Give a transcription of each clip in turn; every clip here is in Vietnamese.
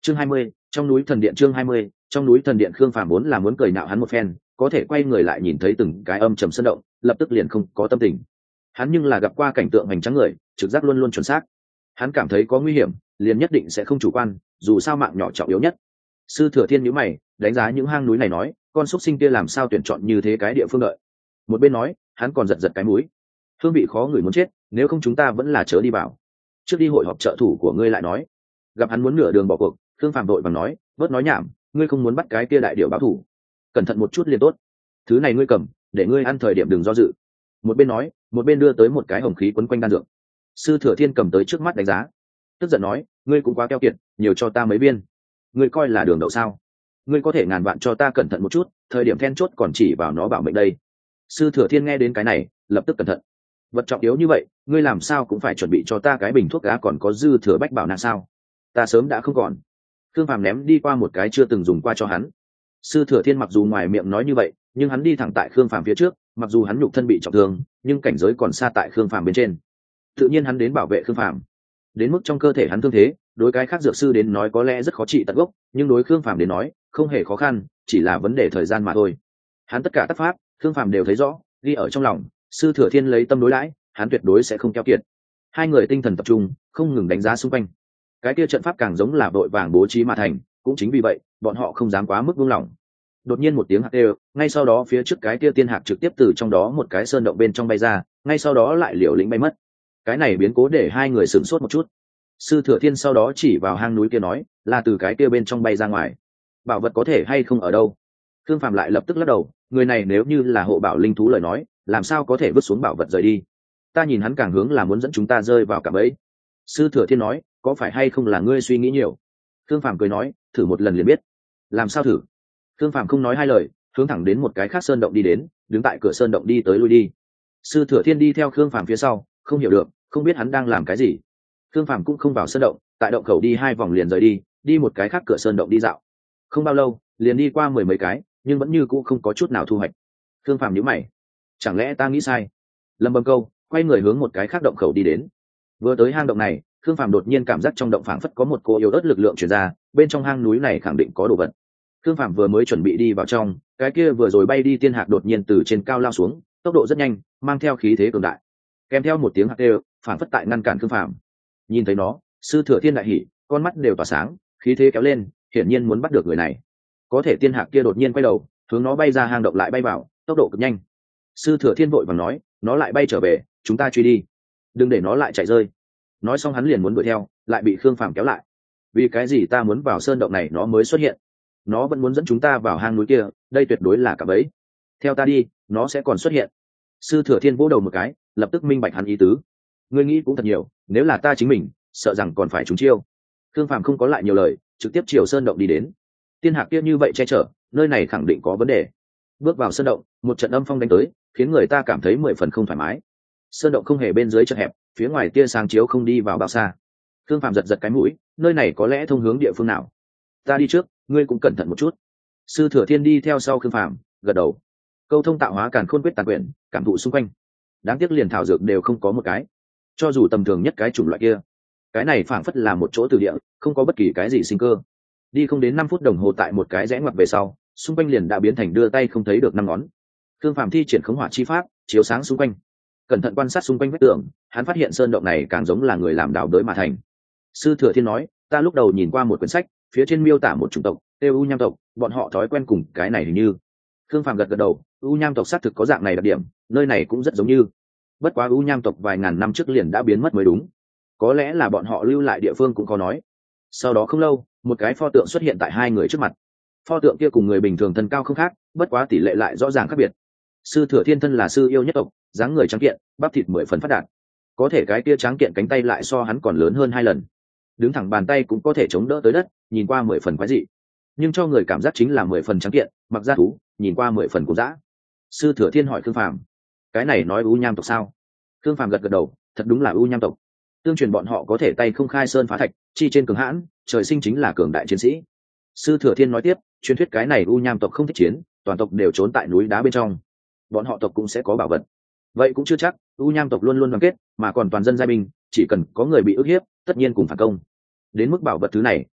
Chương 20, trong núi thần điện. Chương 20, trong núi thần điện. Khương Phàm vốn là muốn cười nhạo hắn một phen, có thể quay người lại nhìn thấy từng cái âm trầm sơn động, lập tức liền không có tâm tình. Hắn nhưng là gặp qua cảnh tượng hoành tráng người, trực giác luôn luôn chuẩn xác. Hắn cảm thấy có nguy hiểm, liền nhất định sẽ không chủ quan, dù sao mạng nhỏ trọng yếu nhất. Sư Thừa Thiên nhíu mày, đánh giá những hang núi này nói, con súc sinh kia làm sao tuyển chọn như thế cái địa phương đợi. Một bên nói, hắn còn giật giật cái mũi. Hương vị khó người muốn chết, nếu không chúng ta vẫn là chớ đi vào. Trước đi hội họp trợ thủ của ngươi lại nói. Gặp hắn muốn nửa đường bỏ cuộc, Khương Phàm đội bằng nói, bớt nói nhảm, ngươi không muốn bắt cái kia đại điểu báo thủ, cẩn thận một chút liền tốt. Thứ này ngươi cầm, để ngươi ăn thời điểm đừng do dự. Một bên nói, một bên đưa tới một cái hồng khí quấn quanh đan dược. Sư Thừa Thiên cầm tới trước mắt đánh giá, tức giận nói, ngươi cũng quá keo kiệt, nhiều cho ta mấy viên. Ngươi coi là đường đậu sao? Ngươi có thể ngàn vạn cho ta cẩn thận một chút, thời điểm then chốt còn chỉ vào nó bảo mệnh đây. Sư Thừa Thiên nghe đến cái này, lập tức cẩn thận. Vật trọng yếu như vậy, ngươi làm sao cũng phải chuẩn bị cho ta cái bình thuốc cá còn có dư thừa bách bảo nàng sao? Ta sớm đã không còn. Khương Phàm ném đi qua một cái chưa từng dùng qua cho hắn. Sư Thừa Thiên mặc dù ngoài miệng nói như vậy, nhưng hắn đi thẳng tại Khương Phàm phía trước, mặc dù hắn nhục thân bị trọng thương, nhưng cảnh giới còn xa tại Khương Phàm bên trên. Tự nhiên hắn đến bảo vệ Khương Phàm. Đến mức trong cơ thể hắn thương thế, đối cái khác dược sư đến nói có lẽ rất khó trị tận gốc, nhưng đối Khương Phàm đến nói, không hề khó khăn, chỉ là vấn đề thời gian mà thôi. Hắn tất cả tác pháp, Khương Phàm đều thấy rõ, ghi ở trong lòng. Sư Thừa Thiên lấy tâm đối đãi, hắn tuyệt đối sẽ không keo kiệt. Hai người tinh thần tập trung, không ngừng đánh giá xung quanh. Cái kia trận pháp càng giống là vội vàng bố trí mà thành, cũng chính vì vậy, bọn họ không dám quá mức buông lỏng. Đột nhiên một tiếng hạc đều, ngay sau đó phía trước cái kia tiên hạc trực tiếp từ trong đó một cái sơn động bên trong bay ra, ngay sau đó lại liều lĩnh bay mất. Cái này biến cố để hai người sửng sốt một chút. Sư Thừa Thiên sau đó chỉ vào hang núi kia nói, là từ cái kia bên trong bay ra ngoài. Bảo vật có thể hay không ở đâu? Khương Phàm lại lập tức lắc đầu, người này nếu như là hộ bảo linh thú lời nói, làm sao có thể vứt xuống bảo vật rời đi? Ta nhìn hắn càng hướng là muốn dẫn chúng ta rơi vào cạm bẫy. Sư Thừa Thiên nói, có phải hay không là ngươi suy nghĩ nhiều? Khương Phàm cười nói, thử một lần liền biết. Làm sao thử? Khương Phàm không nói hai lời, hướng thẳng đến một cái khác sơn động đi đến, đứng tại cửa sơn động đi tới lui đi. Sư Thừa Thiên đi theo Khương Phàm phía sau, không hiểu được, không biết hắn đang làm cái gì. Khương Phàm cũng không vào sơn động, tại động khẩu đi hai vòng liền rời đi, đi một cái khác cửa sơn động đi dạo. Không bao lâu, liền đi qua mười mấy cái, nhưng vẫn như cũ không có chút nào thu hoạch. Khương Phàm nhíu mày, chẳng lẽ ta nghĩ sai? Lầm bầm câu, quay người hướng một cái khác động khẩu đi đến. Vừa tới hang động này, Khương Phàm đột nhiên cảm giác trong động phảng phất có một cô yếu ớt lực lượng truyền ra, bên trong hang núi này khẳng định có đồ vật. Khương Phàm vừa mới chuẩn bị đi vào trong, cái kia vừa rồi bay đi tiên hạc đột nhiên từ trên cao lao xuống, tốc độ rất nhanh, mang theo khí thế cường đại. Kèm theo một tiếng hạc kêu, phảng phất tại ngăn cản Khương Phàm. Nhìn thấy nó, Sư Thừa Thiên đại hỉ, con mắt đều tỏa sáng, khí thế kéo lên, hiển nhiên muốn bắt được người này. Có thể tiên hạc kia đột nhiên quay đầu, hướng nó bay ra hang động lại bay vào, tốc độ cực nhanh. Sư Thừa Thiên vội vàng nói, nó lại bay trở về, chúng ta truy đi, đừng để nó lại chạy rơi. Nói xong hắn liền muốn đuổi theo, lại bị Khương Phàm kéo lại. Vì cái gì ta muốn vào sơn động này nó mới xuất hiện? Nó vẫn muốn dẫn chúng ta vào hang núi kia, đây tuyệt đối là cả bẫy. Theo ta đi, nó sẽ còn xuất hiện. Sư Thừa Thiên vỗ đầu một cái, lập tức minh bạch hắn ý tứ. Ngươi nghĩ cũng thật nhiều, nếu là ta chính mình, sợ rằng còn phải trúng chiêu. Khương Phàm không có lại nhiều lời, trực tiếp chiều sơn động đi đến. Tiên hạc kia như vậy che chở, nơi này khẳng định có vấn đề. Bước vào sơn động, một trận âm phong đánh tới, khiến người ta cảm thấy 10 phần không thoải mái. Sơn động không hề bên dưới chật hẹp, phía ngoài tia sáng chiếu không đi vào bao xa. Khương Phàm giật giật cái mũi, nơi này có lẽ thông hướng địa phương nào? Ta đi trước, ngươi cũng cẩn thận một chút. Sư Thừa Thiên đi theo sau Khương Phàm, gật đầu. Câu thông tạo hóa càn khôn quyết tàn quyển, cảm thụ xung quanh. Đáng tiếc liền thảo dược đều không có một cái. Cho dù tầm thường nhất cái chủng loại kia, cái này phảng phất là một chỗ từ địa, không có bất kỳ cái gì sinh cơ. Đi không đến 5 phút đồng hồ tại một cái rẽ ngoặt về sau, xung quanh liền đã biến thành đưa tay không thấy được 5 ngón. Khương Phàm thi triển khống hỏa chi pháp, chiếu sáng xung quanh. Cẩn thận quan sát xung quanh vách tường, hắn phát hiện sơn động này càng giống là người làm đào đới mà thành. Sư Thừa Thiên nói, ta lúc đầu nhìn qua một quyển sách, phía trên miêu tả một chủng tộc, tiêu u nham tộc, bọn họ thói quen cùng cái này hình như. Khương Phàm gật gật đầu, u nham tộc xác thực có dạng này đặc điểm, nơi này cũng rất giống như. Bất quá u nham tộc vài ngàn năm trước liền đã biến mất mới đúng. Có lẽ là bọn họ lưu lại địa phương cũng có nói. Sau đó không lâu, một cái pho tượng xuất hiện tại hai người trước mặt. Pho tượng kia cùng người bình thường thân cao không khác, bất quá tỷ lệ lại rõ ràng khác biệt. Sư Thừa Thiên thân là sư yêu nhất tộc, dáng người trắng kiện, bắp thịt 10 phần phát đạt. Có thể cái kia trắng kiện cánh tay lại so hắn còn lớn hơn 2 lần. Đứng thẳng bàn tay cũng có thể chống đỡ tới đất, nhìn qua 10 phần quái dị. Nhưng cho người cảm giác chính là 10 phần trắng kiện, mặc da thú, nhìn qua 10 phần cổ dã. Sư Thừa Thiên hỏi Khương Phàm, cái này nói u nham tộc sao? Khương Phàm gật gật đầu, thật đúng là u nham tộc. Tương truyền bọn họ có thể tay không khai sơn phá thạch, chi trên cường hãn, trời sinh chính là cường đại chiến sĩ. Sư Thừa Thiên nói tiếp, truyền thuyết cái này u nham tộc không thích chiến, toàn tộc đều trốn tại núi đá bên trong. Bọn họ tộc cũng sẽ có bảo vật. Vậy cũng chưa chắc, u nham tộc luôn luôn đoàn kết, mà còn toàn dân giai binh, chỉ cần có người bị ức hiếp, tất nhiên cùng phản công. Đến mức bảo vật thứ này,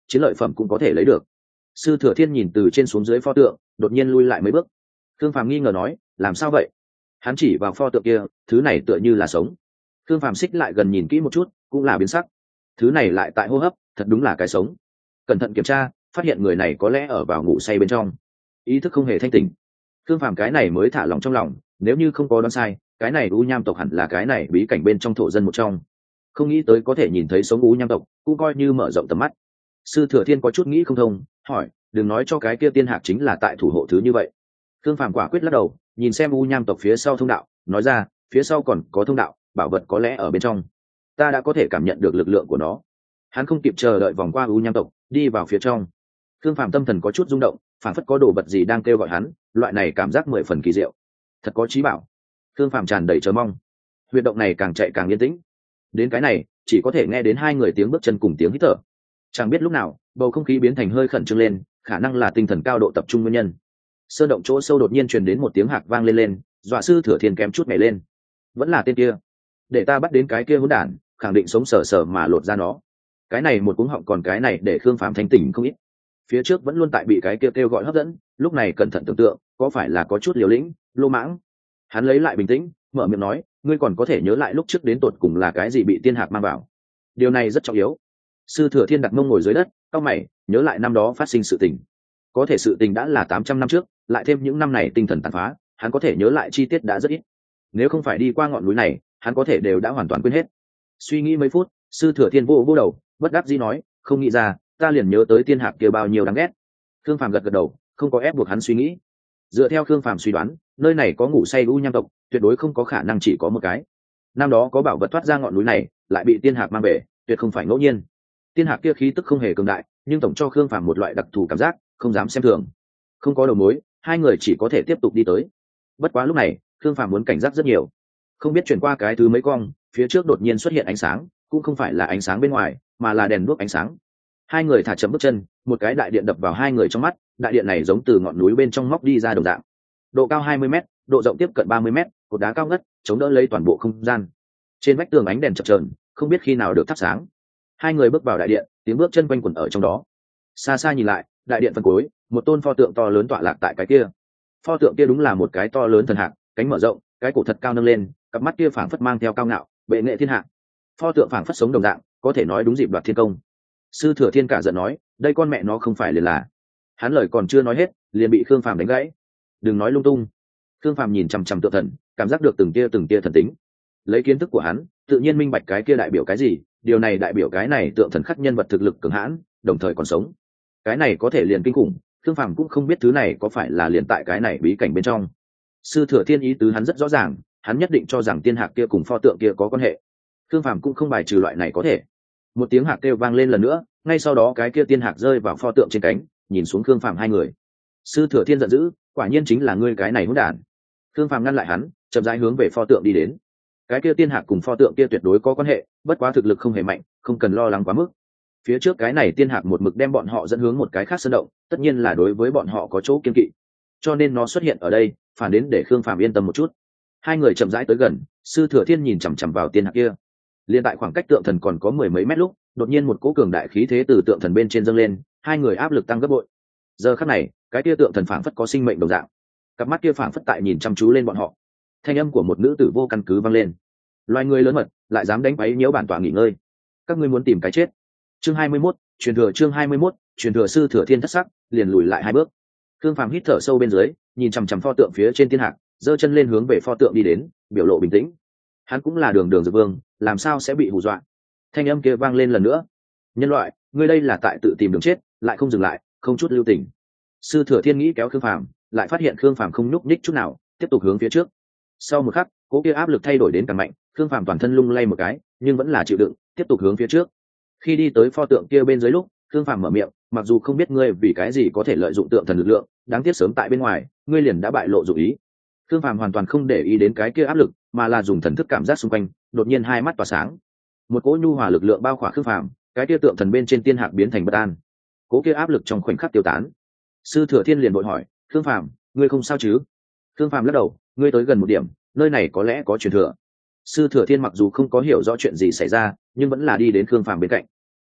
chiến lợi phẩm cũng có thể lấy được. Sư Thừa Thiên nhìn từ trên xuống dưới pho tượng, đột nhiên lui lại mấy bước. Khương Phàm nghi ngờ nói, làm sao vậy? Hắn chỉ vào pho tượng kia, thứ này tựa như là sống. Khương Phàm xích lại gần nhìn kỹ một chút, cũng là biến sắc. Thứ này lại tại hô hấp, thật đúng là cái sống. Cẩn thận kiểm tra, phát hiện người này có lẽ ở vào ngủ say bên trong, ý thức không hề thanh tỉnh. Khương Phàm cái này mới thả lòng trong lòng, nếu như không có đoán sai, cái này U Nham tộc hẳn là cái này bí cảnh bên trong thổ dân một trong. Không nghĩ tới có thể nhìn thấy sống U Nham tộc, cũng coi như mở rộng tầm mắt. Sư Thừa Thiên có chút nghĩ không thông, hỏi, đừng nói cho cái kia tiên hạc chính là tại thủ hộ thứ như vậy. Khương Phàm quả quyết lắc đầu, nhìn xem U Nham tộc phía sau thông đạo, nói ra, phía sau còn có thông đạo, bảo vật có lẽ ở bên trong. Ta đã có thể cảm nhận được lực lượng của nó. Hắn không kịp chờ đợi vòng qua U Nham tộc, đi vào phía trong. Khương Phàm tâm thần có chút rung động, phản phất có đồ vật gì đang kêu gọi hắn, loại này cảm giác 10 phần kỳ diệu. Thật có trí bảo. Khương Phàm tràn đầy chờ mong. Huyệt động này càng chạy càng yên tĩnh. Đến cái này, chỉ có thể nghe đến hai người tiếng bước chân cùng tiếng hít thở. Chẳng biết lúc nào, bầu không khí biến thành hơi khẩn trương lên, khả năng là tinh thần cao độ tập trung nguyên nhân. Sơn động chỗ sâu đột nhiên truyền đến một tiếng hạc vang lên, dọa Sư Thừa Thiên kém chút nhảy lên. Vẫn là tên kia. Để ta bắt đến cái kia hỗn đản, khẳng định sống sờ sờ mà lột ra nó. Cái này một cuống họng, còn cái này để Khương Phàm thanh tỉnh không ít. Phía trước vẫn luôn tại bị cái kia kêu gọi hấp dẫn, lúc này cẩn thận tưởng tượng, có phải là có chút liều lĩnh, lô mãng. Hắn lấy lại bình tĩnh, mở miệng nói, ngươi còn có thể nhớ lại lúc trước đến tột cùng là cái gì bị tiên hạc mang vào? Điều này rất trọng yếu. Sư Thừa Thiên đặt mông ngồi dưới đất, cau mày, nhớ lại năm đó phát sinh sự tình. Có thể sự tình đã là 800 năm trước, lại thêm những năm này tinh thần tàn phá, hắn có thể nhớ lại chi tiết đã rất ít. Nếu không phải đi qua ngọn núi này, hắn có thể đều đã hoàn toàn quên hết. Suy nghĩ mấy phút, Sư Thừa Thiên vô đầu, bất đắc dĩ nói, không nghĩ ra, ta liền nhớ tới tiên hạc kia bao nhiêu đáng ghét. Khương Phàm gật gật đầu, không có ép buộc hắn suy nghĩ. Dựa theo Khương Phàm suy đoán, nơi này có ngủ say U Nham tộc, tuyệt đối không có khả năng chỉ có một cái. Năm đó có bảo vật thoát ra ngọn núi này, lại bị tiên hạc mang về, tuyệt không phải ngẫu nhiên. Tiên hạc kia khí tức không hề cường đại, nhưng tổng cho Khương Phàm một loại đặc thù cảm giác, không dám xem thường. Không có đầu mối, hai người chỉ có thể tiếp tục đi tới. Bất quá lúc này, Khương Phàm muốn cảnh giác rất nhiều. Không biết chuyển qua cái thứ mấy cong, phía trước đột nhiên xuất hiện ánh sáng, cũng không phải là ánh sáng bên ngoài, mà là đèn đuốc ánh sáng. Hai người thả chậm bước chân, một cái đại điện đập vào hai người trong mắt, đại điện này giống từ ngọn núi bên trong móc đi ra đồng dạng. Độ cao 20m, độ rộng tiếp cận 30m, cột đá cao ngất, chống đỡ lấy toàn bộ không gian. Trên vách tường ánh đèn chập chờn, không biết khi nào được thắp sáng. Hai người bước vào đại điện, tiếng bước chân quanh quẩn ở trong đó. Xa xa nhìn lại, đại điện phần cuối, một tôn pho tượng to lớn tọa lạc tại cái kia. Pho tượng kia đúng là một cái to lớn thần hạc, cánh mở rộng, cái cổ thật cao nâng lên, cặp mắt kia phảng phất mang theo cao ngạo, bệ nghệ thiên hạ. Pho tượng phảng phất sống đồng dạng, có thể nói đúng dịp đoạt thiên công. Sư Thừa Thiên cả giận nói, đây con mẹ nó không phải liền là. Hắn lời còn chưa nói hết, liền bị Khương Phàm đánh gãy. Đừng nói lung tung. Khương Phàm nhìn chằm chằm tượng thần, cảm giác được từng tia thần tính. Lấy kiến thức của hắn, tự nhiên minh bạch cái kia đại biểu cái gì, điều này đại biểu cái này tượng thần khắc nhân vật thực lực cường hãn, đồng thời còn sống. Cái này có thể liền kinh khủng, Khương Phàm cũng không biết thứ này có phải là liền tại cái này bí cảnh bên trong. Sư Thừa Thiên ý tứ hắn rất rõ ràng, hắn nhất định cho rằng tiên hạc kia cùng pho tượng kia có quan hệ. Khương Phàm cũng không bài trừ loại này có thể. Một tiếng hạc kêu vang lên lần nữa, ngay sau đó cái kia tiên hạc rơi vào pho tượng trên cánh, nhìn xuống Khương Phàm hai người. Sư Thừa Thiên giận dữ, quả nhiên chính là ngươi cái này hỗn đản. Khương Phàm ngăn lại hắn, chậm rãi hướng về pho tượng đi đến. Cái kia tiên hạc cùng pho tượng kia tuyệt đối có quan hệ, bất quá thực lực không hề mạnh, không cần lo lắng quá mức. Phía trước cái này tiên hạc một mực đem bọn họ dẫn hướng một cái khác sơn động, tất nhiên là đối với bọn họ có chỗ kiên kỵ, cho nên nó xuất hiện ở đây, phản đến để Khương Phàm yên tâm một chút. Hai người chậm rãi tới gần, Sư Thừa Thiên nhìn chằm chằm vào tiên hạc kia. Liên tại khoảng cách tượng thần còn có 10 mấy mét lúc, đột nhiên một cỗ cường đại khí thế từ tượng thần bên trên dâng lên, hai người áp lực tăng gấp bội. Giờ khắc này, cái kia tượng thần phảng phất có sinh mệnh đồng dạng, cặp mắt kia phảng phất tại nhìn chăm chú lên bọn họ. Thanh âm của một nữ tử vô căn cứ vang lên, loài người lớn mật lại dám đánh quấy nhiễu bản tọa nghỉ ngơi, các ngươi muốn tìm cái chết. Chương 21, truyền thừa. Chương 21, truyền thừa. Sư Thừa Thiên thất sắc, liền lùi lại 2 bước. Khương Phàm hít thở sâu bên dưới, nhìn chằm chằm pho tượng phía trên tiên hạc, giơ chân lên hướng về pho tượng đi đến, biểu lộ bình tĩnh. Hắn cũng là đường dược vương, làm sao sẽ bị hù dọa. Thanh âm kia vang lên lần nữa, nhân loại, ngươi đây là tại tự tìm đường chết, lại không dừng lại, không chút lưu tình. Sư Thừa Thiên nghĩ kéo Khương Phàm, lại phát hiện Khương Phàm không nhúc nhích chút nào, tiếp tục hướng phía trước. Sau một khắc, cỗ kia áp lực thay đổi đến càng mạnh, Khương Phàm toàn thân lung lay một cái, nhưng vẫn là chịu đựng, tiếp tục hướng phía trước. Khi đi tới pho tượng kia bên dưới lúc, Khương Phàm mở miệng, mặc dù không biết ngươi vì cái gì có thể lợi dụng tượng thần lực lượng, đáng tiếc sớm tại bên ngoài, ngươi liền đã bại lộ dụng ý. Khương Phàm hoàn toàn không để ý đến cái kia áp lực, mà là dùng thần thức cảm giác xung quanh, đột nhiên hai mắt tỏa sáng. Một cỗ nhu hòa lực lượng bao khỏa Khương Phàm, cái kia tượng thần bên trên tiên hạc biến thành bất an. Cỗ kia áp lực trong khoảnh khắc tiêu tán. Sư Thừa Thiên liền vội hỏi, "Khương Phàm, ngươi không sao chứ?" Khương Phàm lắc đầu, "Ngươi tới gần một điểm, nơi này có lẽ có truyền thừa." Sư Thừa Thiên mặc dù không có hiểu rõ chuyện gì xảy ra, nhưng vẫn là đi đến Khương Phàm bên cạnh.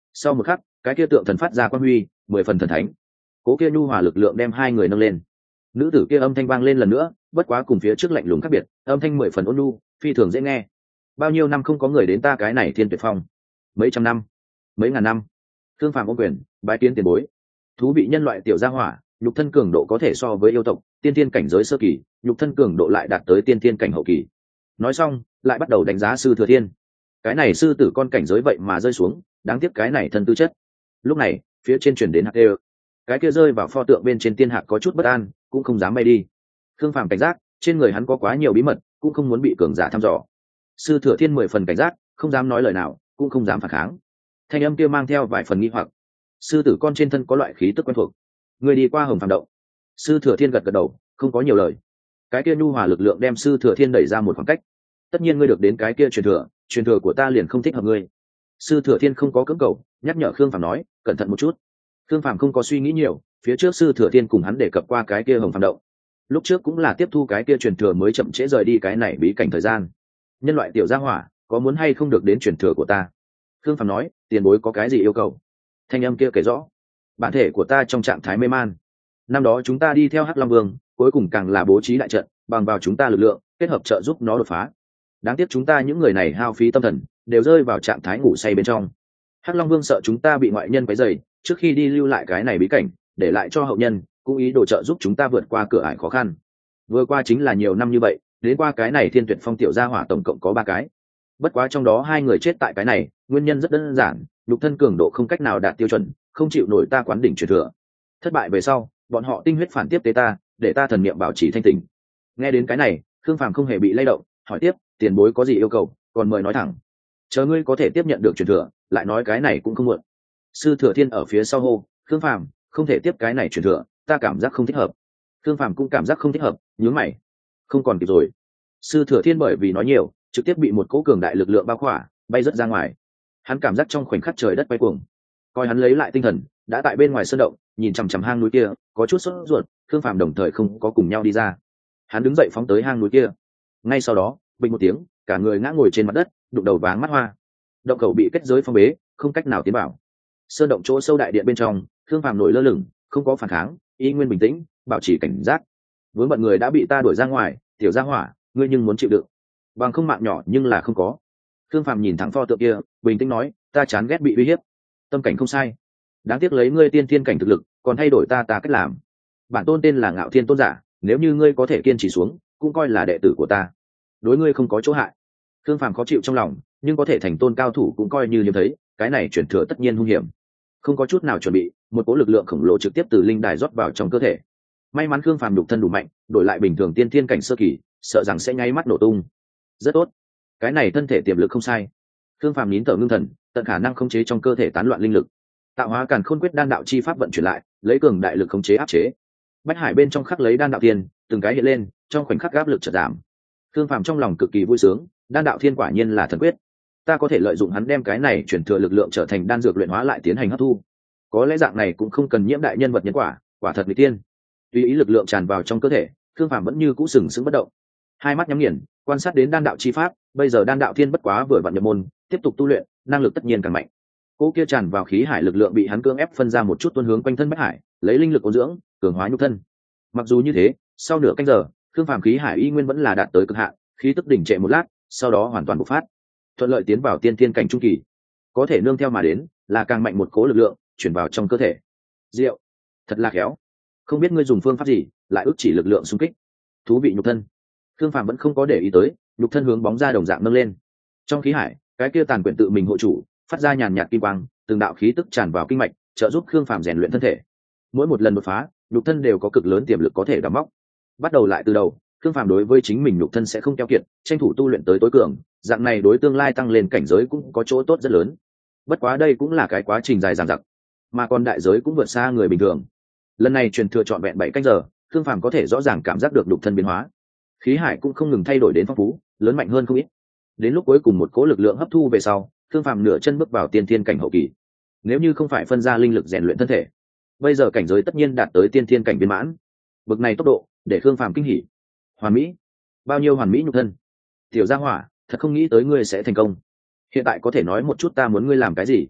Sau một khắc, cái kia tượng thần phát ra quang huy, 10 phần thần thánh. Cố kia nhu hòa lực lượng đem hai người nâng lên. Nữ tử kia âm thanh vang lên lần nữa, bất quá cùng phía trước lạnh lùng khác biệt, âm thanh 10 phần ôn nhu, phi thường dễ nghe. Bao nhiêu năm không có người đến ta cái này Thiên Tuyệt Phong? Mấy trăm năm, mấy ngàn năm. Thương Phàm ôm quyền, bái kiến tiền bối. Thú vị nhân loại tiểu gia hỏa, nhục thân cường độ có thể so với yêu tộc, tiên thiên cảnh giới sơ kỳ, nhục thân cường độ lại đạt tới tiên thiên cảnh hậu kỳ. Nói xong, lại bắt đầu đánh giá sư thừa thiên. Cái này sư tử con cảnh giới vậy mà rơi xuống, đáng tiếc cái này thân tư chất. Lúc này, phía trên truyền đến hạc đều. Cái kia rơi vào pho tượng bên trên tiên hạc có chút bất an, cũng không dám bay đi. Thương Phàm cảnh giác, trên người hắn có quá nhiều bí mật, cũng không muốn bị cường giả thăm dò. Sư thừa thiên 10 phần cảnh giác, không dám nói lời nào, cũng không dám phản kháng. Thanh âm kia mang theo vài phần nghi hoặc. Sư tử con trên thân có loại khí tức quen thuộc. Người đi qua Hồng Phàm động. Sư thừa thiên gật gật đầu, không có nhiều lời. Cái kia nhu hòa lực lượng đem sư thừa thiên đẩy ra một khoảng cách. Tất nhiên ngươi được đến cái kia truyền thừa của ta liền không thích hợp ngươi. Sư thừa thiên không có cưỡng cầu, nhắc nhở Khương Phàm nói, cẩn thận một chút. Khương Phàm không có suy nghĩ nhiều, phía trước sư thừa thiên cùng hắn đề cập qua cái kia Hồng Phàm động. Lúc trước cũng là tiếp thu cái kia truyền thừa mới chậm trễ rời đi cái này bí cảnh thời gian. Nhân loại tiểu gia hỏa, có muốn hay không được đến truyền thừa của ta? Khương Phàm nói, tiền bối có cái gì yêu cầu? Thanh âm kia kể rõ, bản thể của ta trong trạng thái mê man. Năm đó chúng ta đi theo Hắc Long Vương, cuối cùng càng là bố trí đại trận, bằng vào chúng ta lực lượng, kết hợp trợ giúp nó đột phá. Đáng tiếc chúng ta những người này hao phí tâm thần, đều rơi vào trạng thái ngủ say bên trong. Hắc Long Vương sợ chúng ta bị ngoại nhân quấy rầy, trước khi đi lưu lại cái này bí cảnh, để lại cho hậu nhân, cũng ý đồ trợ giúp chúng ta vượt qua cửa ải khó khăn. Vừa qua chính là nhiều năm như vậy, đến qua cái này Thiên Tuyệt Phong tiểu gia hỏa tổng cộng có 3 cái. Bất quá trong đó 2 người chết tại cái này, nguyên nhân rất đơn giản, nhục thân cường độ không cách nào đạt tiêu chuẩn, không chịu nổi ta quán đỉnh truyền thừa. Thất bại về sau, bọn họ tinh huyết phản tiếp tế ta, để ta thần niệm bảo trì thanh tỉnh. Nghe đến cái này, Khương Phàm không hề bị lay động, hỏi tiếp, tiền bối có gì yêu cầu, còn mời nói thẳng. Chờ ngươi có thể tiếp nhận được truyền thừa, lại nói cái này cũng không muộn. Sư thừa thiên ở phía sau hô, Khương Phàm, không thể tiếp cái này truyền thừa, ta cảm giác không thích hợp. Khương Phàm cũng cảm giác không thích hợp, nhướng mày. Không còn kịp rồi. Sư thừa thiên bởi vì nói nhiều, trực tiếp bị một cỗ cường đại lực lượng bao khỏa, bay rất ra ngoài. Hắn cảm giác trong khoảnh khắc trời đất quay cuồng. Coi hắn lấy lại tinh thần, đã tại bên ngoài sơn động, nhìn chằm chằm hang núi kia, có chút sốt ruột. Khương Phàm đồng thời không có cùng nhau đi ra. Hắn đứng dậy phóng tới hang núi kia. Ngay sau đó, bình một tiếng, cả người ngã ngồi trên mặt đất, đụng đầu váng mắt hoa. Động khẩu bị kết giới phong bế, không cách nào tiến vào. Sơn động chỗ sâu đại điện bên trong, Khương Phàm nổi lơ lửng, không có phản kháng, y nguyên bình tĩnh, bảo trì cảnh giác. Vướng bận người đã bị ta đuổi ra ngoài, tiểu gia hỏa, ngươi nhưng muốn chịu đựng. Bằng không mạng nhỏ nhưng là không có. Khương Phàm nhìn thẳng pho tượng kia, bình tĩnh nói, ta chán ghét bị uy hiếp. Tâm cảnh không sai, đáng tiếc lấy ngươi tiên thiên cảnh thực lực, còn thay đổi ta cách làm. Bản tôn tên là Ngạo Thiên Tôn giả, nếu như ngươi có thể kiên trì xuống, cũng coi là đệ tử của ta. Đối ngươi không có chỗ hại. Khương Phàm khó chịu trong lòng, nhưng có thể thành tôn cao thủ cũng coi như hiếm thấy, cái này chuyển thừa tất nhiên hung hiểm. Không có chút nào chuẩn bị, một cỗ lực lượng khổng lồ trực tiếp từ linh đài rót vào trong cơ thể. May mắn Khương Phàm nhục thân đủ mạnh, đổi lại bình thường tiên thiên cảnh sơ kỳ, sợ rằng sẽ nháy mắt nổ tung. Rất tốt, cái này thân thể tiềm lực không sai. Khương Phàm nín thở ngưng thần, tận khả năng khống chế trong cơ thể tán loạn linh lực. Tạo hóa càn khôn quyết đan đạo chi pháp vận chuyển lại, lấy cường đại lực khống chế áp chế. Bách hải bên trong khắc lấy đan đạo tiên, từng cái hiện lên, trong khoảnh khắc áp lực chợt giảm. Khương Phàm trong lòng cực kỳ vui sướng, đan đạo thiên quả nhiên là thần quyết. Ta có thể lợi dụng hắn đem cái này chuyển thừa lực lượng trở thành đan dược luyện hóa lại tiến hành hấp thu. Có lẽ dạng này cũng không cần nhiễm đại nhân vật nhân quả, quả thật mỹ tiên. Tùy ý lực lượng tràn vào trong cơ thể, Khương Phàm vẫn như cũ sừng sững bất động. Hai mắt nhắm nghiền, quan sát đến đan đạo chi pháp, bây giờ đan đạo thiên bất quá vừa vặn nhập môn, tiếp tục tu luyện, năng lực tất nhiên càng mạnh. Cỗ kia tràn vào khí hải lực lượng bị hắn cưỡng ép phân ra một chút tuôn hướng quanh thân Bách Hải, lấy linh lực ôn dưỡng, cường hóa nhục thân. Mặc dù như thế, sau nửa canh giờ, Khương Phàm khí hải y nguyên vẫn là đạt tới cực hạn, khí tức đỉnh trệ một lát, sau đó hoàn toàn bộc phát, thuận lợi tiến vào tiên thiên cảnh trung kỳ. Có thể nương theo mà đến, là càng mạnh một cỗ lực lượng chuyển vào trong cơ thể. Diệu, thật là khéo. Không biết ngươi dùng phương pháp gì, lại ức chỉ lực lượng xung kích. Thú vị nhục thân. Khương Phàm vẫn không có để ý tới, nhục thân hướng bóng ra đồng dạng nâng lên. Trong khí hải, cái kia tàn quyển tự mình hộ chủ, phát ra nhàn nhạt kim quang, từng đạo khí tức tràn vào kinh mạch, trợ giúp Khương Phàm rèn luyện thân thể. Mỗi một lần đột phá, nhục thân đều có cực lớn tiềm lực có thể đắm móc. Bắt đầu lại từ đầu, Khương Phàm đối với chính mình nhục thân sẽ không keo kiệt, tranh thủ tu luyện tới tối cường, dạng này đối tương lai tăng lên cảnh giới cũng có chỗ tốt rất lớn. Bất quá đây cũng là cái quá trình dài dằng dặc, mà còn đại giới cũng vượt xa người bình thường. Lần này truyền thừa trọn vẹn 7 canh giờ, Khương Phàm có thể rõ ràng cảm giác được nhục thân biến hóa. Khí hải cũng không ngừng thay đổi đến phong phú, lớn mạnh hơn không ít. Đến lúc cuối cùng một cỗ lực lượng hấp thu về sau, Khương Phàm nửa chân bước vào tiên thiên cảnh hậu kỳ. Nếu như không phải phân ra linh lực rèn luyện thân thể, bây giờ cảnh giới tất nhiên đạt tới tiên thiên cảnh viên mãn. Bực này tốc độ, để Khương Phàm kinh hỉ. Hoàn mỹ, bao nhiêu hoàn mỹ nhục thân. Tiểu gia hỏa, thật không nghĩ tới ngươi sẽ thành công. Hiện tại có thể nói một chút ta muốn ngươi làm cái gì?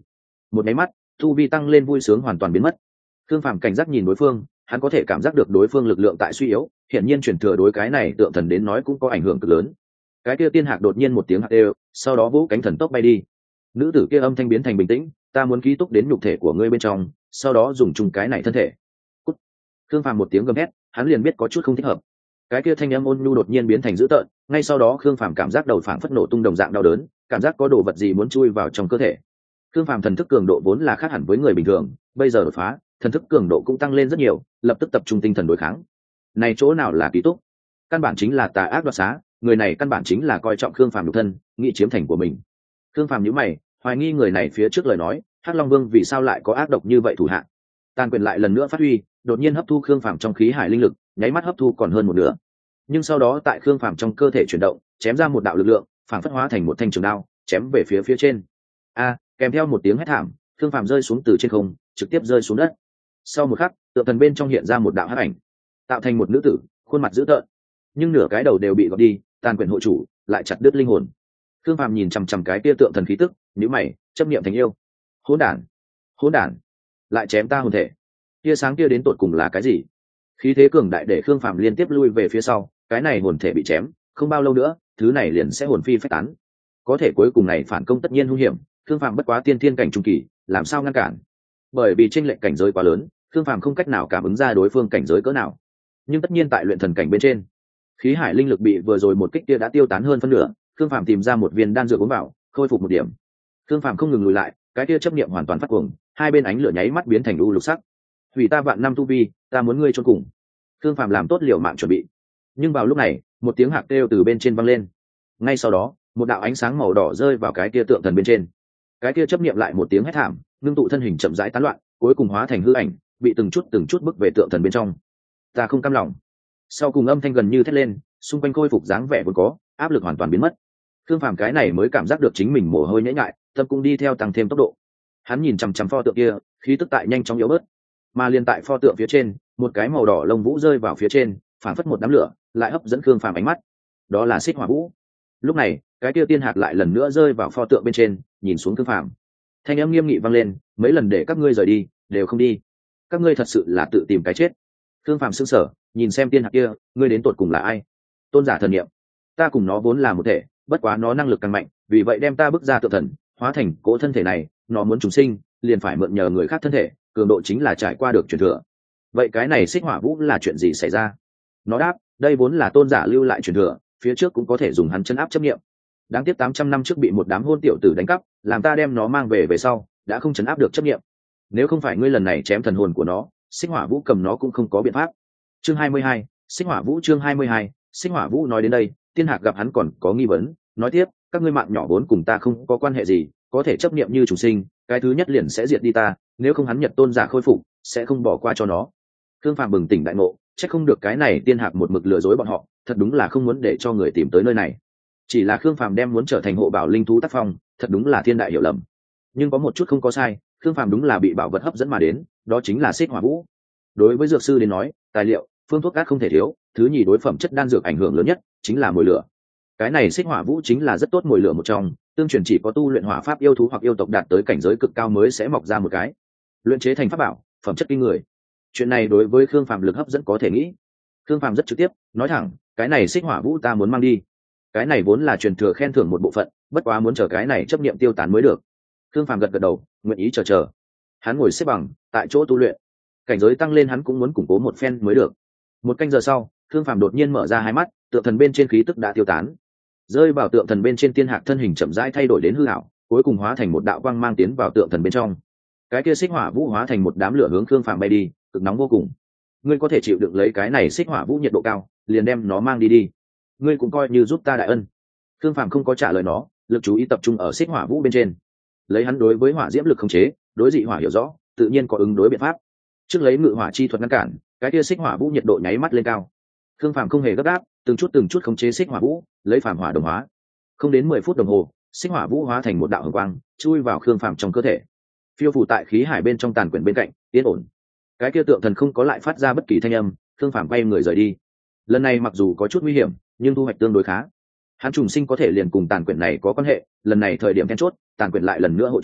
một máy mắt tu vi tăng lên vui sướng hoàn toàn biến mất. Khương Phàm cảnh giác nhìn đối phương, hắn có thể cảm giác được đối phương lực lượng tại suy yếu, hiển nhiên chuyển thừa đối cái này tượng thần đến nói cũng có ảnh hưởng cực lớn. Cái kia tiên hạc đột nhiên một tiếng hạc đều, sau đó vỗ cánh thần tốc bay đi. Nữ tử kia âm thanh biến thành bình tĩnh, ta muốn ký túc đến nhục thể của ngươi bên trong, sau đó dùng chung cái này thân thể. Cút. Khương Phàm một tiếng gầm hét, hắn liền biết có chút không thích hợp. Cái kia thanh âm ôn nhu đột nhiên biến thành dữ tợn, ngay sau đó Khương Phàm cảm giác đầu phảng phất nổ tung đồng dạng đau đớn, cảm giác có đồ vật gì muốn chui vào trong cơ thể. Khương Phàm thần thức cường độ vốn là khác hẳn với người bình thường, bây giờ đột phá, thần thức cường độ cũng tăng lên rất nhiều, lập tức tập trung tinh thần đối kháng. Này chỗ nào là ký túc, căn bản chính là tà ác đoạt xá, người này căn bản chính là coi trọng Khương Phàm nhục thân, nghĩ chiếm thành của mình. Khương Phàm nhíu mày, hoài nghi người này phía trước lời nói, Hắc Long Vương vì sao lại có ác độc như vậy thủ hạ. Tàn quyền lại lần nữa phát huy, đột nhiên hấp thu Khương Phàm trong khí hải linh lực, nháy mắt hấp thu còn hơn một nửa. Nhưng sau đó tại Khương Phàm trong cơ thể chuyển động, chém ra một đạo lực lượng, phảng phất hóa thành một thanh trường đao, chém về phía trên. A, kèm theo một tiếng hét thảm, Khương Phàm rơi xuống từ trên không, trực tiếp rơi xuống đất. Sau một khắc, tượng thần bên trong hiện ra một đạo hắc ảnh, tạo thành một nữ tử, khuôn mặt dữ tợn, nhưng nửa cái đầu đều bị gọt đi, tàn quyền hộ chủ lại chặt đứt linh hồn. Khương Phàm nhìn chằm chằm cái tia tượng thần khí tức, nhíu mày, chấp niệm thành yêu. Hỗn đản, hỗn đản, lại chém ta hồn thể. Tia sáng kia đến tột cùng là cái gì? Khí thế cường đại để Khương Phàm liên tiếp lui về phía sau, cái này hồn thể bị chém, không bao lâu nữa, thứ này liền sẽ hồn phi phách tán. Có thể cuối cùng này phản công tất nhiên hung hiểm, Khương Phàm bất quá tiên thiên cảnh trung kỳ, làm sao ngăn cản? Bởi vì chênh lệch cảnh giới quá lớn, Khương Phàm không cách nào cảm ứng ra đối phương cảnh giới cỡ nào. Nhưng tất nhiên tại luyện thần cảnh bên trên, khí hải linh lực bị vừa rồi một kích kia đã tiêu tán hơn phân nửa, Khương Phàm tìm ra một viên đan dược uống vào, khôi phục một điểm. Khương Phàm không ngừng lùi lại, cái kia chấp niệm hoàn toàn phát cuồng, hai bên ánh lửa nháy mắt biến thành u lục sắc. Hủy ta vạn năm tu vi, ta muốn ngươi chôn cùng. Khương Phàm làm tốt liều mạng chuẩn bị. Nhưng vào lúc này, một tiếng hạc kêu từ bên trên vang lên. Ngay sau đó, một đạo ánh sáng màu đỏ rơi vào cái kia tượng thần bên trên. Cái kia chấp niệm lại một tiếng hét thảm, ngưng tụ thân hình chậm rãi tán loạn, cuối cùng hóa thành hư ảnh, bị từng chút bước về tượng thần bên trong. Ta không cam lòng. Sau cùng âm thanh gần như thét lên, xung quanh khôi phục dáng vẻ vốn có, áp lực hoàn toàn biến mất. Khương Phàm cái này mới cảm giác được chính mình mồ hôi nhễ nhại, tâm cũng đi theo tăng thêm tốc độ. Hắn nhìn chằm chằm pho tượng kia, khí tức tại nhanh chóng yếu bớt. Mà liền tại pho tượng phía trên, một cái màu đỏ lông vũ rơi vào phía trên, phản phất một đám lửa, lại hấp dẫn Khương Phàm ánh mắt. Đó là xích hỏa vũ. Lúc này, cái kia tiên hạt lại lần nữa rơi vào pho tượng bên trên, nhìn xuống Khương Phàm. Thanh âm nghiêm nghị vang lên, mấy lần để các ngươi rời đi, đều không đi. Các ngươi thật sự là tự tìm cái chết. Khương Phàm sững sờ, nhìn xem tiên hạt kia, ngươi đến tột cùng là ai? Tôn giả thần niệm. Ta cùng nó vốn là một thể, bất quá nó năng lực càng mạnh, vì vậy đem ta bước ra tự thần, hóa thành cỗ thân thể này, nó muốn trùng sinh, liền phải mượn nhờ người khác thân thể, cường độ chính là trải qua được truyền thừa. Vậy cái này xích hỏa vũ là chuyện gì xảy ra? Nó đáp, đây vốn là tôn giả lưu lại truyền thừa, phía trước cũng có thể dùng hắn chân áp chấp niệm. Đáng tiếc 800 năm trước bị một đám hôn tiểu tử đánh cắp, làm ta đem nó mang về sau, đã không chấn áp được chấp niệm. Nếu không phải ngươi lần này chém thần hồn của nó, xích hỏa vũ cầm nó cũng không có biện pháp. Chương 22, xích hỏa vũ chương 22, xích hỏa vũ nói đến đây, tiên hạc gặp hắn còn có nghi vấn, nói tiếp, các ngươi mạng nhỏ vốn cùng ta không có quan hệ gì, có thể chấp niệm như chủ sinh, cái thứ nhất liền sẽ diệt đi ta, nếu không hắn Nhật tôn giả khôi phục, sẽ không bỏ qua cho nó. Khương Phàm bừng tỉnh đại ngộ, chắc không được cái này tiên hạc một mực lừa dối bọn họ, thật đúng là không muốn để cho người tìm tới nơi này. Chỉ là Khương Phàm đem muốn trở thành hộ bảo linh thú tác phong, thật đúng là thiên đại hiểu lầm. Nhưng có một chút không có sai, Khương Phàm đúng là bị bảo vật hấp dẫn mà đến, đó chính là xích hỏa vũ. Đối với dược sư đến nói, tài liệu, phương thuốc cát không thể thiếu, thứ nhì đối phẩm chất đan dược ảnh hưởng lớn nhất chính là mồi lửa. Cái này xích hỏa vũ chính là rất tốt mồi lửa một trong, tương truyền chỉ có tu luyện hỏa pháp yêu thú hoặc yêu tộc đạt tới cảnh giới cực cao mới sẽ mọc ra một cái. Luyện chế thành pháp bảo, phẩm chất kinh người. Chuyện này đối với Khương Phàm lực hấp dẫn có thể nghĩ. Khương Phàm rất trực tiếp, nói thẳng, cái này xích hỏa vũ ta muốn mang đi. Cái này vốn là truyền thừa khen thưởng một bộ phận, bất quá muốn chờ cái này chấp niệm tiêu tán mới được. Khương Phàm gật gật đầu, nguyện ý chờ. Hắn ngồi xếp bằng, tại chỗ tu luyện. Cảnh giới tăng lên hắn cũng muốn củng cố một phen mới được. Một canh giờ sau, Khương Phàm đột nhiên mở ra hai mắt, tượng thần bên trên khí tức đã tiêu tán. Rơi vào tượng thần bên trên tiên hạc thân hình chậm rãi thay đổi đến hư ảo, cuối cùng hóa thành một đạo quang mang tiến vào tượng thần bên trong. Cái kia xích hỏa vũ hóa thành một đám lửa hướng Khương Phàm bay đi, cực nóng vô cùng. Ngươi có thể chịu đựng lấy cái này xích hỏa vũ nhiệt độ cao, liền đem nó mang đi. Ngươi cũng coi như giúp ta đại ân. Khương Phàm không có trả lời nó, lực chú ý tập trung ở xích hỏa vũ bên trên. Lấy hắn đối với hỏa diễm lực khống chế, đối dị hỏa hiểu rõ, tự nhiên có ứng đối biện pháp. Trước lấy ngự hỏa chi thuật ngăn cản, cái kia xích hỏa vũ nhiệt độ nháy mắt lên cao. Khương Phàm không hề gấp gáp, từng chút khống chế xích hỏa vũ, lấy phàm hỏa đồng hóa. Không đến 10 phút đồng hồ, xích hỏa vũ hóa thành một đạo hồng quang, chui vào Khương Phàm trong cơ thể. Phiêu phù tại khí hải bên trong tàn quyển bên cạnh, yên ổn. Cái kia tượng thần không có lại phát ra bất kỳ thanh âm, Khương Phàm quay người rời đi. Lần này mặc dù có chút nguy hiểm, nhưng thu hoạch tương đối khá. Hắn trùng sinh có thể liền cùng tàn quyển này có quan hệ, lần này thời điểm then chốt, tàn quyển lại lần nữa hộ chủ,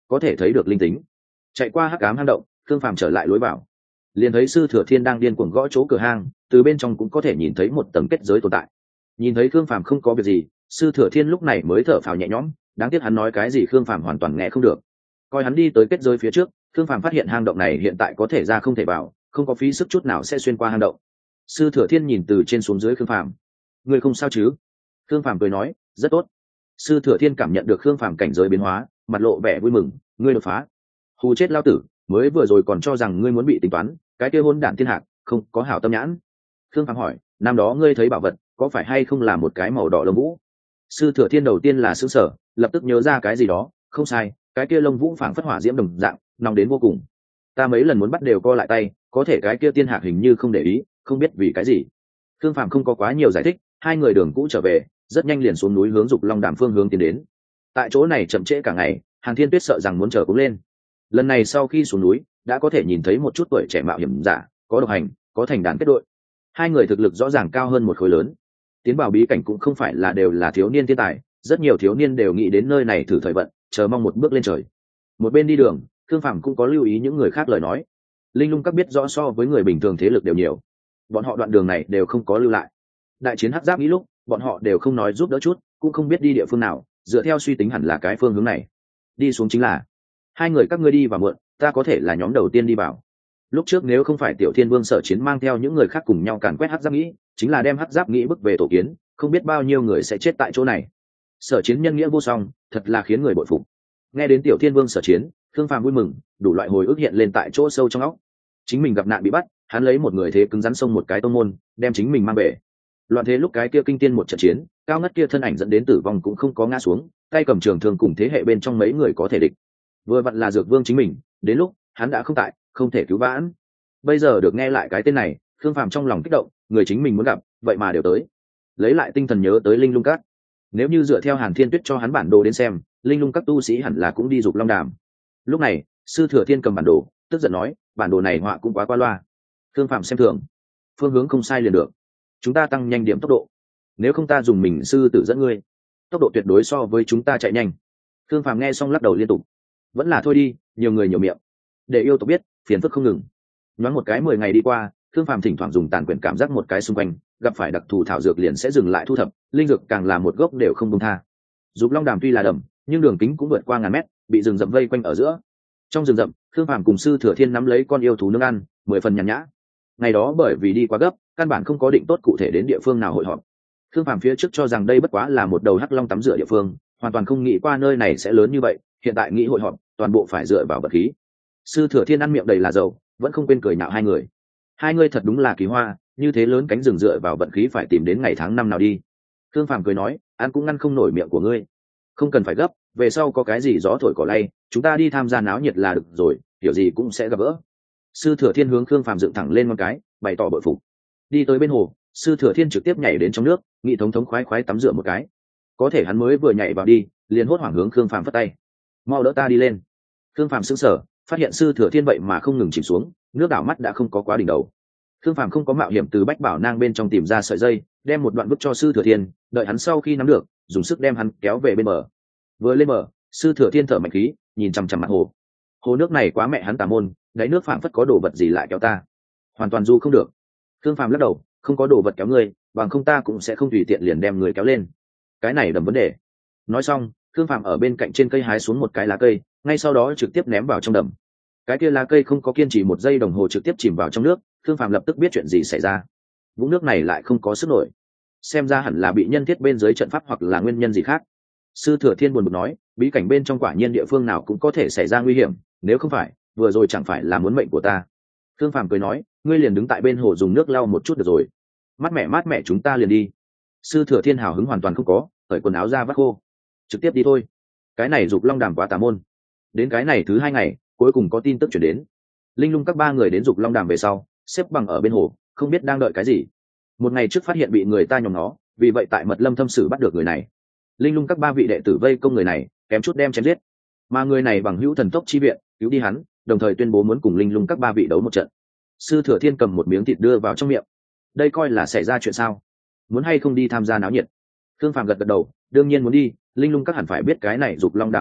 có thể thấy được linh tính. Chạy qua hắc ám hang động, Khương Phàm trở lại lối vào, liền thấy Sư Thừa Thiên đang điên cuồng gõ chỗ cửa hang, từ bên trong cũng có thể nhìn thấy một tầng kết giới tồn tại. Nhìn thấy Khương Phàm không có việc gì, Sư Thừa Thiên lúc này mới thở phào nhẹ nhõm, đáng tiếc hắn nói cái gì Khương Phàm hoàn toàn nghe không được. Coi hắn đi tới kết giới phía trước, Khương Phàm phát hiện hang động này hiện tại có thể ra không thể vào, không có phí sức chút nào sẽ xuyên qua hang động. Sư Thừa Thiên nhìn từ trên xuống dưới Khương Phàm, "Ngươi không sao chứ?" Khương Phàm cười nói, "Rất tốt." Sư Thừa Thiên cảm nhận được Khương Phàm cảnh giới biến hóa, mặt lộ vẻ vui mừng, "Ngươi đột phá." "Hù chết lao tử, mới vừa rồi còn cho rằng ngươi muốn bị tính toán, cái kia hôn đản thiên hạc, không có hảo tâm nhãn." Khương Phàm hỏi, "Năm đó ngươi thấy bảo vật, có phải hay không là một cái màu đỏ lông vũ?" Sư Thừa Thiên đầu tiên là sửng sở, lập tức nhớ ra cái gì đó, "Không sai, cái kia lông vũ phảng phất hỏa diễm đồng dạng, nóng đến vô cùng. Ta mấy lần muốn bắt đều co lại tay, có thể cái kia tiên hạc hình như không để ý, không biết vì cái gì." Khương Phàm không có quá nhiều giải thích, hai người đường cũ trở về, rất nhanh liền xuống núi hướng Dục Long Đàm phương hướng tiến đến. Tại chỗ này chậm trễ cả ngày, Hàn Thiên Tuyết sợ rằng muốn chờ cũng lên. Lần này sau khi xuống núi, đã có thể nhìn thấy một chút tuổi trẻ mạo hiểm giả, có độc hành, có thành đàn kết đội. Hai người thực lực rõ ràng cao hơn một khối lớn. Tiến vào bí cảnh cũng không phải là đều là thiếu niên thiên tài, rất nhiều thiếu niên đều nghĩ đến nơi này thử thời vận, chờ mong một bước lên trời. Một bên đi đường, Khương Phàm cũng có lưu ý những người khác lời nói. Linh Lung các biết rõ so với người bình thường thế lực đều nhiều, bọn họ đoạn đường này đều không có lưu lại. Đại chiến hắc giáp nghĩ lúc, bọn họ đều không nói giúp đỡ chút, cũng không biết đi địa phương nào, dựa theo suy tính hẳn là cái phương hướng này. Đi xuống chính là hai người các ngươi đi vào mượn, ta có thể là nhóm đầu tiên đi vào. Lúc trước nếu không phải Tiểu Thiên Vương Sở Chiến mang theo những người khác cùng nhau càn quét hắc giáp nghĩ, chính là đem hắc giáp nghĩ bức về tổ kiến, không biết bao nhiêu người sẽ chết tại chỗ này. Sở Chiến nhân nghĩa vô song, thật là khiến người bội phục. Nghe đến Tiểu Thiên Vương Sở Chiến, Khương Phàm vui mừng, đủ loại hồi ức hiện lên tại chỗ sâu trong óc. Chính mình gặp nạn bị bắt, hắn lấy một người thế cứng rắn xông một cái tông môn, đem chính mình mang về. Loạn thế lúc cái kia kinh tiên một trận chiến, cao ngất kia thân ảnh dẫn đến tử vong cũng không có ngã xuống, tay cầm trường thương cùng thế hệ bên trong mấy người có thể địch. Vừa vặn là Dược Vương chính mình, đến lúc hắn đã không tại, không thể cứu vãn. Bây giờ được nghe lại cái tên này, Khương Phàm trong lòng kích động, người chính mình muốn gặp, vậy mà đều tới. Lấy lại tinh thần nhớ tới Linh Lung Các. Nếu như dựa theo Hàn Thiên Tuyết cho hắn bản đồ đến xem, Linh Lung Các tu sĩ hẳn là cũng đi Dục Long Đàm. Lúc này, Sư Thừa Thiên cầm bản đồ, tức giận nói, bản đồ này họa cũng quá qua loa. Khương Phàm xem thường, phương hướng không sai liền được, chúng ta tăng nhanh điểm tốc độ, nếu không ta dùng mình sư tử dẫn ngươi, tốc độ tuyệt đối so với chúng ta chạy nhanh. Khương Phàm nghe xong lắc đầu liên tục, vẫn là thôi đi, nhiều người nhiều miệng, để yêu tộc biết phiền phức không ngừng. Nhoáng một cái 10 ngày đi qua, Khương Phàm thỉnh thoảng dùng tàn quyền cảm giác một cái xung quanh, gặp phải đặc thù thảo dược liền sẽ dừng lại thu thập, linh dược càng là một gốc đều không buông tha. Dục Long Đàm tuy là đầm, nhưng đường kính cũng vượt qua ngàn mét, bị rừng rậm vây quanh ở giữa. Trong rừng rậm, Khương Phàm cùng Sư Thừa Thiên nắm lấy con yêu thú nướng ăn, 10 phần nhàn nhã. Ngày đó bởi vì đi quá gấp, căn bản không có định tốt cụ thể đến địa phương nào hội họp. Khương Phàm phía trước cho rằng đây bất quá là một đầu hắc long tắm rửa địa phương, hoàn toàn không nghĩ qua nơi này sẽ lớn như vậy, hiện tại nghĩ hội họp, toàn bộ phải dựa vào vật khí. Sư Thừa Thiên ăn miệng đầy là dầu, vẫn không quên cười nhạo hai người. Hai người thật đúng là kỳ hoa, như thế lớn cánh rừng dựa vào vận khí phải tìm đến ngày tháng năm nào đi. Khương Phàm cười nói, ăn cũng ngăn không nổi miệng của ngươi. Không cần phải gấp, về sau có cái gì gió thổi cỏ lay, chúng ta đi tham gia náo nhiệt là được rồi, kiểu gì cũng sẽ gặp gỡ. Sư Thừa Thiên hướng Khương Phàm dựng thẳng lên một cái, bày tỏ bội phục. Đi tới bên hồ, Sư Thừa Thiên trực tiếp nhảy đến trong nước, nghị thống thống khoái khoái tắm rửa một cái. Có thể hắn mới vừa nhảy vào đi, liền hốt hoảng hướng Khương Phàm phất tay, mau đỡ ta đi lên. Khương Phàm sững sờ, phát hiện Sư Thừa Thiên vậy mà không ngừng chìm xuống, nước đảo mắt đã không có quá đỉnh đầu. Khương Phàm không có mạo hiểm từ bách bảo nang bên trong tìm ra sợi dây, đem một đoạn vứt cho Sư Thừa Thiên, đợi hắn sau khi nắm được, dùng sức đem hắn kéo về bên bờ. Vừa lên bờ, Sư Thừa Thiên thở mạnh khí, nhìn chằm chằm mặt hồ. Hồ nước này quá mẹ hắn tà môn, đáy nước phảng phất có đồ vật gì lại kéo ta, hoàn toàn du không được. Khương Phàm lắc đầu, không có đồ vật kéo ngươi, bằng không ta cũng sẽ không tùy tiện liền đem người kéo lên, cái này đầm vấn đề. Nói xong, Khương Phàm ở bên cạnh trên cây hái xuống một cái lá cây, ngay sau đó trực tiếp ném vào trong đầm. Cái kia lá cây không có kiên trì 1 giây đồng hồ trực tiếp chìm vào trong nước. Khương Phàm lập tức biết chuyện gì xảy ra, vũng nước này lại không có sức nổi, xem ra hẳn là bị nhân thiết bên dưới trận pháp hoặc là nguyên nhân gì khác. Sư Thừa Thiên buồn bực nói, bí cảnh bên trong quả nhiên địa phương nào cũng có thể xảy ra nguy hiểm, nếu không phải vừa rồi chẳng phải là muốn mệnh của ta. Khương Phàm cười nói, ngươi liền đứng tại bên hồ dùng nước lau một chút được rồi, mát mẻ chúng ta liền đi. Sư Thừa Thiên hào hứng hoàn toàn không có, cởi quần áo ra vắt khô, trực tiếp đi thôi. Cái này Dục Long Đàm quá tà môn. Đến cái này thứ 2 ngày, cuối cùng có tin tức chuyển đến. Linh Lung các 3 người đến Dục Long Đàm về sau, xếp bằng ở bên hồ, không biết đang đợi cái gì. Một ngày trước phát hiện bị người ta nhòm nó, vì vậy tại Mật Lâm thâm sử bắt được người này. Linh Lung các 3 vị đệ tử vây công người này, kém chút đem chém giết. Mà người này bằng hữu thần tốc chi viện, cứu đi hắn, đồng thời tuyên bố muốn cùng Linh Lung các 3 vị đấu một trận. Sư Thừa Thiên cầm một miếng thịt đưa vào trong miệng. Đây coi là xảy ra chuyện sao? Muốn hay không đi tham gia náo nhiệt? Khương Phàm gật gật đầu, đương nhiên muốn đi, Linh Lung các hẳn phải biết cái này Dục Long Đàm bí mật,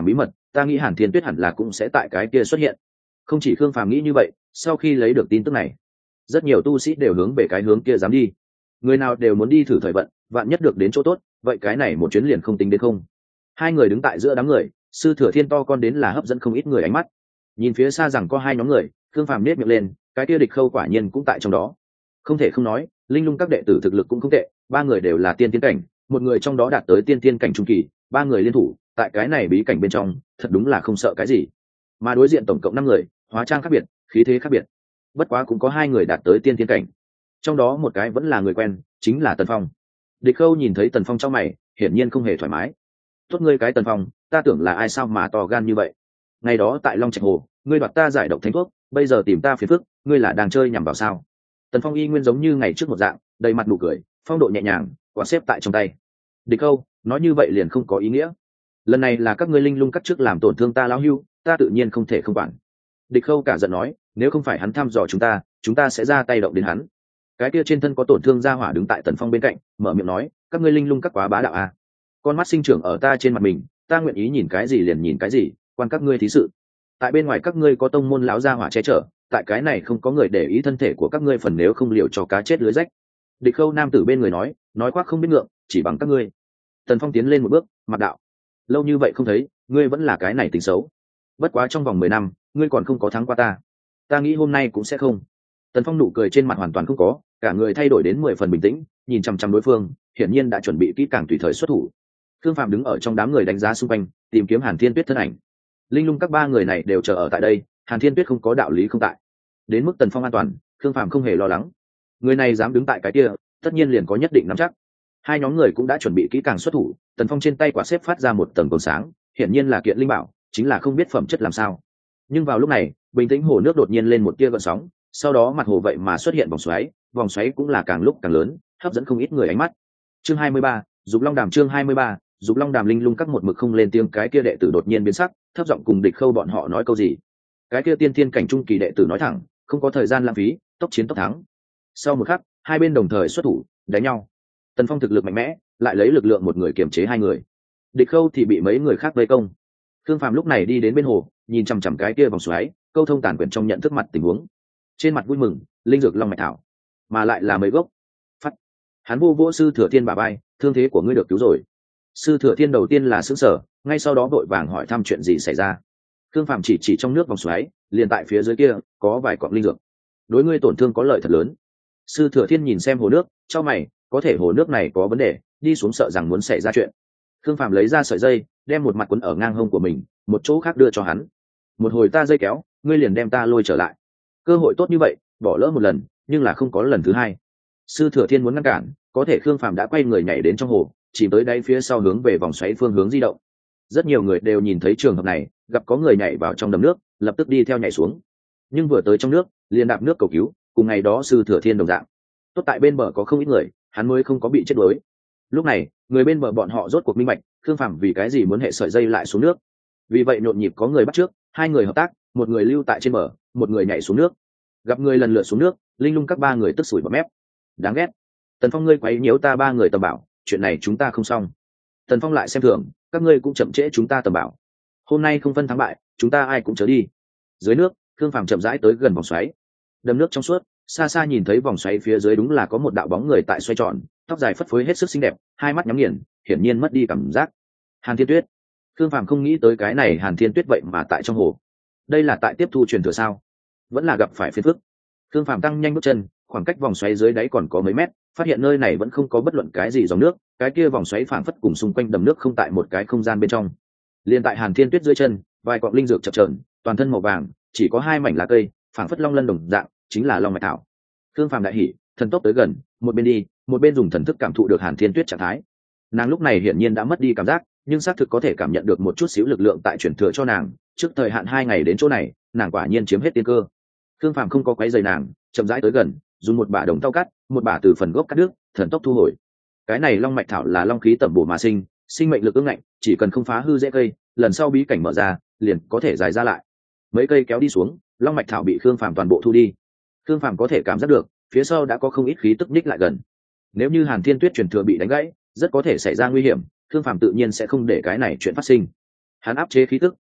ta nghĩ Hàn Thiên Tuyết hẳn là cũng sẽ tại cái kia xuất hiện. Không chỉ Khương Phàm nghĩ như vậy, sau khi lấy được tin tức này, rất nhiều tu sĩ đều hướng về cái hướng kia dám đi. Người nào đều muốn đi thử thời vận, vạn nhất được đến chỗ tốt, vậy cái này một chuyến liền không tính đến không. Hai người đứng tại giữa đám người, Sư Thừa Thiên to con đến là hấp dẫn không ít người ánh mắt. Nhìn phía xa rằng có hai nhóm người, Khương Phàm nhếch miệng lên, cái kia Địch Khâu quả nhiên cũng tại trong đó. Không thể không nói, linh lung các đệ tử thực lực cũng không tệ, ba người đều là tiên tiên cảnh, một người trong đó đạt tới tiên tiên cảnh trung kỳ, ba người liên thủ, tại cái này bí cảnh bên trong, thật đúng là không sợ cái gì. Mà đối diện tổng cộng 5 người, hóa trang khác biệt, khí thế khác biệt. Bất quá cũng có 2 người đạt tới tiên tiên cảnh. Trong đó một cái vẫn là người quen, chính là Tần Phong. Địch Khâu nhìn thấy Tần Phong trong mày, hiển nhiên không hề thoải mái. Tốt ngươi cái Tần Phong, ta tưởng là ai sao mà to gan như vậy? Ngày đó tại Long Trạch Hồ, ngươi đoạt ta giải độc thánh thuốc, bây giờ tìm ta phiền phức, ngươi là đang chơi nhằm vào sao? Tần Phong y nguyên giống như ngày trước một dạng, đầy mặt nụ cười, phong độ nhẹ nhàng, quả xếp tại trong tay. Địch Khâu, nói như vậy liền không có ý nghĩa. Lần này là các ngươi linh lung cắt trước làm tổn thương ta lão hưu, ta tự nhiên không thể không quản. Địch Khâu cả giận nói, nếu không phải hắn thăm dò chúng ta sẽ ra tay động đến hắn. Cái kia trên thân có tổn thương ra hỏa đứng tại Tần Phong bên cạnh, mở miệng nói, các ngươi linh lung cắt quá bá đạo à? Con mắt sinh trưởng ở ta trên mặt mình, ta nguyện ý nhìn cái gì liền nhìn cái gì, quan các ngươi thí sự. Tại bên ngoài các ngươi có tông môn lão gia hỏa che chở, tại cái này không có người để ý thân thể của các ngươi, phần nếu không liều cho cá chết lưới rách. Địch Khâu nam tử bên người nói khoác không biết ngượng, chỉ bằng các ngươi. Tần Phong tiến lên một bước, mặt đạo, lâu như vậy không thấy, ngươi vẫn là cái này tính xấu. Bất quá trong vòng 10 năm, ngươi còn không có thắng qua ta nghĩ hôm nay cũng sẽ không. Tần Phong nụ cười trên mặt hoàn toàn không có, cả người thay đổi đến 10 phần bình tĩnh, nhìn chăm chăm đối phương, hiển nhiên đã chuẩn bị kỹ càng tùy thời xuất thủ. Khương Phạm đứng ở trong đám người đánh giá xung quanh, tìm kiếm Hàn Thiên Tuyết thân ảnh. Linh lung các ba người này đều chờ ở tại đây, Hàn Thiên Tuyết không có đạo lý không tại. Đến mức Tần Phong an toàn, Khương Phạm không hề lo lắng. Người này dám đứng tại cái kia, tất nhiên liền có nhất định nắm chắc. Hai nhóm người cũng đã chuẩn bị kỹ càng xuất thủ, Tần Phong trên tay quả xếp phát ra một tầng cồn sáng, hiển nhiên là kiện linh bảo, chính là không biết phẩm chất làm sao. Nhưng vào lúc này, bình tĩnh hồ nước đột nhiên lên một tia gợn sóng, sau đó mặt hồ vậy mà xuất hiện vòng xoáy cũng là càng lúc càng lớn, hấp dẫn không ít người ánh mắt. Chương 23, Dục Long Đàm. Chương 23, Dục Long Đàm. Linh lung các một mực không lên tiếng, cái kia đệ tử đột nhiên biến sắc, thấp giọng cùng Địch Khâu bọn họ nói câu gì. Cái kia tiên thiên cảnh trung kỳ đệ tử nói thẳng, không có thời gian lãng phí, tốc chiến tốc thắng. Sau một khắc, hai bên đồng thời xuất thủ, đánh nhau. Tần Phong thực lực mạnh mẽ, lại lấy lực lượng một người kiềm chế hai người. Địch Khâu thì bị mấy người khác vây công. Thương Phàm lúc này đi đến bên hồ, nhìn chằm chằm cái kia vòng xoáy, câu thông tản quyển trong nhận thức mặt tình huống. Trên mặt vui mừng, linh dược long mạch thảo, mà lại là mấy gốc. Phát. Hắn vô vỗ Sư Thừa Thiên bả vai, thương thế của ngươi được cứu rồi. Sư Thừa Thiên đầu tiên là sững sờ, ngay sau đó vội vàng hỏi thăm chuyện gì xảy ra. Thương Phàm chỉ trong nước vòng xoáy, liền tại phía dưới kia có vài cọng linh dược. Đối ngươi tổn thương có lợi thật lớn. Sư Thừa Thiên nhìn xem hồ nước, chau mày, có thể hồ nước này có vấn đề, đi xuống sợ rằng muốn xảy ra chuyện. Thương Phàm lấy ra sợi dây, đem một mặt quấn ở ngang hông của mình, một chỗ khác đưa cho hắn. Một hồi ta dây kéo, ngươi liền đem ta lôi trở lại. Cơ hội tốt như vậy, bỏ lỡ một lần, nhưng là không có lần thứ hai. Sư Thừa Thiên muốn ngăn cản, có thể Khương Phàm đã quay người nhảy đến trong hồ, chỉ tới đáy phía sau hướng về vòng xoáy phương hướng di động. Rất nhiều người đều nhìn thấy trường hợp này, gặp có người nhảy vào trong đầm nước, lập tức đi theo nhảy xuống. Nhưng vừa tới trong nước, liền đạp nước cầu cứu, cùng ngày đó Sư Thừa Thiên đồng dạng. Tốt tại bên bờ có không ít người, hắn mới không có bị chết đuối. Lúc này, người bên bờ bọn họ rốt cuộc minh bạch, Khương Phàm vì cái gì muốn hệ sợi dây lại xuống nước. Vì vậy nhộn nhịp có người bắt trước, hai người hợp tác, một người lưu tại trên bờ, một người nhảy xuống nước. Gặp người lần lượt xuống nước, linh lung các ba người tức sủi bọt mép. Đáng ghét. Tần Phong ngươi quấy nhiễu ta ba người tầm bảo, chuyện này chúng ta không xong. Tần Phong lại xem thường, các ngươi cũng chậm trễ chúng ta tầm bảo. Hôm nay không phân thắng bại, chúng ta ai cũng chớ đi. Dưới nước, Khương Phàm chậm rãi tới gần vòng xoáy. Đầm nước trong suốt, xa xa nhìn thấy vòng xoáy phía dưới đúng là có một đạo bóng người tại xoay tròn, tóc dài phất phới hết sức xinh đẹp, hai mắt nhắm nghiền, hiển nhiên mất đi cảm giác. Hàn Thiên Tuyết. Khương Phàm không nghĩ tới cái này Hàn Thiên Tuyết vậy mà tại trong hồ. Đây là tại tiếp thu truyền thừa sao? Vẫn là gặp phải phiền phức. Khương Phàm tăng nhanh bước chân, khoảng cách vòng xoáy dưới đáy còn có mấy mét, phát hiện nơi này vẫn không có bất luận cái gì dòng nước, cái kia vòng xoáy phảng phất cùng xung quanh đầm nước không tại một cái không gian bên trong. Liên tại Hàn Thiên Tuyết dưới chân, vài quặng linh dược chập chờn, toàn thân màu vàng, chỉ có hai mảnh lá cây, phảng phất long lân đồng dạng, chính là long mạch thảo. Khương Phàm đại hỉ, thần tốc tới gần, một bên đi, một bên dùng thần thức cảm thụ được Hàn Thiên Tuyết trạng thái. Nàng lúc này hiển nhiên đã mất đi cảm giác, nhưng xác thực có thể cảm nhận được một chút xíu lực lượng tại truyền thừa cho nàng. Trước thời hạn 2 ngày đến chỗ này, nàng quả nhiên chiếm hết tiên cơ. Khương Phàm không có quấy rầy nàng, chậm rãi tới gần, dùng một bả đồng tao cắt, một bả từ phần gốc cắt đứt, thần tốc thu hồi. Cái này long mạch thảo là long khí tẩm bổ mà sinh, sinh mệnh lực ương ngạnh, chỉ cần không phá hư rễ cây, lần sau bí cảnh mở ra, liền có thể dài ra lại. Mấy cây kéo đi xuống, long mạch thảo bị Khương Phàm toàn bộ thu đi. Khương Phàm có thể cảm giác được, phía sau đã có không ít khí tức ních lại gần. Nếu như Hàn Thiên Tuyết truyền thừa bị đánh gãy, rất có thể xảy ra nguy hiểm, Khương Phàm tự nhiên sẽ không để cái này chuyện phát sinh. Hắn áp chế khí tức,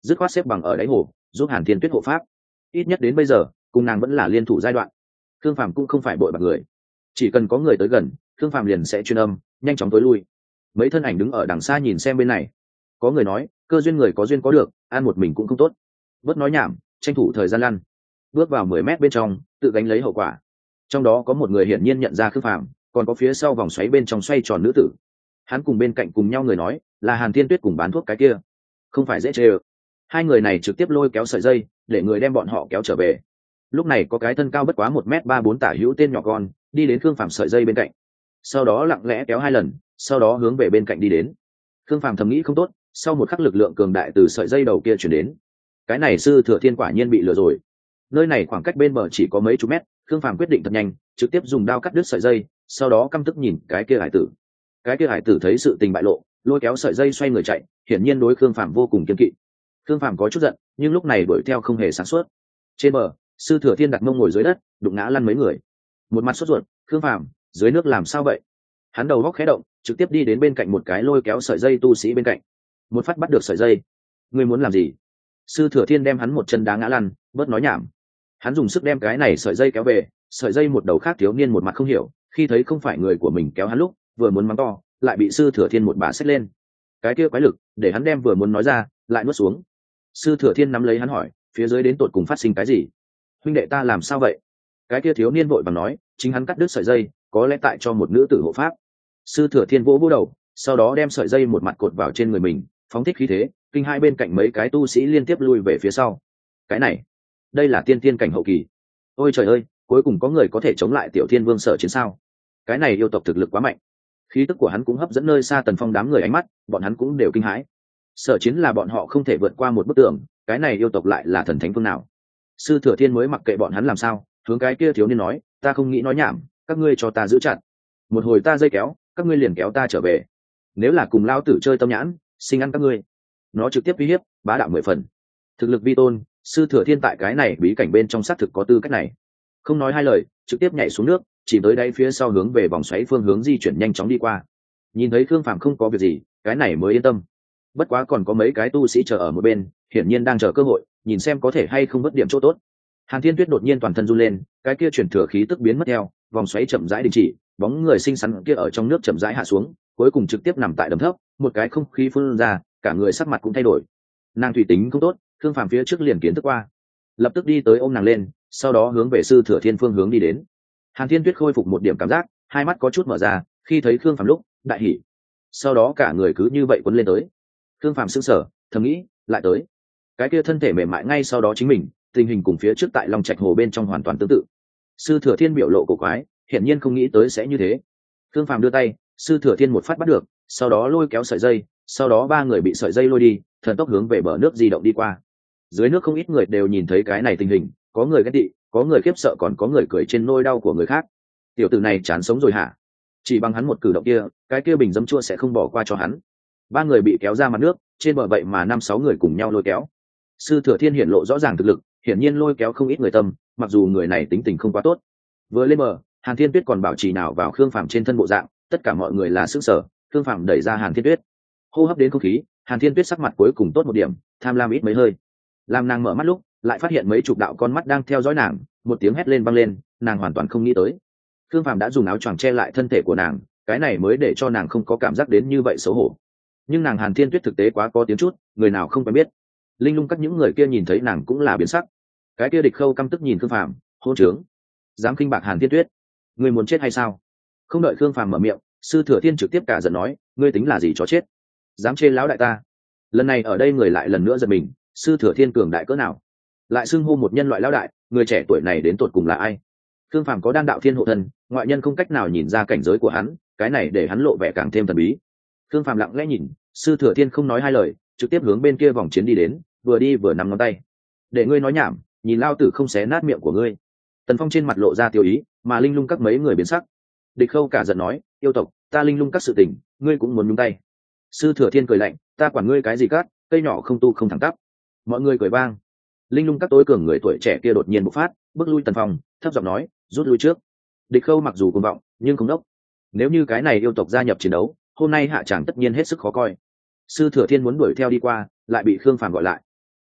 dứt khoát xếp bằng ở đáy hồ giúp Hàn Thiên Tuyết hộ pháp. Ít nhất đến bây giờ cùng nàng vẫn là liên thủ giai đoạn. Khương Phàm cũng không phải bội bạc người, chỉ cần có người tới gần Khương Phàm liền sẽ truyền âm nhanh chóng tối lui. Mấy thân ảnh đứng ở đằng xa nhìn xem bên này. Có người nói cơ duyên người có duyên có được, ăn một mình cũng không tốt. Bớt nói nhảm, tranh thủ thời gian lăn. Bước vào 10 mét bên trong tự gánh lấy hậu quả. Trong đó có một người hiển nhiên nhận ra Khương Phàm, còn có phía sau vòng xoáy bên trong xoay tròn nữ tử. Hắn cùng bên cạnh cùng nhau người nói là Hàn Thiên Tuyết cùng bán thuốc cái kia, không phải dễ chê ơ. Hai người này trực tiếp lôi kéo sợi dây để người đem bọn họ kéo trở về. Lúc này có cái thân cao bất quá 1m34 tả hữu tên nhỏ con đi đến Khương Phàm sợi dây bên cạnh, sau đó lặng lẽ kéo 2 lần, sau đó hướng về bên cạnh đi đến. Khương Phàm thầm nghĩ không tốt, sau một khắc lực lượng cường đại từ sợi dây đầu kia chuyển đến. Cái này Sư Thừa Thiên quả nhiên bị lừa rồi. Nơi này khoảng cách bên bờ chỉ có mấy chục mét, Khương Phàm quyết định thật nhanh, trực tiếp dùng đao cắt đứt sợi dây, sau đó căm tức nhìn cái kia hải tử. Cái kia hải tử thấy sự tình bại lộ, lôi kéo sợi dây xoay người chạy, hiển nhiên đối Khương Phàm vô cùng kiêng kỵ. Khương Phàm có chút giận, nhưng lúc này đuổi theo không hề sáng suốt. Trên bờ, Sư Thừa Thiên đặt mông ngồi dưới đất, đụng ngã lăn mấy người. Một mặt sốt ruột, Khương Phàm, dưới nước làm sao vậy? Hắn đầu góc khẽ động, trực tiếp đi đến bên cạnh một cái lôi kéo sợi dây tu sĩ bên cạnh. Một phát bắt được sợi dây. Ngươi muốn làm gì? Sư Thừa Thiên đem hắn một chân đá ngã lăn, bớt nói nhảm. Hắn dùng sức đem cái này sợi dây kéo về, sợi dây một đầu khác thiếu niên một mặt không hiểu, khi thấy không phải người của mình kéo hắn lúc, vừa muốn mắng to, lại bị Sư Thừa Thiên một bà xách lên. Cái kia quái lực, để hắn đem vừa muốn nói ra, lại nuốt xuống. Sư Thừa Thiên nắm lấy hắn hỏi, phía dưới đến tột cùng phát sinh cái gì? Huynh đệ ta làm sao vậy? Cái kia thiếu niên vội vàng nói, chính hắn cắt đứt sợi dây, có lẽ tại cho một nữ tử hộ pháp. Sư Thừa Thiên vỗ vỗ đầu, sau đó đem sợi dây một mặt cột vào trên người mình, phóng thích khí thế, kinh hai bên cạnh mấy cái tu sĩ liên tiếp lui về phía sau. Cái này, đây là tiên tiên cảnh hậu kỳ. Ôi trời ơi, cuối cùng có người có thể chống lại Tiểu Thiên Vương Sở Chiến sao? Cái này yêu tộc thực lực quá mạnh. Khí tức của hắn cũng hấp dẫn nơi xa Tần Phong đám người ánh mắt, bọn hắn cũng đều kinh hãi. Sở Chiến là bọn họ không thể vượt qua một bức tường, cái này yêu tộc lại là thần thánh phương nào? Sư Thừa Thiên mới mặc kệ bọn hắn làm sao, hướng cái kia thiếu niên nói, ta không nghĩ nói nhảm, các ngươi cho ta giữ chặt. Một hồi ta dây kéo, các ngươi liền kéo ta trở về. Nếu là cùng lao tử chơi tâm nhãn, sinh ăn các ngươi. Nó trực tiếp uy hiếp, bá đạo 10 phần. Thực lực vi tôn, Sư Thừa Thiên tại cái này bí cảnh bên trong xác thực có tư cách này. Không nói hai lời, trực tiếp nhảy xuống nước, chỉ tới đây phía sau hướng về vòng xoáy phương hướng di chuyển nhanh chóng đi qua. Nhìn thấy Khương Phàm không có việc gì, cái này mới yên tâm. Bất quá còn có mấy cái tu sĩ chờ ở một bên, hiển nhiên đang chờ cơ hội, nhìn xem có thể hay không mất điểm chỗ tốt. Hàn Thiên Tuyết đột nhiên toàn thân run lên, cái kia chuyển thừa khí tức biến mất theo, vòng xoáy chậm rãi đình chỉ, bóng người xinh xắn kia ở trong nước chậm rãi hạ xuống, cuối cùng trực tiếp nằm tại đầm thấp, một cái không khí phun ra, cả người sắc mặt cũng thay đổi. Nàng thủy tính không tốt, Khương Phàm phía trước liền kiến thức qua, lập tức đi tới ôm nàng lên, sau đó hướng về Sư Thừa Thiên phương hướng đi đến. Hàn Thiên Tuyết khôi phục một điểm cảm giác, hai mắt có chút mở ra, khi thấy Khương Phàm lúc, đại hỉ. Sau đó cả người cứ như vậy quấn lên tới. Khương Phàm sững sờ, thầm nghĩ, lại tới. Cái kia thân thể mềm mại ngay sau đó chính mình, tình hình cùng phía trước tại Long Trạch Hồ bên trong hoàn toàn tương tự. Sư Thừa Thiên biểu lộ cổ quái, hiển nhiên không nghĩ tới sẽ như thế. Khương Phàm đưa tay, Sư Thừa Thiên một phát bắt được, sau đó lôi kéo sợi dây, sau đó ba người bị sợi dây lôi đi, thần tốc hướng về bờ nước di động đi qua. Dưới nước không ít người đều nhìn thấy cái này tình hình, có người ghét tị, có người khiếp sợ, còn có người cười trên nỗi đau của người khác. Tiểu tử này chán sống rồi hả? Chỉ bằng hắn một cử động kia, cái kia bình dấm chua sẽ không bỏ qua cho hắn. Ba người bị kéo ra mặt nước, trên bờ vậy mà 5-6 người cùng nhau lôi kéo. Sư Thừa Thiên hiển lộ rõ ràng thực lực, hiển nhiên lôi kéo không ít người tâm, mặc dù người này tính tình không quá tốt. Vừa lên bờ, Hàn Thiên Tuyết còn bảo trì nào vào Khương Phàm trên thân bộ dạng, tất cả mọi người là sững sờ. Khương Phàm đẩy ra Hàn Thiên Tuyết, hô hấp đến không khí, Hàn Thiên Tuyết sắc mặt cuối cùng tốt một điểm, tham lam ít mấy hơi. Làm nàng mở mắt lúc, lại phát hiện mấy chục đạo con mắt đang theo dõi nàng, một tiếng hét lên vang lên, nàng hoàn toàn không nghĩ tới. Khương Phàm đã dùng áo choàng che lại thân thể của nàng, cái này mới để cho nàng không có cảm giác đến như vậy xấu hổ. Nhưng nàng Hàn Thiên Tuyết thực tế quá có tiếng chút, người nào không phải biết. Linh Lung các những người kia nhìn thấy nàng cũng là biến sắc. Cái kia Địch Khâu căm tức nhìn Khương Phàm, hôn trướng, dám khinh bạc Hàn Thiên Tuyết, ngươi muốn chết hay sao? Không đợi Khương Phàm mở miệng, Sư Thừa Thiên trực tiếp cả giận nói, ngươi tính là gì chó chết, dám chê lão đại ta. Lần này ở đây người lại lần nữa giật mình, Sư Thừa Thiên cường đại cỡ nào, lại xưng hô một nhân loại lão đại, người trẻ tuổi này đến tột cùng là ai? Khương Phàm có đan đạo thiên hộ thân, ngoại nhân không cách nào nhìn ra cảnh giới của hắn, cái này để hắn lộ vẻ càng thêm thần bí. Khương Phàm lặng lẽ nhìn, Sư Thừa Thiên không nói hai lời, trực tiếp hướng bên kia vòng chiến đi đến, vừa đi vừa nắm ngón tay. Để ngươi nói nhảm, nhìn lao tử không xé nát miệng của ngươi. Tần Phong trên mặt lộ ra tiêu ý, mà Linh Lung các mấy người biến sắc. Địch Khâu cả giận nói, yêu tộc, ta Linh Lung các sự tình, ngươi cũng muốn nhúng tay. Sư Thừa Thiên cười lạnh, ta quản ngươi cái gì cát, cây nhỏ không tu không thẳng tắp. Mọi người cười vang. Linh Lung các tối cường người tuổi trẻ kia đột nhiên bộc phát, bước lui Tần Phong, thấp giọng nói, rút lui trước. Địch Khâu mặc dù cuồng vọng, nhưng không đốc. Nếu như cái này yêu tộc gia nhập chiến đấu, hôm nay hạ tràng tất nhiên hết sức khó coi. Sư Thừa Thiên muốn đuổi theo đi qua, lại bị Khương Phàm gọi lại.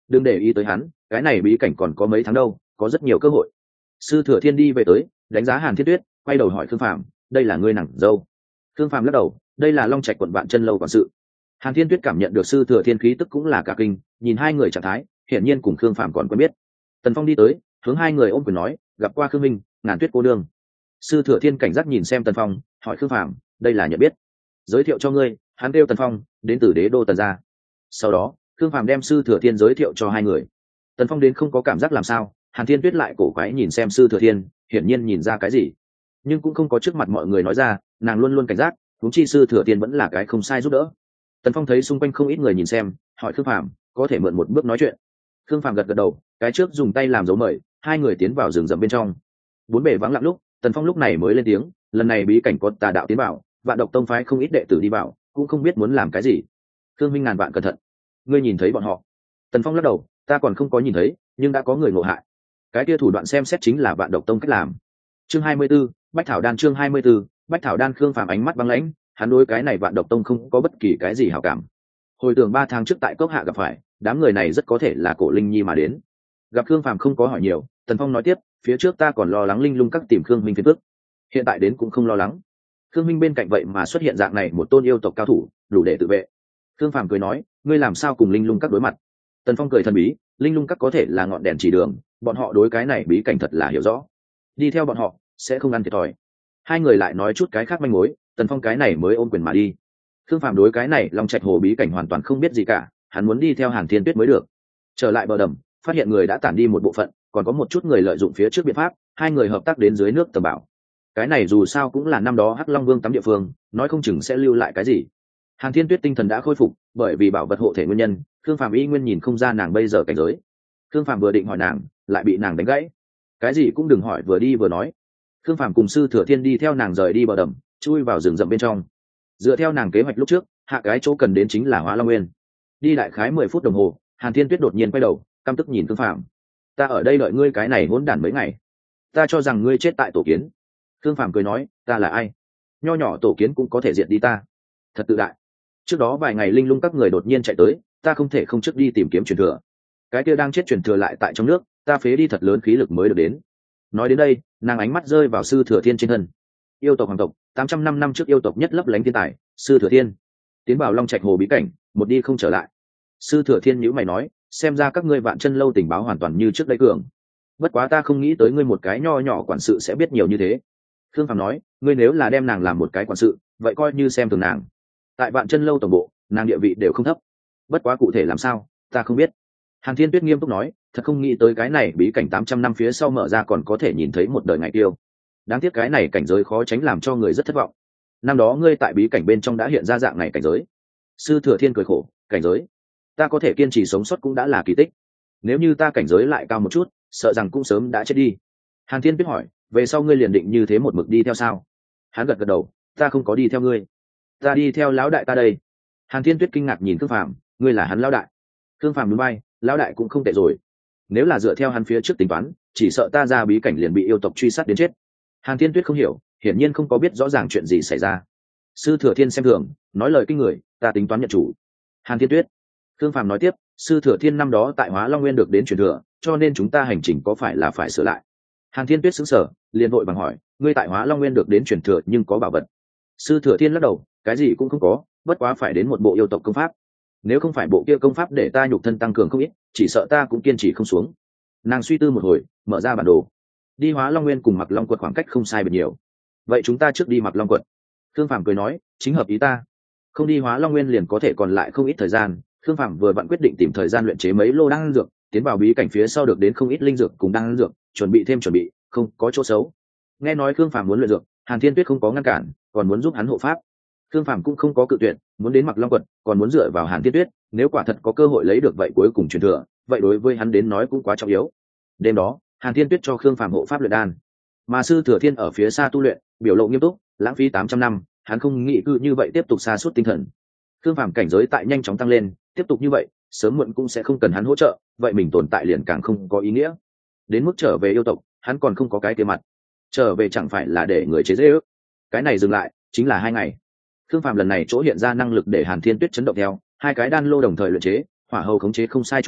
đừng để ý tới hắn, cái này bí cảnh còn có mấy tháng đâu, có rất nhiều cơ hội. Sư Thừa Thiên đi về tới, đánh giá Hàn Thiên Tuyết, quay đầu hỏi Khương Phàm, đây là ngươi nàng dâu? Khương Phàm lắc đầu, đây là Long Trạch quận Vạn Chân lâu quản sự. Hàn Thiên Tuyết cảm nhận được Sư Thừa Thiên khí tức cũng là cả kinh, nhìn hai người trạng thái, hiển nhiên cùng Khương Phàm còn quen biết. Tần Phong đi tới, hướng hai người ôm quyền nói, gặp qua Khương minh, Ngàn Tuyết cô đương. Sư Thừa Thiên cảnh giác nhìn xem Tần Phong, hỏi Khương Phàm, đây là nhận biết? Giới thiệu cho ngươi, hắn kêu Tần Phong, đến từ Đế đô Tần gia. Sau đó, Khương Phàm đem Sư Thừa Thiên giới thiệu cho hai người. Tần Phong đến không có cảm giác làm sao, Hàn Thiên Tuyết lại cổ quái nhìn xem Sư Thừa Thiên, hiển nhiên nhìn ra cái gì, nhưng cũng không có trước mặt mọi người nói ra, nàng luôn luôn cảnh giác, huống chi Sư Thừa Thiên vẫn là cái không sai giúp đỡ. Tần Phong thấy xung quanh không ít người nhìn xem, hỏi Khương Phàm, có thể mượn một bước nói chuyện? Khương Phàm gật gật đầu, cái trước dùng tay làm dấu mời, hai người tiến vào rừng rậm bên trong. Bốn bề vắng lặng lúc, Tần Phong lúc này mới lên tiếng, lần này bí cảnh có tà đạo tiến vào, Vạn Độc tông phái không ít đệ tử đi vào, cũng không biết muốn làm cái gì. Khương minh ngàn vạn cẩn thận. Ngươi nhìn thấy bọn họ? Tần Phong lắc đầu, ta còn không có nhìn thấy, nhưng đã có người ngộ hại. Cái kia thủ đoạn xem xét chính là Vạn Độc tông cách làm. Chương 24, Bách Thảo Đan. Chương 24, Bách Thảo Đan. Khương Phàm ánh mắt băng lãnh, hắn đối cái này Vạn Độc tông không có bất kỳ cái gì hảo cảm. Hồi tưởng 3 tháng trước tại cốc hạ gặp phải, đám người này rất có thể là Cổ Linh Nhi mà đến. Gặp Khương Phàm không có hỏi nhiều, Tần Phong nói tiếp, phía trước ta còn lo lắng Linh Lung các tìm Khương minh phiền phức, hiện tại đến cũng không lo lắng. Khương minh bên cạnh vậy mà xuất hiện dạng này một tôn yêu tộc cao thủ, đủ để tự vệ. Khương Phàm cười nói, ngươi làm sao cùng Linh Lung các đối mặt? Tần Phong cười thần bí, Linh Lung các có thể là ngọn đèn chỉ đường, bọn họ đối cái này bí cảnh thật là hiểu rõ, đi theo bọn họ sẽ không ăn thiệt thòi. Hai người lại nói chút cái khác manh mối, Tần Phong cái này mới ôm quyền mà đi. Khương Phàm đối cái này Long Trạch hồ bí cảnh hoàn toàn không biết gì cả, hắn muốn đi theo Hàn Thiên Tuyết mới được. Trở lại bờ đầm, phát hiện người đã tản đi một bộ phận, còn có một chút người lợi dụng phía trước biện pháp, hai người hợp tác đến dưới nước tầm bảo. Cái này dù sao cũng là năm đó Hắc Long Vương tắm địa phương, nói không chừng sẽ lưu lại cái gì. Hàn Thiên Tuyết tinh thần đã khôi phục, bởi vì bảo vật hộ thể nguyên nhân, Khương Phàm y nguyên nhìn không ra nàng bây giờ cảnh giới. Khương Phàm vừa định hỏi nàng, lại bị nàng đánh gãy. Cái gì cũng đừng hỏi, vừa đi vừa nói. Khương Phàm cùng Sư Thừa Thiên đi theo nàng rời đi bờ đầm, chui vào rừng rậm bên trong. Dựa theo nàng kế hoạch lúc trước, hạ cái chỗ cần đến chính là Hóa Long Nguyên. Đi đại khái 10 phút đồng hồ, Hàn Thiên Tuyết đột nhiên quay đầu, căm tức nhìn Khương Phàm. Ta ở đây đợi ngươi cái này hỗn đản mấy ngày, ta cho rằng ngươi chết tại tổ kiến. Khương Phàm cười nói, ta là ai? Nho nhỏ tổ kiến cũng có thể diệt đi ta, thật tự đại. Trước đó vài ngày Linh Lung các người đột nhiên chạy tới, ta không thể không trước đi tìm kiếm truyền thừa. Cái kia đang chết truyền thừa lại tại trong nước, ta phế đi thật lớn khí lực mới được đến. Nói đến đây, nàng ánh mắt rơi vào Sư Thừa Thiên trên thân. Yêu tộc hoàng tộc, 800 năm trước yêu tộc nhất lấp lánh thiên tài, Sư Thừa Thiên tiến vào Long Trạch hồ bí cảnh, một đi không trở lại. Sư Thừa Thiên nhíu mày nói, xem ra các ngươi Vạn Chân lâu tình báo hoàn toàn như trước đây cường. Bất quá ta không nghĩ tới ngươi một cái nho nhỏ quản sự sẽ biết nhiều như thế. Khương Phàm nói, ngươi nếu là đem nàng làm một cái quản sự, vậy coi như xem thường nàng. Tại Vạn Chân lâu tổng bộ, nàng địa vị đều không thấp. Bất quá cụ thể làm sao, ta không biết. Hàn Thiên Tuyết nghiêm túc nói, thật không nghĩ tới cái này bí cảnh 800 năm phía sau mở ra còn có thể nhìn thấy một đời ngày tiêu. Đáng tiếc cái này cảnh giới khó tránh làm cho người rất thất vọng. Năm đó ngươi tại bí cảnh bên trong đã hiện ra dạng này cảnh giới. Sư Thừa Thiên cười khổ, cảnh giới? Ta có thể kiên trì sống sót cũng đã là kỳ tích. Nếu như ta cảnh giới lại cao một chút, sợ rằng cũng sớm đã chết đi. Hàn Thiên Tuyết hỏi, về sau ngươi liền định như thế một mực đi theo sao? Hắn gật gật đầu, ta không có đi theo ngươi, ta đi theo lão đại ta đây. Hàn Thiên Tuyết kinh ngạc nhìn Khương Phàm, ngươi là hắn lão đại? Khương Phàm núi bay, lão đại cũng không tệ rồi. Nếu là dựa theo hắn phía trước tính toán, chỉ sợ ta ra bí cảnh liền bị yêu tộc truy sát đến chết. Hàn Thiên Tuyết không hiểu, hiển nhiên không có biết rõ ràng chuyện gì xảy ra. Sư Thừa Thiên xem thường, nói lời kinh người, ta tính toán nhận chủ. Hàn Thiên Tuyết. Khương Phàm nói tiếp, Sư Thừa Thiên năm đó tại Hóa Long Nguyên được đến truyền thừa, cho nên chúng ta hành trình có phải là phải sửa lại. Hàn Thiên Tuyết sững sờ, liền vội bằng hỏi, ngươi tại Hóa Long Nguyên được đến truyền thừa nhưng có bảo vật? Sư Thừa Thiên lắc đầu, cái gì cũng không có, bất quá phải đến một bộ yêu tộc công pháp. Nếu không phải bộ kia công pháp để ta nhục thân tăng cường không ít, chỉ sợ ta cũng kiên trì không xuống. Nàng suy tư một hồi, mở ra bản đồ. Đi Hóa Long Nguyên cùng Mặc Long Quật khoảng cách không sai biệt nhiều. Vậy chúng ta trước đi Mặc Long Quật. Khương Phàm cười nói, chính hợp ý ta. Không đi Hóa Long Nguyên liền có thể còn lại không ít thời gian. Khương Phàm vừa vặn quyết định tìm thời gian luyện chế mấy lô đan dược, tiến vào bí cảnh phía sau được đến không ít linh dược cùng đan dược, chuẩn bị thêm chuẩn bị, không có chỗ xấu. Nghe nói Khương Phàm muốn luyện dược, Hàn Thiên Tuyết không có ngăn cản, còn muốn giúp hắn hộ pháp. Khương Phàm cũng không có cự tuyệt, muốn đến Mặc Long Quật, còn muốn dựa vào Hàn Thiên Tuyết, nếu quả thật có cơ hội lấy được vậy cuối cùng truyền thừa, vậy đối với hắn đến nói cũng quá trọng yếu. Đêm đó, Hàn Thiên Tuyết cho Khương Phàm hộ pháp luyện đan, mà Sư Thừa Thiên ở phía xa tu luyện, biểu lộ nghiêm túc, lãng phí 800 năm, hắn không nghĩ cứ như vậy tiếp tục sa sút tinh thần. Khương Phàm cảnh giới tại nhanh chóng tăng lên, tiếp tục như vậy, sớm muộn cũng sẽ không cần hắn hỗ trợ, vậy mình tồn tại liền càng không có ý nghĩa. Đến mức trở về yêu tộc, hắn còn không có cái kia mặt. Trở về chẳng phải là để người chế giễu. Cái này dừng lại, chính là 2 ngày. Khương Phàm lần này chỗ hiện ra năng lực để Hàn Thiên Tuyết chấn động theo, 2 cái đan lô đồng thời luyện chế, hỏa hầu khống chế không sai chút nào,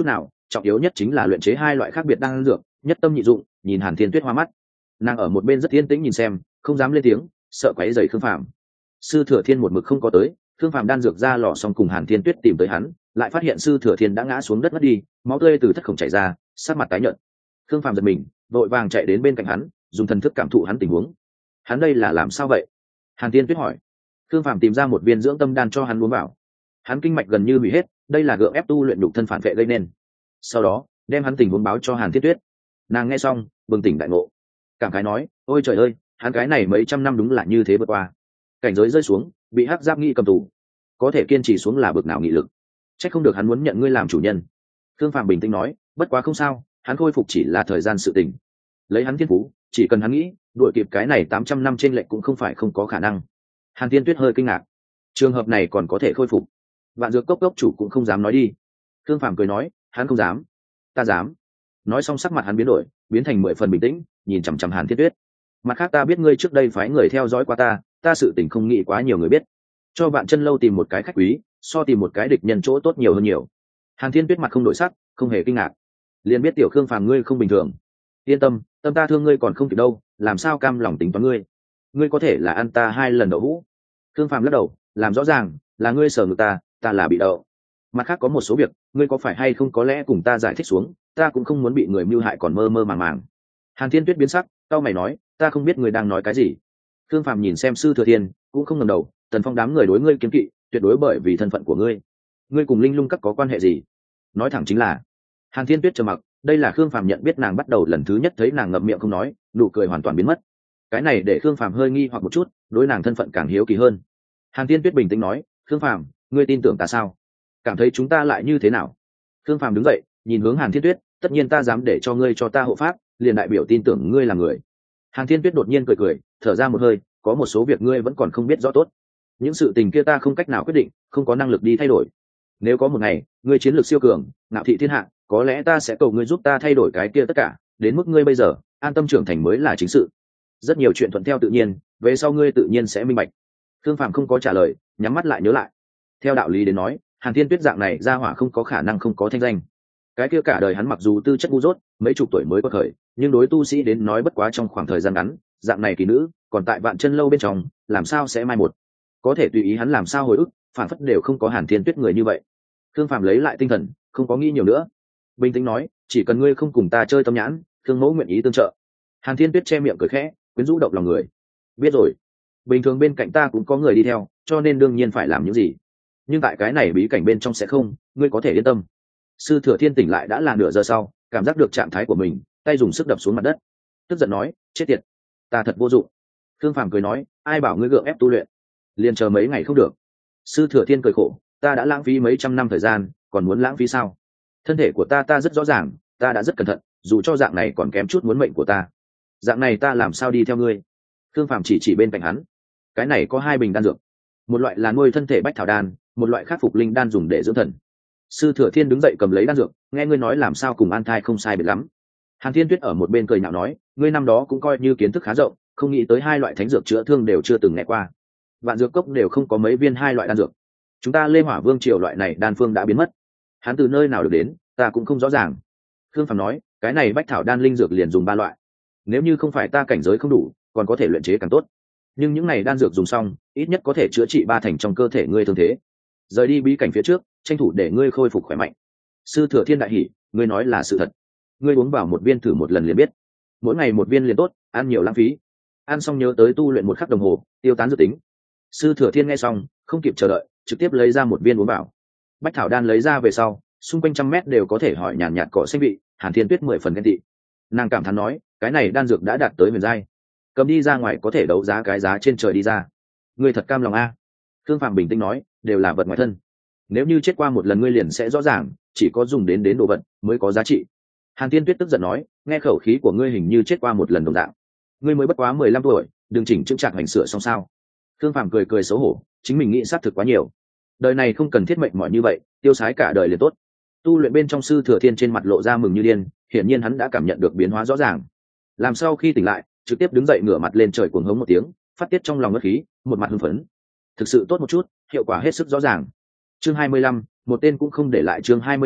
trọng yếu nhất chính là luyện chế hai loại khác biệt đan dược, nhất tâm nhị dụng. Nhìn Hàn Thiên Tuyết hoa mắt, nàng ở một bên rất yên tĩnh nhìn xem, không dám lên tiếng, sợ quấy rầy Khương Phàm. Sư Thừa Thiên một mực không có tới, Khương Phàm đan dược ra lò xong cùng Hàn Thiên Tuyết tìm tới hắn, lại phát hiện Sư Thừa Thiên đã ngã xuống đất mất đi, máu tươi từ thất khổng chảy ra, sắc mặt tái nhợt. Khương Phàm giật mình, vội vàng chạy đến bên cạnh hắn, dùng thần thức cảm thụ hắn tình huống. Hắn đây là làm sao vậy? Hàn Thiên Tuyết hỏi. Khương Phàm tìm ra một viên dưỡng tâm đan cho hắn uống vào. Hắn kinh mạch gần như hủy hết, đây là gượng ép tu luyện nhục thân phản vệ gây nên. Sau đó, đem hắn tình huống báo cho Hàn Thiên Tuyết. Nàng nghe xong, bừng tỉnh đại ngộ, cảm khái nói: ôi trời ơi, hắn cái này mấy trăm năm đúng là như thế vượt qua, cảnh giới rơi xuống, bị hắc giáp nghi cầm tù, có thể kiên trì xuống là bực nào nghị lực. Trách không được hắn muốn nhận ngươi làm chủ nhân. Khương Phàm bình tĩnh nói: bất quá không sao, hắn khôi phục chỉ là thời gian sự tình. Lấy hắn thiên phú, chỉ cần hắn nghĩ, đuổi kịp cái này 800 năm trên lệnh cũng không phải không có khả năng. Hàn Thiên Tuyết hơi kinh ngạc, trường hợp này còn có thể khôi phục? Vạn Dược Cốc cốc chủ cũng không dám nói đi. Khương Phàm cười nói: hắn không dám, ta dám. Nói xong sắc mặt hắn biến đổi, biến thành 10 phần bình tĩnh, nhìn chằm chằm Hàn Thiên Tuyết. Mặt khác ta biết ngươi trước đây phái người theo dõi qua ta sự tình không nghĩ quá nhiều người biết, cho Vạn Chân Lâu tìm một cái khách quý, so tìm một cái địch nhân chỗ tốt nhiều hơn nhiều. Hàn Thiên Tuyết mặt không đổi sắc, không hề kinh ngạc, liền biết tiểu Khương Phàm ngươi không bình thường. Yên tâm, tâm ta thương ngươi còn không kịp đâu, làm sao cam lòng tính toán ngươi? Ngươi có thể là ăn ta 2 lần đậu hũ. Khương Phàm lắc đầu, làm rõ ràng là ngươi sở ngược ta là bị đậu. Mặt khác có một số việc, ngươi có phải hay không có lẽ cùng ta giải thích xuống, ta cũng không muốn bị người mưu hại còn mơ mơ màng màng. Hàn Thiên Tuyết biến sắc, cau mày nói: ta không biết ngươi đang nói cái gì. Khương Phàm nhìn xem Sư Thừa Thiên, cũng không ngẩng đầu. Tần Phong đám người đối ngươi kiêng kỵ, tuyệt đối bởi vì thân phận của ngươi. Ngươi cùng Linh Lung Các có quan hệ gì? Nói thẳng chính là. Hàn Thiên Tuyết trầm mặc, đây là Khương Phàm nhận biết nàng bắt đầu lần thứ nhất thấy nàng ngậm miệng không nói, nụ cười hoàn toàn biến mất. Cái này để Khương Phàm hơi nghi hoặc một chút, đối nàng thân phận càng hiếu kỳ hơn. Hàn Thiên Tuyết bình tĩnh nói: Khương Phàm, ngươi tin tưởng ta sao? Cảm thấy chúng ta lại như thế nào? Khương Phàm đứng dậy, nhìn hướng Hàn Thiên Tuyết: tất nhiên ta dám để cho ngươi cho ta hộ pháp, liền đại biểu tin tưởng ngươi là người. Hàn Thiên Tuyết đột nhiên cười cười, thở ra một hơi: có một số việc ngươi vẫn còn không biết rõ tốt, những sự tình kia ta không cách nào quyết định, không có năng lực đi thay đổi. Nếu có một ngày ngươi chiến lược siêu cường, ngạo thị thiên hạ, có lẽ ta sẽ cầu ngươi giúp ta thay đổi cái kia tất cả, đến mức ngươi bây giờ an tâm trưởng thành mới là chính sự. Rất nhiều chuyện thuận theo tự nhiên, về sau ngươi tự nhiên sẽ minh bạch. Khương Phàm không có trả lời, nhắm mắt lại nhớ lại. Theo đạo lý đến nói, Hàn Thiên Tuyết dạng này ra hỏa không có khả năng không có thanh danh. Cái kia cả đời hắn mặc dù tư chất ngu dốt, mấy chục tuổi mới có khởi, nhưng đối tu sĩ đến nói bất quá trong khoảng thời gian ngắn, dạng này kỳ nữ, còn tại Vạn Chân Lâu bên trong, làm sao sẽ mai một. Có thể tùy ý hắn làm sao hồi ức, phản phất đều không có Hàn Thiên Tuyết người như vậy. Khương Phàm lấy lại tinh thần, không có nghĩ nhiều nữa, bình tĩnh nói: chỉ cần ngươi không cùng ta chơi tâm nhãn, Khương mẫu nguyện ý tương trợ. Hàn Thiên Tuyết che miệng cười khẽ, quyến rũ động lòng người. Biết rồi, bình thường bên cạnh ta cũng có người đi theo, cho nên đương nhiên phải làm những gì, nhưng tại cái này bí cảnh bên trong sẽ không, ngươi có thể yên tâm. Sư Thừa Thiên tỉnh lại đã là nửa giờ sau, cảm giác được trạng thái của mình, tay dùng sức đập xuống mặt đất, tức giận nói: chết tiệt, ta thật vô dụng. Khương Phàm cười nói: ai bảo ngươi gượng ép tu luyện, liền chờ mấy ngày không được. Sư Thừa Thiên cười khổ: ta đã lãng phí mấy trăm năm thời gian, còn muốn lãng phí sao? Thân thể của ta rất rõ ràng, ta đã rất cẩn thận, dù cho dạng này còn kém chút muốn mệnh của ta, dạng này ta làm sao đi theo ngươi? Khương Phàm chỉ bên cạnh hắn, cái này có 2 bình đan dược, một loại là nuôi thân thể bách thảo đan, một loại khác phục linh đan dùng để dưỡng thần. Sư Thừa Thiên đứng dậy cầm lấy đan dược, nghe ngươi nói làm sao cùng An Thai không sai biệt lắm. Hàn Thiên Tuyết ở một bên cười nhạo nói: ngươi năm đó cũng coi như kiến thức khá rộng, không nghĩ tới 2 loại thánh dược chữa thương đều chưa từng nghe qua. Vạn Dược Cốc đều không có mấy viên 2 loại đan dược, chúng ta Lê Hỏa Vương triều loại này đan phương đã biến mất, hắn từ nơi nào được đến ta cũng không rõ ràng. Khương Phàm nói: cái này bách thảo đan linh dược liền dùng 3 loại, nếu như không phải ta cảnh giới không đủ, còn có thể luyện chế càng tốt, nhưng những này đan dược dùng xong, ít nhất có thể chữa trị 3 thành trong cơ thể ngươi thương thế. Rời đi bí cảnh phía trước, tranh thủ để ngươi khôi phục khỏe mạnh. Sư Thừa Thiên đại hỉ: ngươi nói là sự thật, ngươi uống vào 1 viên thử một lần liền biết, mỗi ngày 1 viên liền tốt, ăn nhiều lãng phí. Ăn xong nhớ tới tu luyện 1 khắc đồng hồ, tiêu tán dự tính. Sư Thừa Thiên nghe xong, không kịp chờ đợi, trực tiếp lấy ra 1 viên uống vào. Bách thảo đan lấy ra về sau, xung quanh trăm mét đều có thể hỏi nhàn nhạt cỏ xanh vị. Hàn Thiên Tuyết 10 phần ghen tị, nàng cảm thán nói: cái này đan dược đã đạt tới huyền giai, cầm đi ra ngoài có thể đấu giá cái giá trên trời đi ra. Ngươi thật cam lòng a? Khương Phàm bình tĩnh nói: đều là vật ngoại thân, nếu như chết qua 1 lần ngươi liền sẽ rõ ràng, chỉ có dùng đến đồ vật mới có giá trị. Hàn Thiên Tuyết tức giận nói: nghe khẩu khí của ngươi hình như chết qua 1 lần đồng dạng, ngươi mới bất quá 15 tuổi, đừng chỉnh chững chạc hành sửa xong sao? Khương Phàm cười xấu hổ, chính mình nghĩ sát thực quá nhiều, đời này không cần thiết mệnh mỏi như vậy, tiêu sái cả đời liền tốt. Tu luyện bên trong Sư Thừa Thiên trên mặt lộ ra mừng như điên, hiển nhiên hắn đã cảm nhận được biến hóa rõ ràng. Làm sau khi tỉnh lại, trực tiếp đứng dậy ngửa mặt lên trời cuồng hống một tiếng, phát tiết trong lòng ngất khí, một mặt hưng phấn. Thực sự tốt một chút, hiệu quả hết sức rõ ràng. Chương 25, một tên cũng không để lại. Chương 25,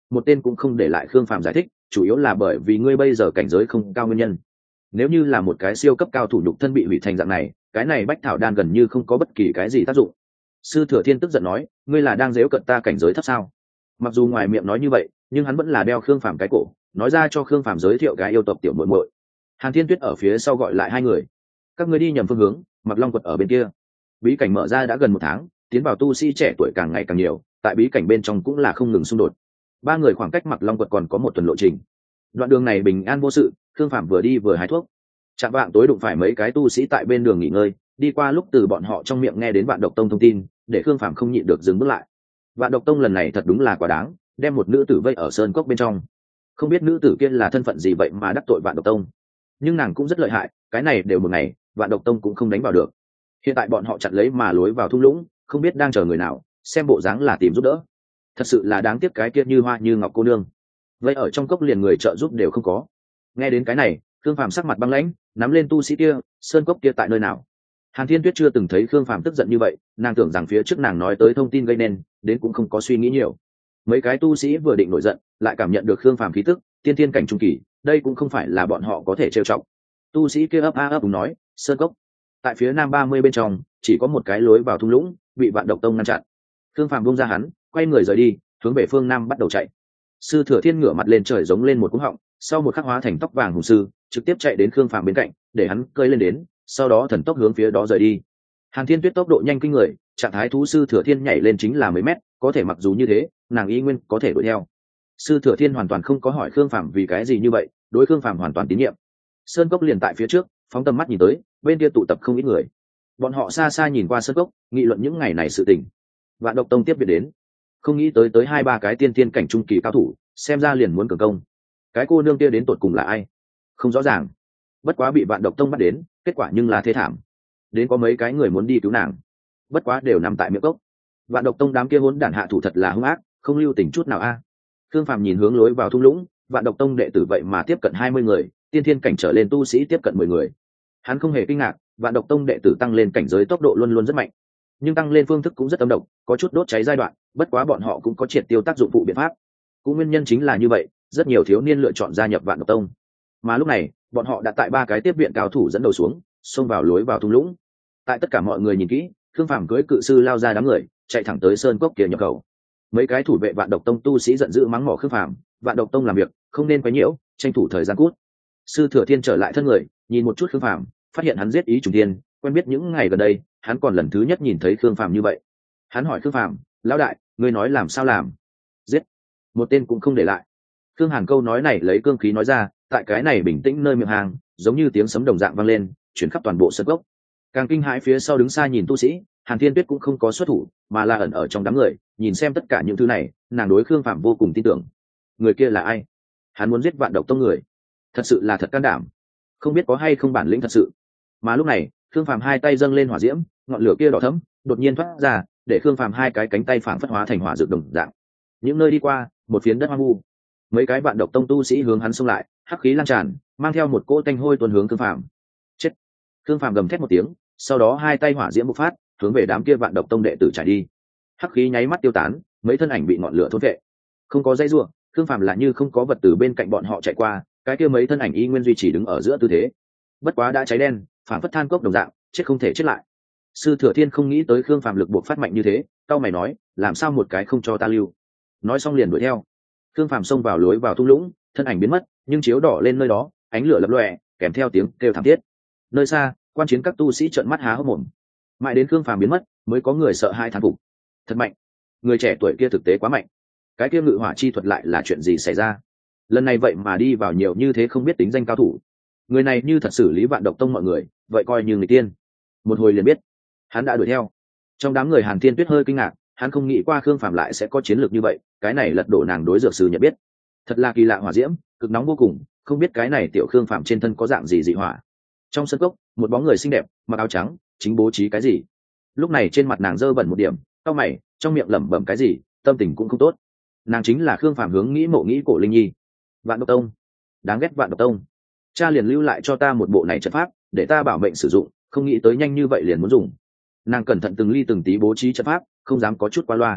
một tên cũng không để lại. Khương Phàm giải thích, chủ yếu là bởi vì ngươi bây giờ cảnh giới không cao nguyên nhân. Nếu như là một cái siêu cấp cao thủ nhục thân bị hủy thành dạng này, cái này bách thảo đan gần như không có bất kỳ cái gì tác dụng. Sư Thừa Thiên tức giận nói, ngươi là đang giễu cợt ta cảnh giới thấp sao? Mặc dù ngoài miệng nói như vậy, nhưng hắn vẫn là đeo Khương Phàm cái cổ, nói ra cho Khương Phàm giới thiệu gái yêu tộc tiểu muội muội. Hàn Thiên Tuyết ở phía sau gọi lại hai người, các ngươi đi nhầm phương hướng, Mặc Long quật ở bên kia. Bí cảnh mở ra đã gần 1 tháng, tiến vào tu sĩ trẻ tuổi càng ngày càng nhiều, tại bí cảnh bên trong cũng là không ngừng xung đột. Ba người khoảng cách Mặc Long quật còn có một tuần lộ trình. Đoạn đường này bình an vô sự, Khương Phàm vừa đi vừa hái thuốc. Chạm vạng tối đụng phải mấy cái tu sĩ tại bên đường nghỉ ngơi, đi qua lúc từ bọn họ trong miệng nghe đến Vạn Độc Tông thông tin, để Khương Phàm không nhịn được dừng bước lại. Vạn Độc Tông lần này thật đúng là quá đáng, đem một nữ tử vây ở sơn cốc bên trong. Không biết nữ tử kia là thân phận gì vậy mà đắc tội Vạn Độc Tông, nhưng nàng cũng rất lợi hại, cái này đều một ngày, Vạn Độc Tông cũng không đánh vào được. Hiện tại bọn họ chặn lấy mà lối vào thung lũng, không biết đang chờ người nào, xem bộ dáng là tìm giúp đỡ. Thật sự là đáng tiếc cái kia như hoa như ngọc cô nương, vậy ở trong cốc liền người trợ giúp đều không có. Nghe đến cái này, Khương Phàm sắc mặt băng lãnh, nắm lên tu sĩ kia, sơn cốc kia tại nơi nào? Hàn Thiên Tuyết chưa từng thấy Khương Phàm tức giận như vậy, nàng tưởng rằng phía trước nàng nói tới thông tin gây nên, đến cũng không có suy nghĩ nhiều. Mấy cái tu sĩ vừa định nổi giận, lại cảm nhận được Khương Phàm khí tức, tiên thiên cảnh trung kỳ, đây cũng không phải là bọn họ có thể trêu chọc. Tu sĩ kia ấp a ấp úng nói, sơn cốc tại phía nam 30 bên trong, chỉ có một cái lối vào thung lũng, bị Vạn Độc Tông ngăn chặn. Khương Phàm buông ra hắn, quay người rời đi, hướng về phương nam bắt đầu chạy. Sư Thừa Thiên ngửa mặt lên trời giống lên một cú họng, sau một khắc hóa thành tóc vàng hùng sư, trực tiếp chạy đến Khương Phàm bên cạnh, để hắn cơi lên đến, sau đó thần tốc hướng phía đó rời đi. Hàn Thiên Tuyết tốc độ nhanh kinh người, trạng thái thú Sư Thừa Thiên nhảy lên chính là mấy mét, có thể mặc dù như thế, nàng y nguyên có thể đuổi theo. Sư Thừa Thiên hoàn toàn không có hỏi Khương Phàm vì cái gì như vậy, đối Khương Phàm hoàn toàn tín nhiệm. Sơn cốc liền tại phía trước, phóng tầm mắt nhìn tới, bên kia tụ tập không ít người. Bọn họ xa xa nhìn qua sơn cốc, nghị luận những ngày này sự tình. Vạn Độc Tông tiếp biệt đến, không nghĩ tới 2-3 cái tiên tiên cảnh trung kỳ cao thủ, xem ra liền muốn cường công. Cái cô nương kia đến tột cùng là ai? Không rõ ràng. Bất quá bị Vạn Độc Tông bắt đến, kết quả nhưng là thê thảm. Đến có mấy cái người muốn đi cứu nàng, bất quá đều nằm tại miệng cốc. Vạn Độc Tông đám kia hỗn đản hạ thủ thật là hung ác, không lưu tình chút nào a. Khương Phàm nhìn hướng lối vào thung lũng, Vạn Độc Tông đệ tử vậy mà tiếp cận 20 người, tiên thiên cảnh trở lên tu sĩ tiếp cận 10 người. Hắn không hề kinh ngạc, Vạn Độc Tông đệ tử tăng lên cảnh giới tốc độ luôn luôn rất mạnh, nhưng tăng lên phương thức cũng rất âm độc, có chút đốt cháy giai đoạn, bất quá bọn họ cũng có triệt tiêu tác dụng phụ biện pháp. Cũng nguyên nhân chính là như vậy, rất nhiều thiếu niên lựa chọn gia nhập Vạn Độc Tông. Mà lúc này, bọn họ đã tại 3 cái tiếp viện cao thủ dẫn đầu xuống, xông vào lối vào thung lũng. Tại tất cả mọi người nhìn kỹ, Khương Phàm cưỡi cự sư lao ra đám người, chạy thẳng tới sơn cốc kia nhập khẩu. Mấy cái thủ vệ Vạn Độc Tông tu sĩ giận dữ mắng mỏ Khương Phàm, Vạn Độc Tông làm việc không nên quấy nhiễu, tranh thủ thời gian cút. Sư Thừa Thiên trở lại thân người, nhìn một chút Khương Phàm, phát hiện hắn giết ý trùng thiên, quen biết những ngày gần đây, hắn còn lần thứ nhất nhìn thấy Khương Phàm như vậy. Hắn hỏi Khương Phàm, lão đại, ngươi nói làm sao làm? Giết, một tên cũng không để lại. Khương Hàn câu nói này lấy cương khí nói ra, tại cái này bình tĩnh nơi miệng hàng, giống như tiếng sấm đồng dạng vang lên, chuyển khắp toàn bộ sân gốc. Càng kinh hãi phía sau đứng xa nhìn tu sĩ, Hàn Thiên Tuyết cũng không có xuất thủ, mà là ẩn ở trong đám người, nhìn xem tất cả những thứ này, nàng đối Khương Phàm vô cùng tin tưởng. Người kia là ai? Hắn muốn giết Vạn Độc Tông người, thật sự là thật can đảm, không biết có hay không bản lĩnh thật sự. Mà lúc này, Khương Phàm hai tay dâng lên hỏa diễm, ngọn lửa kia đỏ thẫm, đột nhiên thoát ra, để Khương Phàm hai cái cánh tay phảng phất hóa thành hỏa dược đồng dạng. Những nơi đi qua, một phiến đất hoang vu. Mấy cái Vạn Độc Tông tu sĩ hướng hắn xông lại, hắc khí lan tràn, mang theo một cỗ tanh hôi tuôn hướng Khương Phàm. Chết! Khương Phàm gầm thét một tiếng, sau đó hai tay hỏa diễm bộc phát, hướng về đám kia Vạn Độc Tông đệ tử chạy đi. Hắc khí nháy mắt tiêu tán, mấy thân ảnh bị ngọn lửa thôn phệ. Không có dây rủa, Khương Phàm lại như không có vật từ bên cạnh bọn họ chạy qua, cái kia mấy thân ảnh y nguyên duy trì đứng ở giữa tư thế. Bất quá đã cháy đen, phản phất than cốc đồng dạng, chết không thể chết lại. Sư Thừa Thiên không nghĩ tới Khương Phàm lực buộc phát mạnh như thế, cau mày nói, làm sao một cái không cho ta lưu? Nói xong liền đuổi theo. Khương Phàm xông vào lối vào thung lũng, thân ảnh biến mất, nhưng chiếu đỏ lên nơi đó, ánh lửa lập lòe, kèm theo tiếng kêu thảm thiết. Nơi xa, quan chiến các tu sĩ trợn mắt há hốc mồm. Mãi đến Khương Phàm biến mất, mới có người sợ hai thán phục. Thật mạnh, người trẻ tuổi kia thực tế quá mạnh. Cái kia ngự hỏa chi thuật lại là chuyện gì xảy ra? Lần này vậy mà đi vào nhiều như thế không biết tính danh cao thủ. Người này như thật xử lý Vạn Độc Tông mọi người, vậy coi như người tiên. Một hồi liền biết, hắn đã đuổi theo. Trong đám người Hàn Thiên Tuyết hơi kinh ngạc, hắn không nghĩ qua Khương Phàm lại sẽ có chiến lược như vậy, cái này lật đổ nàng đối dược sư nhận biết. Thật là kỳ lạ, hỏa diễm cực nóng vô cùng, không biết cái này tiểu Khương Phàm trên thân có dạng gì dị hỏa. Trong sân cốc, một bóng người xinh đẹp, mặc áo trắng, chính bố trí cái gì. Lúc này trên mặt nàng dơ bẩn một điểm, cau mày, trong miệng lẩm bẩm cái gì, tâm tình cũng không tốt. Nàng chính là Khương Phàm hướng nghĩ mộ nghĩ cổ Linh Nhi. Vạn Độc Tông, đáng ghét Vạn Độc Tông. Cha liền lưu lại cho ta một bộ này trận pháp, để ta bảo mệnh sử dụng, không nghĩ tới nhanh như vậy liền muốn dùng. Nàng cẩn thận từng ly từng tí bố trí trận pháp, không dám có chút qua loa.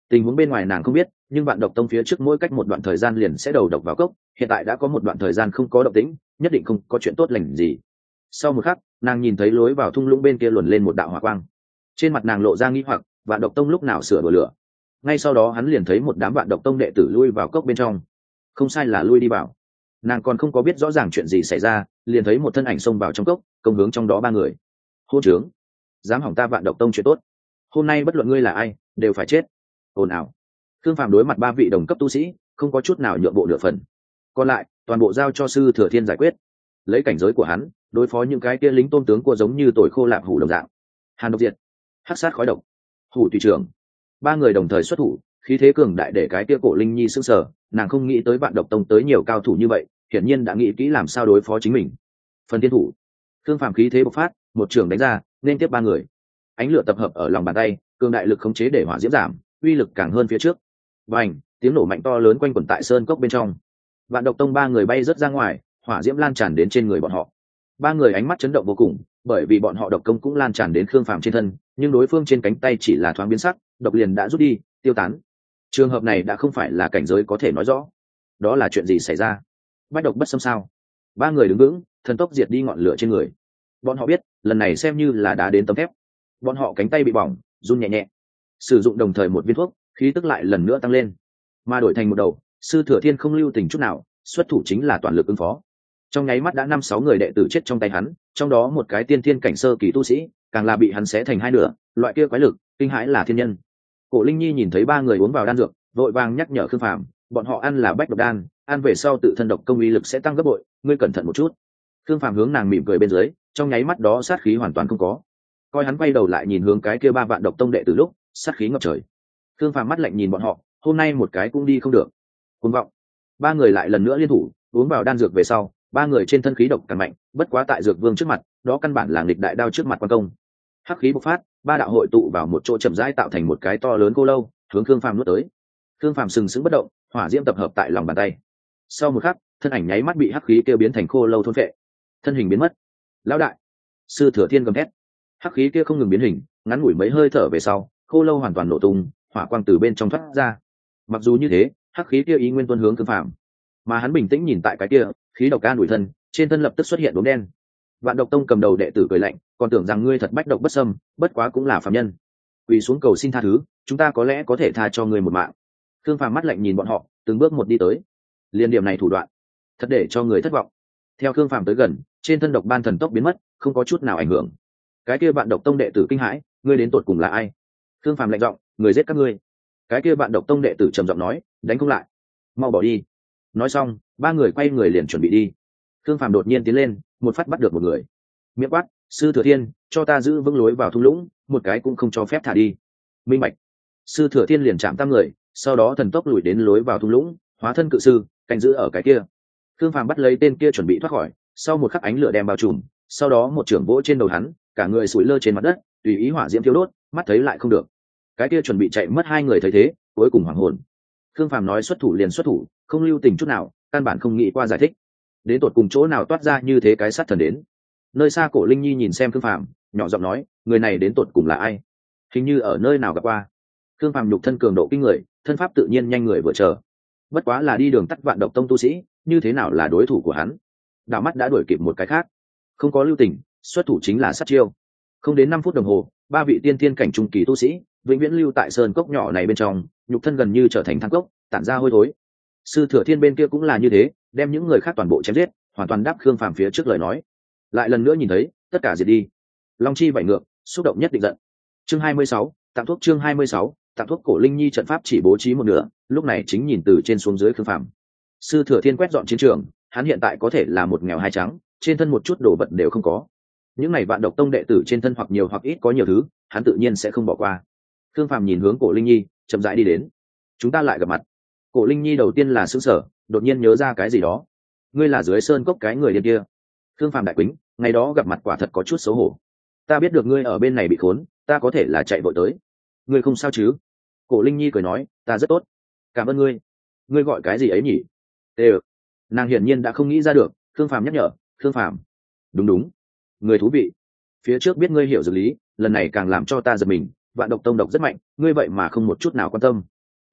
Tình huống bên ngoài nàng không biết, nhưng vạn độc tông phía trước mỗi cách một đoạn thời gian liền sẽ đầu độc vào cốc, hiện tại đã có một đoạn thời gian không có động tĩnh, nhất định không có chuyện tốt lành gì. Sau một khắc, nàng nhìn thấy lối vào thung lũng bên kia luồn lên một đạo hỏa quang. Trên mặt nàng lộ ra nghi hoặc, vạn độc tông lúc nào sửa đổ lửa? Ngay sau đó hắn liền thấy một đám vạn độc tông đệ tử lui vào cốc bên trong. Không sai là lui đi vào. Nàng còn không có biết rõ ràng chuyện gì xảy ra, liền thấy một thân ảnh xông vào trong cốc, công hướng trong đó ba người. Hôn trướng, dám hỏng ta vạn độc tông chuyện tốt, hôm nay bất luận ngươi là ai đều phải chết. Ồn ào. Thương Phàm đối mặt ba vị đồng cấp tu sĩ, không có chút nào nhượng bộ nửa phần. Còn lại, toàn bộ giao cho sư Thừa Thiên giải quyết. Lấy cảnh giới của hắn, đối phó những cái kia lính tôn tướng của giống như tồi khô lạp hủ đồng dạng. Hàn độc diệt, hắc sát khói độc, hủ tùy trưởng. Ba người đồng thời xuất thủ, khí thế cường đại để cái kia cổ Linh Nhi sững sờ, nàng không nghĩ tới vạn độc tông tới nhiều cao thủ như vậy, hiển nhiên đã nghĩ kỹ làm sao đối phó chính mình. Phần tiên thủ, Thương Phàm khí thế bộc phát, một trường đánh ra, nên tiếp ba người. Ánh lửa tập hợp ở lòng bàn tay, cường đại lực khống chế để hỏa diễm giảm, uy lực càng hơn phía trước. Bành, tiếng nổ mạnh to lớn quanh quẩn tại sơn cốc bên trong. Vạn độc tông ba người bay rớt ra ngoài, hỏa diễm lan tràn đến trên người bọn họ. Ba người ánh mắt chấn động vô cùng, bởi vì bọn họ độc công cũng lan tràn đến Khương Phàm trên thân, nhưng đối phương trên cánh tay chỉ là thoáng biến sắc, độc liền đã rút đi, tiêu tán. Trường hợp này đã không phải là cảnh giới có thể nói rõ. Đó là chuyện gì xảy ra? Bách độc bất xâm sao? Ba người đứng vững, thần tốc diệt đi ngọn lửa trên người. Bọn họ biết, lần này xem như là đá đến tấm thép. Bọn họ cánh tay bị bỏng, run nhẹ nhẹ. Sử dụng đồng thời một viên thuốc, khí tức lại lần nữa tăng lên, mà đổi thành một đầu. Sư Thừa Thiên không lưu tình chút nào, xuất thủ chính là toàn lực ứng phó. Trong nháy mắt đã 5-6 người đệ tử chết trong tay hắn, trong đó một cái tiên thiên cảnh sơ kỳ tu sĩ càng là bị hắn xé thành hai nửa. Loại kia quái lực, kinh hãi là thiên nhân. Cổ Linh Nhi nhìn thấy ba người uống vào đan dược, vội vàng nhắc nhở Khương Phàm, bọn họ ăn là bách độc đan, ăn về sau tự thân độc công uy lực sẽ tăng gấp bội, ngươi cẩn thận một chút. Khương Phàm hướng nàng mỉm cười bên dưới, trong nháy mắt đó sát khí hoàn toàn không có. Coi hắn quay đầu lại nhìn hướng cái kia ba vạn độc tông đệ tử lúc, sát khí ngập trời. Khương Phàm mắt lạnh nhìn bọn họ, hôm nay một cái cũng đi không được. Cuồng vọng. Ba người lại lần nữa liên thủ, uống vào đan dược về sau, ba người trên thân khí độc càng mạnh, bất quá tại dược vương trước mặt, đó căn bản là nghịch đại đao trước mặt quan công. Hắc khí bộc phát, ba đạo hội tụ vào một chỗ chậm rãi tạo thành một cái to lớn cô lâu, hướng Khương Phàm nuốt tới. Khương Phàm sừng sững bất động, hỏa diễm tập hợp tại lòng bàn tay. Sau một khắc, thân ảnh nháy mắt bị hắc khí kia biến thành khô lâu thôn phệ, thân hình biến mất. Lão đại, Sư Thừa Thiên gầm thét. Hắc khí kia không ngừng biến hình, ngắn ngủi mấy hơi thở về sau, khô lâu hoàn toàn nổ tung, hỏa quang từ bên trong thoát ra. Mặc dù như thế, hắc khí kia ý nguyên tuân hướng Khương Phàm, mà hắn bình tĩnh nhìn tại cái kia, khí độc can đuổi thân, trên thân lập tức xuất hiện đốm đen. Vạn độc tông cầm đầu đệ tử cười lạnh, còn tưởng rằng ngươi thật bách độc bất xâm, bất quá cũng là phàm nhân. Quỳ xuống cầu xin tha thứ, chúng ta có lẽ có thể tha cho ngươi một mạng. Khương Phàm mắt lạnh nhìn bọn họ, từng bước một đi tới. Liên điểm này thủ đoạn, thật để cho người thất vọng. Theo Khương Phàm tới gần, trên thân độc ban thần tốc biến mất, không có chút nào ảnh hưởng. Cái kia vạn độc tông đệ tử kinh hãi, ngươi đến tột cùng là ai? Khương Phàm lạnh giọng, người giết các ngươi. Cái kia vạn độc tông đệ tử trầm giọng nói, đánh không lại, mau bỏ đi. Nói xong, ba người quay người liền chuẩn bị đi. Khương Phàm đột nhiên tiến lên, một phát bắt được một người. Miệng quát, Sư Thừa Thiên, cho ta giữ vững lối vào thung lũng, một cái cũng không cho phép thả đi. Minh bạch. Sư Thừa Thiên liền chạm tam người, sau đó thần tốc lùi đến lối vào thung lũng, hóa thân cự sư, canh giữ ở cái kia. Khương Phàm bắt lấy tên kia chuẩn bị thoát khỏi, sau một khắc ánh lửa đem bao trùm, sau đó một trưởng vỗ trên đầu hắn, cả người sủi lơ trên mặt đất, tùy ý hỏa diễm thiêu đốt, mắt thấy lại không được. Cái kia chuẩn bị chạy mất hai người thấy thế, cuối cùng hoảng hồn. Khương Phàm nói xuất thủ liền xuất thủ, không lưu tình chút nào, căn bản không nghĩ qua giải thích. Đến tột cùng chỗ nào toát ra như thế cái sát thần đến? Nơi xa Cổ Linh Nhi nhìn xem Khương Phàm, nhỏ giọng nói, người này đến tột cùng là ai? Hình như ở nơi nào gặp qua. Khương Phàm nhục thân cường độ kinh người, thân pháp tự nhiên nhanh người vừa chờ. Bất quá là đi đường tắt vạn độc tông tu sĩ, như thế nào là đối thủ của hắn? Đảo mắt đã đuổi kịp một cái khác, không có lưu tình, xuất thủ chính là sát chiêu. Không đến 5 phút đồng hồ, ba vị tiên thiên cảnh trung kỳ tu sĩ vĩnh viễn lưu tại sơn cốc nhỏ này bên trong, nhục thân gần như trở thành than cốc, tản ra hôi thối. Sư Thừa Thiên bên kia cũng là như thế, đem những người khác toàn bộ chém giết, hoàn toàn đáp Khương Phàm phía trước lời nói. Lại lần nữa nhìn thấy, tất cả diệt đi. Long chi vảy ngược, xúc động nhất định giận. Chương 26, tặng thuốc. Chương 26, tặng thuốc. Cổ Linh Nhi trận pháp chỉ bố trí một nửa, lúc này chính nhìn từ trên xuống dưới Khương Phàm. Sư Thừa Thiên quét dọn chiến trường, hắn hiện tại có thể là một nghèo hai trắng, trên thân một chút đồ vật đều không có. Những này vạn độc tông đệ tử trên thân hoặc nhiều hoặc ít có nhiều thứ, hắn tự nhiên sẽ không bỏ qua. Khương Phàm nhìn hướng Cổ Linh Nhi, chậm rãi đi đến. Chúng ta lại gặp mặt. Cổ Linh Nhi đầu tiên là sững sờ, đột nhiên nhớ ra cái gì đó. Ngươi là dưới sơn cốc cái người điên kia. Khương Phàm đại quýnh, ngày đó gặp mặt quả thật có chút xấu hổ. Ta biết được ngươi ở bên này bị khốn, ta có thể là chạy vội tới. Ngươi không sao chứ? Cổ Linh Nhi cười nói, ta rất tốt. Cảm ơn ngươi. Ngươi gọi cái gì ấy nhỉ? Tê. Nàng hiển nhiên đã không nghĩ ra được. Khương Phàm nhắc nhở, Khương Phàm. Đúng đúng. Người thú vị. Phía trước biết ngươi hiểu dược lý, lần này càng làm cho ta giật mình. Vạn độc tông độc rất mạnh, ngươi vậy mà không một chút nào quan tâm,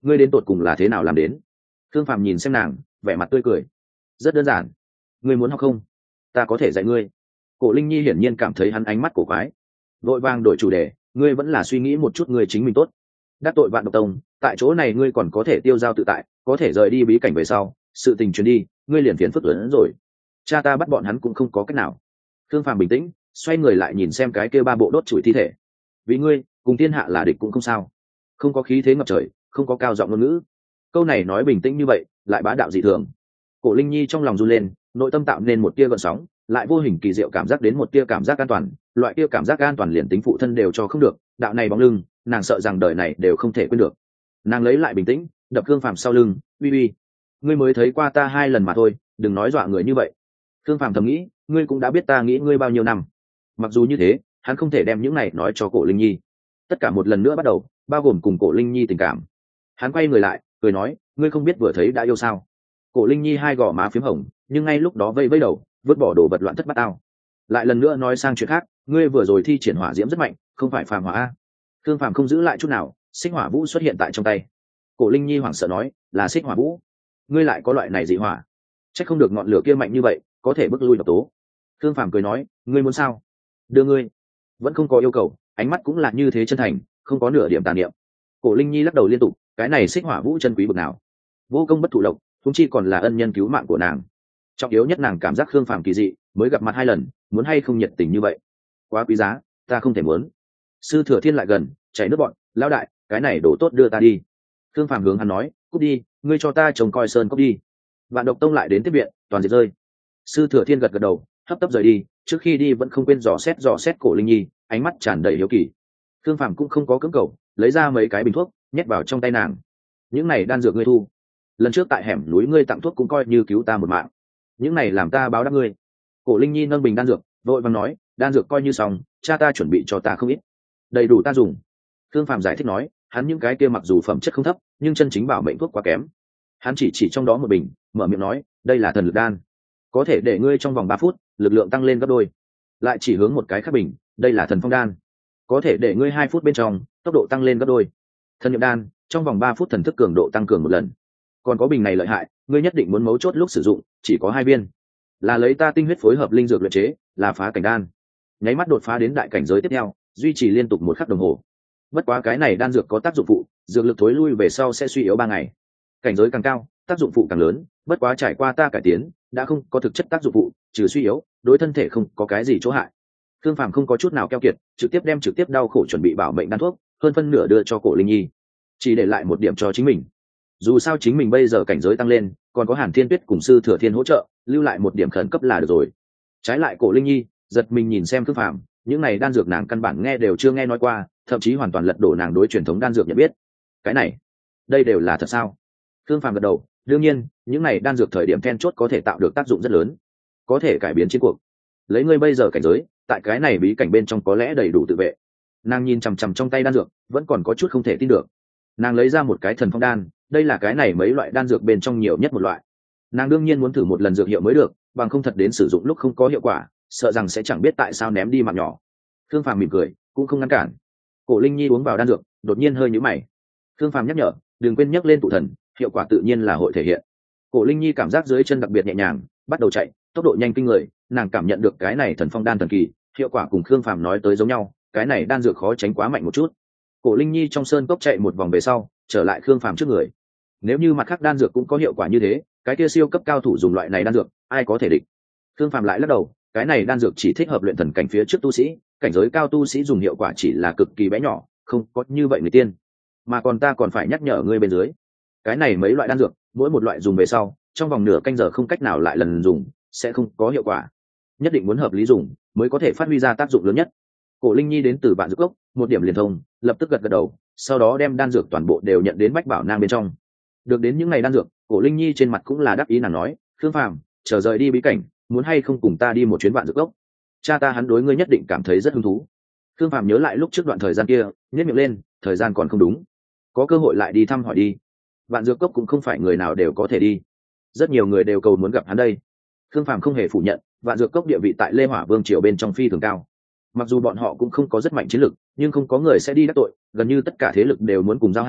ngươi đến tột cùng là thế nào làm đến? Thương Phàm nhìn xem nàng, vẻ mặt tươi cười. Rất đơn giản, ngươi muốn học không, ta có thể dạy ngươi. Cổ Linh Nhi hiển nhiên cảm thấy hắn ánh mắt cổ quái, vội vàng đổi chủ đề, ngươi vẫn là suy nghĩ một chút ngươi chính mình tốt. Đắc tội Vạn Độc Tông, tại chỗ này ngươi còn có thể tiêu dao tự tại, có thể rời đi bí cảnh về sau, sự tình truyền đi, ngươi liền phiền phức lớn hơn rồi. Cha ta bắt bọn hắn cũng không có cách nào. Thương Phàm bình tĩnh, xoay người lại nhìn xem cái kia ba bộ đốt chùi thi thể. Vì ngươi, cùng thiên hạ là địch cũng không sao. Không có khí thế ngập trời, không có cao giọng ngôn ngữ. Câu này nói bình tĩnh như vậy, lại bá đạo dị thường. Cổ Linh Nhi trong lòng run lên, nội tâm tạo nên một tia gợn sóng, lại vô hình kỳ diệu cảm giác đến một tia cảm giác an toàn, loại tia cảm giác an toàn liền tính phụ thân đều cho không được, đạo này bóng lưng, nàng sợ rằng đời này đều không thể quên được. Nàng lấy lại bình tĩnh, đập Khương Phàm sau lưng, uy uy, ngươi mới thấy qua ta 2 lần mà thôi, đừng nói dọa người như vậy. Khương Phàm thầm nghĩ, ngươi cũng đã biết ta nghĩ ngươi bao nhiêu năm. Mặc dù như thế, hắn không thể đem những này nói cho Cổ Linh Nhi. Tất cả một lần nữa bắt đầu, bao gồm cùng Cổ Linh Nhi tình cảm. Hắn quay người lại, cười nói, ngươi không biết vừa thấy đã yêu sao? Cổ Linh Nhi hai gò má phím hồng, nhưng ngay lúc đó vây vây đầu, vứt bỏ đồ vật loạn thất bát ao. Lại lần nữa nói sang chuyện khác, ngươi vừa rồi thi triển hỏa diễm rất mạnh, không phải phàm hỏa a? Thương Phàm không giữ lại chút nào, xích hỏa vũ xuất hiện tại trong tay. Cổ Linh Nhi hoảng sợ nói, là xích hỏa vũ? Ngươi lại có loại này dị hỏa? Chắc không được ngọn lửa kia mạnh như vậy, có thể bức lui độc tố. Thương Phàm cười nói, ngươi muốn sao? Đưa ngươi. Vẫn không có yêu cầu, ánh mắt cũng là như thế chân thành, không có nửa điểm tà niệm. Cổ Linh Nhi lắc đầu liên tục, cái này xích hỏa vũ chân quý bực nào, vô công bất thụ lộc, thúng chi còn là ân nhân cứu mạng của nàng. Trọng yếu nhất nàng cảm giác Khương Phàm kỳ dị, mới gặp mặt 2 lần, muốn hay không nhiệt tình như vậy, quá quý giá, ta không thể muốn. Sư Thừa Thiên lại gần, chảy nước bọn, lão đại, cái này đổ tốt đưa ta đi. Khương Phàm hướng hắn nói, cút đi, ngươi cho ta trông coi sơn cốc đi. Vạn Độc Tông lại đến tiếp viện, toàn diệt rơi. Sư Thừa Thiên gật gật đầu, hấp tấp rời đi, trước khi đi vẫn không quên dò xét Cổ Linh Nhi, ánh mắt tràn đầy hiếu kỳ. Khương Phàm cũng không có cưỡng cầu, lấy ra mấy cái bình thuốc, nhét vào trong tay nàng. Những này đan dược ngươi thu, lần trước tại hẻm núi ngươi tặng thuốc cũng coi như cứu ta một mạng, những này làm ta báo đáp ngươi. Cổ Linh Nhi nâng bình đan dược, vội vàng nói, đan dược coi như xong, cha ta chuẩn bị cho ta không ít, đầy đủ ta dùng. Khương Phàm giải thích nói, hắn những cái kia mặc dù phẩm chất không thấp, nhưng chân chính bảo mệnh thuốc quá kém. Hắn chỉ trong đó một bình, mở miệng nói, đây là thần lực đan, có thể để ngươi trong vòng 3 phút lực lượng tăng lên gấp đôi. Lại chỉ hướng một cái khác bình, đây là thần phong đan, có thể để ngươi 2 phút bên trong tốc độ tăng lên gấp đôi. Thần niệm đan, trong vòng 3 phút thần thức cường độ tăng cường 1 lần. Còn có bình này lợi hại, ngươi nhất định muốn mấu chốt lúc sử dụng, chỉ có 2 viên, là lấy ta tinh huyết phối hợp linh dược luyện chế, là phá cảnh đan, nháy mắt đột phá đến đại cảnh giới tiếp theo, duy trì liên tục 1 khắc đồng hồ. Bất quá cái này đan dược có tác dụng phụ, dược lực thối lui về sau sẽ suy yếu 3 ngày. Cảnh giới càng cao, tác dụng phụ càng lớn, bất quá trải qua ta cải tiến, đã không có thực chất tác dụng phụ, trừ suy yếu, đối thân thể không có cái gì chỗ hại. Thương Phàm không có chút nào keo kiệt, trực tiếp đau khổ chuẩn bị bảo mệnh đan thuốc, hơn phân nửa đưa cho Cổ Linh Nhi, chỉ để lại một điểm cho chính mình. Dù sao chính mình bây giờ cảnh giới tăng lên, còn có Hàn Thiên Tuyết cùng Sư Thừa Thiên hỗ trợ, lưu lại một điểm khẩn cấp là được rồi. Trái lại Cổ Linh Nhi giật mình nhìn xem Thương Phàm, những này đan dược nàng căn bản nghe đều chưa nghe nói qua, thậm chí hoàn toàn lật đổ nàng đối truyền thống đan dược nhận biết. Cái này, đây đều là thật sao? Thương Phàm gật đầu, đương nhiên, những này đan dược thời điểm then chốt có thể tạo được tác dụng rất lớn, có thể cải biến chiến cuộc. Lấy ngươi bây giờ cảnh giới, tại cái này bí cảnh bên trong có lẽ đầy đủ tự vệ. Nàng nhìn chằm chằm trong tay đan dược, vẫn còn có chút không thể tin được. Nàng lấy ra một cái thần phong đan, đây là cái này mấy loại đan dược bên trong nhiều nhất một loại. Nàng đương nhiên muốn thử một lần dược hiệu mới được, bằng không thật đến sử dụng lúc không có hiệu quả, sợ rằng sẽ chẳng biết tại sao ném đi mạng nhỏ. Thương Phàm mỉm cười, cũng không ngăn cản. Cổ Linh Nhi uống vào đan dược, đột nhiên hơi nhíu mày. Thương Phàm nhắc nhở, đừng quên nhắc lên tụ thần, hiệu quả tự nhiên là hội thể hiện. Cổ Linh Nhi cảm giác dưới chân đặc biệt nhẹ nhàng, bắt đầu chạy, tốc độ nhanh kinh người. Nàng cảm nhận được cái này thần phong đan thần kỳ, hiệu quả cùng Thương Phàm nói tới giống nhau, cái này đan dược khó tránh quá mạnh một chút. Cổ Linh Nhi trong sơn cốc chạy một vòng về sau, trở lại Khương Phàm trước người. Nếu như mặt khác đan dược cũng có hiệu quả như thế, cái kia siêu cấp cao thủ dùng loại này đan dược, ai có thể địch? Khương Phàm lại lắc đầu, cái này đan dược chỉ thích hợp luyện thần cảnh phía trước tu sĩ, cảnh giới cao tu sĩ dùng hiệu quả chỉ là cực kỳ bé nhỏ, không có như vậy người tiên. Mà còn ta còn phải nhắc nhở ngươi bên dưới, cái này mấy loại đan dược, mỗi một loại dùng về sau, trong vòng nửa canh giờ không cách nào lại lần dùng, sẽ không có hiệu quả. Nhất định muốn hợp lý dùng, mới có thể phát huy ra tác dụng lớn nhất. Cổ Linh Nhi đến từ Vạn Dược Cốc, một điểm liền thông, lập tức gật gật đầu, sau đó đem đan dược toàn bộ đều nhận đến Bách Bảo Nang bên trong. Được đến những ngày đan dược, Cổ Linh Nhi trên mặt cũng là đắc ý nàng nói, Khương Phàm, chờ rời đi bí cảnh, muốn hay không cùng ta đi một chuyến Vạn Dược Cốc? Cha ta hắn đối ngươi nhất định cảm thấy rất hứng thú. Khương Phàm nhớ lại lúc trước đoạn thời gian kia, nhếch miệng lên, thời gian còn không đúng, có cơ hội lại đi thăm hỏi đi. Vạn Dược Cốc cũng không phải người nào đều có thể đi, rất nhiều người đều cầu muốn gặp hắn đây. Khương Phàm không hề phủ nhận, Vạn Dược Cốc địa vị tại Lê Hỏa Vương triều bên trong phi thường cao. Mặc dù bọn họ cũng không có rất mạnh chiến lực, nhưng không có người sẽ đi đắc tội, gần như tất cả thế lực đều muốn cùng giao hảo,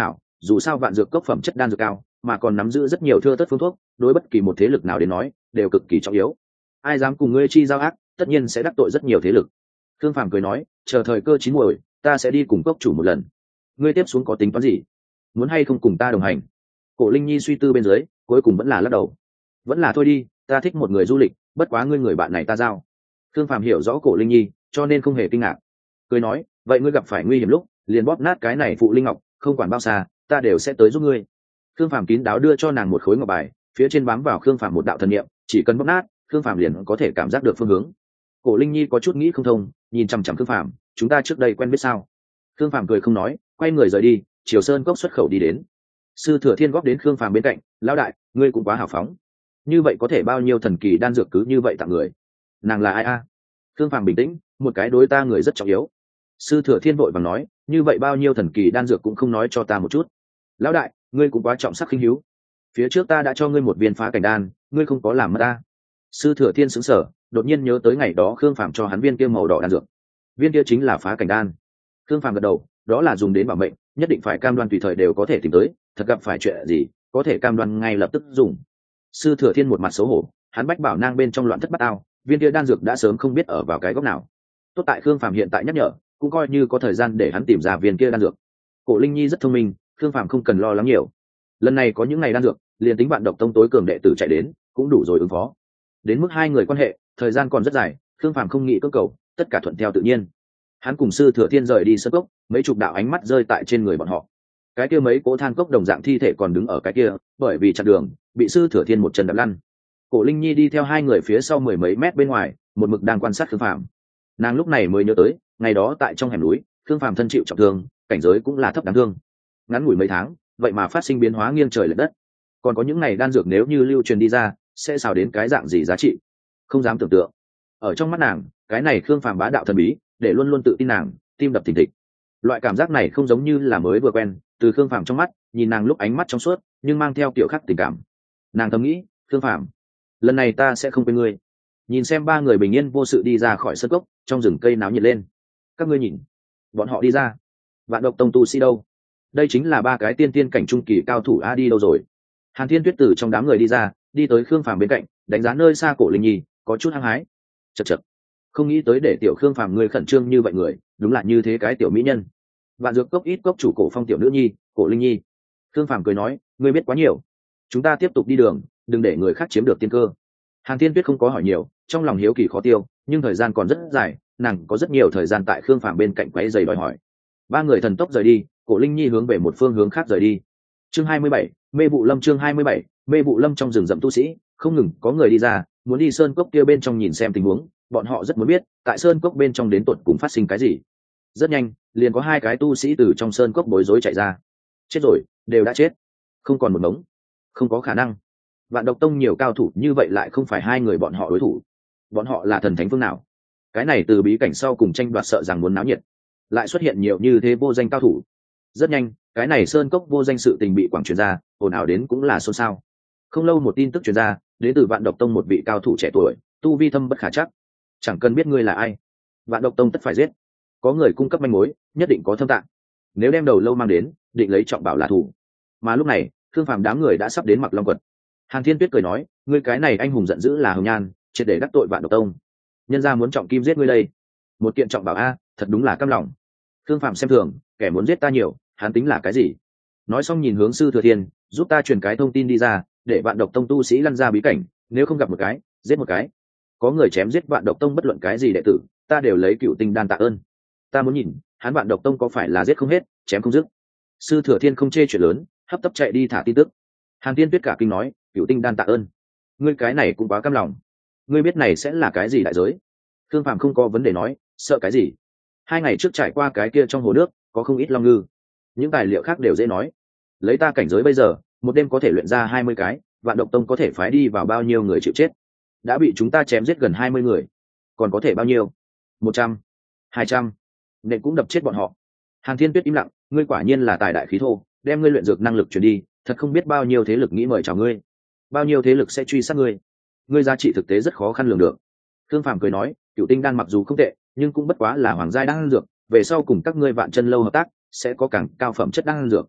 dù sao vạn dược cốc phẩm chất đan dược cao, mà còn nắm giữ rất nhiều thưa thớt phương thuốc, đối bất kỳ một thế lực nào đến nói đều cực kỳ trọng yếu. Ai dám cùng ngươi chi giao ác, tất nhiên sẽ đắc tội rất nhiều thế lực. Thương Phàm cười nói, chờ thời cơ chín muồi, ta sẽ đi cùng cốc chủ một lần. Ngươi tiếp xuống có tính toán gì? Muốn hay không cùng ta đồng hành? Cổ Linh Nhi suy tư bên dưới, cuối cùng vẫn là lắc đầu. Vẫn là thôi đi, ta thích một người du lịch, bất quá ngươi người bạn này ta giao. Thương Phàm hiểu rõ Cổ Linh Nhi, cho nên không hề kinh ngạc. Cười nói, vậy ngươi gặp phải nguy hiểm lúc, liền bóp nát cái này phụ linh ngọc, không quản bao xa, ta đều sẽ tới giúp ngươi. Thương Phàm kín đáo đưa cho nàng một khối ngọc bài, phía trên bám vào Khương Phàm một đạo thần niệm, chỉ cần bóp nát, Khương Phàm liền có thể cảm giác được phương hướng. Cổ Linh Nhi có chút nghĩ không thông, nhìn chằm chằm Khương Phàm, chúng ta trước đây quen biết sao? Khương Phàm cười không nói, quay người rời đi, Triều Sơn cốc xuất khẩu đi đến. Sư Thừa Thiên góp đến Khương Phàm bên cạnh, lão đại, ngươi cũng quá hào phóng. Như vậy có thể bao nhiêu thần kỳ đan dược cứ như vậy tặng người? Nàng là ai a? Khương Phàm bình tĩnh, một cái đối ta người rất trọng yếu. Sư Thừa Thiên vội vàng nói, như vậy bao nhiêu thần kỳ đan dược cũng không nói cho ta một chút. Lão đại, ngươi cũng quá trọng sắc khinh hiếu. Phía trước ta đã cho ngươi một viên phá cảnh đan, ngươi không có làm mất ta. Sư Thừa Thiên sững sờ, đột nhiên nhớ tới ngày đó Khương Phàm cho hắn viên kia màu đỏ đan dược. Viên kia chính là phá cảnh đan. Khương Phàm gật đầu, đó là dùng đến bảo mệnh, nhất định phải cam đoan tùy thời đều có thể tìm tới, thật gặp phải chuyện gì, có thể cam đoan ngay lập tức dùng. Sư Thừa Thiên một mặt xấu hổ, hắn bách bảo nang bên trong loạn thất bát ao, viên kia đan dược đã sớm không biết ở vào cái góc nào. Tốt tại Khương Phàm hiện tại nhắc nhở, cũng coi như có thời gian để hắn tìm ra viên kia đan dược. Cổ Linh Nhi rất thông minh, Khương Phàm không cần lo lắng nhiều. Lần này có những ngày đan dược, liền tính bạn độc tông tối cường đệ tử chạy đến, cũng đủ rồi ứng phó. Đến mức hai người quan hệ, thời gian còn rất dài, Khương Phàm không nghĩ cưỡng cầu, tất cả thuận theo tự nhiên. Hắn cùng Sư Thừa Thiên rời đi sơn cốc, mấy chục đạo ánh mắt rơi tại trên người bọn họ. Cái kia mấy cỗ than cốc đồng dạng thi thể còn đứng ở cái kia, bởi vì chặn đường, bị Sư Thừa Thiên một chân đạp lăn. Cổ Linh Nhi đi theo hai người phía sau mười mấy mét bên ngoài, một mực đang quan sát Khương Phàm. Nàng lúc này mới nhớ tới, ngày đó tại trong hẻm núi, Khương Phàm thân chịu trọng thương, cảnh giới cũng là thấp đáng thương. Ngắn ngủi mấy tháng, vậy mà phát sinh biến hóa nghiêng trời lệch đất. Còn có những này đan dược nếu như lưu truyền đi ra, sẽ xào đến cái dạng gì giá trị? Không dám tưởng tượng. Ở trong mắt nàng, cái này Khương Phàm bá đạo thần bí, để luôn luôn tự tin nàng, tim đập thình thịch. Loại cảm giác này không giống như là mới vừa quen, từ Khương Phàm trong mắt, nhìn nàng lúc ánh mắt trong suốt, nhưng mang theo kiểu khác tình cảm. Nàng thầm nghĩ, Khương Phàm, lần này ta sẽ không quên ngươi. Nhìn xem ba người bình yên vô sự đi ra khỏi sân cốc, trong rừng cây náo nhiệt lên. Các ngươi nhìn, bọn họ đi ra. Vạn độc tông tu sĩ đâu? Đây chính là ba cái tiên tiên cảnh trung kỳ cao thủ a, đi đâu rồi? Hàn Thiên Tuyết từ trong đám người đi ra, đi tới Khương Phàm bên cạnh, đánh giá nơi xa Cổ Linh Nhi, có chút hăng hái. Chậc chậc, không nghĩ tới để tiểu Khương Phàm ngươi khẩn trương như vậy người, đúng là như thế cái tiểu mỹ nhân. Vạn dược cốc ít cốc chủ Cổ Phong tiểu nữ nhi, Cổ Linh Nhi. Khương Phàm cười nói, ngươi biết quá nhiều. Chúng ta tiếp tục đi đường, đừng để người khác chiếm được tiên cơ. Hàn Thiên Tuyết không có hỏi nhiều, trong lòng hiếu kỳ khó tiêu, nhưng thời gian còn rất dài, nàng có rất nhiều thời gian tại Khương Phàm bên cạnh quấy giày đòi hỏi. Ba người thần tốc rời đi, Cổ Linh Nhi hướng về một phương hướng khác rời đi. Chương 27, Mê Vụ Lâm. Chương 27, Mê Vụ Lâm. Trong rừng rậm tu sĩ không ngừng có người đi ra, muốn đi sơn cốc kia bên trong nhìn xem tình huống, bọn họ rất muốn biết tại sơn cốc bên trong đến tột cùng phát sinh cái gì. Rất nhanh, liền có hai cái tu sĩ từ trong sơn cốc bối rối chạy ra. Chết rồi, đều đã chết, không còn một mống. Không có khả năng, Vạn độc tông nhiều cao thủ như vậy lại không phải hai người bọn họ đối thủ. Bọn họ là thần thánh phương nào? Cái này từ bí cảnh sau cùng tranh đoạt sợ rằng muốn náo nhiệt, lại xuất hiện nhiều như thế vô danh cao thủ. Rất nhanh, cái này sơn cốc vô danh sự tình bị quảng truyền ra, ồn ào đến cũng là xôn xao. Không lâu một tin tức truyền ra, đến từ Vạn độc tông một vị cao thủ trẻ tuổi, tu vi thâm bất khả trắc. Chẳng cần biết ngươi là ai, Vạn độc tông tất phải giết. Có người cung cấp manh mối, nhất định có thâm tạng. Nếu đem đầu lâu mang đến, định lấy trọng bảo là thủ. Mà lúc này, Thương Phàm đám người đã sắp đến Mặc Long quật. Hàn Thiên Tuyết cười nói, ngươi cái này anh hùng giận dữ là hồng nhan, triệt để đắc tội Vạn độc tông. Nhân gia muốn trọng kim giết ngươi đây. Một kiện trọng bảo a, thật đúng là căm lòng. Thương Phàm xem thường, kẻ muốn giết ta nhiều, hắn tính là cái gì? Nói xong nhìn hướng Sư Thừa Thiên, giúp ta truyền cái thông tin đi ra, để Vạn độc tông tu sĩ lăn ra bí cảnh, nếu không gặp một cái, giết một cái. Có người chém giết Vạn độc tông bất luận cái gì đệ tử, ta đều lấy cựu tinh đan tạ ơn. Ta muốn nhìn, hắn Vạn độc tông có phải là giết không hết, chém không dứt. Sư Thừa Thiên không chê chuyện lớn, hấp tấp chạy đi thả tin tức. Hàn Thiên Tuyết cả kinh nói, cựu tinh đan tạ ơn, ngươi cái này cũng quá căm lòng. Ngươi biết này sẽ là cái gì đại giới? Thương Phàm không có vấn đề nói, sợ cái gì? 2 ngày trước trải qua cái kia trong hồ nước có không ít long ngư, những tài liệu khác đều dễ nói. Lấy ta cảnh giới bây giờ, một đêm có thể luyện ra 20 cái, Vạn độc tông có thể phái đi vào bao nhiêu người chịu chết? Đã bị chúng ta chém giết gần 20 người, còn có thể bao nhiêu? 100, 200, nên cũng đập chết bọn họ. Hàn Thiên Tuyết im lặng, ngươi quả nhiên là tài đại khí thô, đem ngươi luyện dược năng lực truyền đi, thật không biết bao nhiêu thế lực nghĩ mời chào ngươi, bao nhiêu thế lực sẽ truy sát ngươi. Ngươi giá trị thực tế rất khó khăn lường được. Thương Phàm cười nói, cựu tinh đan mặc dù không tệ, nhưng cũng bất quá là hoàng giai đan dược, về sau cùng các ngươi Vạn Chân lâu hợp tác, sẽ có càng cao phẩm chất đan dược.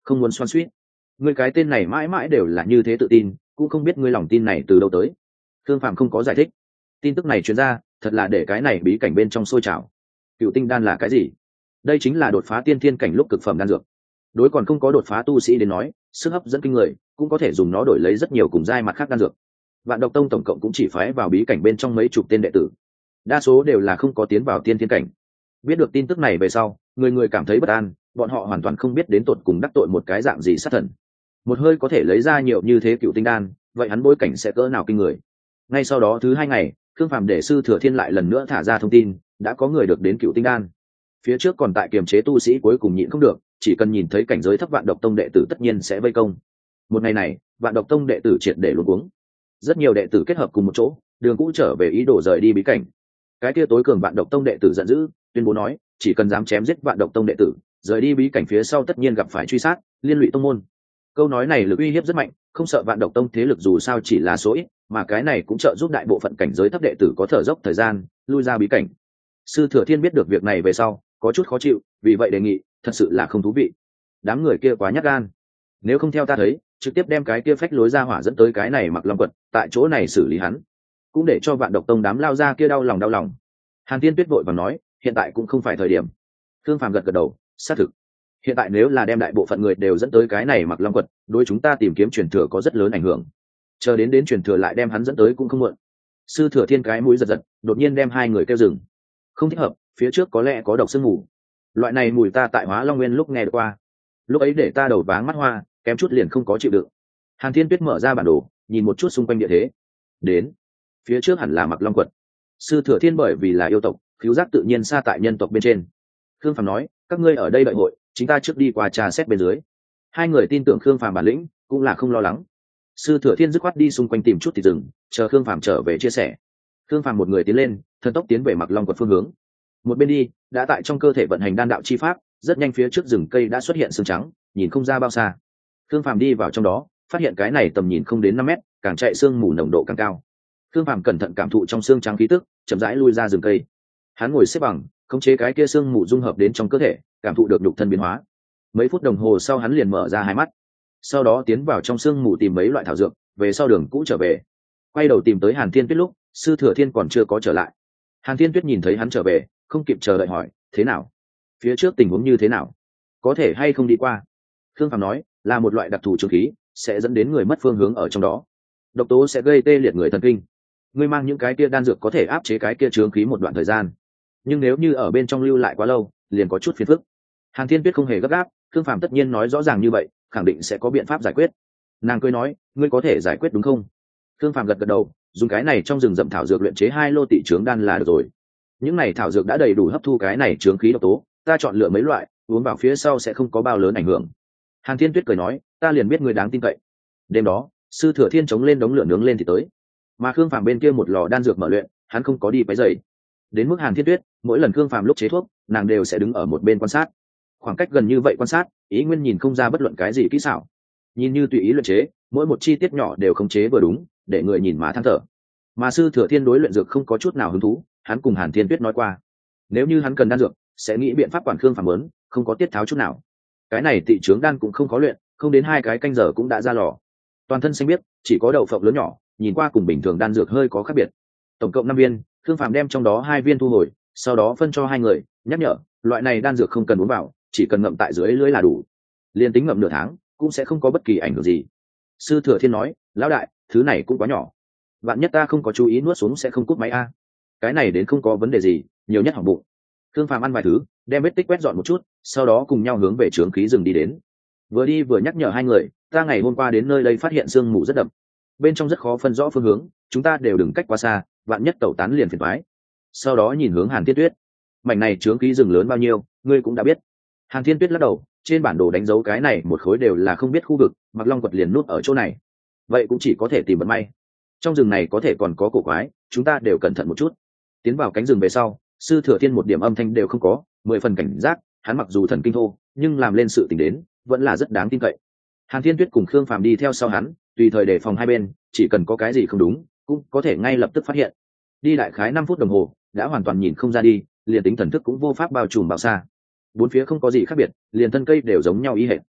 không muốn xoan suýt. Ngươi cái tên này mãi mãi đều là như thế tự tin, cũng không biết ngươi lòng tin này từ đâu tới. Thương Phạm không có giải thích. Tin tức này truyền ra, thật là để cái này bí cảnh bên trong sôi trào. Cựu tinh đan là cái gì? Đây chính là đột phá tiên thiên cảnh lúc cực phẩm đan dược. Đối còn không có đột phá tu sĩ đến nói, sức hấp dẫn kinh người, cũng có thể dùng nó đổi lấy rất nhiều cùng giai mặt khác đan dược. Vạn Độc Tông tổng cộng cũng chỉ phái vào bí cảnh bên trong mấy chục tên đệ tử, đa số đều là không có tiến vào tiên thiên cảnh. Biết được tin tức này về sau, người người cảm thấy bất an, bọn họ hoàn toàn không biết đến tột cùng đắc tội một cái dạng gì sát thần. Một hơi có thể lấy ra nhiều như thế cựu tinh đan, vậy hắn bối cảnh sẽ cỡ nào kinh người. Ngay sau đó thứ 2 ngày, Khương Phàm để sư thừa thiên lại lần nữa thả ra thông tin, đã có người được đến cựu tinh đan. Phía trước còn tại kiềm chế tu sĩ cuối cùng nhịn không được, chỉ cần nhìn thấy cảnh giới thấp Vạn Độc Tông đệ tử tất nhiên sẽ vây công. Một ngày này, Vạn Độc Tông đệ tử triệt để luống cuống. Rất nhiều đệ tử kết hợp cùng một chỗ, đường cũ trở về ý đồ rời đi bí cảnh. Cái kia tối cường Vạn Độc Tông đệ tử giận dữ, tuyên bố nói, chỉ cần dám chém giết Vạn Độc Tông đệ tử, rời đi bí cảnh phía sau tất nhiên gặp phải truy sát, liên lụy tông môn. Câu nói này lực uy hiếp rất mạnh, không sợ Vạn Độc Tông thế lực dù sao chỉ là số ít, mà cái này cũng trợ giúp đại bộ phận cảnh giới thấp đệ tử có thở dốc thời gian, lui ra bí cảnh. Sư Thừa Thiên biết được việc này về sau, có chút khó chịu, vì vậy đề nghị, thật sự là không thú vị. Đám người kia quá nhát gan, nếu không theo ta thấy, trực tiếp đem cái kia phách lối ra hỏa dẫn tới cái này Mặc Long quật, tại chỗ này xử lý hắn, cũng để cho Vạn Độc Tông đám lao ra kia đau lòng. Hàn Tiên Tuyết vội vàng nói, hiện tại cũng không phải thời điểm. Thương Phàm gật gật đầu, xác thực. Hiện tại nếu là đem đại bộ phận người đều dẫn tới cái này Mặc Long quật, đối chúng ta tìm kiếm truyền thừa có rất lớn ảnh hưởng. Chờ đến truyền thừa lại đem hắn dẫn tới cũng không muộn. Sư Thừa Thiên cái mũi giật, đột nhiên đem hai người kêu dừng. Không thích hợp, phía trước có lẽ có độc sương mù. Loại này mùi ta tại Hóa Long Nguyên lúc nghe được qua. Lúc ấy để ta đầu váng mắt hoa, kém chút liền không có chịu đựng. Hàn Thiên Tuyết mở ra bản đồ, nhìn một chút xung quanh địa thế. Đến, phía trước hẳn là Mặc Long quật. Sư Thừa Thiên bởi vì là yêu tộc, khiếu giác tự nhiên xa tại nhân tộc bên trên. Khương Phàm nói, các ngươi ở đây đợi hội, chúng ta trước đi qua trà xét bên dưới. Hai người tin tưởng Khương Phàm bản lĩnh, cũng là không lo lắng. Sư Thừa Thiên dứt khoát đi xung quanh tìm chút thì rừng, chờ Khương Phàm trở về chia sẻ. Khương Phàm một người tiến lên, thần tốc tiến về Mặc Long quật phương hướng. Một bên đi, đã tại trong cơ thể vận hành đan đạo chi pháp, rất nhanh phía trước rừng cây đã xuất hiện sương trắng, nhìn không ra bao xa. Khương Phàm đi vào trong đó, phát hiện cái này tầm nhìn không đến 5 mét, càng chạy sương mù nồng độ càng cao. Khương Phàm cẩn thận cảm thụ trong sương trắng khí tức, chậm rãi lui ra rừng cây. Hắn ngồi xếp bằng, khống chế cái kia sương mù dung hợp đến trong cơ thể, cảm thụ được nhục thân biến hóa. Mấy phút đồng hồ sau hắn liền mở ra hai mắt, sau đó tiến vào trong sương mù tìm mấy loại thảo dược, về sau đường cũ trở về. Quay đầu tìm tới Hàn Thiên Tuyết lúc, Sư Thừa Thiên còn chưa có trở lại. Hàn Thiên Tuyết nhìn thấy hắn trở về, không kịp chờ đợi hỏi, thế nào? Phía trước tình huống như thế nào? Có thể hay không đi qua? Khương Phàm nói, là một loại đặc thù trường khí, sẽ dẫn đến người mất phương hướng ở trong đó. Độc tố sẽ gây tê liệt người thần kinh. Ngươi mang những cái kia đan dược có thể áp chế cái kia trường khí một đoạn thời gian, nhưng nếu như ở bên trong lưu lại quá lâu, liền có chút phiền phức. Hàn Thiên Tuyết không hề gấp gáp, Khương Phàm tất nhiên nói rõ ràng như vậy, khẳng định sẽ có biện pháp giải quyết. Nàng cười nói, ngươi có thể giải quyết đúng không? Khương Phàm gật gật đầu, dùng cái này trong rừng rậm thảo dược luyện chế 2 lô tị trướng đan là được rồi. Những này thảo dược đã đầy đủ hấp thu cái này trướng khí độc tố, ta chọn lựa mấy loại, uống vào phía sau sẽ không có bao lớn ảnh hưởng. Hàn Thiên Tuyết cười nói, ta liền biết ngươi đáng tin cậy. Đêm đó, Sư Thừa Thiên chống lên đống lửa nướng lên thì tới, mà Khương Phàm bên kia một lò đan dược mở luyện, hắn không có đi quấy rầy. Đến mức Hàn Thiên Tuyết, mỗi lần Khương Phàm lúc chế thuốc, nàng đều sẽ đứng ở một bên quan sát. Khoảng cách gần như vậy quan sát, ý nguyên nhìn không ra bất luận cái gì kỹ xảo, nhìn như tùy ý luyện chế, mỗi một chi tiết nhỏ đều khống chế vừa đúng, để người nhìn mà than thở. Mà Sư Thừa Thiên đối luyện dược không có chút nào hứng thú, hắn cùng Hàn Thiên Tuyết nói qua, nếu như hắn cần đan dược, sẽ nghĩ biện pháp quản Khương Phàm muốn, không có tiết tháo chút nào. Cái này tị trướng đan cũng không khó luyện, không đến 2 cái canh giờ cũng đã ra lò. Toàn thân xanh biếc, chỉ có đậu phộng lớn nhỏ, nhìn qua cùng bình thường đan dược hơi có khác biệt. Tổng cộng 5 viên, Khương Phàm đem trong đó 2 viên thu hồi, sau đó phân cho 2 người, nhắc nhở, loại này đan dược không cần uống vào, chỉ cần ngậm tại dưới lưỡi là đủ. Liên tính ngậm nửa tháng, cũng sẽ không có bất kỳ ảnh hưởng gì. Sư Thừa Thiên nói, lão đại, thứ này cũng quá nhỏ, vạn nhất ta không có chú ý nuốt xuống sẽ không cúp máy a. Cái này đến không có vấn đề gì, nhiều nhất hỏng bụng. Khương Phàm ăn vài thứ, đem vết tích quét dọn một chút, sau đó cùng nhau hướng về trướng khí rừng đi đến. Vừa đi vừa nhắc nhở 2 người, ta ngày hôm qua đến nơi đây phát hiện sương mù rất đậm, bên trong rất khó phân rõ phương hướng, chúng ta đều đừng cách quá xa, vạn nhất tẩu tán liền phiền toái. Sau đó nhìn hướng Hàn Thiên Tuyết, mảnh này trướng khí rừng lớn bao nhiêu, ngươi cũng đã biết. Hàn Thiên Tuyết lắc đầu, trên bản đồ đánh dấu cái này một khối đều là không biết khu vực, Mặc Long quật liền núp ở chỗ này, vậy cũng chỉ có thể tìm vận may. Trong rừng này có thể còn có cổ quái, chúng ta đều cẩn thận một chút. Tiến vào cánh rừng về sau, Sư Thừa Thiên một điểm âm thanh đều không có, 10 phần cảnh giác, hắn mặc dù thần kinh thô, nhưng làm lên sự tình đến, vẫn là rất đáng tin cậy. Hàn Thiên Tuyết cùng Khương Phàm đi theo sau hắn, tùy thời đề phòng hai bên, chỉ cần có cái gì không đúng, cũng có thể ngay lập tức phát hiện. Đi đại khái 5 phút đồng hồ, đã hoàn toàn nhìn không ra đi, liền tính thần thức cũng vô pháp bao trùm bao xa. Bốn phía không có gì khác biệt, liền thân cây đều giống nhau ý hệt.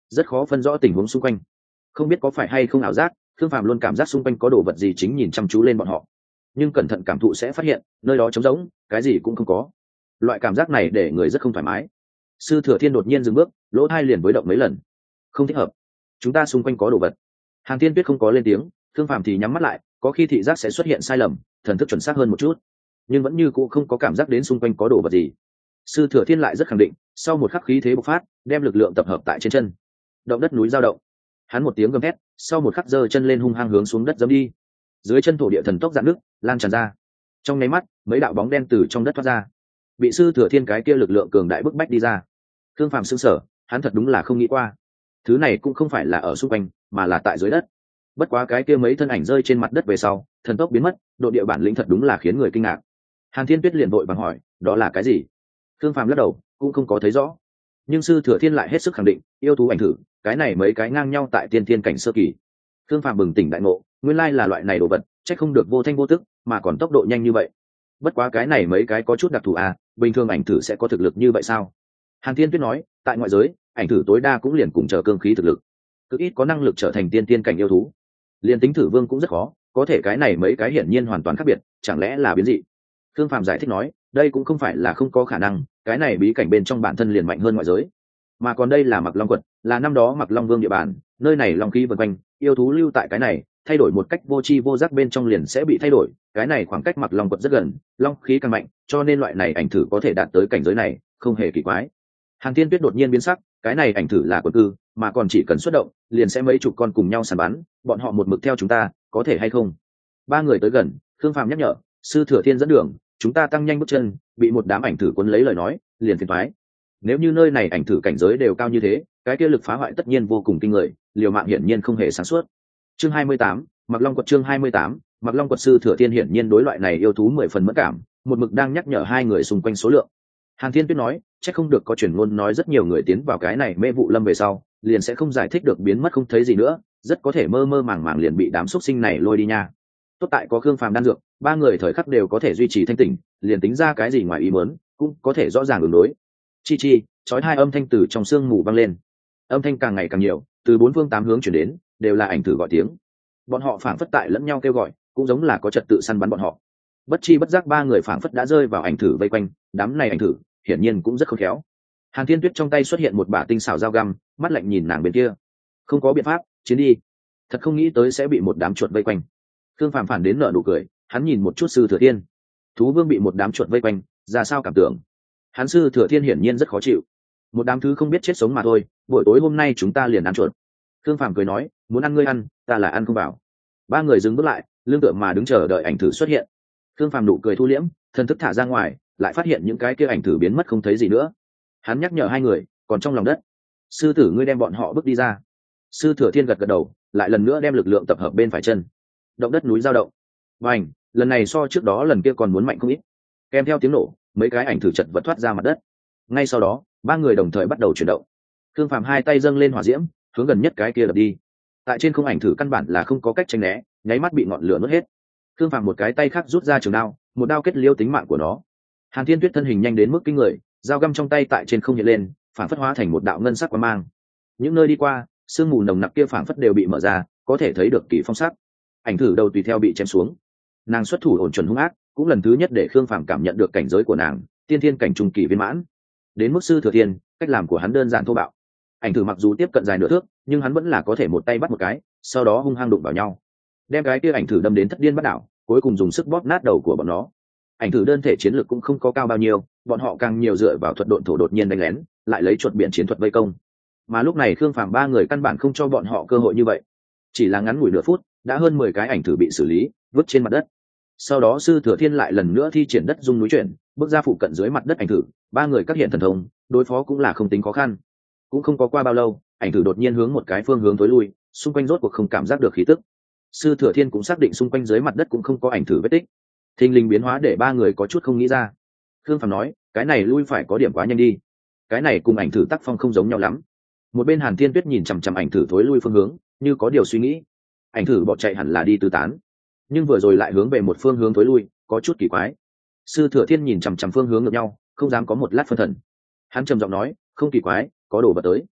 rất khó phân rõ tình huống xung quanh. Không biết có phải hay không ảo giác, Khương Phàm luôn cảm giác xung quanh có đồ vật gì chính nhìn chăm chú lên bọn họ, nhưng cẩn thận cảm thụ sẽ phát hiện nơi đó trống rỗng, cái gì cũng không có. Loại cảm giác này để người rất không thoải mái. Sư Thừa Thiên đột nhiên dừng bước, lỗ tai liền với động mấy lần. Không thích hợp, chúng ta xung quanh có đồ vật. Hàn Thiên Tuyết không có lên tiếng, Khương Phàm thì nhắm mắt lại, có khi thị giác sẽ xuất hiện sai lầm, thần thức chuẩn xác hơn một chút, nhưng vẫn như cũ không có cảm giác đến xung quanh có đồ vật gì. Sư Thừa Thiên lại rất khẳng định, sau một khắc khí thế bộc phát, đem lực lượng tập hợp tại trên chân. Động đất núi dao động. Hắn một tiếng gầm thét, sau một khắc giơ chân lên hung hăng hướng xuống đất giẫm đi. Dưới chân thổ địa thần tốc dạn nước, lan tràn ra. Trong nháy mắt, mấy đạo bóng đen từ trong đất thoát ra, bị Sư Thừa Thiên cái kia lực lượng cường đại bức bách đi ra. Khương Phàm sững sờ, hắn thật đúng là không nghĩ qua, thứ này cũng không phải là ở xung quanh, mà là tại dưới đất. Bất quá cái kia mấy thân ảnh rơi trên mặt đất về sau, thần tốc biến mất, độ địa bản lĩnh thật đúng là khiến người kinh ngạc. Hàn Thiên Tuyết liền vội vàng hỏi, đó là cái gì? Khương Phàm lắc đầu, cũng không có thấy rõ. Nhưng Sư Thừa Thiên lại hết sức khẳng định, yêu thú ảnh thử, cái này mấy cái ngang nhau tại tiên thiên cảnh sơ kỳ. Khương Phàm bừng tỉnh đại ngộ, nguyên lai là loại này đồ vật, chắc không được vô thanh vô tức, mà còn tốc độ nhanh như vậy. Bất quá cái này mấy cái có chút đặc thù à, bình thường ảnh thử sẽ có thực lực như vậy sao? Hàn Thiên Tuyết nói, tại ngoại giới, ảnh thử tối đa cũng liền cùng chờ cương khí thực lực, cực ít có năng lực trở thành tiên thiên cảnh yêu thú. Liên tính thử vương cũng rất khó, có thể cái này mấy cái hiển nhiên hoàn toàn khác biệt, chẳng lẽ là biến dị? Khương Phàm giải thích nói, đây cũng không phải là không có khả năng, cái này bí cảnh bên trong bản thân liền mạnh hơn ngoại giới, mà còn đây là Mặc Long quật, là năm đó Mặc Long Vương địa bàn, nơi này long khí vần quanh, yêu thú lưu tại cái này, thay đổi một cách vô tri vô giác bên trong liền sẽ bị thay đổi, cái này khoảng cách Mặc Long quật rất gần, long khí càng mạnh, cho nên loại này ảnh thử có thể đạt tới cảnh giới này, không hề kỳ quái. Hàn Thiên Tuyết đột nhiên biến sắc, cái này ảnh thử là quần cư, mà còn chỉ cần xuất động, liền sẽ mấy chục con cùng nhau săn bắn, bọn họ một mực theo chúng ta, có thể hay không? Ba người tới gần, Khương Phàm nhắc nhở, Sư Thừa Thiên dẫn đường, chúng ta tăng nhanh bước chân, bị một đám ảnh thử cuốn lấy lời nói, liền phiền toái. Nếu như nơi này ảnh thử cảnh giới đều cao như thế, cái kia lực phá hoại tất nhiên vô cùng kinh người, liều mạng hiển nhiên không hề sáng suốt. Chương 28, Mặc Long quật. Chương 28, Mặc Long quật. Sư Thừa Thiên hiển nhiên đối loại này yêu thú 10 phần mẫn cảm, một mực đang nhắc nhở hai người xung quanh số lượng. Hàn Thiên Tuyết nói, chắc không được có truyền ngôn nói rất nhiều người tiến vào cái này mê vụ lâm về sau, liền sẽ không giải thích được biến mất không thấy gì nữa, rất có thể mơ mơ màng màng liền bị đám xuất sinh này lôi đi nha. Tốt tại có Khương Phàm đan dược, ba người thời khắc đều có thể duy trì thanh tỉnh, liền tính ra cái gì ngoài ý muốn, cũng có thể rõ ràng ứng đối. Chi chi, chói hai âm thanh từ trong sương mù vang lên. Âm thanh càng ngày càng nhiều, từ bốn phương tám hướng chuyển đến, đều là ảnh thử gọi tiếng. Bọn họ phảng phất tại lẫn nhau kêu gọi, cũng giống là có trật tự săn bắn bọn họ. Bất chi bất giác ba người phảng phất đã rơi vào ảnh thử vây quanh, đám này ảnh thử hiển nhiên cũng rất khôn khéo. Hàn Thiên Tuyết trong tay xuất hiện một bả tinh xảo dao găm, mắt lạnh nhìn nàng bên kia. Không có biện pháp, chiến đi. Thật không nghĩ tới sẽ bị một đám chuột vây quanh. Khương Phàm phản đến nở nụ cười, hắn nhìn một chút Sư Thừa Thiên. Thú Vương bị một đám chuột vây quanh, ra sao cảm tưởng? Hắn Sư Thừa Thiên hiển nhiên rất khó chịu. Một đám thứ không biết chết sống mà thôi, buổi tối hôm nay chúng ta liền ăn chuột. Khương Phàm cười nói, muốn ăn ngươi ăn, ta là ăn không vào. Ba người dừng bước lại, lương tựa mà đứng chờ đợi ảnh thử xuất hiện. Khương Phàm nụ cười thu liễm, thần thức thả ra ngoài, lại phát hiện những cái kia ảnh thử biến mất không thấy gì nữa. Hắn nhắc nhở hai người, còn trong lòng đất, sư tử ngươi đem bọn họ bước đi ra. Sư Thừa Thiên gật gật đầu, lại lần nữa đem lực lượng tập hợp bên phải chân. Động đất núi dao động, và lần này so trước đó lần kia còn muốn mạnh không ít. Kèm theo tiếng nổ, mấy cái ảnh thử chật vật thoát ra mặt đất. Ngay sau đó, ba người đồng thời bắt đầu chuyển động. Khương Phàm hai tay dâng lên hỏa diễm, hướng gần nhất cái kia đập đi. Tại trên không ảnh thử căn bản là không có cách tránh né, nháy mắt bị ngọn lửa nuốt hết. Khương Phàm một cái tay khác rút ra trường đao, một đao kết liêu tính mạng của nó. Hàn Thiên Tuyết thân hình nhanh đến mức kinh người, dao găm trong tay tại trên không hiện lên, phản phất hóa thành một đạo ngân sắc quang mang. Những nơi đi qua, sương mù nồng nặc kia phản phất đều bị mở ra, có thể thấy được kỳ phong sắc. Ảnh thử đầu tùy theo bị chém xuống. Nàng xuất thủ ổn chuẩn hung ác, cũng lần thứ nhất để Khương Phàm cảm nhận được cảnh giới của nàng, tiên thiên cảnh trung kỳ viên mãn. Đến mức Sư Thừa Thiên, cách làm của hắn đơn giản thô bạo. Ảnh thử mặc dù tiếp cận dài nửa thước, nhưng hắn vẫn là có thể một tay bắt một cái, sau đó hung hăng đụng vào nhau, đem cái kia ảnh thử đâm đến thất điên bắt đảo, cuối cùng dùng sức bóp nát đầu của bọn nó. Ảnh thử đơn thể chiến lược cũng không có cao bao nhiêu, bọn họ càng nhiều dựa vào thuật độn thổ đột nhiên đánh lén, lại lấy chuột biển chiến thuật vây công. Mà lúc này Khương Phàm ba người căn bản không cho bọn họ cơ hội như vậy, chỉ là ngắn ngủi nửa phút, đã hơn 10 cái ảnh thử bị xử lý, vứt trên mặt đất. Sau đó Sư Thừa Thiên lại lần nữa thi triển đất dung núi chuyển, bước ra phụ cận dưới mặt đất ảnh thử, ba người các hiện thần thông, đối phó cũng là không tính khó khăn. Cũng không có qua bao lâu, ảnh thử đột nhiên hướng một cái phương hướng tối lui, xung quanh rốt cuộc không cảm giác được khí tức. Sư Thừa Thiên cũng xác định xung quanh dưới mặt đất cũng không có ảnh thử vết tích. Thình lình biến hóa để ba người có chút không nghĩ ra. Khương Phàm nói, cái này lui phải có điểm quá nhanh đi, cái này cùng ảnh thử tác phong không giống nhau lắm. Một bên Hàn Thiên Tuyết nhìn chằm chằm ảnh thử thối lui phương hướng, như có điều suy nghĩ. Ảnh thử bỏ chạy hẳn là đi tứ tán, nhưng vừa rồi lại hướng về một phương hướng thối lui, có chút kỳ quái. Sư Thừa Thiên nhìn chằm chằm phương hướng ngược nhau, không dám có một lát phân thần. Hắn trầm giọng nói, không kỳ quái, có đồ vật tới.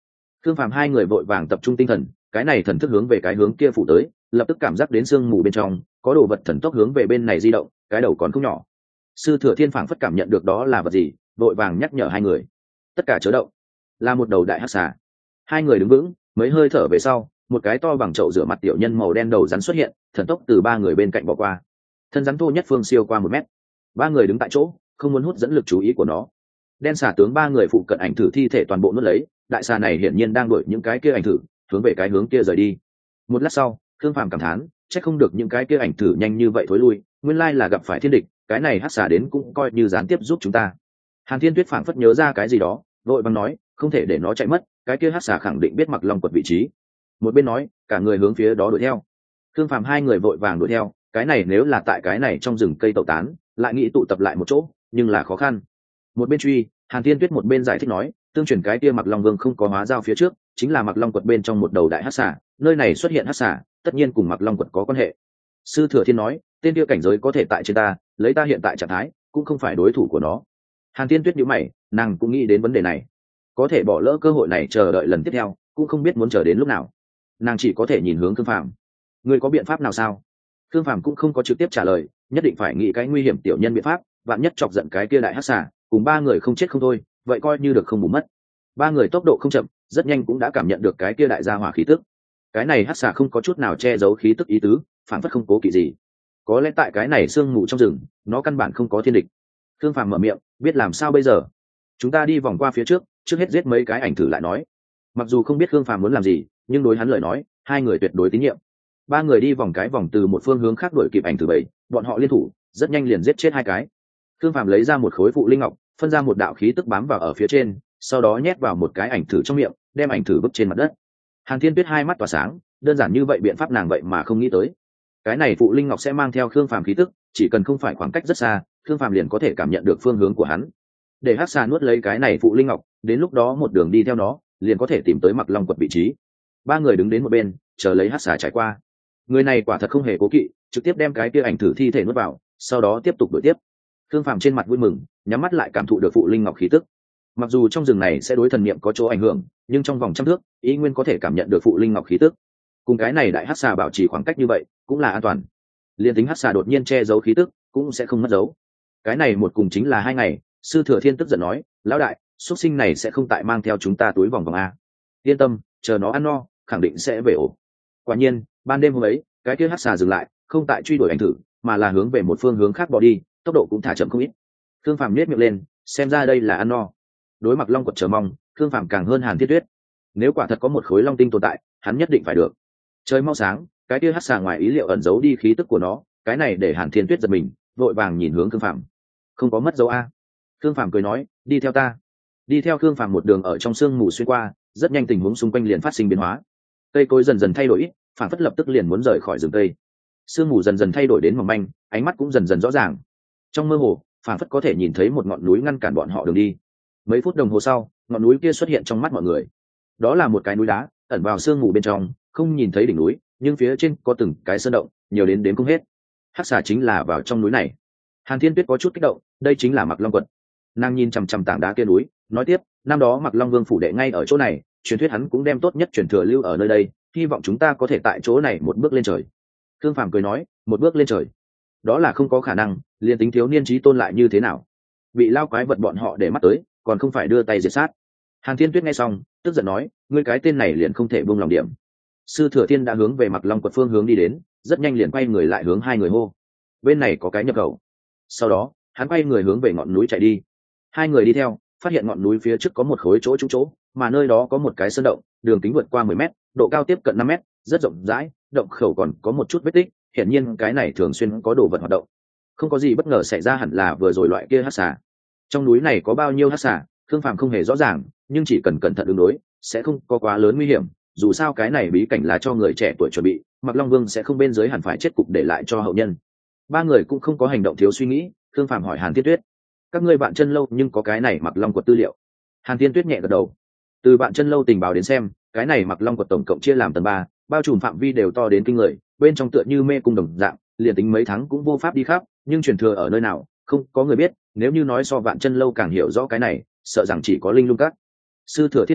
Khương Phàm hai người vội vàng tập trung tinh thần, cái này thần thức hướng về cái hướng kia phủ tới, lập tức cảm giác đến sương mù bên trong có đồ vật thần tốc hướng về bên này di động, cái đầu còn không nhỏ. Sư Thừa Thiên phảng phất cảm nhận được đó là vật gì, vội vàng nhắc nhở hai người tất cả chớ động, là một đầu đại hắc xà. Hai người đứng vững, mấy hơi thở về sau, một cái to bằng chậu rửa mặt tiểu nhân màu đen đầu rắn xuất hiện, thần tốc từ ba người bên cạnh bỏ qua. Thân rắn thô nhất phương siêu qua 1 mét. Ba người đứng tại chỗ, không muốn hút dẫn lực chú ý của nó. Đen xà tướng ba người phụ cận ảnh thử thi thể toàn bộ nuốt lấy, đại xà này hiển nhiên đang đuổi những cái kia ảnh thử, hướng về cái hướng kia rời đi. Một lát sau, Thương Phàm cảm thán, chắc không được những cái kia ảnh thử nhanh như vậy thối lui, nguyên lai là gặp phải thiên địch, cái này hắc xà đến cũng coi như gián tiếp giúp chúng ta. Hàn Thiên Tuyết phảng phất nhớ ra cái gì đó, vội vàng nói, không thể để nó chạy mất, cái kia hắc xà khẳng định biết Mặc Long quật vị trí. Một bên nói, cả người hướng phía đó đuổi theo. Thương Phàm hai người vội vàng đuổi theo, cái này nếu là tại cái này trong rừng cây tẩu tán, lại nghĩ tụ tập lại một chỗ, nhưng là khó khăn. Một bên truy, Hàn Thiên Tuyết một bên giải thích nói, tương truyền cái kia Mặc Long Vương không có hóa giao phía trước, chính là Mặc Long quật bên trong một đầu đại hắc xà, nơi này xuất hiện hắc xà, tất nhiên cùng Mặc Long quật có quan hệ. Sư Thừa Thiên nói, tên kia cảnh giới có thể tại trên ta, lấy ta hiện tại trạng thái, cũng không phải đối thủ của nó. Hàn Thiên Tuyết nhíu mày, nàng cũng nghĩ đến vấn đề này, có thể bỏ lỡ cơ hội này chờ đợi lần tiếp theo, cũng không biết muốn chờ đến lúc nào. Nàng chỉ có thể nhìn hướng Thương Phàm. Ngươi có biện pháp nào sao? Thương Phàm cũng không có trực tiếp trả lời, nhất định phải nghĩ cái nguy hiểm tiểu nhân biện pháp, vạn nhất chọc giận cái kia đại hắc xà, cùng ba người không chết không thôi, vậy coi như được không bù mất. Ba người tốc độ không chậm, rất nhanh cũng đã cảm nhận được cái kia đại gia hỏa khí tức. Cái này hắc xà không có chút nào che giấu khí tức ý tứ, phản phất không cố kỵ gì. Có lẽ tại cái này sương mù trong rừng, nó căn bản không có thiên địch. Thương Phàm mở miệng, biết làm sao bây giờ? Chúng ta đi vòng qua phía trước, trước hết giết mấy cái ảnh thử lại nói. Mặc dù không biết Thương Phàm muốn làm gì, nhưng đối hắn lời nói, hai người tuyệt đối tín nhiệm. Ba người đi vòng từ một phương hướng khác đuổi kịp ảnh thử bảy, bọn họ liên thủ, rất nhanh liền giết chết hai cái. Thương Phàm lấy ra một khối phụ linh ngọc, phân ra một đạo khí tức bám vào ở phía trên, sau đó nhét vào một cái ảnh thử trong miệng, đem ảnh thử vứt trên mặt đất. Hàn Thiên Tuyết hai mắt tỏa sáng, đơn giản như vậy biện pháp nàng vậy mà không nghĩ tới. Cái này phụ linh ngọc sẽ mang theo Thương Phàm khí tức, chỉ cần không phải khoảng cách rất xa, Thương Phàm liền có thể cảm nhận được phương hướng của hắn. Để hắc xà nuốt lấy cái này phụ linh ngọc, đến lúc đó một đường đi theo nó, liền có thể tìm tới Mặc Long quật vị trí. Ba người đứng đến một bên, chờ lấy hắc xà trải qua. Người này quả thật không hề cố kỵ, trực tiếp đem cái kia ảnh thử thi thể nuốt vào, sau đó tiếp tục đuổi tiếp. Thương Phàm trên mặt vui mừng, nhắm mắt lại cảm thụ được phụ linh ngọc khí tức. Mặc dù trong rừng này sẽ đối thần niệm có chỗ ảnh hưởng, nhưng trong vòng trăm thước, ý nguyên có thể cảm nhận được phụ linh ngọc khí tức. Cùng cái này đại hắc xà bảo trì khoảng cách như vậy, cũng là an toàn. Liên tính hắc xà đột nhiên che giấu khí tức, cũng sẽ không mất dấu. Cái này một cùng chính là 2 ngày. Sư Thừa Thiên tức giận nói, lão đại, xuất sinh này sẽ không tại mang theo chúng ta túi vòng a. Yên tâm, chờ nó ăn no, khẳng định sẽ về ổ. Quả nhiên, ban đêm hôm ấy, cái kia hắc xà dừng lại, không tại truy đuổi ảnh thử, mà là hướng về một phương hướng khác bỏ đi, tốc độ cũng thả chậm không ít. Thương Phàm nhếch miệng lên, xem ra đây là ăn no. Đối mặt Long quật chờ mong, Thương Phàm càng hơn Hàn Thiết Tuyết. Nếu quả thật có một khối long tinh tồn tại, hắn nhất định phải được. Trời mau sáng, cái kia hắc xà ngoài ý liệu ẩn giấu đi khí tức của nó, cái này để Hàn Thiên Tuyết giật mình, vội vàng nhìn hướng Thương Phàm. Không có mất dấu a. Thương Phàm cười nói, đi theo ta. Đi theo Thương Phàm một đường ở trong sương mù xuyên qua, rất nhanh tình huống xung quanh liền phát sinh biến hóa. Cây cối dần dần thay đổi, phản phất lập tức liền muốn rời khỏi rừng cây. Sương mù dần dần thay đổi đến mỏng manh, ánh mắt cũng dần dần rõ ràng. Trong mơ hồ, phản phất có thể nhìn thấy một ngọn núi ngăn cản bọn họ đường đi. Mấy phút đồng hồ sau, ngọn núi kia xuất hiện trong mắt mọi người. Đó là một cái núi đá, ẩn vào sương mù bên trong, không nhìn thấy đỉnh núi, nhưng phía trên có từng cái sơn động, nhiều đến đếm không hết. Hắc xà chính là vào trong núi này. Hàn Thiên Tuyết có chút kích động, đây chính là Mặc Long quật. Nàng nhìn chằm chằm tảng đá kia núi, nói tiếp, năm đó Mặc Long Vương phủ đệ ngay ở chỗ này, truyền thuyết hắn cũng đem tốt nhất truyền thừa lưu ở nơi đây, hy vọng chúng ta có thể tại chỗ này một bước lên trời. Thương Phàm cười nói, một bước lên trời, đó là không có khả năng, liền tính thiếu niên trí tôn lại như thế nào, bị lao quái vật bọn họ để mắt tới, còn không phải đưa tay diệt sát. Hàn Thiên Tuyết nghe xong, tức giận nói, ngươi cái tên này liền không thể buông lòng điểm. Sư Thừa Thiên đã hướng về Mặc Long quật phương hướng đi đến, rất nhanh liền quay người lại hướng hai người hô, bên này có cái nhập khẩu. Sau đó, hắn quay người hướng về ngọn núi chạy đi. Hai người đi theo, phát hiện ngọn núi phía trước có một khối chỗ trũng chỗ, mà nơi đó có một cái sơn động, đường kính vượt qua 10 mét, độ cao tiếp cận 5 mét, rất rộng rãi, động khẩu còn có một chút vết tích, hiển nhiên cái này thường xuyên có đồ vật hoạt động. Không có gì bất ngờ xảy ra, hẳn là vừa rồi loại kia hắc xà. Trong núi này có bao nhiêu hắc xà, Thương Phàm không hề rõ ràng, nhưng chỉ cần cẩn thận ứng đối, sẽ không có quá lớn nguy hiểm. Dù sao cái này bí cảnh là cho người trẻ tuổi chuẩn bị, Mặc Long Vương sẽ không bên dưới hẳn phải chết cục để lại cho hậu nhân. Ba người cũng không có hành động thiếu suy nghĩ. Thương Phàm hỏi Hàn Thiên Tuyết, các ngươi bạn chân lâu nhưng có cái này Mặc Long quật tư liệu? Hàn Thiên Tuyết nhẹ gật đầu. Từ bạn chân lâu tình báo đến xem, cái này Mặc Long quật tổng cộng chia làm tầng 3, bao trùm phạm vi đều to đến kinh người, bên trong tựa như mê cung đồng dạng, liền tính mấy tháng cũng vô pháp đi khắp, nhưng truyền thừa ở nơi nào, không có người biết. Nếu như nói so bạn chân lâu càng hiểu rõ cái này, sợ rằng chỉ có Linh Lung Các. Sư Thừa Thiên hỏi,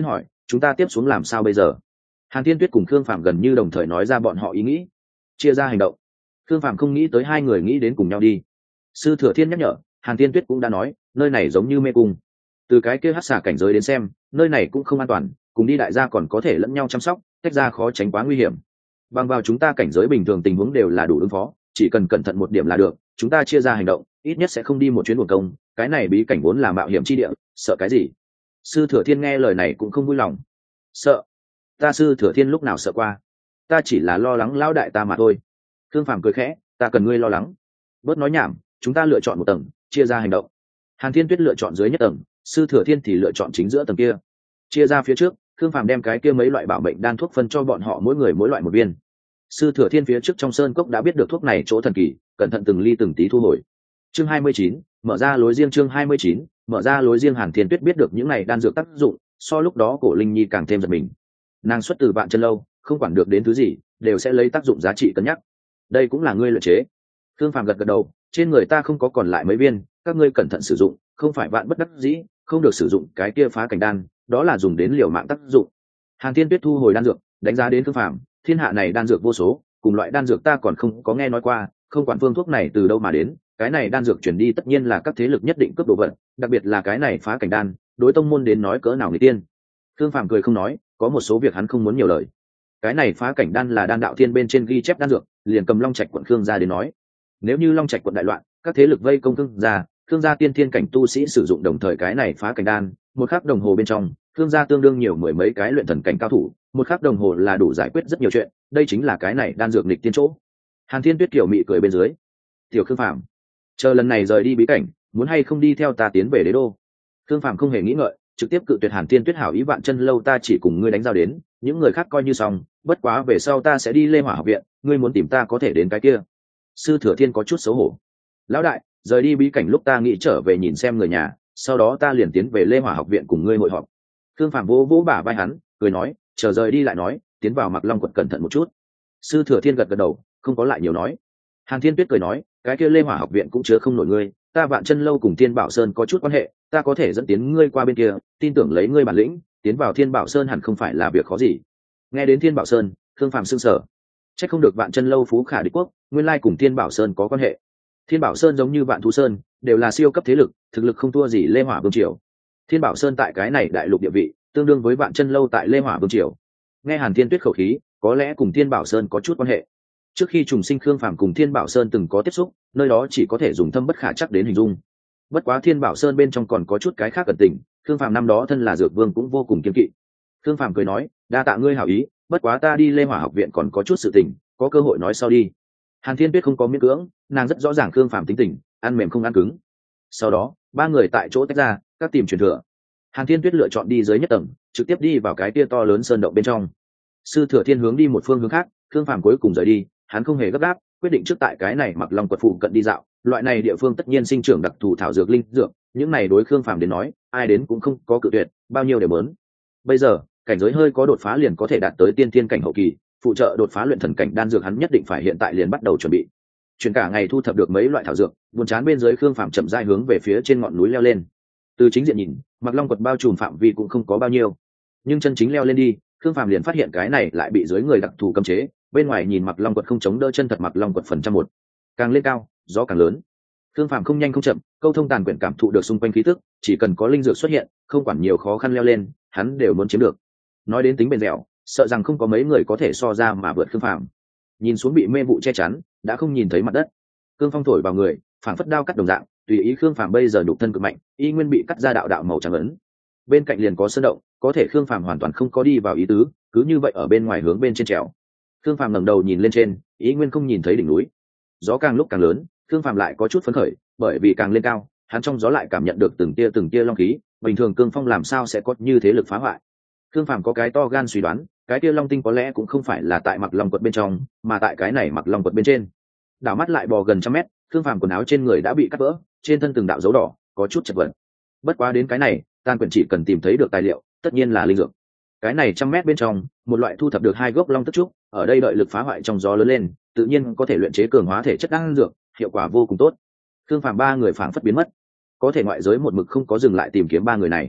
chúng ta tiếp xuống làm sao bây giờ? Hàn Thiên Tuyết cùng Khương Phạm gần như đồng thời nói ra bọn họ ý nghĩ, chia ra hành động. Khương Phạm không nghĩ tới hai người nghĩ đến cùng nhau đi. Sư Thừa Thiên nhắc nhở, Hàn Thiên Tuyết cũng đã nói, nơi này giống như mê cung. Từ cái kia hắc xà cảnh giới đến xem, nơi này cũng không an toàn, cùng đi đại gia còn có thể lẫn nhau chăm sóc, tách ra khó tránh quá nguy hiểm. Bằng vào chúng ta cảnh giới bình thường tình huống đều là đủ ứng phó, chỉ cần cẩn thận một điểm là được. Chúng ta chia ra hành động, ít nhất sẽ không đi một chuyến uổng công. Cái này bí cảnh vốn là mạo hiểm chi địa, sợ cái gì? Sư Thừa Thiên nghe lời này cũng không vui lòng. Sợ? Ta Sư Thừa Thiên lúc nào sợ qua? Ta chỉ là lo lắng lão đại ta mà thôi. Thương Phàm cười khẽ, ta cần ngươi lo lắng. Bớt nói nhảm, chúng ta lựa chọn một tầng, chia ra hành động. Hàn Thiên Tuyết lựa chọn dưới nhất tầng, Sư Thừa Thiên thì lựa chọn chính giữa tầng kia. Chia ra phía trước, Thương Phàm đem cái kia mấy loại bảo mệnh đan thuốc phân cho bọn họ mỗi người mỗi loại một viên. Sư Thừa Thiên phía trước trong sơn cốc đã biết được thuốc này chỗ thần kỳ, cẩn thận từng ly từng tí thu hồi. Chương 29, mở ra lối riêng. Chương 29, mở ra lối riêng. Hàn Thiên Tuyết biết được những này đan dược tác dụng, so lúc đó Cổ Linh Nhi càng thêm giật mình. Nàng xuất từ Vạn Chân Lâu, không quản được đến thứ gì, đều sẽ lấy tác dụng giá trị cân nhắc. Đây cũng là ngươi luyện chế. Thương Phàm gật gật đầu, trên người ta không có còn lại mấy viên, các ngươi cẩn thận sử dụng, không phải vạn bất đắc dĩ, không được sử dụng cái kia phá cảnh đan, đó là dùng đến liều mạng tác dụng. Hàn Thiên Tuyết thu hồi đan dược, đánh giá đến Thương Phàm, thiên hạ này đan dược vô số, cùng loại đan dược ta còn không có nghe nói qua, không quản phương thuốc này từ đâu mà đến, cái này đan dược chuyển đi tất nhiên là các thế lực nhất định cướp đồ vật, đặc biệt là cái này phá cảnh đan, đối tông môn đến nói cỡ nào người tiên. Thương Phàm cười không nói, có một số việc hắn không muốn nhiều lời. Cái này phá cảnh đan là đan đạo thiên bên trên ghi chép đan dược, liền cầm Long Trạch quận Khương gia đến nói. Nếu như Long Trạch quận đại loạn, các thế lực vây công Khương gia tiên thiên cảnh tu sĩ sử dụng đồng thời cái này phá cảnh đan, một khắc đồng hồ bên trong, Khương gia tương đương nhiều mười mấy cái luyện thần cảnh cao thủ, một khắc đồng hồ là đủ giải quyết rất nhiều chuyện, đây chính là cái này đan dược nghịch tiên chỗ. Hàn Thiên Tuyết kiểu mị cười bên dưới. Tiểu Khương Phàm, chờ lần này rời đi bí cảnh, muốn hay không đi theo ta tiến về đế đô? Khương Phàm không hề nghĩ ngợi, trực tiếp cự tuyệt. Hàn Thiên Tuyết hảo ý, Vạn Chân Lâu ta chỉ cùng ngươi đánh giao đến, những người khác coi như xong, bất quá về sau ta sẽ đi Lê Hỏa học viện, ngươi muốn tìm ta có thể đến cái kia. Sư Thừa Thiên có chút xấu hổ. Lão đại, rời đi bí cảnh lúc ta nghĩ trở về nhìn xem người nhà, sau đó ta liền tiến về Lê Hỏa học viện cùng ngươi hội họp. Khương Phàm vỗ vỗ bả vai hắn, cười nói, chờ rời đi lại nói, tiến vào Mặc Long quật cẩn thận một chút. Sư Thừa Thiên gật gật đầu, không có lại nhiều nói. Hàn Thiên Tuyết cười nói, cái kia Lê Hỏa học viện cũng chứa không nổi ngươi, ta Vạn Chân Lâu cùng Thiên Bảo Sơn có chút quan hệ, ta có thể dẫn tiến ngươi qua bên kia, tin tưởng lấy ngươi bản lĩnh, tiến vào Thiên Bảo Sơn hẳn không phải là việc khó gì. Nghe đến Thiên Bảo Sơn, Khương Phàm sững sờ. Chắc không được Vạn Chân Lâu phú khả địch quốc, nguyên lai cùng Thiên Bảo Sơn có quan hệ. Thiên Bảo Sơn giống như Vạn Thú Sơn, đều là siêu cấp thế lực, thực lực không thua gì Lê Hỏa Vương triều. Thiên Bảo Sơn tại cái này đại lục địa vị, tương đương với Vạn Chân Lâu tại Lê Hỏa Vương triều. Nghe Hàn Thiên Tuyết khẩu khí, có lẽ cùng Thiên Bảo Sơn có chút quan hệ. Trước khi trùng sinh, Khương Phàm cùng Thiên Bảo Sơn từng có tiếp xúc, nơi đó chỉ có thể dùng thâm bất khả trắc đến hình dung. Bất quá Thiên Bảo Sơn bên trong còn có chút cái khác cẩn tình, Khương Phàm năm đó thân là dược vương cũng vô cùng kiêng kỵ. Khương Phàm cười nói, đa tạ ngươi hảo ý, bất quá ta đi Lê Hỏa học viện còn có chút sự tình, có cơ hội nói sau đi. Hàn Thiên Tuyết không có miễn cưỡng, nàng rất rõ ràng Khương Phàm tính tình, ăn mềm không ăn cứng. Sau đó, ba người tại chỗ tách ra, các tìm truyền thừa. Hàn Thiên Tuyết lựa chọn đi dưới nhất tầng, trực tiếp đi vào cái tia to lớn sơn động bên trong. Sư Thừa Thiên hướng đi một phương hướng khác, Khương Phàm cuối cùng rời đi, hắn không hề gấp gáp, quyết định trước tại cái này Mặc Long quật phụ cận đi dạo, loại này địa phương tất nhiên sinh trưởng đặc thù thảo dược linh dược, những này đối Khương Phàm đến nói, ai đến cũng không có cự tuyệt, bao nhiêu đều muốn. Bây giờ, cảnh giới hơi có đột phá liền có thể đạt tới tiên thiên cảnh hậu kỳ, phụ trợ đột phá luyện thần cảnh đan dược hắn nhất định phải hiện tại liền bắt đầu chuẩn bị. Chuyển cả ngày thu thập được mấy loại thảo dược, buồn chán bên dưới, Khương Phàm chậm rãi hướng về phía trên ngọn núi leo lên. Từ chính diện nhìn, Mặc Long quật bao trùm phạm vi cũng không có bao nhiêu, nhưng chân chính leo lên đi, Khương Phàm liền phát hiện cái này lại bị dưới người đặc thù cấm chế, bên ngoài nhìn Mặc Long quật không chống đỡ chân thật. Mặc Long quật phần trăm một, càng lên cao, gió càng lớn. Khương Phàm không nhanh không chậm, câu thông tàn quyển cảm thụ được xung quanh khí tức, chỉ cần có linh dược xuất hiện, không quản nhiều khó khăn leo lên, hắn đều muốn chiếm được. Nói đến tính bền dẻo, sợ rằng không có mấy người có thể so ra mà vượt Khương Phàm. Nhìn xuống bị mê vụ che chắn, đã không nhìn thấy mặt đất. Cương phong thổi vào người, phảng phất đao cắt đồng dạng, tùy ý. Khương Phàm bây giờ nhục thân cực mạnh, y nguyên bị cắt ra đạo đạo màu trắng ấn. Bên cạnh liền có sơn động, có thể Khương Phàm hoàn toàn không có đi vào ý tứ, cứ như vậy ở bên ngoài hướng bên trên trèo. Khương Phàm ngẩng đầu nhìn lên trên, ý nguyên không nhìn thấy đỉnh núi. Gió càng lúc càng lớn, Khương Phàm lại có chút phấn khởi, bởi vì càng lên cao, hắn trong gió lại cảm nhận được từng tia long khí, bình thường cương phong làm sao sẽ có như thế lực phá hoại. Khương Phàm có cái to gan suy đoán, cái tia long tinh có lẽ cũng không phải là tại Mặc Long quật bên trong, mà tại cái này Mặc Long quật bên trên. Đảo mắt lại bò gần trăm mét, Khương Phàm quần áo trên người đã bị cắt vỡ, trên thân từng đạo dấu đỏ, có chút chật vật. Bất quá đến cái này, Tàn Quyển chỉ cần tìm thấy được tài liệu, tất nhiên là linh dược. Cái này trăm mét bên trong, một loại thu thập được 2 gốc long tức trúc, ở đây đợi lực phá hoại trong gió lớn lên, tự nhiên có thể luyện chế cường hóa thể chất đan dược, hiệu quả vô cùng tốt. Khương Phàm ba người phảng phất biến mất, có thể ngoại giới một mực không có dừng lại tìm kiếm ba người này.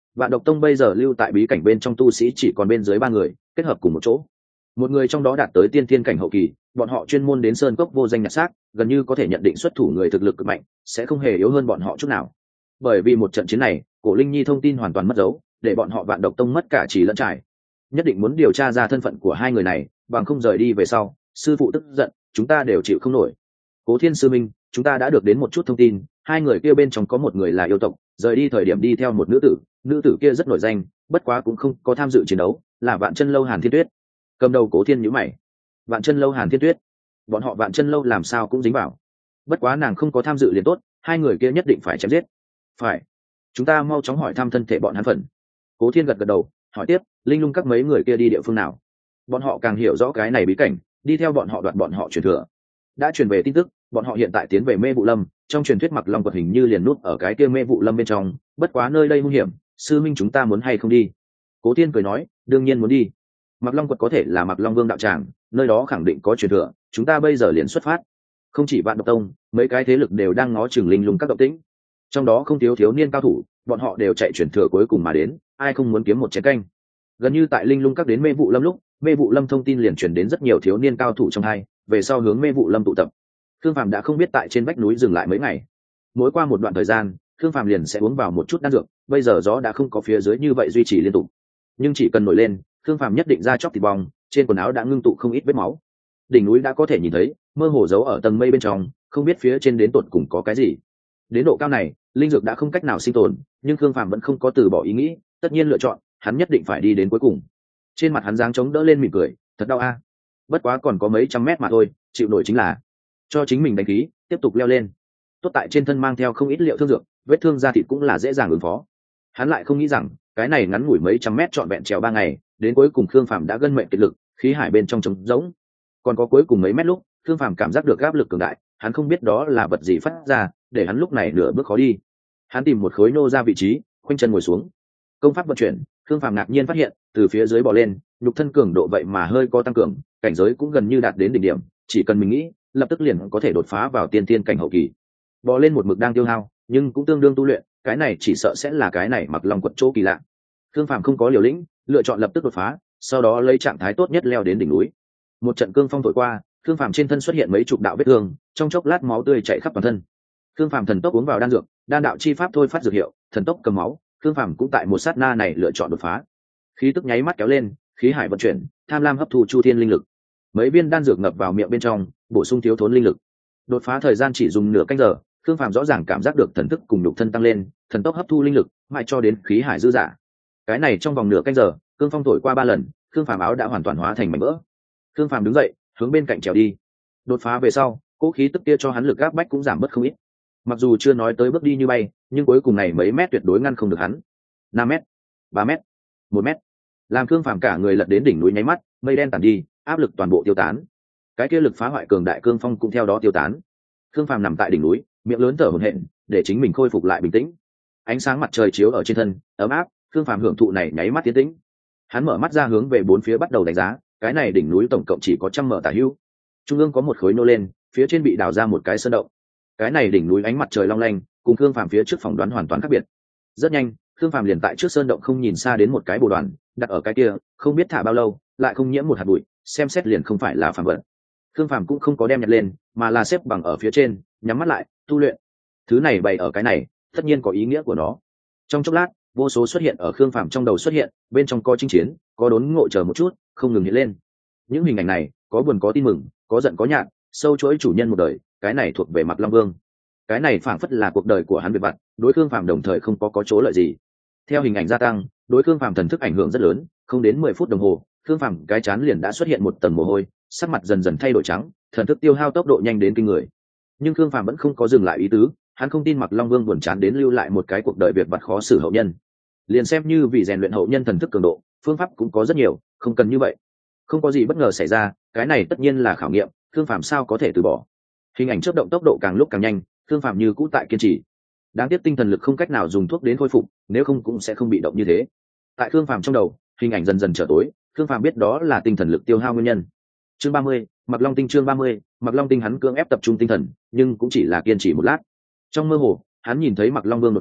Vạn Độc Tông bây giờ lưu tại bí cảnh bên trong tu sĩ chỉ còn bên dưới 3 người, kết hợp cùng một chỗ. Một người trong đó đạt tới tiên thiên cảnh hậu kỳ, bọn họ chuyên môn đến sơn cốc vô danh nhặt xác, gần như có thể nhận định xuất thủ người thực lực cực mạnh, sẽ không hề yếu hơn bọn họ chút nào. Bởi vì một trận chiến này, Cổ Linh Nhi thông tin hoàn toàn mất dấu, để bọn họ Vạn Độc Tông mất cả chỉ lẫn trải. Nhất định muốn điều tra ra thân phận của hai người này, bằng không rời đi về sau, sư phụ tức giận, chúng ta đều chịu không nổi. Cố Thiên sư minh, chúng ta đã được đến một chút thông tin, hai người kia bên trong có một người là yêu tộc, rời đi thời điểm đi theo một nữ tử kia rất nổi danh, bất quá cũng không có tham dự chiến đấu, là Vạn Chân Lâu Hàn Thiên Tuyết. Cầm đầu Cố Thiên nhíu mày. Vạn Chân Lâu Hàn Thiên Tuyết, bọn họ Vạn Chân Lâu làm sao cũng dính vào. Bất quá nàng không có tham dự liền tốt, hai người kia nhất định phải chém giết. Phải, chúng ta mau chóng hỏi thăm thân thể bọn hắn phần. Cố Thiên gật gật đầu, hỏi tiếp, Linh Lung các mấy người kia đi địa phương nào? Bọn họ càng hiểu rõ cái này bí cảnh, đi theo bọn họ đoạt bọn họ truyền thừa. Đã truyền về tin tức, bọn họ hiện tại tiến về Mê Vụ Lâm, trong truyền thuyết Mặc Long quật hình như liền nút ở cái kia Mê Vụ Lâm bên trong, bất quá nơi đây nguy hiểm, sư minh chúng ta muốn hay không đi? Cố Thiên cười nói, đương nhiên muốn đi. Mặc Long quật có thể là Mặc Long Vương đạo tràng, nơi đó khẳng định có truyền thừa, chúng ta bây giờ liền xuất phát. Không chỉ Vạn Độc Tông, mấy cái thế lực đều đang ngó chừng Linh Lung các động tĩnh. Trong đó không thiếu niên cao thủ, bọn họ đều chạy truyền thừa cuối cùng mà đến, ai không muốn kiếm một chén canh. Gần như tại Linh Lung các đến Mê Vụ Lâm lúc, Mê Vụ Lâm thông tin liền truyền đến rất nhiều thiếu niên cao thủ trong hai, về sau hướng Mê Vụ Lâm tụ tập. Khương Phàm đã không biết tại trên vách núi dừng lại mấy ngày. Mỗi qua một đoạn thời gian, Khương Phàm liền sẽ uống vào một chút đan dược, bây giờ gió đã không có phía dưới như vậy duy trì liên tục. Nhưng chỉ cần nổi lên, Khương Phàm nhất định ra chóc thịt bong, trên quần áo đã ngưng tụ không ít vết máu. Đỉnh núi đã có thể nhìn thấy, mơ hồ giấu ở tầng mây bên trong, không biết phía trên đến tột cùng có cái gì. Đến độ cao này, linh dược đã không cách nào sinh tồn, nhưng Khương Phàm vẫn không có từ bỏ ý nghĩ, tất nhiên lựa chọn, hắn nhất định phải đi đến cuối cùng. Trên mặt hắn dáng chống đỡ lên mỉm cười, thật đau a. Bất quá còn có mấy trăm mét mà thôi, chịu nổi chính là. Cho chính mình đánh khí, tiếp tục leo lên. Tốt tại trên thân mang theo không ít liệu thương dược, vết thương da thịt cũng là dễ dàng ứng phó. Hắn lại không nghĩ rằng, cái này ngắn ngủi mấy trăm mét trọn vẹn trèo 3 ngày, đến cuối cùng Khương Phàm đã gân mệnh kiệt lực, khí hải bên trong trống rỗng. Còn có cuối cùng mấy mét lúc, Khương Phàm cảm giác được áp lực cường đại, hắn không biết đó là vật gì phát ra, để hắn lúc này nửa bước khó đi. Hắn tìm một khối nô ra vị trí, khoanh chân ngồi xuống. Công pháp vận chuyển, Khương Phàm ngạc nhiên phát hiện, từ phía dưới bò lên, nhục thân cường độ vậy mà hơi có tăng cường, cảnh giới cũng gần như đạt đến đỉnh điểm, chỉ cần mình nghĩ, lập tức liền có thể đột phá vào tiên tiên cảnh hậu kỳ. Bò lên một mực đang tiêu hao, nhưng cũng tương đương tu luyện, cái này chỉ sợ sẽ là cái này Mặc Long quật chỗ kỳ lạ. Khương Phàm không có liều lĩnh, lựa chọn lập tức đột phá, sau đó lấy trạng thái tốt nhất leo đến đỉnh núi. Một trận cương phong thổi qua, Khương Phàm trên thân xuất hiện mấy chục đạo vết thương, trong chốc lát máu tươi chảy khắp toàn thân. Khương Phàm thần tốc uống vào đan dược, đan đạo chi pháp thôi phát dược hiệu, thần tốc cầm máu, Khương Phàm cũng tại một sát na này lựa chọn đột phá. Khí tức nháy mắt kéo lên, khí hải vận chuyển, tham lam hấp thu chu thiên linh lực. Mấy viên đan dược ngập vào miệng bên trong, bổ sung thiếu thốn linh lực. Đột phá thời gian chỉ dùng nửa canh giờ, Khương Phàm rõ ràng cảm giác được thần thức cùng nhục thân tăng lên, thần tốc hấp thu linh lực, mãi cho đến khí hải dư dả. Cái này trong vòng nửa canh giờ, cương phong thổi qua 3 lần, Khương Phàm áo đã hoàn toàn hóa thành mảnh vỡ. Khương Phàm đứng dậy, hướng bên cạnh trèo đi. Đột phá về sau, cỗ khí tức kia cho hắn lực áp bách cũng giảm bớt không ít. Mặc dù chưa nói tới bước đi như bay, nhưng cuối cùng này mấy mét tuyệt đối ngăn không được hắn. 5 mét, 3 mét, 1 mét. Làm Khương Phàm cả người lật đến đỉnh núi nháy mắt, mây đen tản đi, áp lực toàn bộ tiêu tán. Cái kia lực phá hoại cường đại cương phong cũng theo đó tiêu tán. Khương Phàm nằm tại đỉnh núi, miệng lớn thở hổn hển, để chính mình khôi phục lại bình tĩnh. Ánh sáng mặt trời chiếu ở trên thân, ấm áp, Khương Phàm hưởng thụ này nháy mắt tiến tĩnh. Hắn mở mắt ra hướng về bốn phía bắt đầu đánh giá, cái này đỉnh núi tổng cộng chỉ có 100m tả hữu. Trung ương có một khối nô lên, phía trên bị đào ra một cái sơn động. Cái này đỉnh núi ánh mặt trời long lanh, cùng Khương Phàm phía trước phỏng đoán hoàn toàn khác biệt. Rất nhanh, Khương Phàm liền tại trước sơn động không nhìn xa đến một cái bồ đoàn, đặt ở cái kia, không biết thả bao lâu, lại không nhiễm một hạt bụi, xem xét liền không phải là phàm vật. Khương Phàm cũng không có đem nhặt lên, mà là xếp bằng ở phía trên, nhắm mắt lại, tu luyện. Thứ này bày ở cái này, tất nhiên có ý nghĩa của nó. Trong chốc lát, vô số xuất hiện ở Khương Phàm trong đầu xuất hiện, bên trong có chinh chiến, có đốn ngộ chờ một chút, không ngừng hiện lên. Những hình ảnh này, có buồn có tin mừng, có giận có nhạt, sâu chuỗi chủ nhân một đời, cái này thuộc về Mặc Long Vương. Cái này phảng phất là cuộc đời của hắn biệt vặt, đối Khương Phàm đồng thời không có chỗ lợi gì. Theo hình ảnh gia tăng, đối Khương Phàm thần thức ảnh hưởng rất lớn, không đến 10 phút đồng hồ, Khương Phàm cái chán liền đã xuất hiện một tầng mồ hôi, sắc mặt dần dần thay đổi trắng, thần thức tiêu hao tốc độ nhanh đến kinh người. Nhưng Khương Phàm vẫn không có dừng lại ý tứ, hắn không tin Mặc Long Vương buồn chán đến lưu lại một cái cuộc đời biệt vặt khó xử hậu nhân. Liền xem như vì rèn luyện hậu nhân thần thức cường độ, phương pháp cũng có rất nhiều, không cần như vậy. Không có gì bất ngờ xảy ra, cái này tất nhiên là khảo nghiệm, Khương Phàm sao có thể từ bỏ. Hình ảnh chớp động tốc độ càng lúc càng nhanh, Khương Phàm như cũ tại kiên trì. Đáng tiếc tinh thần lực không cách nào dùng thuốc đến khôi phục, nếu không cũng sẽ không bị động như thế. Tại Khương Phàm trong đầu, hình ảnh dần dần trở tối, Khương Phàm biết đó là tinh thần lực tiêu hao nguyên nhân. Chương 30, Mặc Long tinh. Chương 30, Mặc Long tinh. Hắn cưỡng ép tập trung tinh thần, nhưng cũng chỉ là kiên trì một lát. Trong mơ hồ, hắn nhìn thấy Mặc Long Vương đột phá,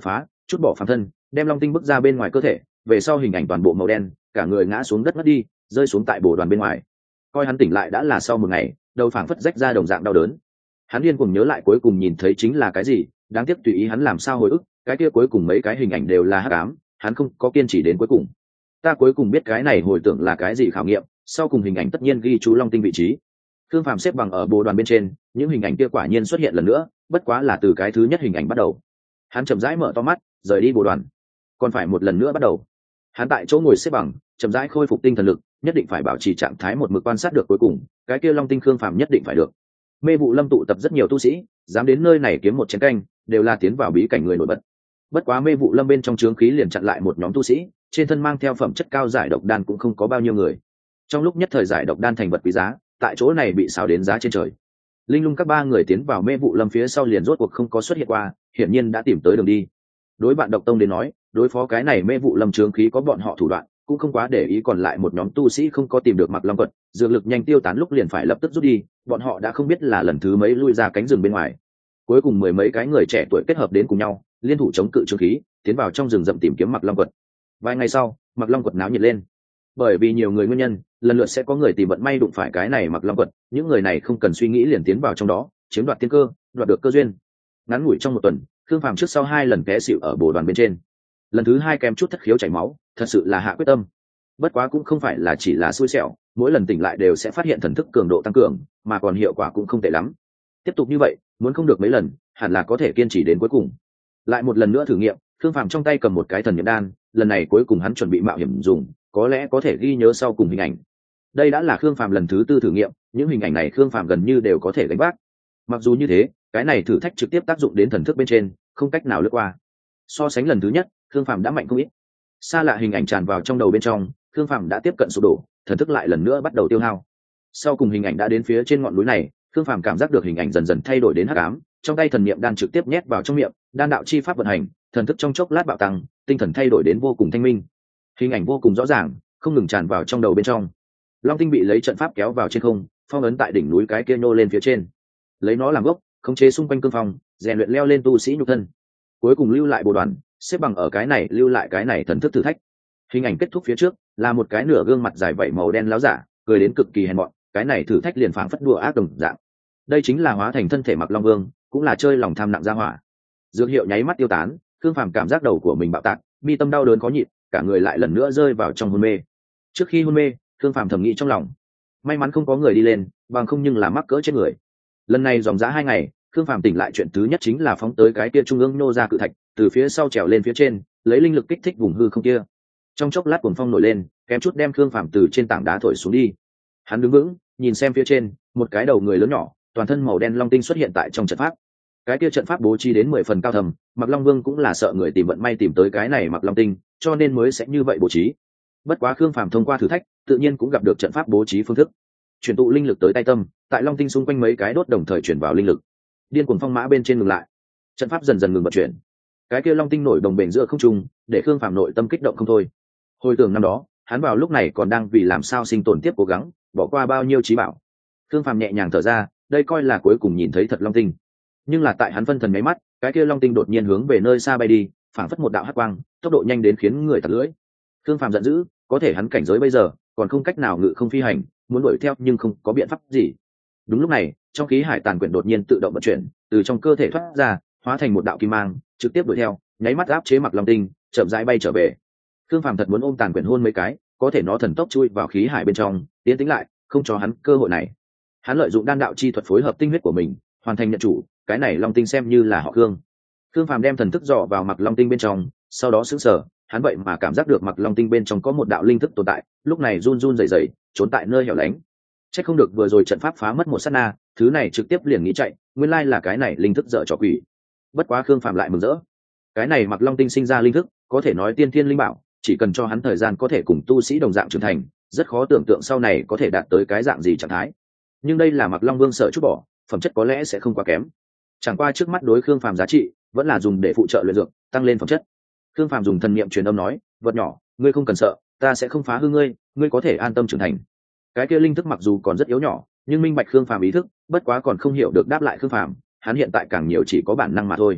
chút bỏ phàm thân, đem long tinh bước ra bên ngoài cơ thể, về sau hình ảnh toàn bộ màu đen, cả người ngã xuống đất ngất đi, rơi xuống tại bồ đoàn bên ngoài. Coi hắn tỉnh lại đã là sau một ngày, đầu phảng phất rách ra đồng dạng đau đớn. Hắn điên cuồng nhớ lại cuối cùng nhìn thấy chính là cái gì, đáng tiếc tùy ý hắn làm sao hồi ức, cái kia cuối cùng mấy cái hình ảnh đều là hắc ám, hắn không có kiên trì đến cuối cùng. Ta cuối cùng biết cái này hồi tưởng là cái gì khảo nghiệm, sau cùng hình ảnh tất nhiên ghi chú long tinh vị trí. Thương Phàm xếp bằng ở bồ đoàn bên trên, những hình ảnh kia quả nhiên xuất hiện lần nữa, bất quá là từ cái thứ nhất hình ảnh bắt đầu. Hắn chậm rãi mở to mắt, rời đi bồ đoàn, còn phải một lần nữa bắt đầu. Hắn tại chỗ ngồi xếp bằng, chậm rãi khôi phục tinh thần lực, nhất định phải bảo trì trạng thái một mực quan sát được cuối cùng, cái kia long tinh Khương Phàm nhất định phải được. Mê vụ lâm tụ tập rất nhiều tu sĩ, dám đến nơi này kiếm một chén canh, đều là tiến vào bí cảnh người nổi bật. Bất quá mê vụ lâm bên trong trướng khí liền chặn lại một nhóm tu sĩ, trên thân mang theo phẩm chất cao giải độc đan cũng không có bao nhiêu người. Trong lúc nhất thời giải độc đan thành vật quý giá, tại chỗ này bị xào đến giá trên trời. Linh Lung các ba người tiến vào mê vụ lâm phía sau liền rốt cuộc không có xuất hiện qua, hiển nhiên đã tìm tới đường đi. Đối bạn độc tông đến nói, đối phó cái này mê vụ lâm trướng khí có bọn họ thủ đoạn, cũng không quá để ý, còn lại một nhóm tu sĩ không có tìm được Mặc Long quật, dược lực nhanh tiêu tán lúc liền phải lập tức rút đi, bọn họ đã không biết là lần thứ mấy lui ra cánh rừng bên ngoài. Cuối cùng mười mấy cái người trẻ tuổi kết hợp đến cùng nhau, liên thủ chống cự trướng khí, tiến vào trong rừng rậm tìm kiếm Mặc Long quật. Vài ngày sau, Mặc Long quật náo nhiệt lên. Bởi vì nhiều người nguyên nhân, lần lượt sẽ có người tìm vận may đụng phải cái này Mặc Long quật, những người này không cần suy nghĩ liền tiến vào trong đó, chiếm đoạt tiên cơ, đoạt được cơ duyên. Ngắn ngủi trong một tuần, Khương Phàm trước sau hai lần té xỉu ở bồ đoàn bên trên. Lần thứ hai kèm chút thất khiếu chảy máu, thật sự là hạ quyết tâm. Bất quá cũng không phải là chỉ là xui xẻo, mỗi lần tỉnh lại đều sẽ phát hiện thần thức cường độ tăng cường, mà còn hiệu quả cũng không tệ lắm. Tiếp tục như vậy, muốn không được mấy lần, hẳn là có thể kiên trì đến cuối cùng. Lại một lần nữa thử nghiệm, Khương Phàm trong tay cầm một cái thần niệm đan, lần này cuối cùng hắn chuẩn bị mạo hiểm dùng, có lẽ có thể ghi nhớ sau cùng hình ảnh. Đây đã là Khương Phàm lần thứ tư thử nghiệm, những hình ảnh này Khương Phàm gần như đều có thể gánh vác. Mặc dù như thế, cái này thử thách trực tiếp tác dụng đến thần thức bên trên, không cách nào lướt qua. So sánh lần thứ nhất, Khương Phàm đã mạnh không ít. Xa lạ hình ảnh tràn vào trong đầu bên trong, Khương Phàm đã tiếp cận sụp đổ, thần thức lại lần nữa bắt đầu tiêu hao. Sau cùng hình ảnh đã đến phía trên ngọn núi này, Khương Phàm cảm giác được hình ảnh dần dần thay đổi đến hắc ám, trong tay thần niệm đan trực tiếp nhét vào trong miệng, đan đạo chi pháp vận hành, thần thức trong chốc lát bạo tăng, tinh thần thay đổi đến vô cùng thanh minh. Hình ảnh vô cùng rõ ràng, không ngừng tràn vào trong đầu bên trong. Long tinh bị lấy trận pháp kéo vào trên không, phong ấn tại đỉnh núi cái kia nhô lên phía trên, lấy nó làm gốc, khống chế xung quanh cương phong, rèn luyện leo lên tu sĩ nhục thân. Cuối cùng lưu lại bồ đoàn, xếp bằng ở cái này lưu lại cái này thần thức thử thách. Hình ảnh kết thúc phía trước là một cái nửa gương mặt dài vảy màu đen láo giả, cười đến cực kỳ hèn mọn, cái này thử thách liền phảng phất đùa ác đồng dạng. Đây chính là hóa thành thân thể Mặc Long Vương, cũng là chơi lòng tham nặng ra hỏa. Dược hiệu nháy mắt tiêu tán, Khương Phàm cảm giác đầu của mình bạo tạc, mi tâm đau đớn khó nhịn, cả người lại lần nữa rơi vào trong hôn mê. Trước khi hôn mê, Khương Phàm thầm nghĩ trong lòng, may mắn không có người đi lên, bằng không nhưng là mắc cỡ chết người. Lần này dòng dã 2 ngày, Khương Phàm tỉnh lại chuyện thứ nhất chính là phóng tới cái kia trung ương nô ra cự thạch, từ phía sau trèo lên phía trên, lấy linh lực kích thích vùng hư không kia. Trong chốc lát cuồng phong nổi lên, kém chút đem Khương Phàm từ trên tảng đá thổi xuống đi. Hắn đứng vững, nhìn xem phía trên, một cái đầu người lớn nhỏ, toàn thân màu đen long tinh xuất hiện tại trong trận pháp. Cái kia trận pháp bố trí đến 10 phần cao thầm, Mặc Long Vương cũng là sợ người tìm vận may tìm tới cái này Mặc Long tinh, cho nên mới sẽ như vậy bố trí. Bất quá Khương Phàm thông qua thử thách, tự nhiên cũng gặp được trận pháp bố trí phương thức. Chuyển tụ linh lực tới tay tâm, tại long tinh xung quanh mấy cái đốt đồng thời chuyển vào linh lực. Điên cuồng phong mã bên trên ngừng lại, trận pháp dần dần ngừng vận chuyển. Cái kia long tinh nổi đồng bền giữa không trung, để Khương Phàm nội tâm kích động không thôi. Hồi tưởng năm đó, hắn vào lúc này còn đang vì làm sao sinh tồn tiếp cố gắng, bỏ qua bao nhiêu trí bảo. Khương Phàm nhẹ nhàng thở ra, đây coi là cuối cùng nhìn thấy thật long tinh. Nhưng là tại hắn phân thần mấy mắt, cái kia long tinh đột nhiên hướng về nơi xa bay đi, phảng phất một đạo hắc quang, tốc độ nhanh đến khiến người tạt lưỡi. Khương Phàm giận dữ, có thể hắn cảnh giới bây giờ còn không cách nào ngự không phi hành, muốn đuổi theo nhưng không có biện pháp gì. Đúng lúc này, trong khí hải tàn quyển đột nhiên tự động vận chuyển, từ trong cơ thể thoát ra, hóa thành một đạo kim mang, trực tiếp đuổi theo, nháy mắt áp chế Mặc Long tinh, chậm rãi bay trở về. Khương Phàm thật muốn ôm tàn quyển hôn mấy cái, có thể nó thần tốc chui vào khí hải bên trong, tiến tĩnh lại, không cho hắn cơ hội này. Hắn lợi dụng đan đạo chi thuật phối hợp tinh huyết của mình, hoàn thành nhận chủ, cái này Long tinh xem như là họ Khương. Khương Phàm đem thần thức dò vào Mặc Long tinh bên trong, sau đó sững sờ, hắn vậy mà cảm giác được Mặc Long tinh bên trong có một đạo linh thức tồn tại, lúc này run run rẩy rẩy, trốn tại nơi hẻo lánh. Chắc không được vừa rồi trận pháp phá mất một sát na, thứ này trực tiếp liền nghĩ chạy, nguyên lai là cái này linh thức dở trò quỷ. Bất quá Khương Phàm lại mừng rỡ, cái này Mặc Long tinh sinh ra linh thức, có thể nói tiên thiên linh bảo, chỉ cần cho hắn thời gian có thể cùng tu sĩ đồng dạng trưởng thành, rất khó tưởng tượng sau này có thể đạt tới cái dạng gì trạng thái. Nhưng đây là Mặc Long Vương sợ chút bỏ, phẩm chất có lẽ sẽ không quá kém. Chẳng qua trước mắt đối Khương Phàm giá trị vẫn là dùng để phụ trợ luyện dược, tăng lên phẩm chất. Khương Phàm dùng thần niệm truyền âm nói, vật nhỏ, ngươi không cần sợ, ta sẽ không phá hư ngươi, ngươi có thể an tâm trưởng thành. Cái kia linh thức mặc dù còn rất yếu nhỏ, nhưng minh bạch Khương Phàm ý thức, bất quá còn không hiểu được đáp lại Khương Phàm, hắn hiện tại càng nhiều chỉ có bản năng mà thôi.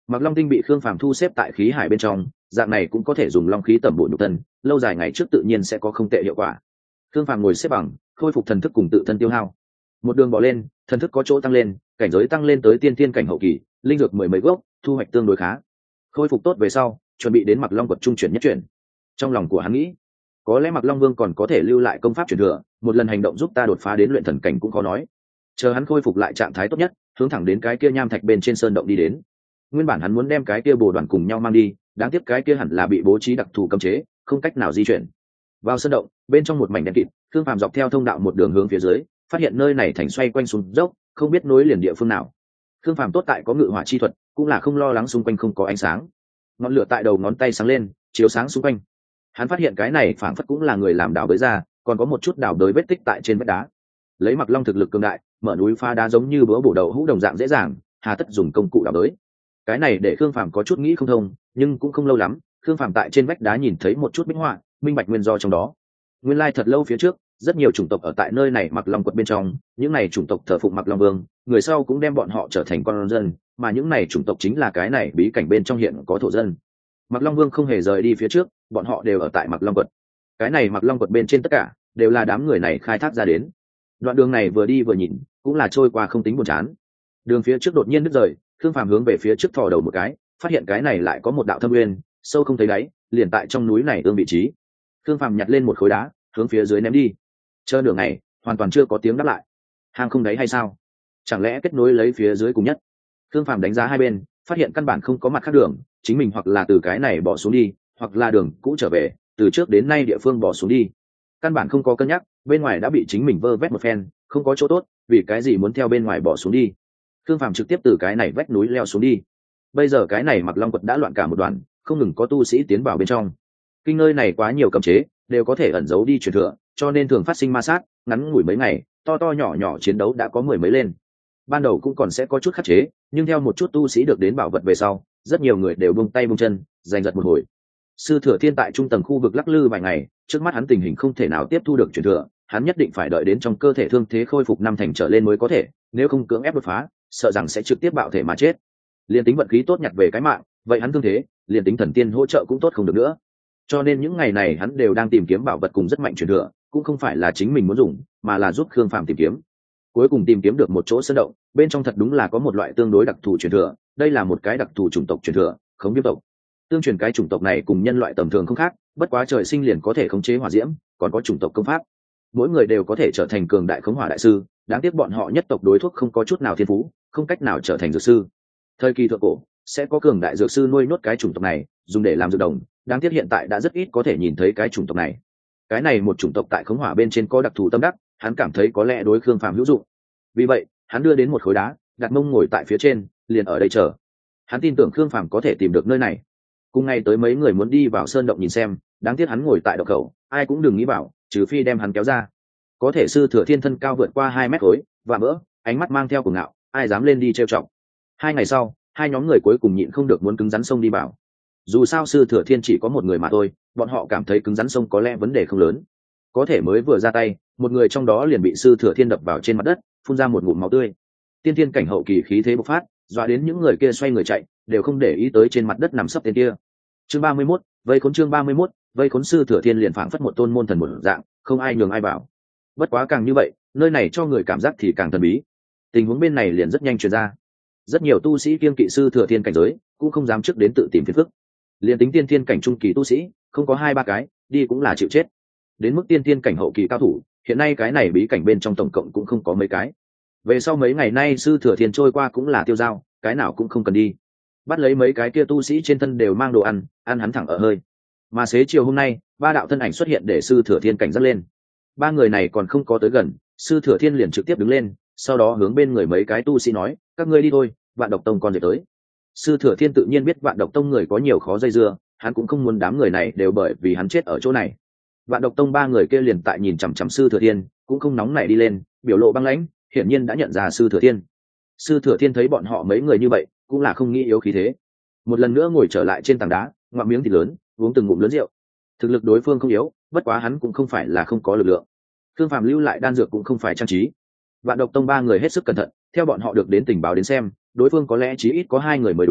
Mặc long tinh bị khương phàm thu xếp tại khí hải bên trong, dạng này cũng có thể dùng long khí tẩm bổ nhục thân, lâu dài ngày trước tự nhiên sẽ có không tệ hiệu quả. Khương phàm ngồi xếp bằng, khôi phục thần thức cùng tự thân tiêu hao, một đường bỏ lên, thần thức có chỗ tăng lên, cảnh giới tăng lên tới tiên tiên cảnh hậu kỳ, linh dược mười mấy gốc, thu hoạch tương đối khá. Khôi phục tốt về sau, chuẩn bị đến Mặc long quật trung chuyển nhất chuyển. Trong lòng của hắn nghĩ, có lẽ Mặc long vương còn có thể lưu lại công pháp truyền thừa, một lần hành động giúp ta đột phá đến luyện thần cảnh cũng khó nói. Chờ hắn khôi phục lại trạng thái tốt nhất, hướng thẳng đến cái kia nham thạch bên trên sơn động đi đến. Nguyên bản hắn muốn đem cái kia bồ đoàn cùng nhau mang đi, đáng tiếc cái kia hẳn là bị bố trí đặc thù cấm chế, không cách nào di chuyển. Vào sơn động, bên trong một mảnh đen kịt, Thương Phàm dọc theo thông đạo một đường hướng phía dưới, phát hiện nơi này thành xoay quanh xuống dốc, không biết nối liền địa phương nào. Thương Phàm tốt tại có ngự hỏa chi thuật, cũng là không lo lắng xung quanh không có ánh sáng. Ngọn lửa tại đầu ngón tay sáng lên, chiếu sáng xung quanh. Hắn phát hiện cái này phảng phất cũng là người làm đào bới ra, còn có một chút đào bới vết tích tại trên vách đá. Lấy Mặc long thực lực cường đại, mở núi phá đá giống như bữa bổ đầu hũ đồng dạng dễ dàng, hà tất dùng công cụ đào bới. Cái này để Khương Phàm có chút nghĩ không thông, nhưng cũng không lâu lắm, Khương Phàm tại trên vách đá nhìn thấy một chút bích họa, minh bạch nguyên do trong đó. Nguyên lai thật lâu phía trước, rất nhiều chủng tộc ở tại nơi này Mặc long quật bên trong, những này chủng tộc thờ phụng Mặc long vương, người sau cũng đem bọn họ trở thành con dân, mà những này chủng tộc chính là cái này bí cảnh bên trong hiện có thổ dân. Mặc long vương không hề rời đi phía trước, bọn họ đều ở tại Mặc long quật. Cái này Mặc long quật bên trên tất cả đều là đám người này khai thác ra đến. Đoạn đường này vừa đi vừa nhìn, cũng là trôi qua không tính buồn chán. Đường phía trước đột nhiên đứt rời, Khương Phàm hướng về phía trước thò đầu một cái, phát hiện cái này lại có một đạo thâm nguyên, sâu không thấy đáy, liền tại trong núi này ương vị trí. Khương Phàm nhặt lên một khối đá, hướng phía dưới ném đi. Chờ nửa ngày, hoàn toàn chưa có tiếng đáp lại. Hang không đáy hay sao? Chẳng lẽ kết nối lấy phía dưới cùng nhất? Khương Phàm đánh giá hai bên, phát hiện căn bản không có mặt khác đường, chính mình hoặc là từ cái này bỏ xuống đi, hoặc là đường cũ trở về, từ trước đến nay địa phương bỏ xuống đi. Căn bản không có cân nhắc, bên ngoài đã bị chính mình vơ vét một phen, không có chỗ tốt, vì cái gì muốn theo bên ngoài bỏ xuống đi? Khương Phàm trực tiếp từ cái này vách núi leo xuống đi. Bây giờ cái này Mặc long quật đã loạn cả một đoàn, không ngừng có tu sĩ tiến vào bên trong. Kinh nơi này quá nhiều cấm chế, đều có thể ẩn giấu đi truyền thừa, cho nên thường phát sinh ma sát, ngắn ngủi mấy ngày, to to nhỏ nhỏ chiến đấu đã có mười mấy lên. Ban đầu cũng còn sẽ có chút khắc chế, nhưng theo một chút tu sĩ được đến bảo vật về sau, rất nhiều người đều buông tay buông chân, giành giật một hồi. Sư Thừa Thiên tại trung tầng khu vực lắc lư vài ngày, trước mắt hắn tình hình không thể nào tiếp thu được truyền thừa, hắn nhất định phải đợi đến trong cơ thể thương thế khôi phục năm thành trở lên mới có thể, nếu không cưỡng ép đột phá, sợ rằng sẽ trực tiếp bạo thể mà chết. Liên tính vận khí tốt nhặt về cái mạng, vậy hắn thương thế, liên tính thần tiên hỗ trợ cũng tốt không được nữa. Cho nên những ngày này hắn đều đang tìm kiếm bảo vật cùng rất mạnh truyền thừa, cũng không phải là chính mình muốn dùng, mà là giúp Khương Phàm tìm kiếm. Cuối cùng tìm kiếm được một chỗ sơn động, bên trong thật đúng là có một loại tương đối đặc thù truyền thừa, đây là một cái đặc thù chủng tộc truyền thừa, Khống Viêm tộc. Tương truyền cái chủng tộc này cùng nhân loại tầm thường không khác, bất quá trời sinh liền có thể khống chế hỏa diễm, còn có chủng tộc công pháp. Mỗi người đều có thể trở thành cường đại khống hỏa đại sư, đáng tiếc bọn họ nhất tộc đối thuốc không có chút nào thiên phú, không cách nào trở thành dược sư. Thời kỳ thượng cổ sẽ có cường đại dược sư nuôi nhốt cái chủng tộc này, dùng để làm dược đồng, đáng tiếc hiện tại đã rất ít có thể nhìn thấy cái chủng tộc này. Cái này một chủng tộc tại khống hỏa bên trên có đặc thù tâm đắc, hắn cảm thấy có lẽ đối Khương Phàm hữu dụng. Vì vậy, hắn đưa đến một khối đá, đặt mông ngồi tại phía trên, liền ở đây chờ. Hắn tin tưởng Khương Phàm có thể tìm được nơi này. Cùng ngày tới mấy người muốn đi vào sơn động nhìn xem, đáng tiếc hắn ngồi tại động khẩu, ai cũng đừng nghĩ bảo, trừ phi đem hắn kéo ra. Có thể Sư Thừa Thiên thân cao vượt qua 2 mét khối, và vỡ, ánh mắt mang theo cuồng ngạo, ai dám lên đi trêu chọc. 2 ngày sau, hai nhóm người cuối cùng nhịn không được muốn cứng rắn sông đi vào. Dù sao Sư Thừa Thiên chỉ có một người mà thôi, bọn họ cảm thấy cứng rắn sông có lẽ vấn đề không lớn. Có thể mới vừa ra tay, một người trong đó liền bị Sư Thừa Thiên đập vào trên mặt đất, phun ra một ngụm máu tươi. Tiên thiên cảnh hậu kỳ khí thế bộc phát, dọa đến những người kia xoay người chạy, đều không để ý tới trên mặt đất nằm sấp tên kia. Chương 31, vây khốn chương 31, vây khốn. Sư Thừa Thiên liền phảng phất một tôn môn thần một dạng, không ai nhường ai vào. Bất quá càng như vậy, nơi này cho người cảm giác thì càng thần bí. Tình huống bên này liền rất nhanh truyền ra. Rất nhiều tu sĩ kiêng kỵ Sư Thừa Thiên cảnh giới, cũng không dám trước đến tự tìm phiền phức. Liên tính tiên thiên cảnh trung kỳ tu sĩ, không có 2-3 cái, đi cũng là chịu chết. Đến mức tiên thiên cảnh hậu kỳ cao thủ, hiện nay cái này bí cảnh bên trong tổng cộng cũng không có mấy cái. Về sau mấy ngày nay Sư Thừa Thiên trôi qua cũng là tiêu dao, cái nào cũng không cần đi. Bắt lấy mấy cái kia tu sĩ trên thân đều mang đồ ăn, ăn hắn thẳng ở hơi. Mà xế chiều hôm nay, 3 đạo thân ảnh xuất hiện để Sư Thừa Thiên cảnh giác lên. 3 người này còn không có tới gần, Sư Thừa Thiên liền trực tiếp đứng lên, sau đó hướng bên người mấy cái tu sĩ nói, các ngươi đi thôi, Vạn Độc Tông còn để tới. Sư Thừa Thiên tự nhiên biết Vạn Độc Tông người có nhiều khó dây dưa, hắn cũng không muốn đám người này đều bởi vì hắn chết ở chỗ này. Vạn Độc Tông 3 người kia liền tại nhìn chằm chằm Sư Thừa Thiên, cũng không nóng nảy đi lên, biểu lộ băng lãnh, hiển nhiên đã nhận ra Sư Thừa Thiên. Sư Thừa Thiên thấy bọn họ mấy người như vậy, cũng là không nghĩ yếu khí thế. Một lần nữa ngồi trở lại trên tảng đá, ngoạm miếng thịt lớn, uống từng ngụm lớn rượu. Thực lực đối phương không yếu, bất quá hắn cũng không phải là không có lực lượng. Khương Phàm lưu lại đan dược cũng không phải trang trí. Vạn Độc Tông 3 người hết sức cẩn thận, theo bọn họ được đến tình báo đến xem, đối phương có lẽ chí ít có 2 người mới đúng,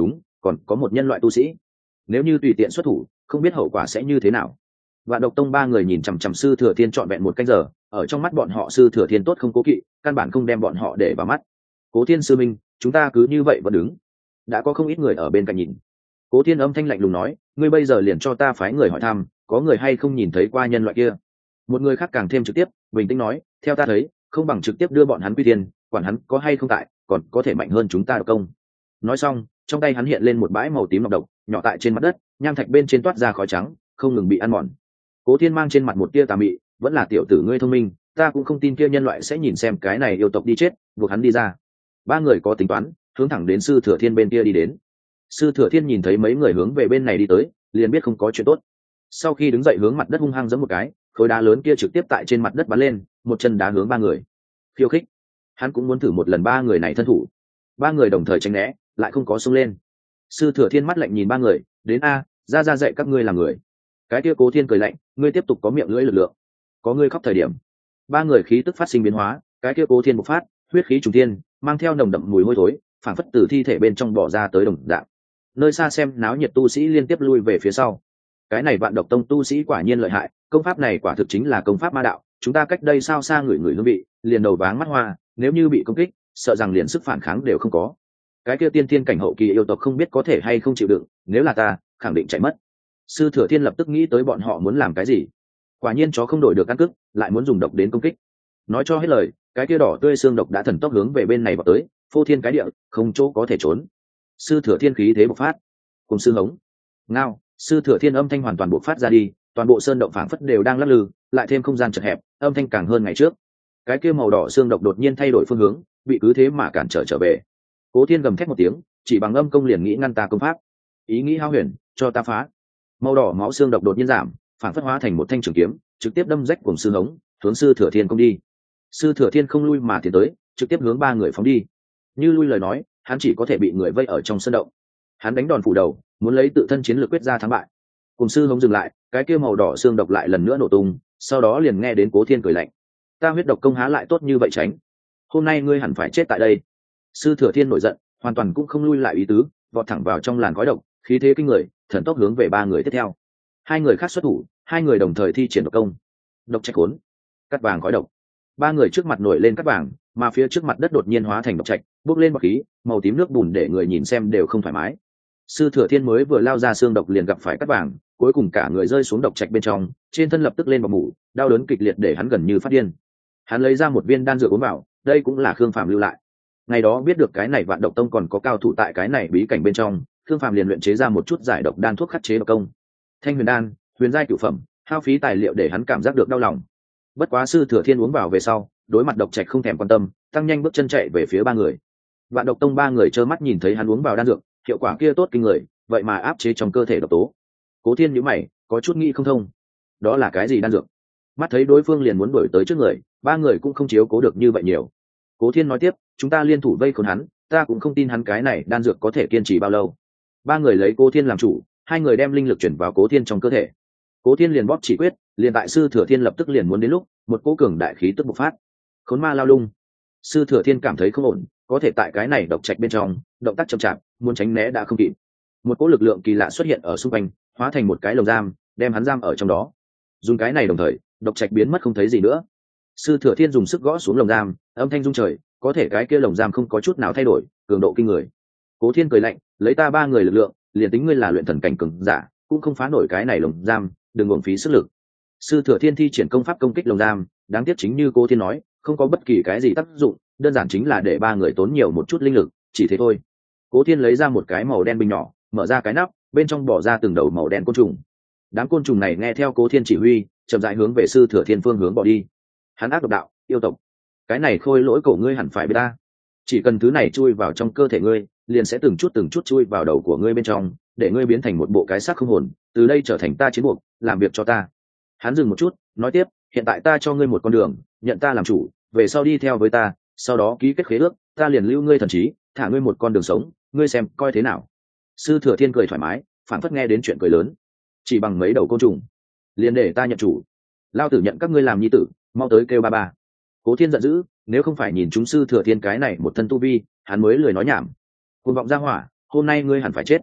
còn có một nhân loại tu sĩ. Nếu như tùy tiện xuất thủ, không biết hậu quả sẽ như thế nào. Vạn Độc Tông ba người nhìn chằm chằm Sư Thừa Thiên trọn vẹn một canh giờ, ở trong mắt bọn họ Sư Thừa Thiên tốt không cố kỵ, căn bản không đem bọn họ để vào mắt. Cố Thiên sư minh, chúng ta cứ như vậy vẫn đứng. Đã có không ít người ở bên cạnh nhìn. Cố Thiên âm thanh lạnh lùng nói, ngươi bây giờ liền cho ta phái người hỏi thăm, có người hay không nhìn thấy qua nhân loại kia. Một người khác càng thêm trực tiếp, bình tĩnh nói, theo ta thấy, không bằng trực tiếp đưa bọn hắn quy tiên, quản hắn có hay không tại, còn có thể mạnh hơn chúng ta độc công. Nói xong, trong tay hắn hiện lên một bãi màu tím nọc độc, nhỏ tại trên mặt đất, nham thạch bên trên toát ra khói trắng, không ngừng bị ăn mòn. Cố Thiên mang trên mặt một tia tà mị, vẫn là tiểu tử ngươi thông minh, ta cũng không tin kia nhân loại sẽ nhìn xem cái này yêu tộc đi chết, buộc hắn đi ra. Ba người có tính toán, hướng thẳng đến Sư Thừa Thiên bên kia đi đến. Sư Thừa Thiên nhìn thấy mấy người hướng về bên này đi tới, liền biết không có chuyện tốt. Sau khi đứng dậy hướng mặt đất hung hăng giẫm một cái, khối đá lớn kia trực tiếp tại trên mặt đất bắn lên, một chân đá hướng ba người. Khiêu khích. Hắn cũng muốn thử một lần ba người này thân thủ. Ba người đồng thời tránh né, lại không có xông lên. Sư Thừa Thiên mắt lạnh nhìn ba người, đến a, ra dạy các ngươi làm người. Cái kia Cố Thiên cười lạnh, ngươi tiếp tục có miệng lưỡi lực lượng. Có ngươi khóc thời điểm. Ba người khí tức phát sinh biến hóa, cái kia Cố Thiên bộc phát, huyết khí trùng thiên, mang theo nồng đậm mùi hôi thối, phảng phất từ thi thể bên trong bỏ ra tới đồng dạng. Nơi xa xem náo nhiệt tu sĩ liên tiếp lui về phía sau. Cái này Vạn Độc Tông tu sĩ quả nhiên lợi hại, công pháp này quả thực chính là công pháp ma đạo, chúng ta cách đây sao xa người hương vị, liền đầu váng mắt hoa, nếu như bị công kích, sợ rằng liền sức phản kháng đều không có. Cái kia tiên thiên cảnh hậu kỳ yêu tộc không biết có thể hay không chịu đựng, nếu là ta, khẳng định chạy mất. Sư Thừa Thiên lập tức nghĩ tới bọn họ muốn làm cái gì. Quả nhiên chó không đổi được căn cước, lại muốn dùng độc đến công kích. Nói cho hết lời, cái kia đỏ tươi xương độc đã thần tốc hướng về bên này vào tới, phô thiên cái địa, không chỗ có thể trốn. Sư Thừa Thiên khí thế bộc phát, cùng sư hống, ngao, Sư Thừa Thiên âm thanh hoàn toàn bộc phát ra đi, toàn bộ sơn động phảng phất đều đang lắc lư, lại thêm không gian chật hẹp, âm thanh càng hơn ngày trước. Cái kia màu đỏ xương độc đột nhiên thay đổi phương hướng, bị cứ thế mà cản trở về. Cố Thiên gầm thét một tiếng, chỉ bằng âm công liền nghĩ ngăn ta công pháp. Ý nghĩ hao huyền, cho ta phá. Màu đỏ máu xương độc đột nhiên giảm, phảng phất hóa thành một thanh trường kiếm, trực tiếp đâm rách cùng sư hống, hướng Sư Thừa Thiên công đi. Sư Thừa Thiên không lui mà tiến tới, trực tiếp hướng ba người phóng đi. Như lui lời nói, hắn chỉ có thể bị người vây ở trong sơn động. Hắn đánh đòn phủ đầu, muốn lấy tự thân chiến lược quyết ra thắng bại. Cùng sư hống dừng lại, cái kia màu đỏ xương độc lại lần nữa nổ tung, sau đó liền nghe đến Cố Thiên cười lạnh, ta huyết độc công há lại tốt như vậy tránh, hôm nay ngươi hẳn phải chết tại đây. Sư Thừa Thiên nổi giận, hoàn toàn cũng không lui lại ý tứ, vọt thẳng vào trong làn khói độc, khí thế kinh người, thần tốc hướng về ba người tiếp theo. Hai người khác xuất thủ, hai người đồng thời thi triển độc công. Độc trạch cuốn, cắt vàng khói độc. Ba người trước mặt nổi lên cắt vàng, mà phía trước mặt đất đột nhiên hóa thành độc trạch, bốc lên bọt khí, màu tím nước bùn để người nhìn xem đều không thoải mái. Sư Thừa Thiên mới vừa lao ra xương độc liền gặp phải cắt vàng, cuối cùng cả người rơi xuống độc trạch bên trong, trên thân lập tức lên bọt mủ, đau đớn kịch liệt để hắn gần như phát điên. Hắn lấy ra một viên đan dược uống vào, đây cũng là Khương Phàm lưu lại. Ngày đó biết được cái này Vạn Độc Tông còn có cao thủ tại cái này bí cảnh bên trong, Khương Phàm liền luyện chế ra một chút giải độc đan thuốc khắc chế độc công. Thanh huyền đan, huyền giai cửu phẩm, hao phí tài liệu để hắn cảm giác được đau lòng. Bất quá Sư Thừa Thiên uống vào về sau, đối mặt độc trạch không thèm quan tâm, tăng nhanh bước chân chạy về phía ba người. Vạn Độc Tông ba người trơ mắt nhìn thấy hắn uống vào đan dược, hiệu quả kia tốt kinh người, vậy mà áp chế trong cơ thể độc tố. Cố Thiên nhíu mày, có chút nghĩ không thông. Đó là cái gì đan dược? Mắt thấy đối phương liền muốn đuổi tới trước người, ba người cũng không chiếu cố được như vậy nhiều. Cố Thiên nói tiếp, chúng ta liên thủ vây khốn hắn, ta cũng không tin hắn cái này đan dược có thể kiên trì bao lâu. Ba người lấy Cố Thiên làm chủ, hai người đem linh lực chuyển vào Cố Thiên trong cơ thể. Cố Thiên liền bóp chỉ quyết, liền tại Sư Thừa Thiên lập tức liền muốn đến lúc, một cỗ cường đại khí tức bộc phát. Khốn ma lao lung. Sư Thừa Thiên cảm thấy không ổn, có thể tại cái này độc trạch bên trong, động tác chậm chạp, muốn tránh né đã không kịp. Một cỗ lực lượng kỳ lạ xuất hiện ở xung quanh, hóa thành một cái lồng giam, đem hắn giam ở trong đó. Dùng cái này đồng thời, độc trạch biến mất không thấy gì nữa. Sư Thừa Thiên dùng sức gõ xuống lồng giam, âm thanh rung trời, có thể cái kia lồng giam không có chút nào thay đổi, cường độ kinh người. Cố Thiên cười lạnh, lấy ta ba người lực lượng, liền tính ngươi là luyện thần cảnh cường giả, cũng không phá nổi cái này lồng giam, đừng uổng phí sức lực. Sư Thừa Thiên thi triển công pháp công kích lồng giam, đáng tiếc chính như Cố Thiên nói, không có bất kỳ cái gì tác dụng, đơn giản chính là để ba người tốn nhiều một chút linh lực, chỉ thế thôi. Cố Thiên lấy ra một cái màu đen bình nhỏ, mở ra cái nắp, bên trong bỏ ra từng đầu màu đen côn trùng. Đám côn trùng này nghe theo Cố Thiên chỉ huy, chậm rãi hướng về Sư Thừa Thiên phương hướng bỏ đi. Hắn ác độc đạo, yêu tộc, cái này khôi lỗi cổ ngươi hẳn phải biết ta. Chỉ cần thứ này chui vào trong cơ thể ngươi, liền sẽ từng chút chui vào đầu của ngươi bên trong, để ngươi biến thành một bộ cái xác không hồn, từ đây trở thành ta chiến buộc, làm việc cho ta. Hắn dừng một chút, nói tiếp, hiện tại ta cho ngươi một con đường, nhận ta làm chủ, về sau đi theo với ta, sau đó ký kết khế ước, ta liền lưu ngươi thần trí, thả ngươi một con đường sống, ngươi xem coi thế nào. Sư Thừa Thiên cười thoải mái, phản phất nghe đến chuyện cười lớn. Chỉ bằng mấy đầu côn trùng, liền để ta nhận chủ. Lao tử nhận các ngươi làm nhi tử, mau tới kêu ba ba. Cố Thiên giận dữ, nếu không phải nhìn chúng Sư Thừa Thiên cái này một thân tu vi, hắn mới lười nói nhảm. Cuồng vọng ra hỏa, hôm nay ngươi hẳn phải chết,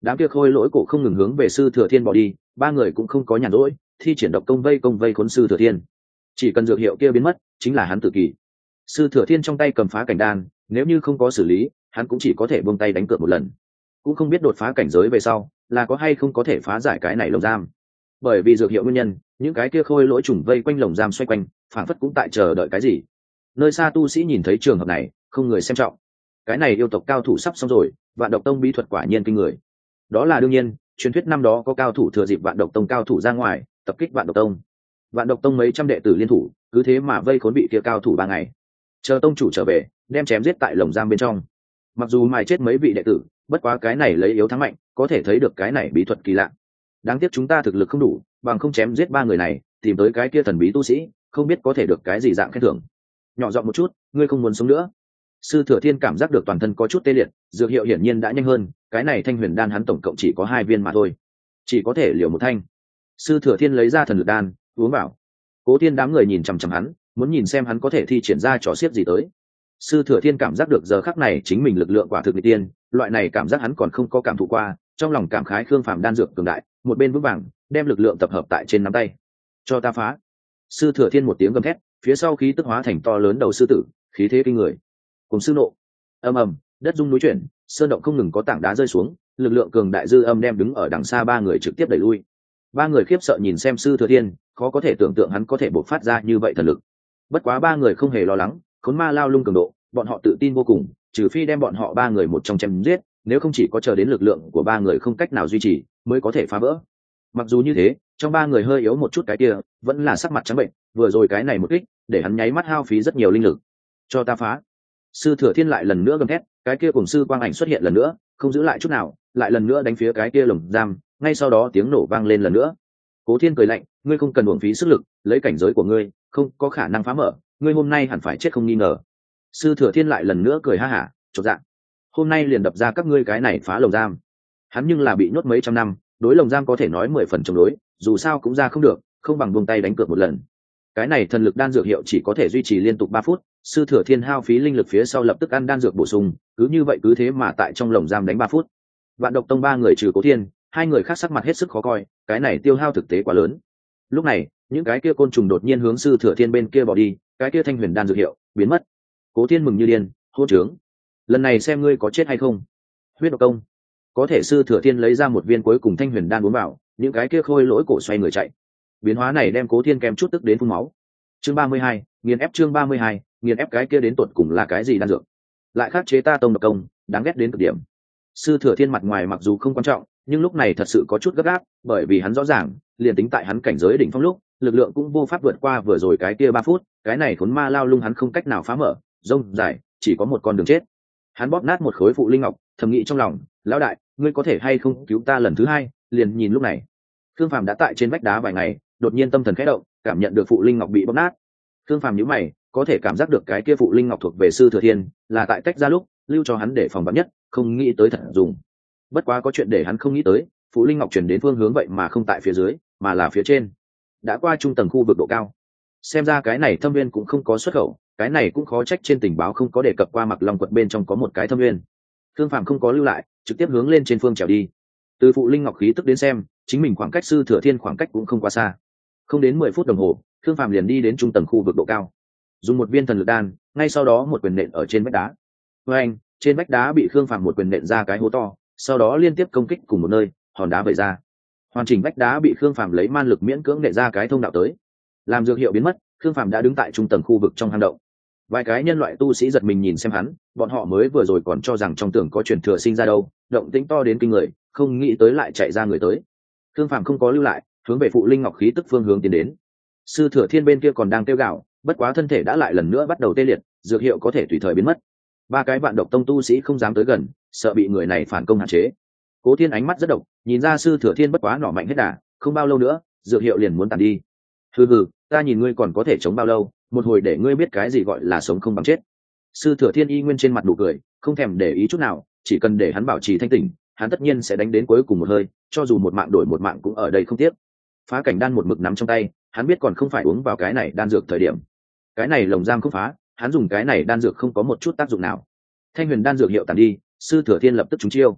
đám kia khôi lỗi cổ không ngừng hướng về sư thừa thiên bỏ đi, ba người cũng không có nhàn rỗi, thi triển độc công vây khốn sư thừa thiên. Chỉ cần dược hiệu kia biến mất chính là hắn tự kỷ. Sư thừa thiên trong tay cầm phá cảnh đan, nếu như không có xử lý hắn cũng chỉ có thể buông tay đánh cược một lần, cũng không biết đột phá cảnh giới về sau là có hay không có thể phá giải cái này lồng giam. Bởi vì dược hiệu nguyên nhân, những cái kia khôi lỗi trùng vây quanh lồng giam xoay quanh, phảng phất cũng tại chờ đợi cái gì. Nơi xa tu sĩ nhìn thấy trường hợp này không người xem trọng, cái này yêu tộc cao thủ sắp xong rồi, Vạn Độc Tông bí thuật quả nhiên kinh người. Đó là đương nhiên, truyền thuyết năm đó có cao thủ thừa dịp Vạn Độc Tông cao thủ ra ngoài tập kích Vạn Độc Tông. Vạn Độc Tông mấy trăm đệ tử liên thủ, cứ thế mà vây khốn bị kia cao thủ 3 ngày. Chờ tông chủ trở về, đem chém giết tại lồng giam bên trong. Mặc dù mài chết mấy vị đệ tử, bất quá cái này lấy yếu thắng mạnh, có thể thấy được cái này bí thuật kỳ lạ. Đáng tiếc chúng ta thực lực không đủ, bằng không chém giết 3 người này, tìm tới cái kia thần bí tu sĩ, không biết có thể được cái gì dạng khen thưởng. Nhỏ giọng một chút, ngươi không muốn sống nữa. Sư Thừa Thiên cảm giác được toàn thân có chút tê liệt, dược hiệu hiển nhiên đã nhanh hơn, cái này thanh huyền đan hắn tổng cộng chỉ có 2 viên mà thôi, chỉ có thể liều một thanh. Sư Thừa Thiên lấy ra thần lực đan, uống vào. Cố Thiên đám người nhìn chằm chằm hắn, muốn nhìn xem hắn có thể thi triển ra trò xiếc gì tới. Sư Thừa Thiên cảm giác được giờ khắc này chính mình lực lượng quả thực nghịch tiên, loại này cảm giác hắn còn không có cảm thụ qua, trong lòng cảm khái Khương Phàm đan dược cường đại, một bên vững vàng, đem lực lượng tập hợp tại trên nắm tay. Cho ta phá! Sư Thừa Thiên một tiếng gầm thét, phía sau khí tức hóa thành to lớn đầu sư tử, khí thế kinh người. Cùng sư nộ, ầm ầm, đất rung núi chuyển, sơn động không ngừng có tảng đá rơi xuống, lực lượng cường đại dư âm đem đứng ở đằng xa 3 người trực tiếp đẩy lui. 3 người khiếp sợ nhìn xem Sư Thừa Thiên, khó có thể tưởng tượng hắn có thể bộc phát ra như vậy thần lực. Bất quá 3 người không hề lo lắng, khốn ma lao lung cường độ, bọn họ tự tin vô cùng, trừ phi đem bọn họ 3 người một trong chém giết, nếu không chỉ có chờ đến lực lượng của 3 người không cách nào duy trì, mới có thể phá vỡ. Mặc dù như thế, trong 3 người hơi yếu một chút cái kia, vẫn là sắc mặt trắng bệnh, vừa rồi cái này một kích, để hắn nháy mắt hao phí rất nhiều linh lực. Cho ta phá! Sư Thừa Thiên lại lần nữa gầm thét, cái kia cùng sư quang ảnh xuất hiện lần nữa, không giữ lại chút nào, lại lần nữa đánh phía cái kia lồng giam, ngay sau đó tiếng nổ vang lên lần nữa. Cố Thiên cười lạnh, ngươi không cần uổng phí sức lực, lấy cảnh giới của ngươi, không có khả năng phá mở, ngươi hôm nay hẳn phải chết không nghi ngờ. Sư Thừa Thiên lại lần nữa cười ha hả, chột dạ. Hôm nay liền đập ra các ngươi cái này phá lồng giam. Hắn nhưng là bị nhốt mấy trăm năm, đối lồng giam có thể nói 10 phần chống đối, dù sao cũng ra không được, không bằng buông tay đánh cược một lần. Cái này thần lực đan dược hiệu chỉ có thể duy trì liên tục 3 phút, Sư Thừa Thiên hao phí linh lực phía sau lập tức ăn đan dược bổ sung, cứ như vậy cứ thế mà tại trong lồng giam đánh 3 phút. Vạn Độc Tông 3 người trừ Cố Thiên, 2 người khác sắc mặt hết sức khó coi, cái này tiêu hao thực tế quá lớn. Lúc này, những cái kia côn trùng đột nhiên hướng Sư Thừa Thiên bên kia bỏ đi, cái kia thanh huyền đan dược hiệu biến mất. Cố Thiên mừng như điên, hô trướng, lần này xem ngươi có chết hay không. Huyết độc công. Có thể Sư Thừa Thiên lấy ra một viên cuối cùng thanh huyền đan uống vào, những cái kia khôi lỗi cổ xoay người chạy. Biến hóa này đem Cố Thiên kèm chút tức đến phun máu. Chương 32, nghiền ép chương 32, nghiền ép cái kia đến tột cùng là cái gì đan dược? Lại khắc chế ta tông độc công, đáng ghét đến cực điểm. Sư Thừa Thiên mặt ngoài mặc dù không quan trọng, nhưng lúc này thật sự có chút gấp gáp, bởi vì hắn rõ ràng, liền tính tại hắn cảnh giới đỉnh phong lúc, lực lượng cũng vô pháp vượt qua vừa rồi cái kia 3 phút, cái này khốn ma lao lung hắn không cách nào phá mở, rông dài, chỉ có một con đường chết. Hắn bóp nát một khối phụ linh ngọc, thầm nghĩ trong lòng, lão đại, ngươi có thể hay không cứu ta lần thứ 2, liền nhìn lúc này. Khương Phàm đã tại trên vách đá vài ngày, đột nhiên tâm thần khẽ động, cảm nhận được phụ linh ngọc bị bóp nát. Khương Phàm nhíu mày, có thể cảm giác được cái kia phụ linh ngọc thuộc về Sư Thừa Thiên, là tại tách ra lúc lưu cho hắn để phòng vạn nhất, không nghĩ tới thật dùng. Bất quá có chuyện để hắn không nghĩ tới, phụ linh ngọc chuyển đến phương hướng vậy mà không tại phía dưới, mà là phía trên, đã qua trung tầng khu vực độ cao. Xem ra cái này thâm viên cũng không có xuất khẩu, cái này cũng khó trách trên tình báo không có đề cập qua Mặc Long quật bên trong có một cái thâm viên. Khương Phàm không có lưu lại, trực tiếp hướng lên trên phương trèo đi. Từ phụ linh ngọc khí tức đến xem, chính mình khoảng cách Sư Thừa Thiên khoảng cách cũng không quá xa. Không đến 10 phút đồng hồ, Khương Phàm liền đi đến trung tầng khu vực độ cao. Dùng một viên thần lực đan, ngay sau đó một quyền nện ở trên vách đá. Với anh, trên vách đá bị Khương Phàm một quyền nện ra cái hố to, sau đó liên tiếp công kích cùng một nơi, hòn đá vẩy ra. Hoàn chỉnh vách đá bị Khương Phàm lấy man lực miễn cưỡng nện ra cái thông đạo tới. Làm dược hiệu biến mất, Khương Phàm đã đứng tại trung tầng khu vực trong hang động. Vài cái nhân loại tu sĩ giật mình nhìn xem hắn, bọn họ mới vừa rồi còn cho rằng trong tưởng có truyền thừa sinh ra đâu, động tĩnh to đến kinh người, không nghĩ tới lại chạy ra người tới. Khương Phàm không có lưu lại, hướng về phụ linh ngọc khí tức phương hướng tiến đến. Sư Thừa Thiên bên kia còn đang kêu gào, bất quá thân thể đã lại lần nữa bắt đầu tê liệt, dược hiệu có thể tùy thời biến mất. 3 cái Vạn Độc Tông tu sĩ không dám tới gần, sợ bị người này phản công hạn chế. Cố Thiên ánh mắt rất độc, nhìn ra Sư Thừa Thiên bất quá nỏ mạnh hết đà, không bao lâu nữa, dược hiệu liền muốn tàn đi. Hừ hừ, ta nhìn ngươi còn có thể chống bao lâu, một hồi để ngươi biết cái gì gọi là sống không bằng chết. Sư Thừa Thiên y nguyên trên mặt nụ cười, không thèm để ý chút nào, chỉ cần để hắn bảo trì thanh tỉnh, hắn tất nhiên sẽ đánh đến cuối cùng một hơi, cho dù một mạng đổi một mạng cũng ở đây không tiếc. Phá cảnh đan một mực nắm trong tay, hắn biết còn không phải uống vào cái này đan dược thời điểm. Cái này lồng giam không phá, hắn dùng cái này đan dược không có một chút tác dụng nào. Thanh huyền đan dược hiệu tàn đi, Sư Thừa Thiên lập tức trúng chiêu.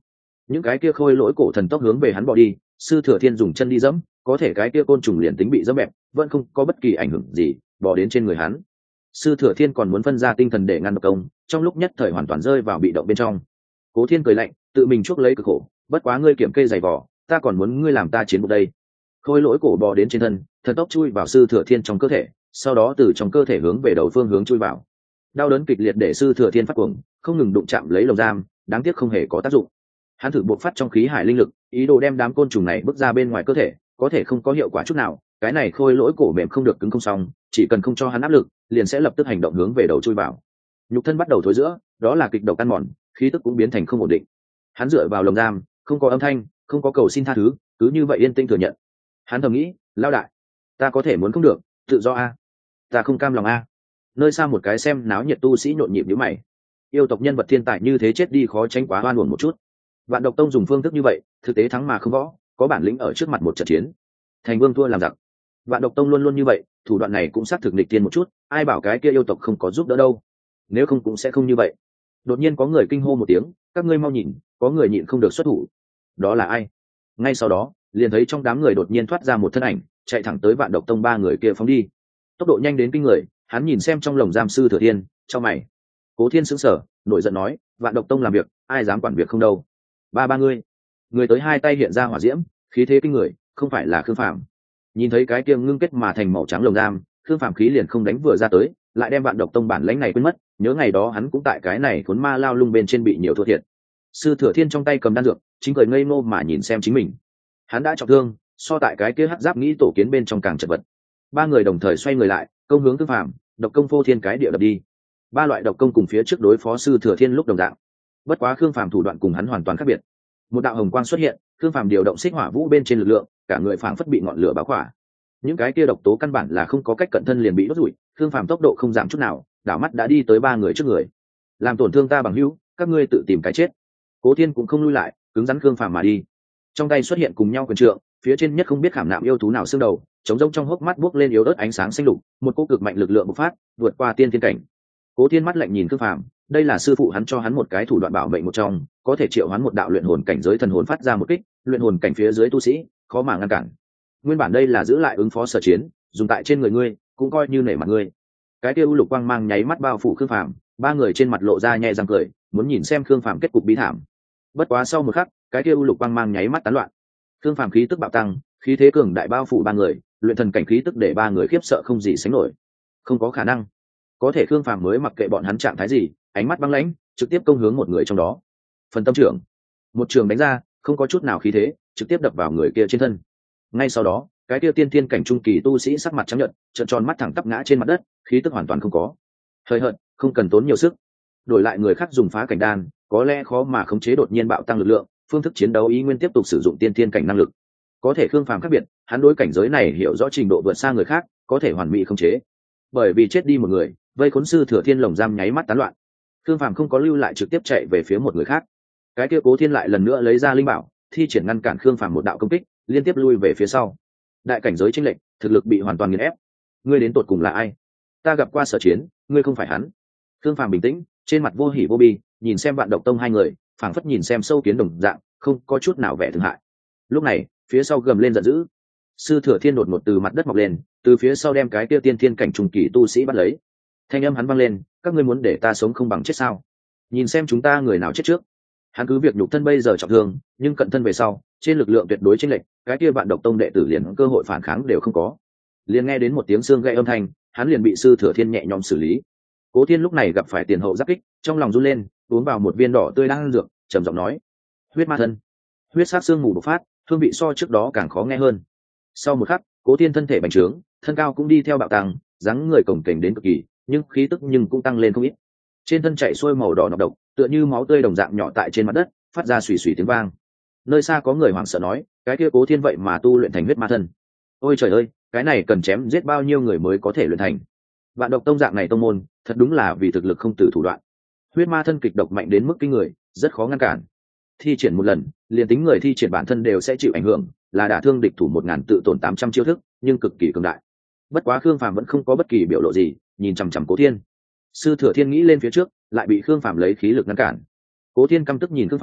những cái kia khôi lỗi cổ thần tốc hướng về hắn bỏ đi. Sư Thừa Thiên dùng chân đi dẫm, có thể cái kia côn trùng liền tính bị dẫm bẹp vẫn không có bất kỳ ảnh hưởng gì bỏ đến trên người hắn. Sư Thừa Thiên còn muốn phân ra tinh thần để ngăn độc công, trong lúc nhất thời hoàn toàn rơi vào bị động bên trong. Cố Thiên cười lạnh, tự mình chuốc lấy cực khổ, bất quá ngươi kiểm kê dày vỏ, ta còn muốn ngươi làm ta chiến một đây. Khôi lỗi cổ bò đến trên thân, thần tốc chui vào Sư Thừa Thiên trong cơ thể, sau đó từ trong cơ thể hướng về đầu phương hướng chui vào. Đau đớn kịch liệt để Sư Thừa Thiên phát cuồng, không ngừng đụng chạm lấy lồng giam, đáng tiếc không hề có tác dụng. Hắn thử buộc phát trong khí hải linh lực, ý đồ đem đám côn trùng này bước ra bên ngoài cơ thể, có thể không có hiệu quả chút nào. Cái này khôi lỗi cổ mềm không được cứng không xong, chỉ cần không cho hắn áp lực, liền sẽ lập tức hành động hướng về đầu chui vào. Nhục thân bắt đầu thối rữa, đó là kịch độc ăn mòn, khí tức cũng biến thành không ổn định. Hắn dựa vào lồng giam, không có âm thanh, không có cầu xin tha thứ, cứ như vậy yên tĩnh thừa nhận. Hắn thầm nghĩ, lao đại, ta có thể muốn không được, tự do a, ta không cam lòng a. Nơi xa một cái xem náo nhiệt tu sĩ nhộn nhịp nhíu mày. Yêu tộc nhân vật thiên tài như thế chết đi khó tránh quá oan uổng một chút. Vạn Độc Tông dùng phương thức như vậy, thực tế thắng mà không võ, có bản lĩnh ở trước mặt một trận chiến, thành vương thua làm giặc. Vạn Độc Tông luôn luôn như vậy, thủ đoạn này cũng xác thực nghịch tiên một chút, ai bảo cái kia yêu tộc không có giúp đỡ đâu, nếu không cũng sẽ không như vậy. Đột nhiên có người kinh hô một tiếng, các ngươi mau nhìn, có người nhịn không được xuất thủ. Đó là ai? Ngay sau đó, liền thấy trong đám người đột nhiên thoát ra một thân ảnh, chạy thẳng tới Vạn Độc Tông ba người kia phóng đi. Tốc độ nhanh đến kinh người, hắn nhìn xem trong lồng giam Sư Thừa Thiên, trong mày. Cố Thiên sững sờ, nổi giận nói, Vạn Độc Tông làm việc, ai dám quản việc không đâu. Ba ngươi. Người tới hai tay hiện ra hỏa diễm, khí thế kinh người, không phải là Khương Phàm. Nhìn thấy cái kia ngưng kết mà thành màu trắng lồng giam, Khương Phàm khí liền không đánh vừa ra tới, lại đem Vạn Độc Tông bản lãnh này quên mất, nhớ ngày đó hắn cũng tại cái này cuốn ma lao lung bên trên bị nhiều thua thiệt. Sư Thừa Thiên trong tay cầm đan dược, chính cười ngây ngô mà nhìn xem chính mình. Hắn đã trọng thương, so tại cái kia hắc giáp nghĩ tổ kiến bên trong càng chật vật. Ba người đồng thời xoay người lại, công hướng Khương Phàm, độc công phô thiên cái địa đập đi. Ba loại độc công cùng phía trước đối phó Sư Thừa Thiên lúc đồng dạng. Bất quá Khương Phàm thủ đoạn cùng hắn hoàn toàn khác biệt. Một đạo hồng quang xuất hiện, Khương Phàm điều động xích hỏa vũ bên trên lực lượng, cả người phảng phất bị ngọn lửa bao khỏa. Những cái kia độc tố căn bản là không có cách cận thân liền bị đốt rủi, Khương Phàm tốc độ không giảm chút nào, đảo mắt đã đi tới ba người trước người. Làm tổn thương ta bằng hữu, các ngươi tự tìm cái chết. Cố Thiên cũng không lui lại, cứng rắn Khương Phàm mà đi. Trong tay xuất hiện cùng nhau quyền trượng, phía trên nhất không biết khảm nạm yêu thú nào xương đầu, chống rông trong hốc mắt buốc lên yếu ớt ánh sáng xanh lục, một cỗ cực mạnh lực lượng bộc phát, vượt qua tiên thiên cảnh. Cố Thiên mắt lạnh nhìn Khương Phàm, đây là sư phụ hắn cho hắn một cái thủ đoạn bảo mệnh một trong, có thể triệu hắn một đạo luyện hồn cảnh giới thần hồn phát ra một kích, luyện hồn cảnh phía dưới tu sĩ khó mà ngăn cản. Nguyên bản đây là giữ lại ứng phó sở chiến, dùng tại trên người ngươi, cũng coi như nể mặt ngươi. Cái kia u lục quang mang nháy mắt bao phủ Khương Phàm, ba người trên mặt lộ ra nhẹ răng cười, muốn nhìn xem Khương Phàm kết cục bi thảm. Bất quá sau một khắc, cái kia u lục quang mang nháy mắt tán loạn. Khương Phàm khí tức bạo tăng, khí thế cường đại bao phủ ba người, luyện thần cảnh khí tức để ba người khiếp sợ không gì sánh nổi. Không có khả năng. Có thể Khương Phàm mới mặc kệ bọn hắn trạng thái gì, ánh mắt băng lãnh, trực tiếp công hướng một người trong đó. Phần tâm trưởng, một trường đánh ra, không có chút nào khí thế, trực tiếp đập vào người kia trên thân. Ngay sau đó, cái kia tiên thiên cảnh trung kỳ tu sĩ sắc mặt trắng nhợt, trợn tròn mắt thẳng tắp ngã trên mặt đất, khí tức hoàn toàn không có. Hơi hợt, không cần tốn nhiều sức. Đổi lại người khác dùng phá cảnh đan, có lẽ khó mà khống chế đột nhiên bạo tăng lực lượng, phương thức chiến đấu ý nguyên tiếp tục sử dụng tiên thiên cảnh năng lực. Có thể Khương Phàm khác biệt, hắn đối cảnh giới này hiểu rõ trình độ vượt xa người khác, có thể hoàn mỹ khống chế. Bởi vì chết đi một người, vây khốn Sư Thừa Thiên lồng giam nháy mắt tán loạn. Khương Phàm không có lưu lại, trực tiếp chạy về phía một người khác. Cái kia Cố Thiên lại lần nữa lấy ra linh bảo, thi triển ngăn cản Khương Phàm một đạo công kích, liên tiếp lui về phía sau. Đại cảnh giới chênh lệch, thực lực bị hoàn toàn nghiền ép. Ngươi đến tột cùng là ai? Ta gặp qua sở chiến, ngươi không phải hắn. Khương Phàm bình tĩnh, trên mặt vô hỉ vô bi, nhìn xem Vạn Độc Tông hai người, phảng phất nhìn xem sâu kiến đồng dạng, không có chút nào vẻ thương hại. Lúc này, phía sau gầm lên giận dữ. Sư Thừa Thiên đột ngột từ mặt đất mọc lên, từ phía sau đem cái kia tiên thiên cảnh trung kỳ tu sĩ bắt lấy. Thanh âm hắn vang lên, các ngươi muốn để ta sống không bằng chết sao? Nhìn xem chúng ta người nào chết trước. Hắn cứ việc nhục thân bây giờ trọng thương, nhưng cận thân về sau, trên lực lượng tuyệt đối chênh lệch, cái kia Vạn Độc Tông đệ tử liền cơ hội phản kháng đều không có. Liền nghe đến một tiếng xương gãy âm thanh, hắn liền bị Sư Thừa Thiên nhẹ nhõm xử lý. Cố Thiên lúc này gặp phải tiền hậu giáp kích, trong lòng run lên, uống vào một viên đỏ tươi đang dược, trầm giọng nói: huyết ma thân. Huyết sát xương mù bộc phát, hương vị so trước đó càng khó nghe hơn. Sau một khắc, Cố Thiên thân thể bành trướng, thân cao cũng đi theo bạo tăng, dáng người cồng kềnh đến cực kỳ, nhưng khí tức cũng tăng lên không ít. Trên thân chảy xuôi màu đỏ nọc độc, tựa như máu tươi đồng dạng nhỏ tại trên mặt đất, phát ra xùy xùy tiếng vang. Nơi xa có người hoảng sợ nói, cái kia Cố Thiên vậy mà tu luyện thành huyết ma thân. Ôi trời ơi, cái này cần chém giết bao nhiêu người mới có thể luyện thành? Vạn Độc Tông dạng này tông môn, thật đúng là vì thực lực không từ thủ đoạn. Huyết ma thân kịch độc mạnh đến mức kinh người, rất khó ngăn cản. Thi triển một lần, liền tính người thi triển bản thân đều sẽ chịu ảnh hưởng, là đả thương địch thủ 1000 tự tổn 800 chiêu thức, nhưng cực kỳ cường đại. Bất quá Khương Phàm vẫn không có bất kỳ biểu lộ gì, nhìn chằm chằm Cố Thiên. Sư Thừa Thiên nghĩ lên phía trước, lại bị Khương Phàm lấy khí lực ngăn cản. Cố Thiên căm tức nhìn Khương Phàm,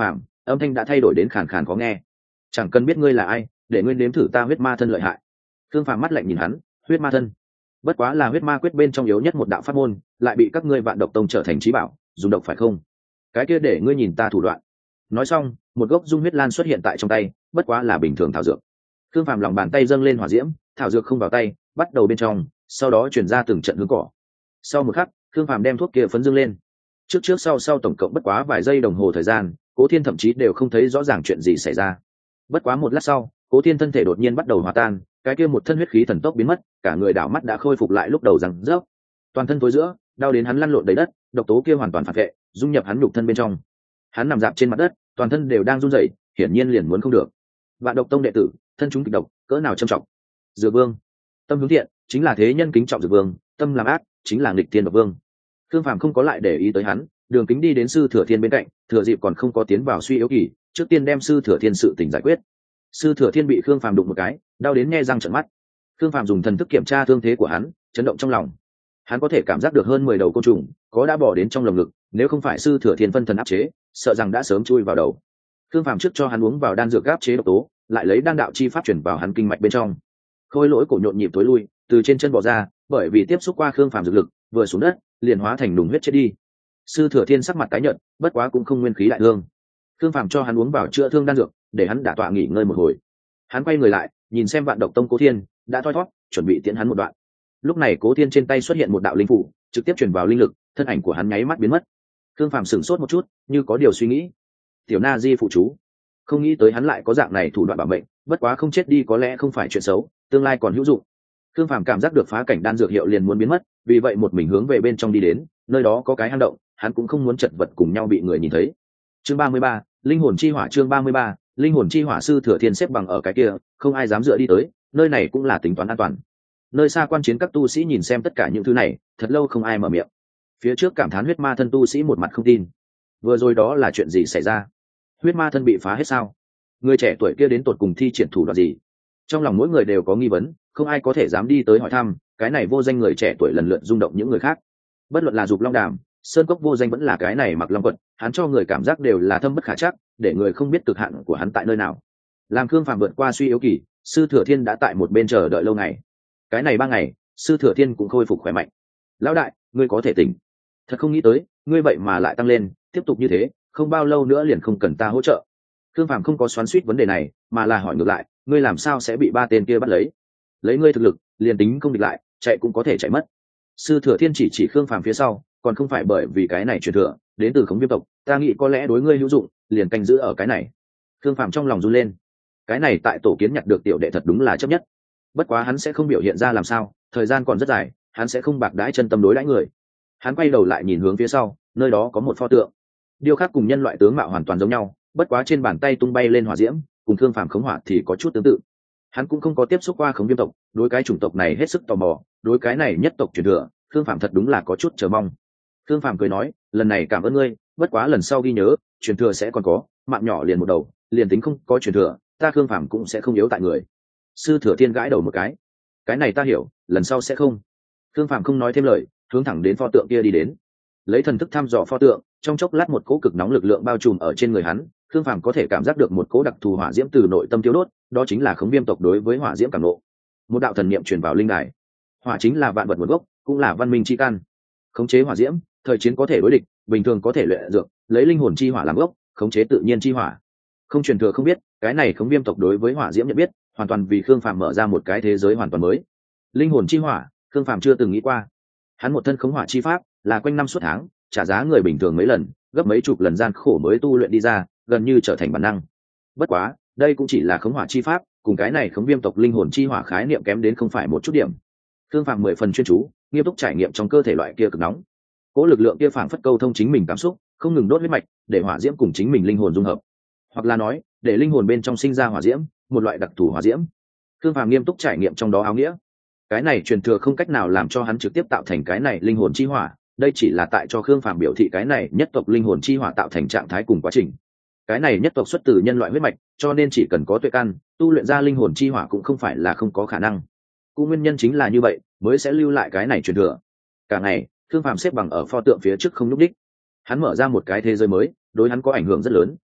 âm thanh đã thay đổi đến khàn khàn khó nghe. Chẳng cần biết ngươi là ai, để ngươi nếm thử ta huyết ma thân lợi hại. Thương Phàm mắt lạnh nhìn hắn, huyết ma thân bất quá là huyết ma quyết bên trong yếu nhất một đạo pháp môn, lại bị các ngươi Vạn Độc Tông trở thành trí bảo, dùng độc phải không? Cái kia để ngươi nhìn ta thủ đoạn. Nói xong, một gốc dung huyết lan xuất hiện tại trong tay, bất quá là bình thường thảo dược. Thương Phàm lòng bàn tay dâng lên hỏa diễm, thảo dược không vào tay, bắt đầu bên trong, sau đó chuyển ra từng trận hướng cỏ. Sau một khắc, Thương Phàm đem thuốc kia phấn dương lên. Trước sau tổng cộng bất quá vài giây đồng hồ thời gian, Cố Thiên thậm chí đều không thấy rõ ràng chuyện gì xảy ra. Bất quá một lát sau, Cố Thiên thân thể đột nhiên bắt đầu hòa tan, cái kia một thân huyết khí thần tốc biến mất, cả người đảo mắt đã khôi phục lại lúc đầu rằng rớp. Toàn thân tối giữa, đau đến hắn lăn lộn đầy đất, độc tố kia hoàn toàn phản vệ, dung nhập hắn nhục thân bên trong. Hắn nằm dạp trên mặt đất, toàn thân đều đang run rẩy, hiển nhiên liền muốn không được. Vạn Độc Tông đệ tử, thân chúng kịch độc, cỡ nào trầm trọng. Dược Vương, tâm hướng thiện, chính là thế nhân kính trọng Dược Vương, tâm làm ác, chính là nghịch thiên độc vương. Thương Phàm không có lại để ý tới hắn, Đường Kính đi đến Sư Thừa Thiên bên cạnh, thừa dịp còn không có tiến vào suy yếu kỳ, trước tiên đem Sư Thừa Thiên sự tình giải quyết. Sư Thừa Thiên bị Khương Phàm đụng một cái, đau đến nghe răng trợn mắt. Khương Phàm dùng thần thức kiểm tra thương thế của hắn, chấn động trong lòng. Hắn có thể cảm giác được hơn 10 đầu côn trùng có đã bỏ đến trong lồng ngực, nếu không phải Sư Thừa Thiên phân thần áp chế, sợ rằng đã sớm chui vào đầu. Khương Phàm trước cho hắn uống vào đan dược áp chế độc tố, lại lấy đan đạo chi pháp chuyển vào hắn kinh mạch bên trong. Khôi lỗi cổ nhộn nhịp tối lui, từ trên chân bò ra, bởi vì tiếp xúc qua Khương Phàm dược lực, vừa xuống đất, liền hóa thành đùng huyết chết đi. Sư Thừa Thiên sắc mặt tái nhợt, bất quá cũng không nguyên khí đại thương. Khương Phàm cho hắn uống vào chữa thương đan dược, để hắn đả tọa nghỉ ngơi một hồi. Hắn quay người lại, nhìn xem Vạn Độc Tông Cố Thiên đã thoi thoát, chuẩn bị tiễn hắn một đoạn. Lúc này Cố Thiên trên tay xuất hiện một đạo linh phủ, trực tiếp truyền vào linh lực, thân ảnh của hắn nháy mắt biến mất. Khương Phàm sửng sốt một chút, như có điều suy nghĩ. Tiểu Na Di phụ chú, không nghĩ tới hắn lại có dạng này thủ đoạn bảo mệnh, bất quá không chết đi có lẽ không phải chuyện xấu, tương lai còn hữu dụng. Khương Phàm cảm giác được phá cảnh đan dược hiệu liền muốn biến mất, vì vậy một mình hướng về bên trong đi đến, nơi đó có cái hang động, hắn cũng không muốn chật vật cùng nhau bị người nhìn thấy. Chương 33, linh hồn chi hỏa. Chương 33, linh hồn chi hỏa. Sư Thừa Thiên xếp bằng ở cái kia, không ai dám dựa đi tới, nơi này cũng là tính toán an toàn. Nơi xa quan chiến các tu sĩ nhìn xem tất cả những thứ này, thật lâu không ai mở miệng. Phía trước cảm thán huyết ma thân tu sĩ một mặt không tin. Vừa rồi đó là chuyện gì xảy ra? Huyết ma thân bị phá hết sao? Người trẻ tuổi kia đến tột cùng thi triển thủ đoạn gì? Trong lòng mỗi người đều có nghi vấn, không ai có thể dám đi tới hỏi thăm. Cái này vô danh người trẻ tuổi lần lượt rung động những người khác. Bất luận là Dục Long Đàm, Sơn Cốc vô danh vẫn là cái này Mặc Long Quật, hắn cho người cảm giác đều là thâm bất khả trắc, để người không biết cực hạn của hắn tại nơi nào. Làm Khương Phàm vượt qua suy yếu kỳ, Sư Thừa Thiên đã tại một bên chờ đợi lâu ngày. Cái này 3 ngày, Sư Thừa Thiên cũng khôi phục khỏe mạnh. Lão đại, ngươi có thể tỉnh. Thật không nghĩ tới, ngươi vậy mà lại tăng lên, tiếp tục như thế, không bao lâu nữa liền không cần ta hỗ trợ. Khương Phàm không có xoắn xuýt vấn đề này, mà là hỏi ngược lại, ngươi làm sao sẽ bị 3 tên kia bắt lấy? Lấy ngươi thực lực, liền tính không địch lại, chạy cũng có thể chạy mất. Sư Thừa Thiên chỉ Khương Phàm phía sau, còn không phải bởi vì cái này truyền thừa đến từ Khống Viêm tộc, ta nghĩ có lẽ đối ngươi hữu dụng, liền canh giữ ở cái này. Khương Phàm trong lòng run lên, cái này tại tổ kiến nhặt được tiểu đệ thật đúng là chấp nhất. Bất quá hắn sẽ không biểu hiện ra làm sao, thời gian còn rất dài, hắn sẽ không bạc đãi chân tâm đối đãi người. Hắn quay đầu lại nhìn hướng phía sau, nơi đó có một pho tượng, điêu khắc cùng nhân loại tướng mạo hoàn toàn giống nhau, bất quá trên bàn tay tung bay lên hỏa diễm, cùng Khương Phàm khống hỏa thì có chút tương tự. Hắn cũng không có tiếp xúc qua Khống Viêm tộc, đối cái chủng tộc này hết sức tò mò, đối cái này nhất tộc truyền thừa, Khương Phàm thật đúng là có chút chờ mong. Khương Phàm cười nói, lần này cảm ơn ngươi, bất quá lần sau ghi nhớ, truyền thừa sẽ còn có, mạng nhỏ liền một đầu, liền tính không có truyền thừa, ta Khương Phàm cũng sẽ không yếu tại người. Sư Thừa Thiên gãi đầu một cái này ta hiểu, lần sau sẽ không. Khương Phàm không nói thêm lời, hướng thẳng đến pho tượng kia đi đến. Lấy thần thức thăm dò pho tượng, trong chốc lát một cỗ cực nóng lực lượng bao trùm ở trên người hắn, Khương Phàm có thể cảm giác được một cỗ đặc thù hỏa diễm từ nội tâm tiêu đốt, đó chính là Khống Viêm tộc đối với hỏa diễm cảm ngộ. Một đạo thần niệm truyền vào linh đài. Hỏa chính là vạn vật nguồn gốc, cũng là văn minh chi căn. Khống chế hỏa diễm, thời chiến có thể đối địch, bình thường có thể luyện dược, lấy linh hồn chi hỏa làm gốc, khống chế tự nhiên chi hỏa. Không truyền thừa không biết, cái này Khống Viêm tộc đối với hỏa diễm nhận biết, hoàn toàn vì Khương Phàm mở ra một cái thế giới hoàn toàn mới. Linh hồn chi hỏa, Khương Phàm chưa từng nghĩ qua. Hắn một thân khống hỏa chi pháp, là quanh năm suốt tháng, trả giá người bình thường mấy lần, gấp mấy chục lần gian khổ mới tu luyện đi ra, gần như trở thành bản năng. Bất quá, đây cũng chỉ là khống hỏa chi pháp, cùng cái này Khống Viêm tộc linh hồn chi hỏa khái niệm kém đến không phải một chút điểm. Khương Phàm 10 phần chuyên chú, nghiêm túc trải nghiệm trong cơ thể loại kia cực nóng. Cố lực lượng kia phảng phất câu thông chính mình cảm xúc, không ngừng đốt huyết mạch, để hỏa diễm cùng chính mình linh hồn dung hợp. Hoặc là nói, để linh hồn bên trong sinh ra hỏa diễm, một loại đặc thù hỏa diễm. Khương Phàm nghiêm túc trải nghiệm trong đó áo nghĩa. Cái này truyền thừa không cách nào làm cho hắn trực tiếp tạo thành cái này linh hồn chi hỏa, đây chỉ là tại cho Khương Phàm biểu thị cái này nhất tộc linh hồn chi hỏa tạo thành trạng thái cùng quá trình. Cái này nhất tộc xuất từ nhân loại huyết mạch, cho nên chỉ cần có tuệ căn, tu luyện ra linh hồn chi hỏa cũng không phải là không có khả năng. Cũng nguyên nhân chính là như vậy, mới sẽ lưu lại cái này truyền thừa. Cả ngày, Khương Phàm xếp bằng ở pho tượng phía trước không nhúc đích. Hắn mở ra một cái thế giới mới, đối hắn có ảnh hưởng rất lớn,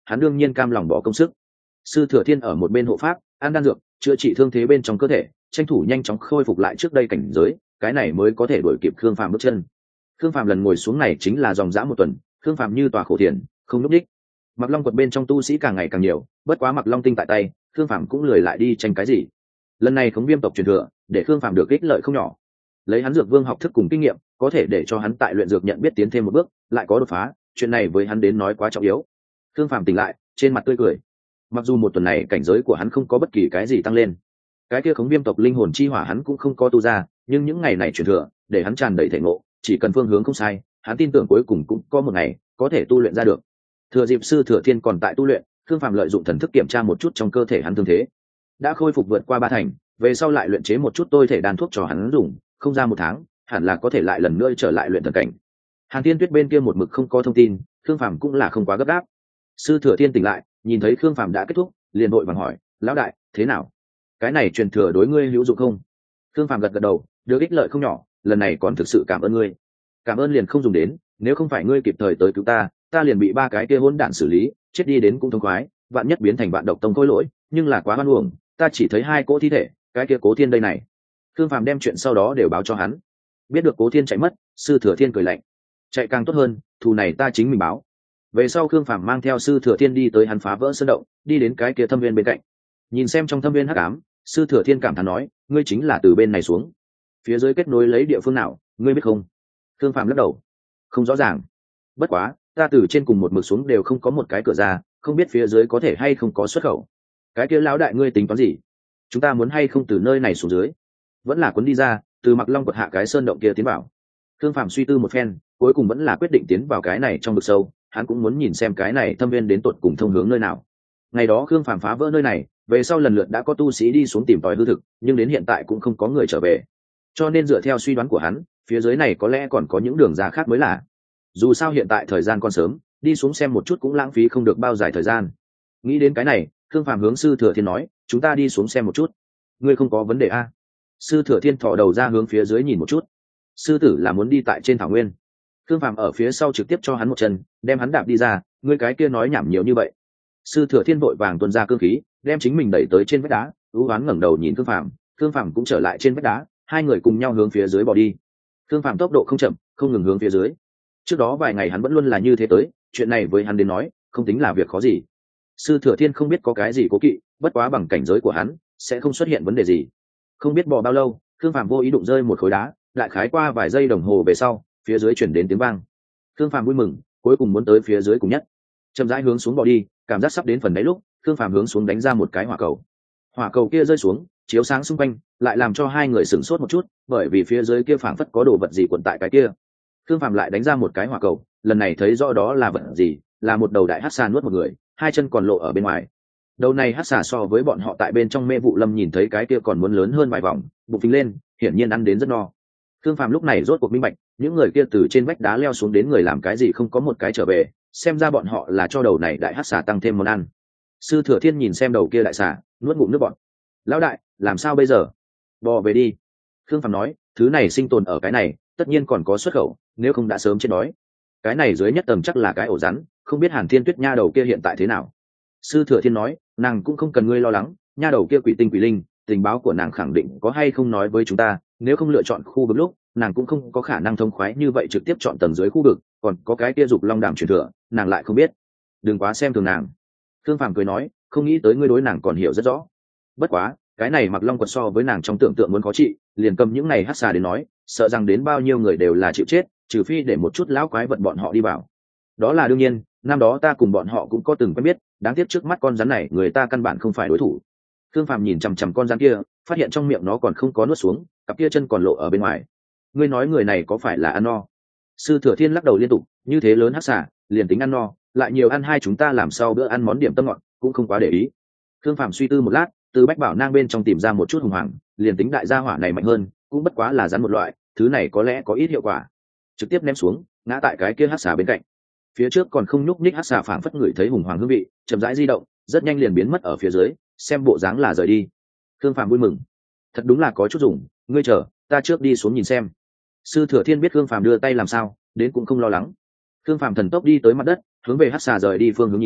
hắn đương nhiên cam lòng bỏ công sức. Sư Thừa Thiên ở một bên hộ pháp, ăn đan dược, chữa trị thương thế bên trong cơ thể, tranh thủ nhanh chóng khôi phục lại trước đây cảnh giới, cái này mới có thể đuổi kịp Khương Phàm bước chân. Khương Phàm lần ngồi xuống này chính là dòng dã một tuần, Khương Phàm như tòa khổ thiền, không nhúc đích. Mặc Long quật bên trong tu sĩ càng ngày càng nhiều, bất quá Mặc Long tinh tại tay, Khương Phàm cũng lười lại đi tranh cái gì. Lần này Khống Viêm tộc truyền thừa, để Khương Phàm được ích lợi không nhỏ. Lấy hắn dược vương học thức cùng kinh nghiệm, có thể để cho hắn tại luyện dược nhận biết tiến thêm một bước, lại có đột phá, chuyện này với hắn đến nói quá trọng yếu. Khương Phàm tỉnh lại, trên mặt tươi cười. Mặc dù một tuần này cảnh giới của hắn không có bất kỳ cái gì tăng lên, cái kia Khống Viêm tộc linh hồn chi hỏa hắn cũng không có tu ra, nhưng những ngày này truyền thừa, để hắn tràn đầy thể ngộ, chỉ cần phương hướng không sai, hắn tin tưởng cuối cùng cũng có một ngày có thể tu luyện ra được. Thừa dịp Sư Thừa Thiên còn tại tu luyện, Khương Phàm lợi dụng thần thức kiểm tra một chút trong cơ thể hắn thương thế, đã khôi phục vượt qua 3 thành, về sau lại luyện chế một chút tôi thể đan thuốc cho hắn dùng, không ra 1 tháng, hẳn là có thể lại lần nữa trở lại luyện thần cảnh. Hàn Thiên Tuyết bên kia một mực không có thông tin, Khương Phàm cũng là không quá gấp gáp. Sư Thừa Thiên tỉnh lại, nhìn thấy Khương Phàm đã kết thúc, liền vội vàng hỏi, lão đại, thế nào? Cái này truyền thừa đối ngươi hữu dụng không? Khương Phàm gật gật đầu, được ích lợi không nhỏ, lần này còn thực sự cảm ơn ngươi. Cảm ơn liền không dùng đến, nếu không phải ngươi kịp thời tới cứu ta, ta liền bị 3 cái kia hỗn đản xử lý, chết đi đến cũng thông khoái, vạn nhất biến thành vạn độc tông khôi lỗi, nhưng là quá oan uổng, ta chỉ thấy 2 cỗ thi thể, cái kia Cố Thiên đây này. Khương Phàm đem chuyện sau đó đều báo cho hắn. Biết được Cố Thiên chạy mất, Sư Thừa Thiên cười lạnh, chạy càng tốt hơn, thù này ta chính mình báo. Về sau Khương Phàm mang theo Sư Thừa Thiên đi tới hắn phá vỡ sơn động, đi đến cái kia thâm viên bên cạnh, nhìn xem trong thâm viên hắc ám, Sư Thừa Thiên cảm thán nói, ngươi chính là từ bên này xuống, phía dưới kết nối lấy địa phương nào, ngươi biết không? Khương Phàm lắc đầu, không rõ ràng, bất quá ta từ trên cùng một mực xuống đều không có một cái cửa ra, không biết phía dưới có thể hay không có xuất khẩu. Cái kia lão đại ngươi tính toán gì? Chúng ta muốn hay không từ nơi này xuống dưới, vẫn là cuốn đi ra, từ Mặc Long quật hạ cái sơn động kia tiến vào? Khương Phàm suy tư một phen, cuối cùng vẫn là quyết định tiến vào cái này trong vực sâu, hắn cũng muốn nhìn xem cái này thâm viên đến tột cùng thông hướng nơi nào. Ngày đó Khương Phàm phá vỡ nơi này, về sau lần lượt đã có tu sĩ đi xuống tìm tòi hư thực, nhưng đến hiện tại cũng không có người trở về. Cho nên dựa theo suy đoán của hắn, phía dưới này có lẽ còn có những đường ra khác mới là. Dù sao hiện tại thời gian còn sớm, đi xuống xem một chút cũng lãng phí không được bao dài thời gian. Nghĩ đến cái này, Khương Phàm hướng Sư Thừa Thiên nói, chúng ta đi xuống xem một chút. Ngươi không có vấn đề a? Sư Thừa Thiên thò đầu ra hướng phía dưới nhìn một chút. Sư tử là muốn đi tại trên thảo nguyên. Khương Phàm ở phía sau trực tiếp cho hắn một chân, đem hắn đạp đi ra, ngươi cái kia nói nhảm nhiều như vậy. Sư Thừa Thiên vội vàng tuôn ra cương khí, đem chính mình đẩy tới trên vách đá, ưu ám ngẩng đầu nhìn Khương Phàm cũng trở lại trên vách đá, hai người cùng nhau hướng phía dưới bỏ đi. Khương Phàm tốc độ không chậm, không ngừng hướng phía dưới. Trước đó vài ngày hắn vẫn luôn là như thế tới, chuyện này với hắn đến nói, không tính là việc khó gì. Sư Thừa Thiên không biết có cái gì cố kỵ, bất quá bằng cảnh giới của hắn, sẽ không xuất hiện vấn đề gì. Không biết bỏ bao lâu, Khương Phàm vô ý đụng rơi một khối đá, lại khái qua vài giây đồng hồ về sau, phía dưới chuyển đến tiếng vang. Khương Phàm vui mừng, cuối cùng muốn tới phía dưới cùng nhất. Chậm rãi hướng xuống bỏ đi, cảm giác sắp đến phần đáy lúc, Khương Phàm hướng xuống đánh ra một cái hỏa cầu. Hỏa cầu kia rơi xuống, chiếu sáng xung quanh, lại làm cho hai người sửng sốt một chút, bởi vì phía dưới kia phảng phất có đồ vật gì cuộn tại cái kia. Khương Phàm lại đánh ra một cái hỏa cầu, lần này thấy rõ đó là vật gì, là một đầu đại hắc xà nuốt một người, hai chân còn lộ ở bên ngoài. Đầu này hắc xà so với bọn họ tại bên trong mê vụ lâm nhìn thấy cái kia còn muốn lớn hơn vài vòng, bụng phình lên, hiển nhiên ăn đến rất no. Khương Phàm lúc này rốt cuộc minh bạch, những người kia từ trên vách đá leo xuống đến người làm cái gì không có một cái trở về, xem ra bọn họ là cho đầu này đại hắc xà tăng thêm món ăn. Sư Thừa Thiên nhìn xem đầu kia đại xà, nuốt ngụm nước bọt. Lão đại, làm sao bây giờ? Bò về đi. Khương Phàm nói, thứ này sinh tồn ở cái này, tất nhiên còn có xuất khẩu, nếu không đã sớm chết đói. Cái này dưới nhất tầng chắc là cái ổ rắn, không biết Hàn Thiên Tuyết nha đầu kia hiện tại thế nào. Sư Thừa Thiên nói, nàng cũng không cần ngươi lo lắng, nha đầu kia quỷ tinh quỷ linh, tình báo của nàng khẳng định có hay không nói với chúng ta, nếu không lựa chọn khu vực lúc, nàng cũng không có khả năng thông khoái như vậy trực tiếp chọn tầng dưới khu vực, còn có cái kia dục long đàm truyền thừa, nàng lại không biết. Đừng quá xem thường nàng. Khương Phàm cười nói, không nghĩ tới ngươi đối nàng còn hiểu rất rõ. Bất quá, cái này Mặc Long quật so với nàng trong tưởng tượng muốn khó trị, liền cầm những này hắc xà đến nói, sợ rằng đến bao nhiêu người đều là chịu chết, trừ phi để một chút lão quái vật bọn họ đi vào. Đó là đương nhiên, năm đó ta cùng bọn họ cũng có từng quen biết, đáng tiếc trước mắt con rắn này người ta căn bản không phải đối thủ. Khương Phàm nhìn chằm chằm con rắn kia, phát hiện trong miệng nó còn không có nuốt xuống, cặp kia chân còn lộ ở bên ngoài. Ngươi nói người này có phải là ăn no? Sư Thừa Thiên lắc đầu liên tục, như thế lớn hắc xà, liền tính ăn no, lại nhiều ăn hai chúng ta làm sao bữa ăn món điểm tâm ngọt, cũng không quá để ý. Khương Phàm suy tư một lát, từ bách bảo nang bên trong tìm ra một chút hùng hoàng, liền tính đại gia hỏa này mạnh hơn, cũng bất quá là rắn một loại, thứ này có lẽ có ít hiệu quả. Trực tiếp ném xuống, ngã tại cái kia hắc xà bên cạnh. Phía trước còn không nhúc nhích hắc xà phảng phất ngửi thấy hùng hoàng hương vị, chậm rãi di động, rất nhanh liền biến mất ở phía dưới, xem bộ dáng là rời đi. Khương Phàm vui mừng, thật đúng là có chút dùng, ngươi chờ, ta trước đi xuống nhìn xem. Sư Thừa Thiên biết Khương Phàm đưa tay làm sao, đến cũng không lo lắng. Khương Phàm thần tốc đi tới mặt đất, hướng về hắc xà rời đi phương hướng nhìn,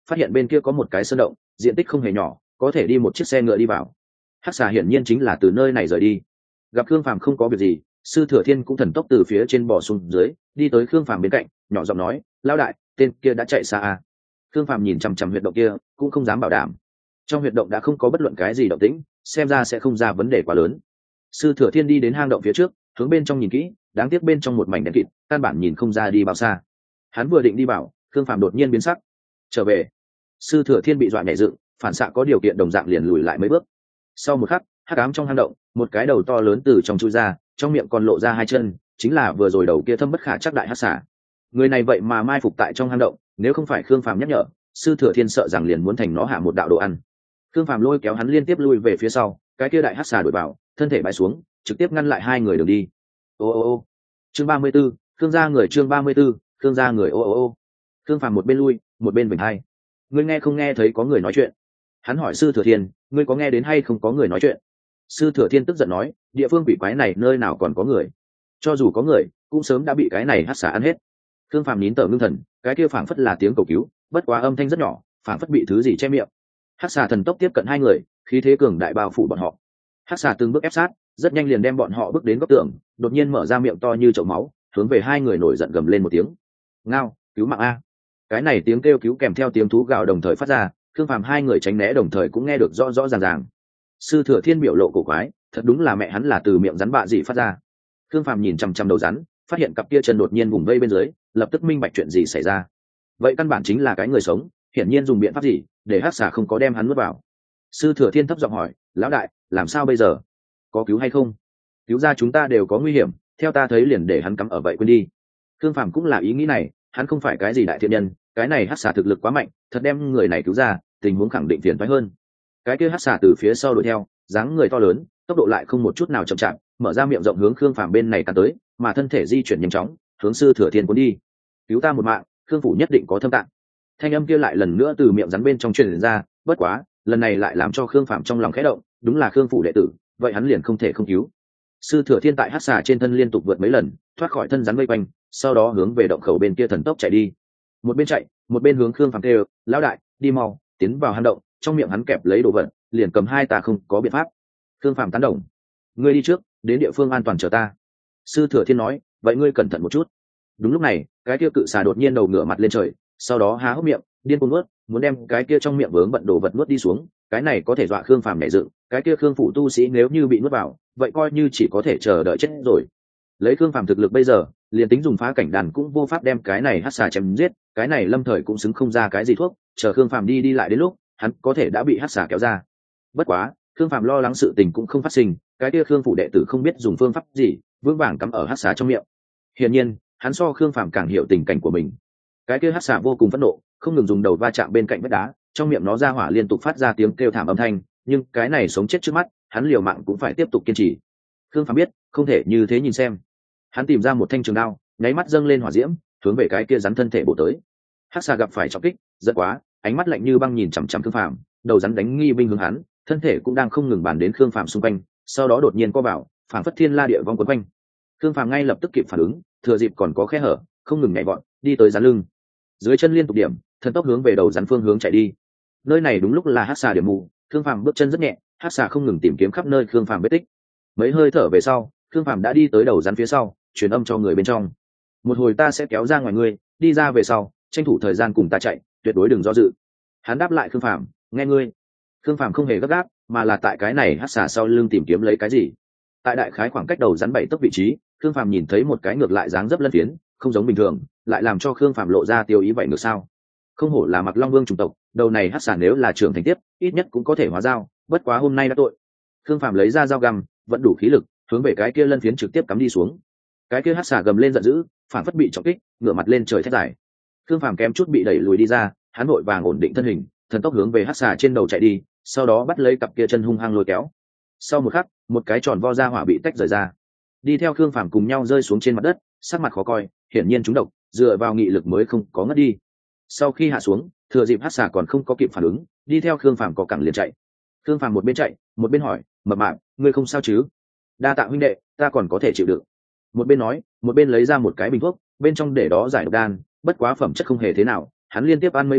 phát hiện bên kia có một cái sơn động, diện tích không hề nhỏ, có thể đi một chiếc xe ngựa đi vào. Hắc xà hiển nhiên chính là từ nơi này rời đi. Gặp Khương Phàm không có việc gì, Sư Thừa Thiên cũng thần tốc từ phía trên bò xuống dưới, đi tới Khương Phàm bên cạnh, nhỏ giọng nói: "Lão đại, tên kia đã chạy xa à?" Khương Phàm nhìn chằm chằm huyệt động kia, cũng không dám bảo đảm. Trong huyệt động đã không có bất luận cái gì động tĩnh, xem ra sẽ không ra vấn đề quá lớn. Sư Thừa Thiên đi đến hang động phía trước, hướng bên trong nhìn kỹ, đáng tiếc bên trong một mảnh đen kịt, căn bản nhìn không ra đi bao xa. Hắn vừa định đi vào, Khương Phàm đột nhiên biến sắc. "Trở về." Sư Thừa Thiên bị dọa nhảy dựng, phản xạ có điều kiện đồng dạng liền lùi lại mấy bước. Sau một khắc, hắc ám trong hang động, một cái đầu to lớn từ trong chui ra, trong miệng còn lộ ra hai chân, chính là vừa rồi đầu kia thâm bất khả chắc đại hắc xà. Người này vậy mà mai phục tại trong hang động, nếu không phải Khương Phàm nhắc nhở, Sư Thừa Thiên sợ rằng liền muốn thành nó hạ một đạo đồ ăn. Khương Phàm lôi kéo hắn liên tiếp lui về phía sau, cái kia đại hắc xà đuổi vào, thân thể bãi xuống, trực tiếp ngăn lại hai người đường đi. Ô ô ô. Chương 34, Khương gia người chương 34, Khương gia người ô ô ô. Khương Phàm một bên lui, một bên vểnh hai. Ngươi nghe không nghe thấy có người nói chuyện? Hắn hỏi Sư Thừa Thiên, ngươi có nghe đến hay không có người nói chuyện? Sư Thừa Thiên tức giận nói, địa phương quỷ quái này nơi nào còn có người? Cho dù có người, cũng sớm đã bị cái này hắc xà ăn hết. Khương Phàm nín thở ngưng thần, cái kia phảng phất là tiếng cầu cứu, bất quá âm thanh rất nhỏ, phảng phất bị thứ gì che miệng. Hắc xà thần tốc tiếp cận hai người, khí thế cường đại bao phủ bọn họ. Hắc xà từng bước ép sát, rất nhanh liền đem bọn họ bước đến góc tường, đột nhiên mở ra miệng to như chậu máu, hướng về hai người nổi giận gầm lên một tiếng. Ngao, cứu mạng a! Cái này tiếng kêu cứu kèm theo tiếng thú gào đồng thời phát ra, Khương Phàm hai người tránh né đồng thời cũng nghe được rõ rõ ràng ràng. Sư Thừa Thiên biểu lộ cổ quái, thật đúng là mẹ hắn là từ miệng rắn bạ gì phát ra. Khương Phàm nhìn chằm chằm đầu rắn, phát hiện cặp kia chân đột nhiên vùng vây bên dưới, lập tức minh bạch chuyện gì xảy ra. Vậy căn bản chính là cái người sống, hiển nhiên dùng biện pháp gì để hắc xà không có đem hắn nuốt vào. Sư Thừa Thiên thấp giọng hỏi, lão đại, làm sao bây giờ? Có cứu hay không? Cứu ra chúng ta đều có nguy hiểm, theo ta thấy liền để hắn cắm ở vậy quên đi. Khương Phàm cũng là ý nghĩ này, hắn không phải cái gì đại thiện nhân, cái này hắc xà thực lực quá mạnh, thật đem người này cứu ra, tình huống khẳng định phiền toái hơn. Cái kia hắc xà từ phía sau đuổi theo, dáng người to lớn, tốc độ lại không một chút nào chậm chạp, mở ra miệng rộng hướng Khương Phàm bên này cắn tới, mà thân thể di chuyển nhanh chóng, hướng Sư Thừa Thiên cuốn đi. Cứu ta một mạng, Khương phủ nhất định có thâm tạng. Thanh âm kia lại lần nữa từ miệng rắn bên trong truyền ra, bất quá, lần này lại làm cho Khương Phàm trong lòng khẽ động, đúng là Khương phủ đệ tử, vậy hắn liền không thể không cứu. Sư Thừa Thiên tại hắc xà trên thân liên tục vượt mấy lần, thoát khỏi thân rắn vây quanh, sau đó hướng về động khẩu bên kia thần tốc chạy đi. Một bên chạy, một bên hướng Khương Phàm kêu, lão đại, đi mau, tiến vào hang động. Trong miệng hắn kẹp lấy đồ vật, liền cầm hai ta không có biện pháp. Khương Phàm tán đồng, ngươi đi trước, đến địa phương an toàn chờ ta. Sư Thừa Thiên nói, vậy ngươi cẩn thận một chút. Đúng lúc này, cái kia cự xà đột nhiên đầu ngửa mặt lên trời, sau đó há hốc miệng, điên cuồng nuốt, muốn đem cái kia trong miệng vướng bận đồ vật nuốt đi xuống. Cái này có thể dọa Khương Phàm nhảy dựng, cái kia Khương phủ tu sĩ nếu như bị nuốt vào, vậy coi như chỉ có thể chờ đợi chết rồi. Lấy Khương Phàm thực lực bây giờ, liền tính dùng phá cảnh đàn cũng vô pháp đem cái này hắc xà chém giết, cái này lâm thời cũng xứng không ra cái gì thuốc, chờ Khương Phàm đi lại đến lúc, hắn có thể đã bị hắc xà kéo ra. Bất quá, Khương Phàm lo lắng sự tình cũng không phát sinh, cái kia Khương phủ đệ tử không biết dùng phương pháp gì, vững vàng cắm ở hắc xà trong miệng. Hiển nhiên, hắn so Khương Phàm càng hiểu tình cảnh của mình. Cái kia hắc xà vô cùng phẫn nộ, không ngừng dùng đầu va chạm bên cạnh vách đá, trong miệng nó ra hỏa liên tục phát ra tiếng kêu thảm âm thanh, nhưng cái này sống chết trước mắt, hắn liều mạng cũng phải tiếp tục kiên trì. Khương Phàm biết, không thể như thế nhìn xem. Hắn tìm ra một thanh trường đao, nháy mắt dâng lên hỏa diễm, hướng về cái kia rắn thân thể bổ tới. Hắc xà gặp phải trọng kích, giận quá, ánh mắt lạnh như băng nhìn chằm chằm Khương Phàm, đầu rắn đánh nghi binh hướng hắn, thân thể cũng đang không ngừng bàn đến Khương Phàm xung quanh, sau đó đột nhiên co vào, phảng phất thiên la địa vong quấn quanh. Khương Phàm ngay lập tức kịp phản ứng, thừa dịp còn có khe hở, không ngừng nhảy vọt, đi tới rắn lưng. Dưới chân liên tục điểm, thần tốc hướng về đầu rắn phương hướng chạy đi. Nơi này đúng lúc là hắc xà điểm mù, Khương Phàm bước chân rất nhẹ, hắc xà không ngừng tìm kiếm khắp nơi Khương Phàm vết tích. Mấy hơi thở về sau, Khương Phàm đã đi tới đầu rắn phía sau, truyền âm cho người bên trong. Một hồi ta sẽ kéo ra ngoài ngươi, đi ra về sau, tranh thủ thời gian cùng ta chạy, tuyệt đối đừng do dự. Hắn đáp lại Khương Phàm, nghe ngươi. Khương Phàm không hề gấp gáp, mà là tại cái này hắc xà sau lưng tìm kiếm lấy cái gì. Tại đại khái khoảng cách đầu rắn 7 tấc vị trí, Khương Phàm nhìn thấy một cái ngược lại dáng dấp lân phiến, không giống bình thường, lại làm cho Khương Phàm lộ ra tiêu ý vậy ngược sao. Không hổ là Mặc Long Vương chủng tộc, đầu này hắc xà nếu là trưởng thành tiếp, ít nhất cũng có thể hóa dao, bất quá hôm nay đã tội. Khương Phàm lấy ra dao găm, vẫn đủ khí lực, hướng về cái kia lân phiến trực tiếp cắm đi xuống. Cái kia hắc xà gầm lên giận dữ, phản phất bị trọng kích, ngửa mặt lên trời thét dài. Khương Phàm kém chút bị đẩy lùi đi ra, hắn vội vàng ổn định thân hình, thần tốc hướng về hắc xà trên đầu chạy đi, sau đó bắt lấy cặp kia chân hung hăng lôi kéo. Sau một khắc, một cái tròn vo ra hỏa bị tách rời ra, đi theo Khương Phàm cùng nhau rơi xuống trên mặt đất, sắc mặt khó coi, hiển nhiên trúng độc, dựa vào nghị lực mới không có ngất đi. Sau khi hạ xuống, thừa dịp hắc xà còn không có kịp phản ứng, đi theo Khương Phàm có cẳng liền chạy. Khương Phàm một bên chạy, một bên hỏi, mập mạp, ngươi không sao chứ? Đa tạ huynh đệ, ta còn có thể chịu đựng. Một bên nói, một bên lấy ra một cái bình thuốc, bên trong để đó giải độc đan, bất quá phẩm chất không hề thế nào, hắn liên tiếp ăn mấy viên,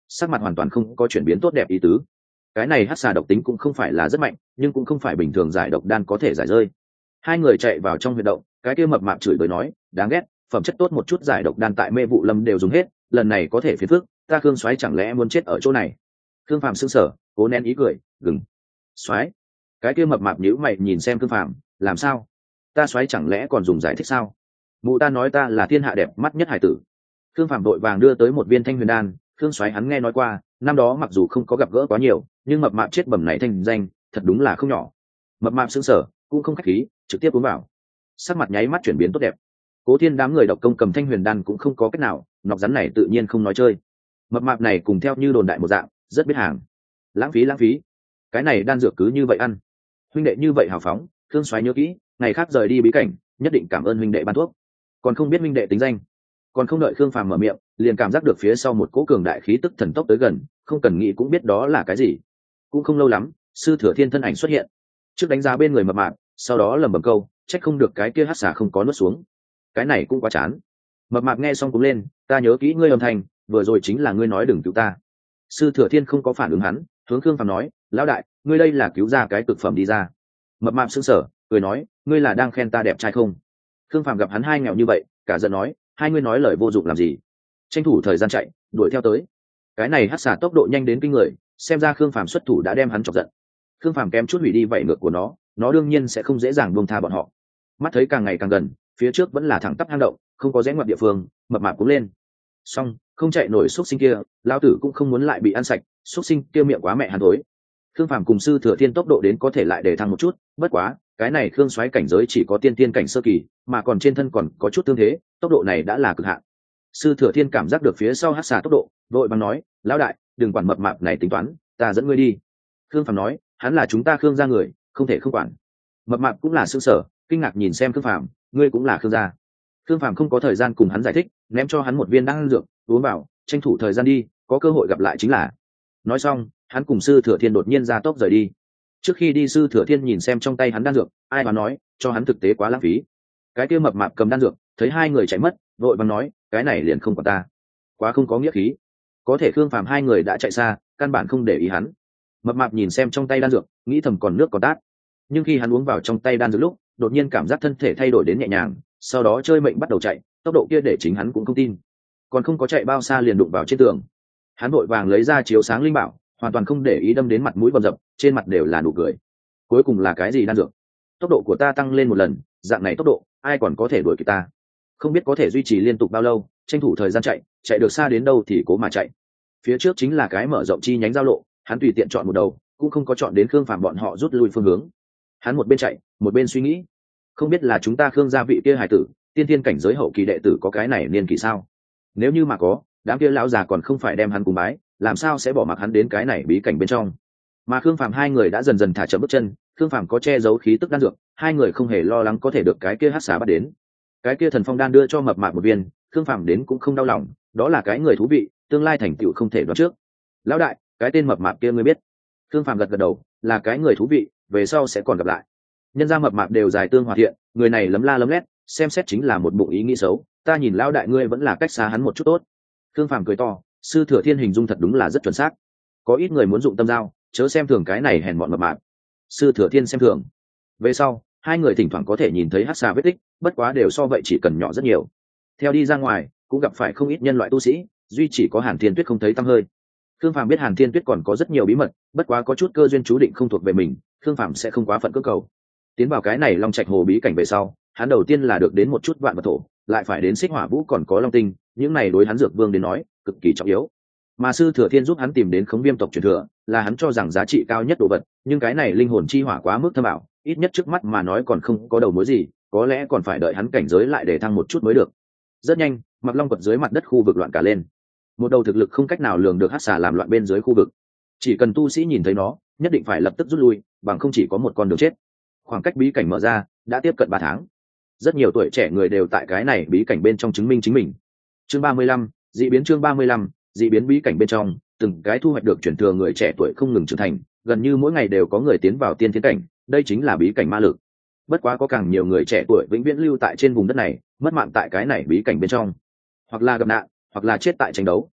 sắc mặt hoàn toàn không có chuyển biến tốt đẹp ý tứ. Cái này hắc xà độc tính cũng không phải là rất mạnh, nhưng cũng không phải bình thường giải độc đan có thể giải rơi. Hai người chạy vào trong huyệt động, cái kia mập mạp chửi bới nói, đáng ghét, phẩm chất tốt một chút giải độc đan tại Mê Vụ Lâm đều dùng hết, lần này có thể phiền phức, ta Khương Soái chẳng lẽ muốn chết ở chỗ này? Khương Phàm sững sờ, cố nén ý cười, gừng. Soái. Cái kia mập mạp nhíu mày nhìn xem Khương Phàm, làm sao? Ta Soái chẳng lẽ còn dùng giải thích sao? Mụ ta nói ta là thiên hạ đẹp mắt nhất hải tử. Khương Phàm đội vàng đưa tới một viên Thanh Huyền đan, Khương Soái hắn nghe nói qua, năm đó mặc dù không có gặp gỡ quá nhiều, nhưng mập mạp chết bẩm này thanh danh, thật đúng là không nhỏ. Mập mạp sững sờ, cũng không khách khí, trực tiếp uống vào. Sắc mặt nháy mắt chuyển biến tốt đẹp. Cố Thiên đám người độc công cầm Thanh Huyền đan cũng không có cách nào, nọc rắn này tự nhiên không nói chơi. Mập mạp này cùng theo như đồn đại một dạng, rất biết hàng. Lãng phí. Cái này đan dược cứ như vậy ăn. Huynh đệ như vậy hào phóng, Khương Soái nhớ kỹ, ngày khác rời đi bí cảnh, nhất định cảm ơn huynh đệ ban thuốc. Còn không biết huynh đệ tính danh. Còn không đợi Khương Phàm mở miệng, liền cảm giác được phía sau một cỗ cường đại khí tức thần tốc tới gần, không cần nghĩ cũng biết đó là cái gì. Cũng không lâu lắm, Sư Thừa Thiên thân ảnh xuất hiện. Trước đánh giá bên người mập mạp, sau đó lẩm bẩm câu, trách không được cái kia hắc xà không có nuốt xuống. Cái này cũng quá chán. Mập mạp nghe xong cũng lên, ta nhớ kỹ ngươi âm thanh, vừa rồi chính là ngươi nói đừng cứu ta. Sư Thừa Thiên không có phản ứng hắn, hướng Khương Phàm nói, lão đại, ngươi đây là cứu ra cái cực phẩm đi ra. Mập mạp sững sờ, cười nói, ngươi là đang khen ta đẹp trai không? Khương Phàm gặp hắn hai nghèo như vậy, cả giận nói, hai ngươi nói lời vô dụng làm gì? Tranh thủ thời gian chạy, đuổi theo tới. Cái này hắc xà tốc độ nhanh đến kinh người, xem ra Khương Phàm xuất thủ đã đem hắn chọc giận. Khương Phàm kém chút hủy đi vảy ngược của nó đương nhiên sẽ không dễ dàng buông tha bọn họ. Mắt thấy càng ngày càng gần, phía trước vẫn là thẳng tắp hang động, không có rẽ ngoặt địa phương, mập mạp cũng lên. Xong, không chạy nổi xúc sinh kia, lão tử cũng không muốn lại bị ăn sạch, xúc sinh kia miệng quá mẹ hắn thối. Khương Phàm cùng Sư Thừa Thiên tốc độ đến có thể lại để thăng một chút, bất quá, cái này Khương Soái cảnh giới chỉ có tiên tiên cảnh sơ kỳ, mà còn trên thân còn có chút tương thế, tốc độ này đã là cực hạn. Sư Thừa Thiên cảm giác được phía sau hắc xà tốc độ, vội vàng nói, lão đại, đừng quản mập mạp này tính toán, ta dẫn ngươi đi. Khương Phàm nói, hắn là chúng ta Khương gia người, không thể không quản. Mập mạp cũng là sững sờ, kinh ngạc nhìn xem Khương Phàm, ngươi cũng là Khương gia. Khương Phàm không có thời gian cùng hắn giải thích, ném cho hắn một viên đan dược, uống vào, tranh thủ thời gian đi, có cơ hội gặp lại chính là. Nói xong, hắn cùng Sư Thừa Thiên đột nhiên ra tốc rời đi. Trước khi đi, Sư Thừa Thiên nhìn xem trong tay hắn đan dược, ai mà nói, cho hắn thực tế quá lãng phí. Cái kia mập mạp cầm đan dược, thấy hai người chạy mất, vội vàng nói, cái này liền không còn ta, quá không có nghĩa khí. Có thể Khương Phàm hai người đã chạy xa, căn bản không để ý hắn. Mập mạp nhìn xem trong tay đan dược, nghĩ thầm còn nước còn tát. Nhưng khi hắn uống vào trong tay đan dược lúc, đột nhiên cảm giác thân thể thay đổi đến nhẹ nhàng, sau đó chơi mệnh bắt đầu chạy, tốc độ kia để chính hắn cũng không tin. Còn không có chạy bao xa liền đụng vào trên tường. Hắn vội vàng lấy ra chiếu sáng linh bảo, hoàn toàn không để ý đâm đến mặt mũi bầm dập, trên mặt đều là nụ cười. Cuối cùng là cái gì đan dược? Tốc độ của ta tăng lên một lần, dạng này tốc độ, ai còn có thể đuổi kịp ta? Không biết có thể duy trì liên tục bao lâu, tranh thủ thời gian chạy, chạy được xa đến đâu thì cố mà chạy. Phía trước chính là cái mở rộng chi nhánh giao lộ, hắn tùy tiện chọn một đầu, cũng không có chọn đến Khương Phàm bọn họ rút lui phương hướng. Hắn một bên chạy, một bên suy nghĩ, không biết là chúng ta Khương gia vị kia hài tử, tiên tiên cảnh giới hậu kỳ đệ tử có cái này niên kỳ sao? Nếu như mà có, đám kia lão già còn không phải đem hắn cùng bái, làm sao sẽ bỏ mặc hắn đến cái này bí cảnh bên trong? Mà Khương Phàm hai người đã dần dần thả chậm bước chân, Khương Phàm có che giấu khí tức đan dược, hai người không hề lo lắng có thể được cái kia hắc xà bắt đến. Cái kia thần phong đan đưa cho mập mạp một viên, Khương Phàm đến cũng không đau lòng, đó là cái người thú vị, tương lai thành tựu không thể đoán trước. Lão đại, cái tên mập mạp kia ngươi biết? Khương Phàm gật gật đầu, là cái người thú vị, về sau sẽ còn gặp lại. Nhân gia mập mạp đều dài tương hòa thiện, người này lấm la lấm lét, xem xét chính là một bụng ý nghĩ xấu, ta nhìn lão đại ngươi vẫn là cách xa hắn một chút tốt. Khương Phàm cười to, Sư Thừa Thiên hình dung thật đúng là rất chuẩn xác. Có ít người muốn dụng tâm giao, chớ xem thường cái này hèn mọn mập mạp. Sư Thừa Thiên xem thường. Về sau, hai người thỉnh thoảng có thể nhìn thấy hắc xà vết tích, bất quá đều so vậy chỉ cần nhỏ rất nhiều. Theo đi ra ngoài, cũng gặp phải không ít nhân loại tu sĩ, duy chỉ có Hàn Thiên Tuyết không thấy tăm hơi. Khương Phàm biết Hàn Thiên Tuyết còn có rất nhiều bí mật, bất quá có chút cơ duyên chú định không thuộc về mình, Khương Phàm sẽ không quá phận cưỡng cầu. Tiến vào cái này Long Trạch Hồ bí cảnh về sau, hắn đầu tiên là được đến một chút vạn vật thổ, lại phải đến Xích Hỏa Vũ còn có Long Tinh, những này đối hắn Dược Vương đến nói, cực kỳ trọng yếu. Mà Sư Thừa Thiên giúp hắn tìm đến Khống Viêm tộc truyền thừa, là hắn cho rằng giá trị cao nhất đồ vật, nhưng cái này linh hồn chi hỏa quá mức thâm ảo, ít nhất trước mắt mà nói còn không có đầu mối gì, có lẽ còn phải đợi hắn cảnh giới lại để thăng một chút mới được. Rất nhanh, Mặc Long quật dưới mặt đất khu vực loạn cả lên. Một đầu thực lực không cách nào lường được hắc xà làm loạn bên dưới khu vực. Chỉ cần tu sĩ nhìn thấy nó, nhất định phải lập tức rút lui, bằng không chỉ có một con đường chết. Khoảng cách bí cảnh mở ra đã tiếp cận 3 tháng. Rất nhiều tuổi trẻ người đều tại cái này bí cảnh bên trong chứng minh chính mình. Chương 35, dị biến chương 35, dị biến bí cảnh bên trong, từng cái thu hoạch được chuyển thừa người trẻ tuổi không ngừng trưởng thành, gần như mỗi ngày đều có người tiến vào tiên thiên cảnh, đây chính là bí cảnh ma lực. Bất quá có càng nhiều người trẻ tuổi vĩnh viễn lưu tại trên vùng đất này, mất mạng tại cái này bí cảnh bên trong, hoặc là gặp nạn, hoặc là chết tại tranh đấu.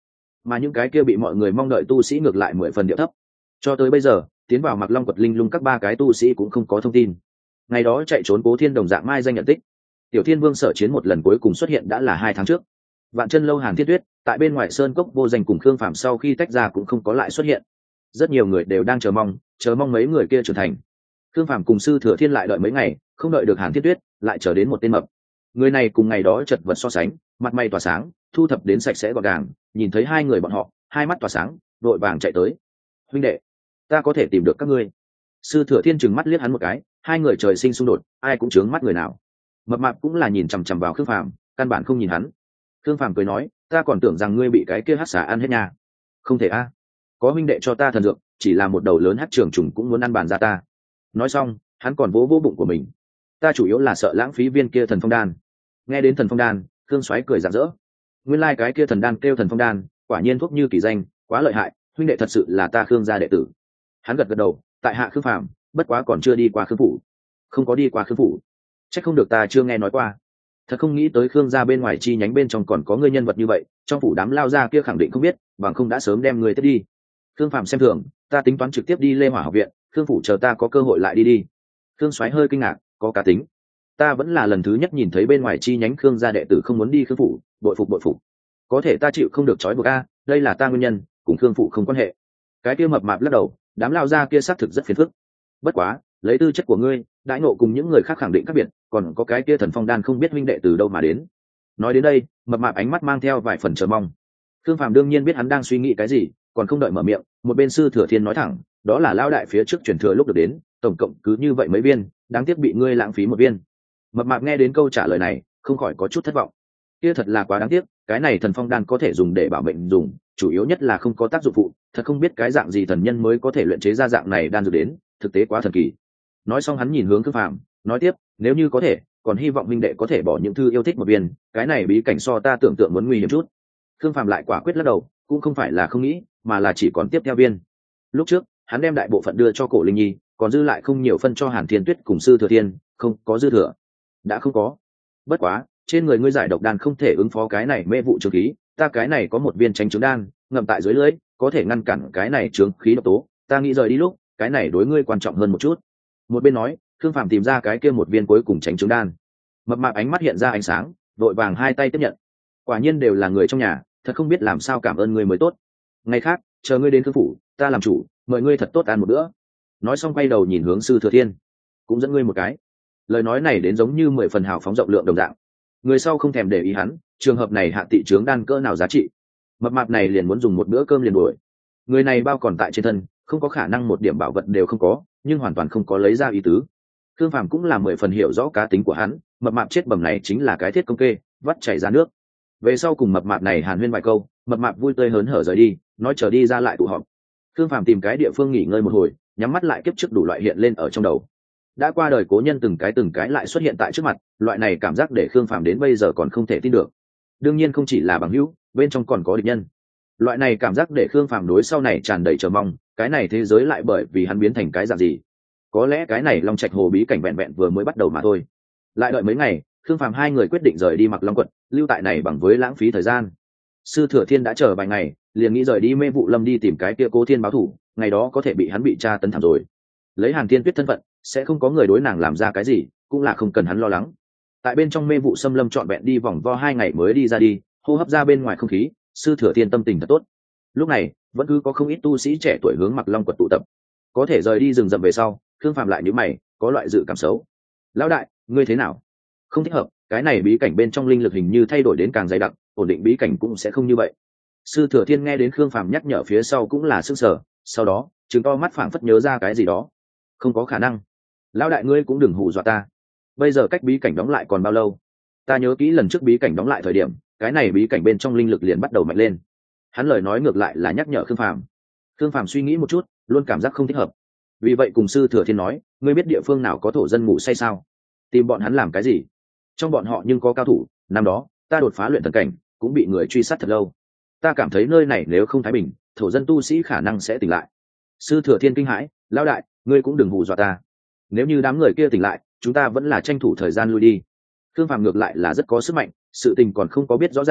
mà những cái kia bị mọi người mong đợi tu sĩ ngược lại 10 phần địa thấp. Cho tới bây giờ tiến vào Mặc Long Quật Linh Lung các ba cái tu sĩ cũng không có thông tin. Ngày đó chạy trốn Cố Thiên đồng dạng mai danh nhận tích. Tiểu Thiên Vương Sở Chiến một lần cuối cùng xuất hiện đã là 2 tháng trước. Vạn Chân Lâu Hàn Thiên Tuyết tại bên ngoài sơn cốc vô danh cùng Khương Phàm sau khi tách ra cũng không có lại xuất hiện. Rất nhiều người đều đang chờ mong mấy người kia trưởng thành. Khương Phàm cùng Sư Thừa Thiên lại đợi mấy ngày, không đợi được Hàn Thiên Tuyết, lại chờ đến một tên mập. Người này cùng ngày đó chật vật so sánh, mặt mày tỏa sáng, thu thập đến sạch sẽ gọn gàng, nhìn thấy hai người bọn họ, hai mắt tỏa sáng, đội vàng chạy tới. Huynh đệ, ta có thể tìm được các ngươi. Sư Thừa Thiên trừng mắt liếc hắn một cái, hai người trời sinh xung đột, ai cũng chướng mắt người nào. Mập mạp cũng là nhìn chằm chằm vào Khương Phàm, căn bản không nhìn hắn. Khương Phàm cười nói, ta còn tưởng rằng ngươi bị cái kia hắc xà ăn hết nha. Không thể a, có huynh đệ cho ta thần dược, chỉ là một đầu lớn hắc trường trùng cũng muốn ăn bàn ra ta. Nói xong, hắn còn vỗ bụng của mình. Ta chủ yếu là sợ lãng phí viên kia thần phong đan. Nghe đến thần phong đan, Khương Soái cười rạng rỡ. Nguyên lai cái kia thần đan kêu thần phong đan, quả nhiên thuốc như kỳ danh, quá lợi hại, huynh đệ thật sự là ta Khương gia đệ tử. Hắn gật gật đầu, tại hạ Khương Phàm, bất quá còn chưa đi qua Khương phủ. Không có đi qua Khương phủ, chắc không được ta chưa nghe nói qua. Thật không nghĩ tới Khương gia bên ngoài chi nhánh bên trong còn có người nhân vật như vậy, trong phủ đám lao gia kia khẳng định không biết, bằng không đã sớm đem người tiếp đi. Khương Phàm xem thường, ta tính toán trực tiếp đi Lê Hỏa học viện, Khương phủ chờ ta có cơ hội lại đi đi. Khương Soái hơi kinh ngạc, có cá tính. Ta vẫn là lần thứ nhất nhìn thấy bên ngoài chi nhánh Khương gia đệ tử không muốn đi Khương phủ, bội phục. Có thể ta chịu không được trói buộc a, đây là ta nguyên nhân, cùng Khương phủ không quan hệ. Cái kia mập mạp lắc đầu, đám lao gia kia xác thực rất phiền phức. Bất quá, lấy tư chất của ngươi, đãi ngộ cùng những người khác khẳng định khác biệt, còn có cái kia thần phong đan không biết huynh đệ từ đâu mà đến. Nói đến đây, mập mạp ánh mắt mang theo vài phần chờ mong. Khương Phàm đương nhiên biết hắn đang suy nghĩ cái gì, còn không đợi mở miệng, một bên Sư Thừa Thiên nói thẳng, đó là lao đại phía trước truyền thừa lúc được đến, tổng cộng cứ như vậy mấy viên, đáng tiếc bị ngươi lãng phí một viên. Mập mạp nghe đến câu trả lời này, không khỏi có chút thất vọng. Kia thật là quá đáng tiếc, cái này thần phong đan có thể dùng để bảo mệnh dùng, chủ yếu nhất là không có tác dụng phụ, thật không biết cái dạng gì thần nhân mới có thể luyện chế ra dạng này đan dược đến, thực tế quá thần kỳ. Nói xong hắn nhìn hướng Khương Phàm, nói tiếp, nếu như có thể, còn hy vọng minh đệ có thể bỏ những thư yêu thích một viên, cái này bí cảnh so ta tưởng tượng muốn nguy hiểm chút. Khương Phàm lại quả quyết lắc đầu, cũng không phải là không nghĩ, mà là chỉ còn tiếp theo viên. Lúc trước, hắn đem đại bộ phận đưa cho Cổ Linh Nhi, còn dư lại không nhiều phân cho Hàn Thiên Tuyết cùng Sư Thừa Thiên, không có dư thừa. Đã không có. Bất quá, trên người ngươi giải độc đan không thể ứng phó cái này mê vụ trường khí, ta cái này có một viên tránh chứng đan, ngậm tại dưới lưỡi, có thể ngăn cản cái này trường khí độc tố, ta nghĩ rời đi lúc, cái này đối ngươi quan trọng hơn một chút. Một bên nói, Khương Phàm tìm ra cái kia một viên cuối cùng tránh chứng đan. Mập mạp ánh mắt hiện ra ánh sáng, vội vàng hai tay tiếp nhận. Quả nhiên đều là người trong nhà, thật không biết làm sao cảm ơn ngươi mới tốt. Ngày khác, chờ ngươi đến Khương phủ, ta làm chủ, mời ngươi thật tốt ăn một bữa. Nói xong quay đầu nhìn hướng Sư Thừa Thiên, cũng dẫn ngươi một cái. Lời nói này đến giống như 10 phần hào phóng rộng lượng đồng dạng. Người sau không thèm để ý hắn, trường hợp này hạ tị trướng đan cỡ nào giá trị. Mập mạp này liền muốn dùng một bữa cơm liền đuổi. Người này bao còn tại trên thân, không có khả năng một điểm bảo vật đều không có, nhưng hoàn toàn không có lấy ra ý tứ. Khương Phàm cũng là 10 phần hiểu rõ cá tính của hắn, mập mạp chết bầm này chính là cái thiết công kê, vắt chảy ra nước. Về sau cùng mập mạp này hàn huyên vài câu, mập mạp vui tươi hớn hở rời đi, nói chờ đi ra lại tụ họp. Khương Phàm tìm cái địa phương nghỉ ngơi một hồi, nhắm mắt lại kiếp trước đủ loại hiện lên ở trong đầu. Đã qua đời cố nhân từng cái lại xuất hiện tại trước mặt, loại này cảm giác để Khương Phàm đến bây giờ còn không thể tin được. Đương nhiên không chỉ là bằng hữu, bên trong còn có địch nhân. Loại này cảm giác để Khương Phàm đối sau này tràn đầy chờ mong, cái này thế giới lại bởi vì hắn biến thành cái dạng gì. Có lẽ cái này Long Trạch Hồ bí cảnh vẹn vẹn vừa mới bắt đầu mà thôi. Lại đợi mấy ngày, Khương Phàm hai người quyết định rời đi Mặc Long Quật, lưu tại này bằng với lãng phí thời gian. Sư Thừa Thiên đã chờ vài ngày, liền nghĩ rời đi Mê Vụ Lâm đi tìm cái kia Cố Thiên báo thủ, ngày đó có thể bị hắn bị tra tấn thảm rồi. Lấy Hàn Thiên Tuyết thân phận, sẽ không có người đối nàng làm ra cái gì, cũng là không cần hắn lo lắng. Tại bên trong Mê Vụ Xâm Lâm trọn vẹn đi vòng vo 2 ngày mới đi ra đi, hô hấp ra bên ngoài không khí, Sư Thừa Thiên tâm tình thật tốt. Lúc này, vẫn cứ có không ít tu sĩ trẻ tuổi hướng Mặc Long Quật tụ tập. Có thể rời đi rừng rậm về sau, Khương Phàm lại nhíu mày, có loại dự cảm xấu. Lão đại, ngươi thế nào? Không thích hợp, cái này bí cảnh bên trong linh lực hình như thay đổi đến càng dày đặc, ổn định bí cảnh cũng sẽ không như vậy. Sư Thừa Thiên nghe đến Khương Phàm nhắc nhở phía sau cũng là sửng sở, sau đó, trừng to mắt phảng phất nhớ ra cái gì đó. Không có khả năng. Lão đại ngươi cũng đừng hù dọa ta. Bây giờ cách bí cảnh đóng lại còn bao lâu? Ta nhớ kỹ lần trước bí cảnh đóng lại thời điểm, cái này bí cảnh bên trong linh lực liền bắt đầu mạnh lên. Hắn lời nói ngược lại là nhắc nhở Khương Phàm. Khương Phàm suy nghĩ một chút, luôn cảm giác không thích hợp. Vì vậy cùng Sư Thừa Thiên nói, ngươi biết địa phương nào có thổ dân ngủ say sao? Tìm bọn hắn làm cái gì? Trong bọn họ nhưng có cao thủ, năm đó ta đột phá luyện thần cảnh, cũng bị người truy sát thật lâu. Ta cảm thấy nơi này nếu không thái bình, thổ dân tu sĩ khả năng sẽ tỉnh lại. Sư Thừa Thiên kinh hãi, lão đại, ngươi cũng đừng hù dọa ta. Nếu như đám người kia tỉnh lại, chúng ta vẫn là tranh thủ thời gian lui đi. Khương Phàm ngược lại là rất có sức mạnh, sự tình còn không có biết rõ ràng,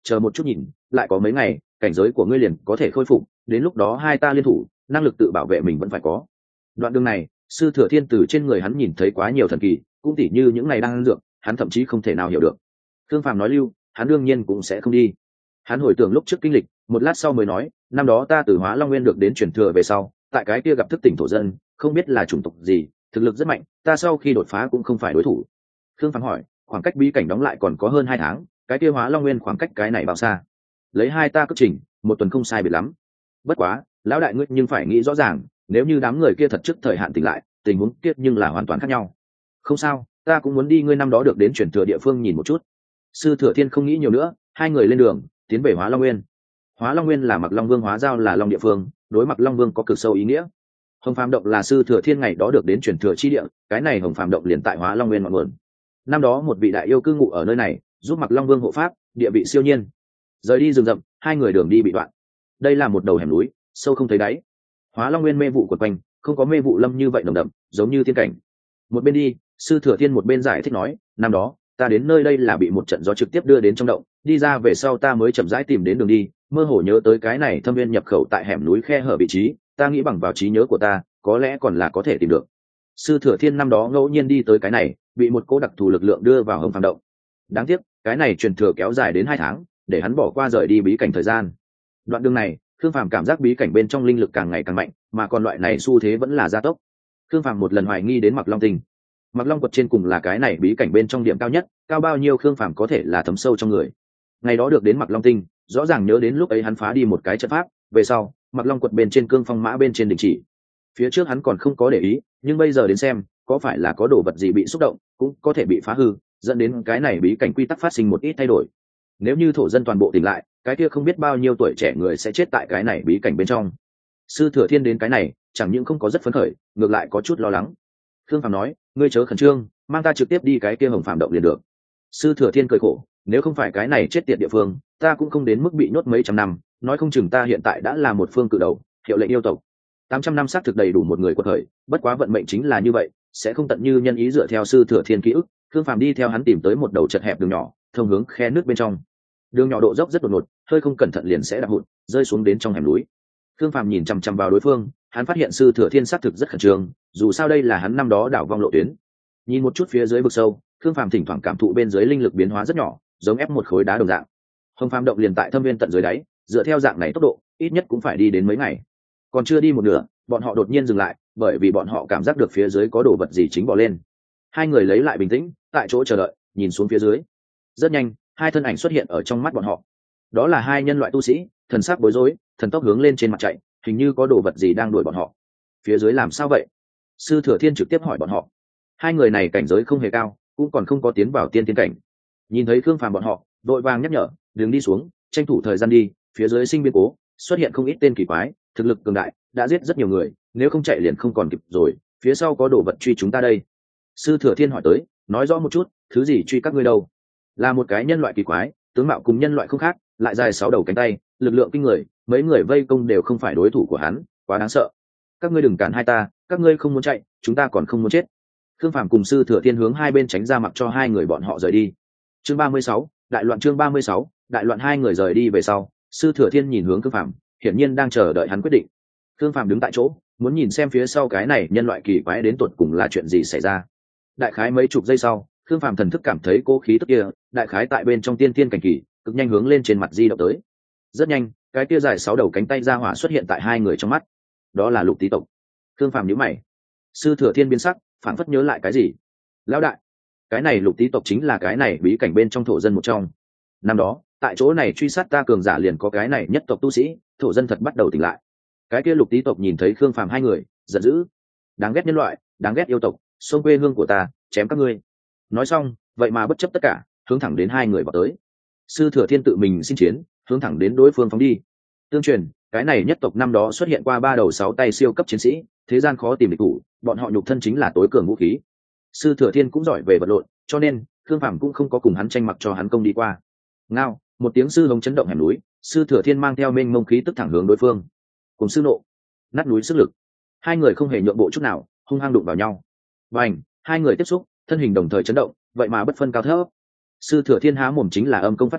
chờ một chút nhìn, lại có mấy ngày cảnh giới của ngươi liền có thể khôi phục, đến lúc đó hai ta liên thủ, năng lực tự bảo vệ mình vẫn phải có. Đoạn đường này sư thừa thiên từ trên người hắn nhìn thấy quá nhiều thần kỳ, cũng tỉ như những ngày đang ăn dược, hắn thậm chí không thể nào hiểu được. Thương Phàm nói lưu, hắn đương nhiên cũng sẽ không đi. Hắn hồi tưởng lúc trước kinh lịch, một lát sau mới nói, năm đó ta từ Hóa Long Nguyên được đến truyền thừa về sau, tại cái kia gặp thức tỉnh thổ dân, không biết là chủng tộc gì, thực lực rất mạnh, ta sau khi đột phá cũng không phải đối thủ. Thương Phàm hỏi, khoảng cách bí cảnh đóng lại còn có hơn 2 tháng, cái kia Hóa Long Nguyên khoảng cách cái này bao xa? Lấy hai ta cất trình, một tuần không sai biệt lắm. Bất quá, lão đại ngươi nhưng phải nghĩ rõ ràng, nếu như đám người kia thật trước thời hạn tỉnh lại, tình huống kia nhưng là hoàn toàn khác nhau. Không sao, ta cũng muốn đi ngươi năm đó được đến truyền thừa địa phương nhìn một chút. Sư Thừa Thiên không nghĩ nhiều nữa, hai người lên đường tiến về Hóa Long Nguyên. Hóa Long Nguyên là Mặc Long Vương hóa giao là Long địa phương, đối Mặc Long Vương có cực sâu ý nghĩa. Hồng Phàm động là Sư Thừa Thiên ngày đó được đến truyền thừa chi địa, cái này Hồng Phàm động liền tại Hóa Long Nguyên ngọn nguồn. Năm đó một vị đại yêu cư ngụ ở nơi này, giúp Mặc Long Vương hộ pháp, địa vị siêu nhiên. Rời đi rừng rậm, hai người đường đi bị đoạn. Đây là một đầu hẻm núi, sâu không thấy đáy. Hóa Long Nguyên mê vụ quẩn quanh, không có mê vụ lâm như vậy nồng đậm, giống như tiên cảnh. Một bên đi, Sư Thừa Thiên một bên giải thích nói, năm đó ta đến nơi đây là bị một trận gió trực tiếp đưa đến trong động, đi ra về sau ta mới chậm rãi tìm đến đường đi, mơ hồ nhớ tới cái này thâm viên nhập khẩu tại hẻm núi khe hở vị trí, ta nghĩ bằng vào trí nhớ của ta, có lẽ còn là có thể tìm được. Sư Thừa Thiên năm đó ngẫu nhiên đi tới cái này, bị một cỗ đặc thù lực lượng đưa vào Hồng Phàm động. Đáng tiếc, cái này truyền thừa kéo dài đến 2 tháng, để hắn bỏ qua rời đi bí cảnh thời gian. Đoạn đường này, Khương Phàm cảm giác bí cảnh bên trong linh lực càng ngày càng mạnh, mà còn loại này xu thế vẫn là gia tốc. Khương Phàm một lần hoài nghi đến Mặc Long Tinh. Mặc Long quật trên cùng là cái này bí cảnh bên trong điểm cao nhất, cao bao nhiêu Khương Phàm có thể là thấm sâu trong người. Ngày đó được đến Mặc Long Tinh, rõ ràng nhớ đến lúc ấy hắn phá đi một cái trận pháp, về sau, Mặc Long quật bên trên cương phong mã bên trên đình chỉ. Phía trước hắn còn không có để ý, nhưng bây giờ đến xem, có phải là có đồ vật gì bị xúc động, cũng có thể bị phá hư, dẫn đến cái này bí cảnh quy tắc phát sinh một ít thay đổi. Nếu như thổ dân toàn bộ tỉnh lại, cái kia không biết bao nhiêu tuổi trẻ người sẽ chết tại cái này bí cảnh bên trong. Sư Thừa Thiên đến cái này, chẳng những không có rất phấn khởi, ngược lại có chút lo lắng. Khương Phàm nói, ngươi chớ khẩn trương, mang ta trực tiếp đi cái kia Hồng Phàm động liền được. Sư Thừa Thiên cười khổ, nếu không phải cái này chết tiệt địa phương, ta cũng không đến mức bị nhốt mấy trăm năm, nói không chừng ta hiện tại đã là một phương cự đầu, hiệu lệnh yêu tộc. 800 năm xác thực đầy đủ một người quật khởi, bất quá vận mệnh chính là như vậy, sẽ không tận như nhân ý. Dựa theo Sư Thừa Thiên ký ức, Khương Phàm đi theo hắn tìm tới một đầu chật hẹp đường nhỏ, thông hướng khe nước bên trong. Đường nhỏ độ dốc rất đột ngột, hơi không cẩn thận liền sẽ đạp hụt, rơi xuống đến trong hẻm núi. Khương Phàm nhìn chằm chằm vào đối phương, hắn phát hiện Sư Thừa Thiên xác thực rất khẩn trương, dù sao đây là hắn năm đó đảo vong lộ tuyến. Nhìn một chút phía dưới vực sâu, Khương Phàm thỉnh thoảng cảm thụ bên dưới linh lực biến hóa rất nhỏ, giống ép một khối đá đồng dạng. Hồng Phàm động liền tại thâm viên tận dưới đáy, dựa theo dạng này tốc độ, ít nhất cũng phải đi đến mấy ngày. Còn chưa đi một nửa, bọn họ đột nhiên dừng lại, bởi vì bọn họ cảm giác được phía dưới có đồ vật gì chính bò lên. Hai người lấy lại bình tĩnh, tại chỗ chờ đợi, nhìn xuống phía dưới. Rất nhanh, hai thân ảnh xuất hiện ở trong mắt bọn họ. Đó là hai nhân loại tu sĩ, thần sắc bối rối, thần tốc hướng lên trên mặt chạy, hình như có đồ vật gì đang đuổi bọn họ. Phía dưới làm sao vậy? Sư Thừa Thiên trực tiếp hỏi bọn họ. Hai người này cảnh giới không hề cao, cũng còn không có tiến vào tiên cảnh. Nhìn thấy Khương Phàm bọn họ, đội vàng nhắc nhở, đừng đi xuống, tranh thủ thời gian đi, phía dưới sinh biến cố, xuất hiện không ít tên kỳ quái, thực lực cường đại, đã giết rất nhiều người, nếu không chạy liền không còn kịp rồi, phía sau có đồ vật truy chúng ta đây. Sư Thừa Thiên hỏi tới, nói rõ một chút, thứ gì truy các ngươi đâu? Là một cái nhân loại kỳ quái, tướng mạo cùng nhân loại không khác, lại dài 6 đầu cánh tay, lực lượng kinh người, mấy người vây công đều không phải đối thủ của hắn, quá đáng sợ. Các ngươi đừng cản hai ta, các ngươi không muốn chạy, chúng ta còn không muốn chết. Khương Phàm cùng Sư Thừa Thiên hướng hai bên tránh ra, mặc cho hai người bọn họ rời đi. Chương 36, đại loạn. Chương 36, đại loạn. Hai người rời đi về sau, Sư Thừa Thiên nhìn hướng Khương Phàm, hiển nhiên đang chờ đợi hắn quyết định. Khương Phàm đứng tại chỗ, muốn nhìn xem phía sau cái này nhân loại kỳ quái đến tột cùng là chuyện gì xảy ra. Đại khái mấy chục giây sau, Khương Phàm thần thức cảm thấy cố khí tức kia, đại khái tại bên trong tiên cảnh kỳ, cực nhanh hướng lên trên mặt di động tới. Rất nhanh, cái kia dài 6 đầu cánh tay ra hỏa xuất hiện tại hai người trong mắt. Đó là Lục Tý tộc. Khương Phàm nhíu mày. Sư Thừa Thiên biến sắc, phảng phất nhớ lại cái gì. Lão đại, cái này Lục Tý tộc chính là cái này bí cảnh bên trong thổ dân một trong. Năm đó, tại chỗ này truy sát ta cường giả liền có cái này nhất tộc tu sĩ, thổ dân thật bắt đầu tỉnh lại. Cái kia Lục Tý tộc nhìn thấy Khương Phàm hai người, giận dữ. Đáng ghét nhân loại, đáng ghét yêu tộc, xông quê hương của ta, chém các ngươi. Nói xong, vậy mà bất chấp tất cả, hướng thẳng đến hai người vào tới. Sư Thừa Thiên tự mình xin chiến, hướng thẳng đến đối phương phóng đi. Tương truyền, cái này nhất tộc năm đó xuất hiện qua 3 đầu 6 tay siêu cấp chiến sĩ, thế gian khó tìm địch thủ, bọn họ nhục thân chính là tối cường vũ khí. Sư Thừa Thiên cũng giỏi về vật lộn, cho nên Khương Phàm cũng không có cùng hắn tranh mặc cho hắn công đi qua. Ngao, một tiếng sư hống chấn động hẻm núi, Sư Thừa Thiên mang theo mênh mông khí tức thẳng hướng đối phương. Cùng sư nộ, nát núi sức lực. Hai người không hề nhượng bộ chút nào, hung hăng đụng vào nhau. Bành, hai người tiếp xúc, thân hình đồng thời chấn động, vậy mà bất phân cao thấp. Sư Thừa Thiên há mồm chính là âm công phát động,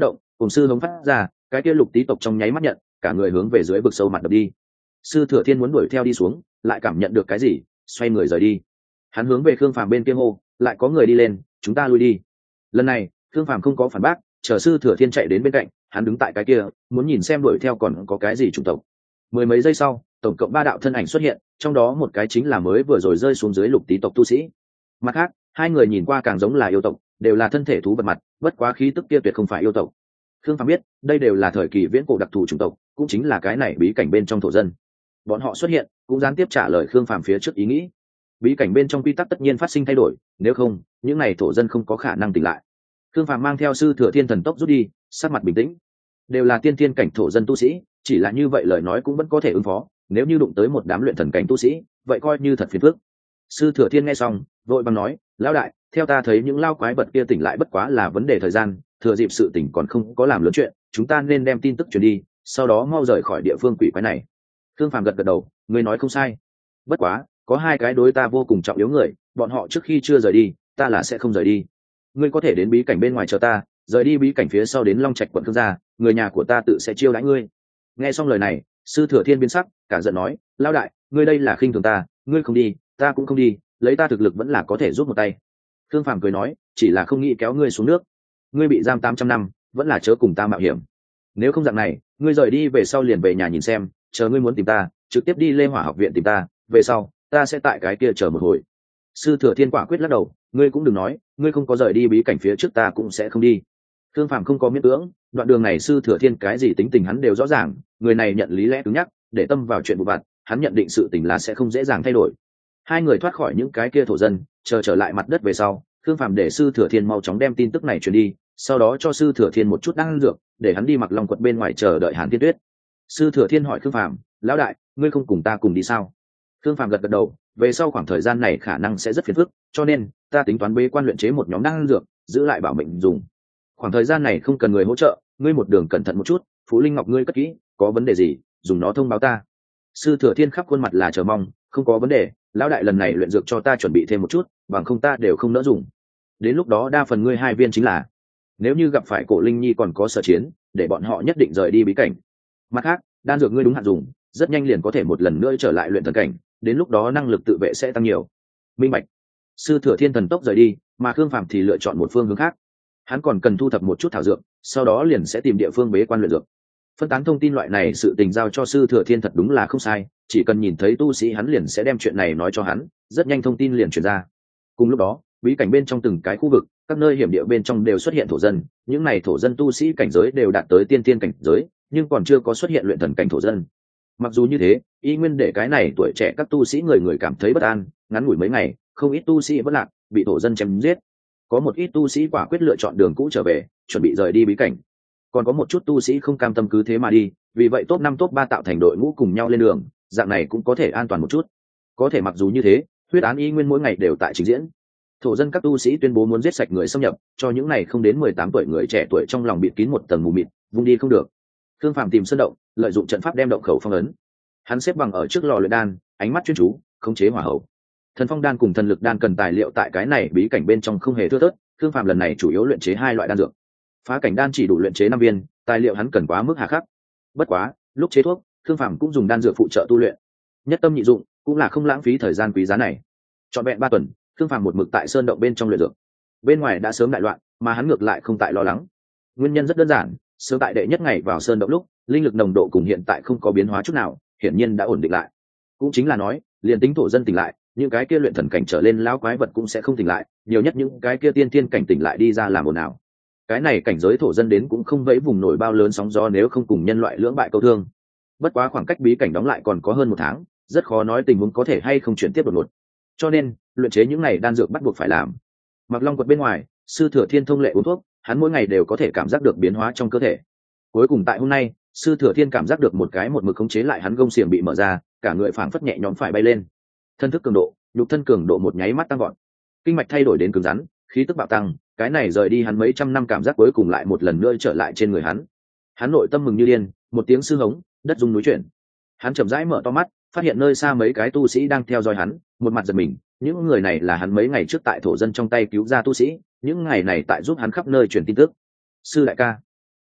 cùng sư hống phát ra, cái kia lục tý tộc trong nháy mắt nhận, cả người hướng về dưới vực sâu mặt đập đi. Sư thừa thiên muốn đuổi theo đi xuống, lại cảm nhận được cái gì, xoay người rời đi. Hắn hướng về Khương Phàm bên kia hô, lại có người đi lên, chúng ta lui đi. Lần này Khương Phàm không có phản bác, chờ sư thừa thiên chạy đến bên cạnh, hắn đứng tại cái kia muốn nhìn xem đuổi theo còn có cái gì chủng tộc. Mười mấy giây sau, tổng cộng 3 đạo thân ảnh xuất hiện, trong đó một cái chính là mới vừa rồi rơi xuống dưới lục tý tộc tu sĩ. Mặt khác, 2 người nhìn qua càng giống là yêu tộc, đều là thân thể thú vật mặt, bất quá khí tức kia tuyệt không phải yêu tộc. Khương Phàm biết, đây đều là thời kỳ viễn cổ đặc thù chủng tộc, cũng chính là cái này bí cảnh bên trong thổ dân. Bọn họ xuất hiện, cũng gián tiếp trả lời Khương Phàm phía trước ý nghĩ. Bí cảnh bên trong quy tắc tất nhiên phát sinh thay đổi, nếu không, những này thổ dân không có khả năng tỉnh lại. Khương Phàm mang theo sư thừa thiên thần tốc rút đi, sắc mặt bình tĩnh. Đều là tiên thiên cảnh thổ dân tu sĩ, chỉ là như vậy lời nói cũng vẫn có thể ứng phó, nếu như đụng tới một đám luyện thần cảnh tu sĩ, vậy coi như thật phiền phức. Sư thừa thiên nghe xong, vội bằng nói, lão đại, theo ta thấy những lao quái vật kia tỉnh lại bất quá là vấn đề thời gian, thừa dịp sự tỉnh còn không có làm lớn chuyện, chúng ta nên đem tin tức truyền đi, sau đó mau rời khỏi địa phương quỷ quái này. Khương Phàm gật gật đầu, ngươi nói không sai. Bất quá, có 2 cái đối ta vô cùng trọng yếu người, bọn họ trước khi chưa rời đi, ta là sẽ không rời đi. Ngươi có thể đến bí cảnh bên ngoài chờ ta, rời đi bí cảnh phía sau đến Long Trạch quận Khương gia, người nhà của ta tự sẽ chiêu đãi ngươi. Nghe xong lời này, sư thừa thiên biến sắc, cả giận nói, lão đại, ngươi đây là khinh thường ta, ngươi không đi, ta cũng không đi, lấy ta thực lực vẫn là có thể giúp một tay. Khương Phàm cười nói, chỉ là không nghĩ kéo ngươi xuống nước. Ngươi bị giam 800 năm, vẫn là chớ cùng ta mạo hiểm. Nếu không dạng này, ngươi rời đi về sau liền về nhà nhìn xem, chờ ngươi muốn tìm ta, trực tiếp đi Lê Hỏa học viện tìm ta, về sau, ta sẽ tại cái kia chờ một hồi. Sư thừa thiên quả quyết lắc đầu, ngươi cũng đừng nói, ngươi không có rời đi bí cảnh phía trước ta cũng sẽ không đi. Khương Phàm không có miễn cưỡng, đoạn đường này sư thừa thiên cái gì tính tình hắn đều rõ ràng, người này nhận lý lẽ cứng nhắc, để tâm vào chuyện vụ vặt, hắn nhận định sự tình là sẽ không dễ dàng thay đổi. 2 người thoát khỏi những cái kia thổ dân, chờ trở lại mặt đất về sau, Khương Phàm để sư thừa thiên mau chóng đem tin tức này truyền đi, sau đó cho sư thừa thiên một chút đan dược, để hắn đi mặc Long quận bên ngoài chờ đợi Hàn Thiên Tuyết. Sư thừa thiên hỏi Khương Phàm, lão đại, ngươi không cùng ta cùng đi sao? Khương Phàm gật gật đầu, về sau khoảng thời gian này khả năng sẽ rất phiền phức, cho nên ta tính toán bế quan luyện chế một nhóm đan dược, giữ lại bảo mệnh dùng. Khoảng thời gian này không cần người hỗ trợ, ngươi một đường cẩn thận một chút, Phú Linh Ngọc ngươi cất kỹ, có vấn đề gì, dùng nó thông báo ta. Sư thừa thiên khắp khuôn mặt là chờ mong, không có vấn đề, lão đại lần này luyện dược cho ta chuẩn bị thêm một chút, bằng không ta đều không nỡ dùng. Đến lúc đó đa phần ngươi 2 viên chính là. Nếu như gặp phải Cổ Linh Nhi còn có sở chiến, để bọn họ nhất định rời đi bí cảnh. Mặt khác, đan dược ngươi đúng hạn dùng, rất nhanh liền có thể một lần nữa trở lại luyện thần cảnh, đến lúc đó năng lực tự vệ sẽ tăng nhiều. Minh bạch. Sư thừa thiên thần tốc rời đi, mà Khương Phàm thì lựa chọn một phương hướng khác. Hắn còn cần thu thập một chút thảo dược, sau đó liền sẽ tìm địa phương bế quan luyện dược. Phân tán thông tin loại này sự tình giao cho sư thừa thiên thật đúng là không sai, chỉ cần nhìn thấy tu sĩ hắn liền sẽ đem chuyện này nói cho hắn, rất nhanh thông tin liền truyền ra. Cùng lúc đó, bí cảnh bên trong từng cái khu vực, các nơi hiểm địa bên trong đều xuất hiện thổ dân, những này thổ dân tu sĩ cảnh giới đều đạt tới tiên tiên cảnh giới, nhưng còn chưa có xuất hiện luyện thần cảnh thổ dân. Mặc dù như thế, y nguyên để cái này tuổi trẻ các tu sĩ người người cảm thấy bất an, ngắn ngủi mấy ngày, không ít tu sĩ vẫn lạc, bị thổ dân chém giết. Có một ít tu sĩ quả quyết lựa chọn đường cũ trở về, chuẩn bị rời đi bí cảnh. Còn có một chút tu sĩ không cam tâm cứ thế mà đi, vì vậy top 5 top 3 tạo thành đội ngũ cùng nhau lên đường, dạng này cũng có thể an toàn một chút. Có thể mặc dù như thế, huyết án y nguyên mỗi ngày đều tại trình diễn. Thổ dân các tu sĩ tuyên bố muốn giết sạch người xâm nhập, cho những này không đến 18 tuổi người trẻ tuổi trong lòng bịt kín một tầng mù mịt, vung đi không được. Khương Phàm tìm sơn động, lợi dụng trận pháp đem động khẩu phong ấn. Hắn xếp bằng ở trước lò luyện đan, ánh mắt chuyên chú, khống chế hỏa hậu. Thần phong đan cùng thần lực đan cần tài liệu tại cái này bí cảnh bên trong không hề thưa thớt, Khương Phàm lần này chủ yếu luyện chế 2 loại đan dược. Phá cảnh đan chỉ đủ luyện chế 5 viên, tài liệu hắn cần quá mức hà khắc. Bất quá, lúc chế thuốc, Khương Phàm cũng dùng đan dược phụ trợ tu luyện. Nhất tâm nhị dụng, cũng là không lãng phí thời gian quý giá này. Trọn vẹn 3 tuần, Khương Phàm một mực tại sơn động bên trong luyện dược. Bên ngoài đã sớm đại loạn, mà hắn ngược lại không tại lo lắng. Nguyên nhân rất đơn giản, sớm tại đệ nhất ngày vào sơn động lúc, linh lực nồng độ cùng hiện tại không có biến hóa chút nào, hiển nhiên đã ổn định lại. Cũng chính là nói, liền tính thổ dân tỉnh lại, những cái kia luyện thần cảnh trở lên lão quái vật cũng sẽ không tỉnh lại, nhiều nhất những cái kia tiên thiên cảnh tỉnh lại đi ra làm ồn ào. Cái này cảnh giới thổ dân đến cũng không vẫy vùng nổi bao lớn sóng gió nếu không cùng nhân loại lưỡng bại câu thương. Bất quá khoảng cách bí cảnh đóng lại còn có hơn 1 tháng, rất khó nói tình huống có thể hay không chuyển tiếp đột ngột. Cho nên, luyện chế những này đan dược bắt buộc phải làm. Mặc Long quật bên ngoài, sư thừa thiên thông lệ uống thuốc, hắn mỗi ngày đều có thể cảm giác được biến hóa trong cơ thể. Cuối cùng tại hôm nay, sư thừa thiên cảm giác được một mực khống chế lại hắn gông xiềng bị mở ra, cả người phảng phất nhẹ nhõm phải bay lên. Thân thức cường độ, nhục thân cường độ một nháy mắt tăng vọt. Kinh mạch thay đổi đến cứng rắn, khí tức bạo tăng, cái này rời đi hắn mấy trăm năm cảm giác cuối cùng lại một lần nữa trở lại trên người hắn. Hắn nội tâm mừng như điên, một tiếng sư hống, đất rung núi chuyển. Hắn chậm rãi mở to mắt, phát hiện nơi xa mấy cái tu sĩ đang theo dõi hắn, một mặt giật mình, những người này là hắn mấy ngày trước tại thổ dân trong tay cứu ra tu sĩ, những ngày này tại giúp hắn khắp nơi truyền tin tức. Sư đại ca.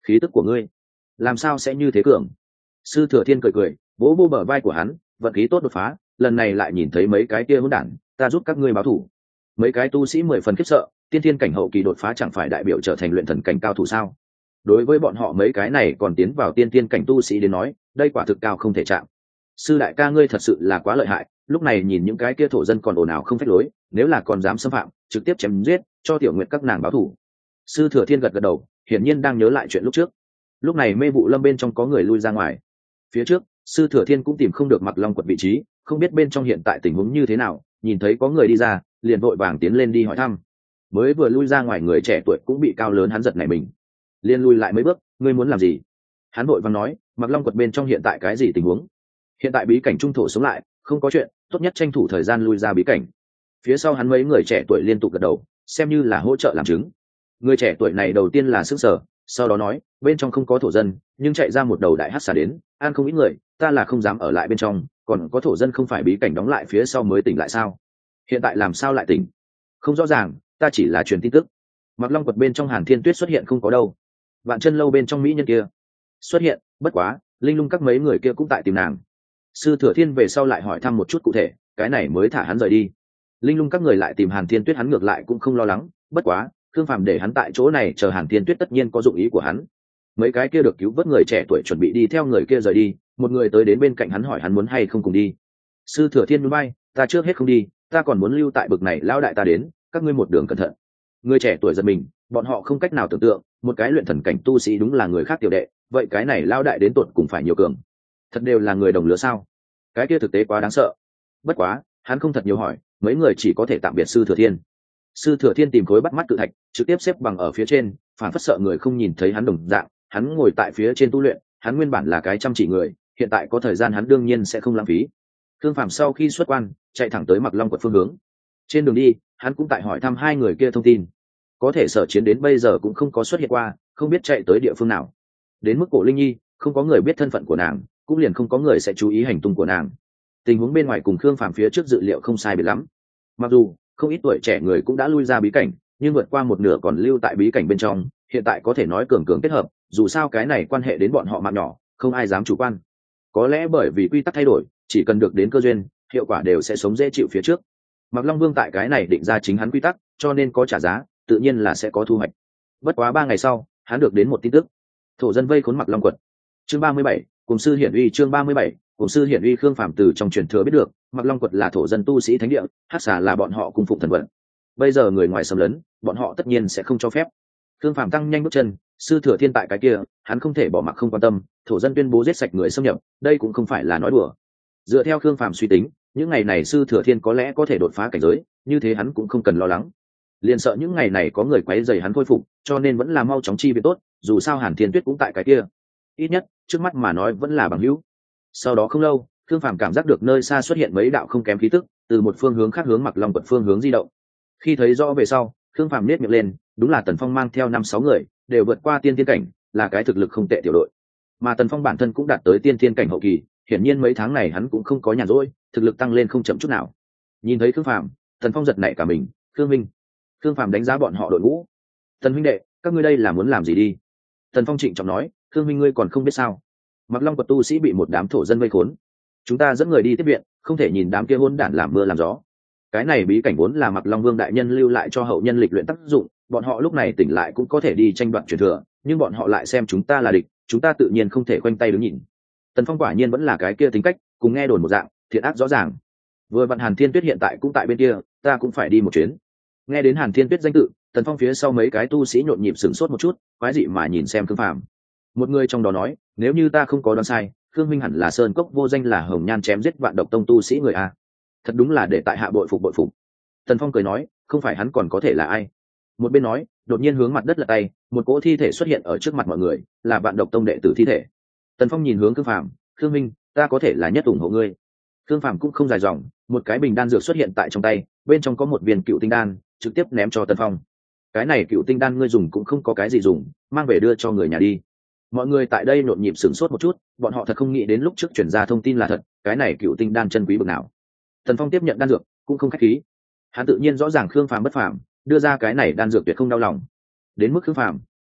khí tức của ngươi làm sao sẽ như thế cường? Sư Thừa Thiên cười cười, vỗ vô bờ vai của hắn, vận khí tốt đột phá, lần này lại nhìn thấy mấy cái kia hỗn đản, ta giúp các ngươi báo thù. Mấy cái tu sĩ 10 phần khiếp sợ, tiên thiên cảnh hậu kỳ đột phá chẳng phải đại biểu trở thành luyện thần cảnh cao thủ sao? Đối với bọn họ mấy cái này còn tiến vào tiên thiên cảnh tu sĩ đến nói, đây quả thực cao không thể chạm. Sư đại ca ngươi thật sự là quá lợi hại, lúc này nhìn những cái kia thổ dân còn ồn ào không phép lối, nếu là còn dám xâm phạm, trực tiếp chém giết, cho tiểu nguyện các nàng báo thù. Sư Thừa Thiên gật gật đầu, hiển nhiên đang nhớ lại chuyện lúc trước. Lúc này mê vụ lâm bên trong có người lui ra ngoài. Phía trước, Sư Thừa Thiên cũng tìm không được Mặc Long quật vị trí, không biết bên trong hiện tại tình huống như thế nào, nhìn thấy có người đi ra, liền vội vàng tiến lên đi hỏi thăm. Mới vừa lui ra ngoài người trẻ tuổi cũng bị cao lớn hắn giật nảy mình, liền lui lại mấy bước, ngươi muốn làm gì? Hắn vội vàng nói, Mặc Long quật bên trong hiện tại cái gì tình huống? Hiện tại bí cảnh trung thổ sống lại, không có chuyện, tốt nhất tranh thủ thời gian lui ra bí cảnh. Phía sau hắn mấy người trẻ tuổi liên tục gật đầu, xem như là hỗ trợ làm chứng. Người trẻ tuổi này đầu tiên là sững sờ, sau đó nói, bên trong không có thổ dân, nhưng chạy ra một đầu đại hắc xà đến, ăn không ít người, ta là không dám ở lại bên trong, còn có thổ dân không phải bí cảnh đóng lại phía sau mới tỉnh lại sao? Hiện tại làm sao lại tỉnh? Không rõ ràng, ta chỉ là truyền tin tức. Mặc Long quật bên trong Hàn Thiên Tuyết xuất hiện không có đâu. Vạn Chân lâu bên trong mỹ nhân kia xuất hiện, bất quá, Linh Lung các mấy người kia cũng tại tìm nàng. Sư Thừa Thiên về sau lại hỏi thăm một chút cụ thể, cái này mới thả hắn rời đi. Linh Lung các người lại tìm Hàn Thiên Tuyết, hắn ngược lại cũng không lo lắng, bất quá, Thương Phàm để hắn tại chỗ này chờ Hàn Thiên Tuyết tất nhiên có dụng ý của hắn. Mấy cái kia được cứu vớt người trẻ tuổi chuẩn bị đi theo người kia rời đi, một người tới đến bên cạnh hắn hỏi hắn muốn hay không cùng đi. Sư Thừa Thiên nhún vai, ta trước hết không đi, ta còn muốn lưu tại bực này lão đại ta đến, các ngươi một đường cẩn thận. Người trẻ tuổi giật mình, bọn họ không cách nào tưởng tượng, một cái luyện thần cảnh tu sĩ đúng là người khác tiểu đệ, vậy cái này lão đại đến tột cùng phải nhiều cường. Thật đều là người đồng lứa sao? Cái kia thực tế quá đáng sợ. Bất quá, hắn không thật nhiều hỏi, mấy người chỉ có thể tạm biệt Sư Thừa Thiên. Sư Thừa Thiên tìm khối bắt mắt cự thạch, trực tiếp xếp bằng ở phía trên, phản phất sợ người không nhìn thấy hắn đồng dạng, hắn ngồi tại phía trên tu luyện, hắn nguyên bản là cái chăm chỉ người, hiện tại có thời gian hắn đương nhiên sẽ không lãng phí. Thương Phàm sau khi xuất quan, chạy thẳng tới Mặc Long quật phương hướng. Trên đường đi, hắn cũng tại hỏi thăm hai người kia thông tin. Có thể Sở Chiến đến bây giờ cũng không có xuất hiện qua, không biết chạy tới địa phương nào. Đến mức Cổ Linh Nhi, không có người biết thân phận của nàng, cũng liền không có người sẽ chú ý hành tung của nàng. Tình huống bên ngoài cùng Khương Phàm phía trước dự liệu không sai biệt lắm. Mặc dù không ít tuổi trẻ người cũng đã lui ra bí cảnh, nhưng vượt qua một nửa còn lưu tại bí cảnh bên trong, hiện tại có thể nói cường cường kết hợp, dù sao cái này quan hệ đến bọn họ mạng nhỏ, không ai dám chủ quan. Có lẽ bởi vì quy tắc thay đổi, chỉ cần được đến cơ duyên, hiệu quả đều sẽ sống dễ chịu phía trước. Mặc Long Vương tại cái này định ra chính hắn quy tắc, cho nên có trả giá, tự nhiên là sẽ có thu hoạch. Bất quá 3 ngày sau, hắn được đến một tin tức. Thổ dân vây khốn Mặc Long quật. Chương 37, cùng sư hiển uy. Chương 37, cùng sư hiển uy. Khương Phàm từ trong truyền thừa biết được, Mặc Long quật là thổ dân tu sĩ thánh địa, hắc xà là bọn họ cung phụng thần vật. Bây giờ người ngoài xâm lấn, bọn họ tất nhiên sẽ không cho phép. Khương Phàm tăng nhanh bước chân, Sư Thừa Thiên tại cái kia, hắn không thể bỏ mặc không quan tâm, thổ dân tuyên bố giết sạch người xâm nhập, đây cũng không phải là nói đùa. Dựa theo Khương Phàm suy tính, những ngày này Sư Thừa Thiên có lẽ có thể đột phá cảnh giới, như thế hắn cũng không cần lo lắng. Liền sợ những ngày này có người quấy rầy hắn khôi phục, cho nên vẫn là mau chóng chi việc tốt, dù sao Hàn Thiên Tuyết cũng tại cái kia. Ít nhất, trước mắt mà nói vẫn là bằng hữu. Sau đó không lâu, Khương Phàm cảm giác được nơi xa xuất hiện mấy đạo không kém khí tức, từ một phương hướng khác hướng Mặc Long quật phương hướng di động. Khi thấy rõ về sau, Khương Phàm nhếch miệng lên, đúng là Tần Phong mang theo 5-6 người, đều vượt qua tiên thiên cảnh, là cái thực lực không tệ tiểu đội. Mà Tần Phong bản thân cũng đạt tới tiên thiên cảnh hậu kỳ, hiển nhiên mấy tháng này hắn cũng không có nhàn rỗi, thực lực tăng lên không chậm chút nào. Nhìn thấy Khương Phàm, Tần Phong giật nảy cả mình, "Khương minh." Khương Phàm đánh giá bọn họ đội ngũ. "Tần huynh đệ, các ngươi đây là muốn làm gì đi?" Tần Phong trịnh trọng nói, "Khương minh ngươi còn không biết sao? Mặc Long quật tu sĩ bị một đám thổ dân vây khốn, chúng ta dẫn người đi tiếp viện, không thể nhìn đám kia hỗn đản làm mưa làm gió. Cái này bí cảnh vốn là Mặc Long Vương đại nhân lưu lại cho hậu nhân lịch luyện tác dụng, bọn họ lúc này tỉnh lại cũng có thể đi tranh đoạt truyền thừa, nhưng bọn họ lại xem chúng ta là địch, chúng ta tự nhiên không thể khoanh tay đứng nhìn." Tần Phong quả nhiên vẫn là cái kia tính cách, cùng nghe đồn một dạng, thiện ác rõ ràng. Vừa vặn Hàn Thiên Tuyết hiện tại cũng tại bên kia, ta cũng phải đi một chuyến. Nghe đến Hàn Thiên Tuyết danh tự, Tần Phong phía sau mấy cái tu sĩ nhộn nhịp sửng sốt một chút, quái dị mà nhìn xem Khương Phàm. Một người trong đó nói, nếu như ta không có đoán sai, Khương minh hẳn là sơn cốc vô danh là hồng nhan chém giết vạn độc tông tu sĩ người a. Thật đúng là để tại hạ bội phục bội phục. Tần Phong cười nói, không phải hắn còn có thể là ai. Một bên nói, đột nhiên hướng mặt đất lật tay, một cỗ thi thể xuất hiện ở trước mặt mọi người, là vạn độc tông đệ tử thi thể. Tần Phong nhìn hướng Khương Phàm, "Khương minh, ta có thể là nhất ủng hộ ngươi." Khương Phàm cũng không dài dòng, một cái bình đan dược xuất hiện tại trong tay, bên trong có một viên cựu tinh đan, trực tiếp ném cho Tần Phong. "Cái này cựu tinh đan ngươi dùng cũng không có cái gì dùng, mang về đưa cho người nhà đi." Mọi người tại đây nhộn nhịp sửng sốt một chút, bọn họ thật không nghĩ đến lúc trước chuyển ra thông tin là thật, cái này cựu tinh đan chân quý bực nào. Tần Phong tiếp nhận đan dược, cũng không khách khí. Hắn tự nhiên rõ ràng Khương Phàm bất phàm, đưa ra cái này đan dược tuyệt không đau lòng. Đến mức Khương Phàm,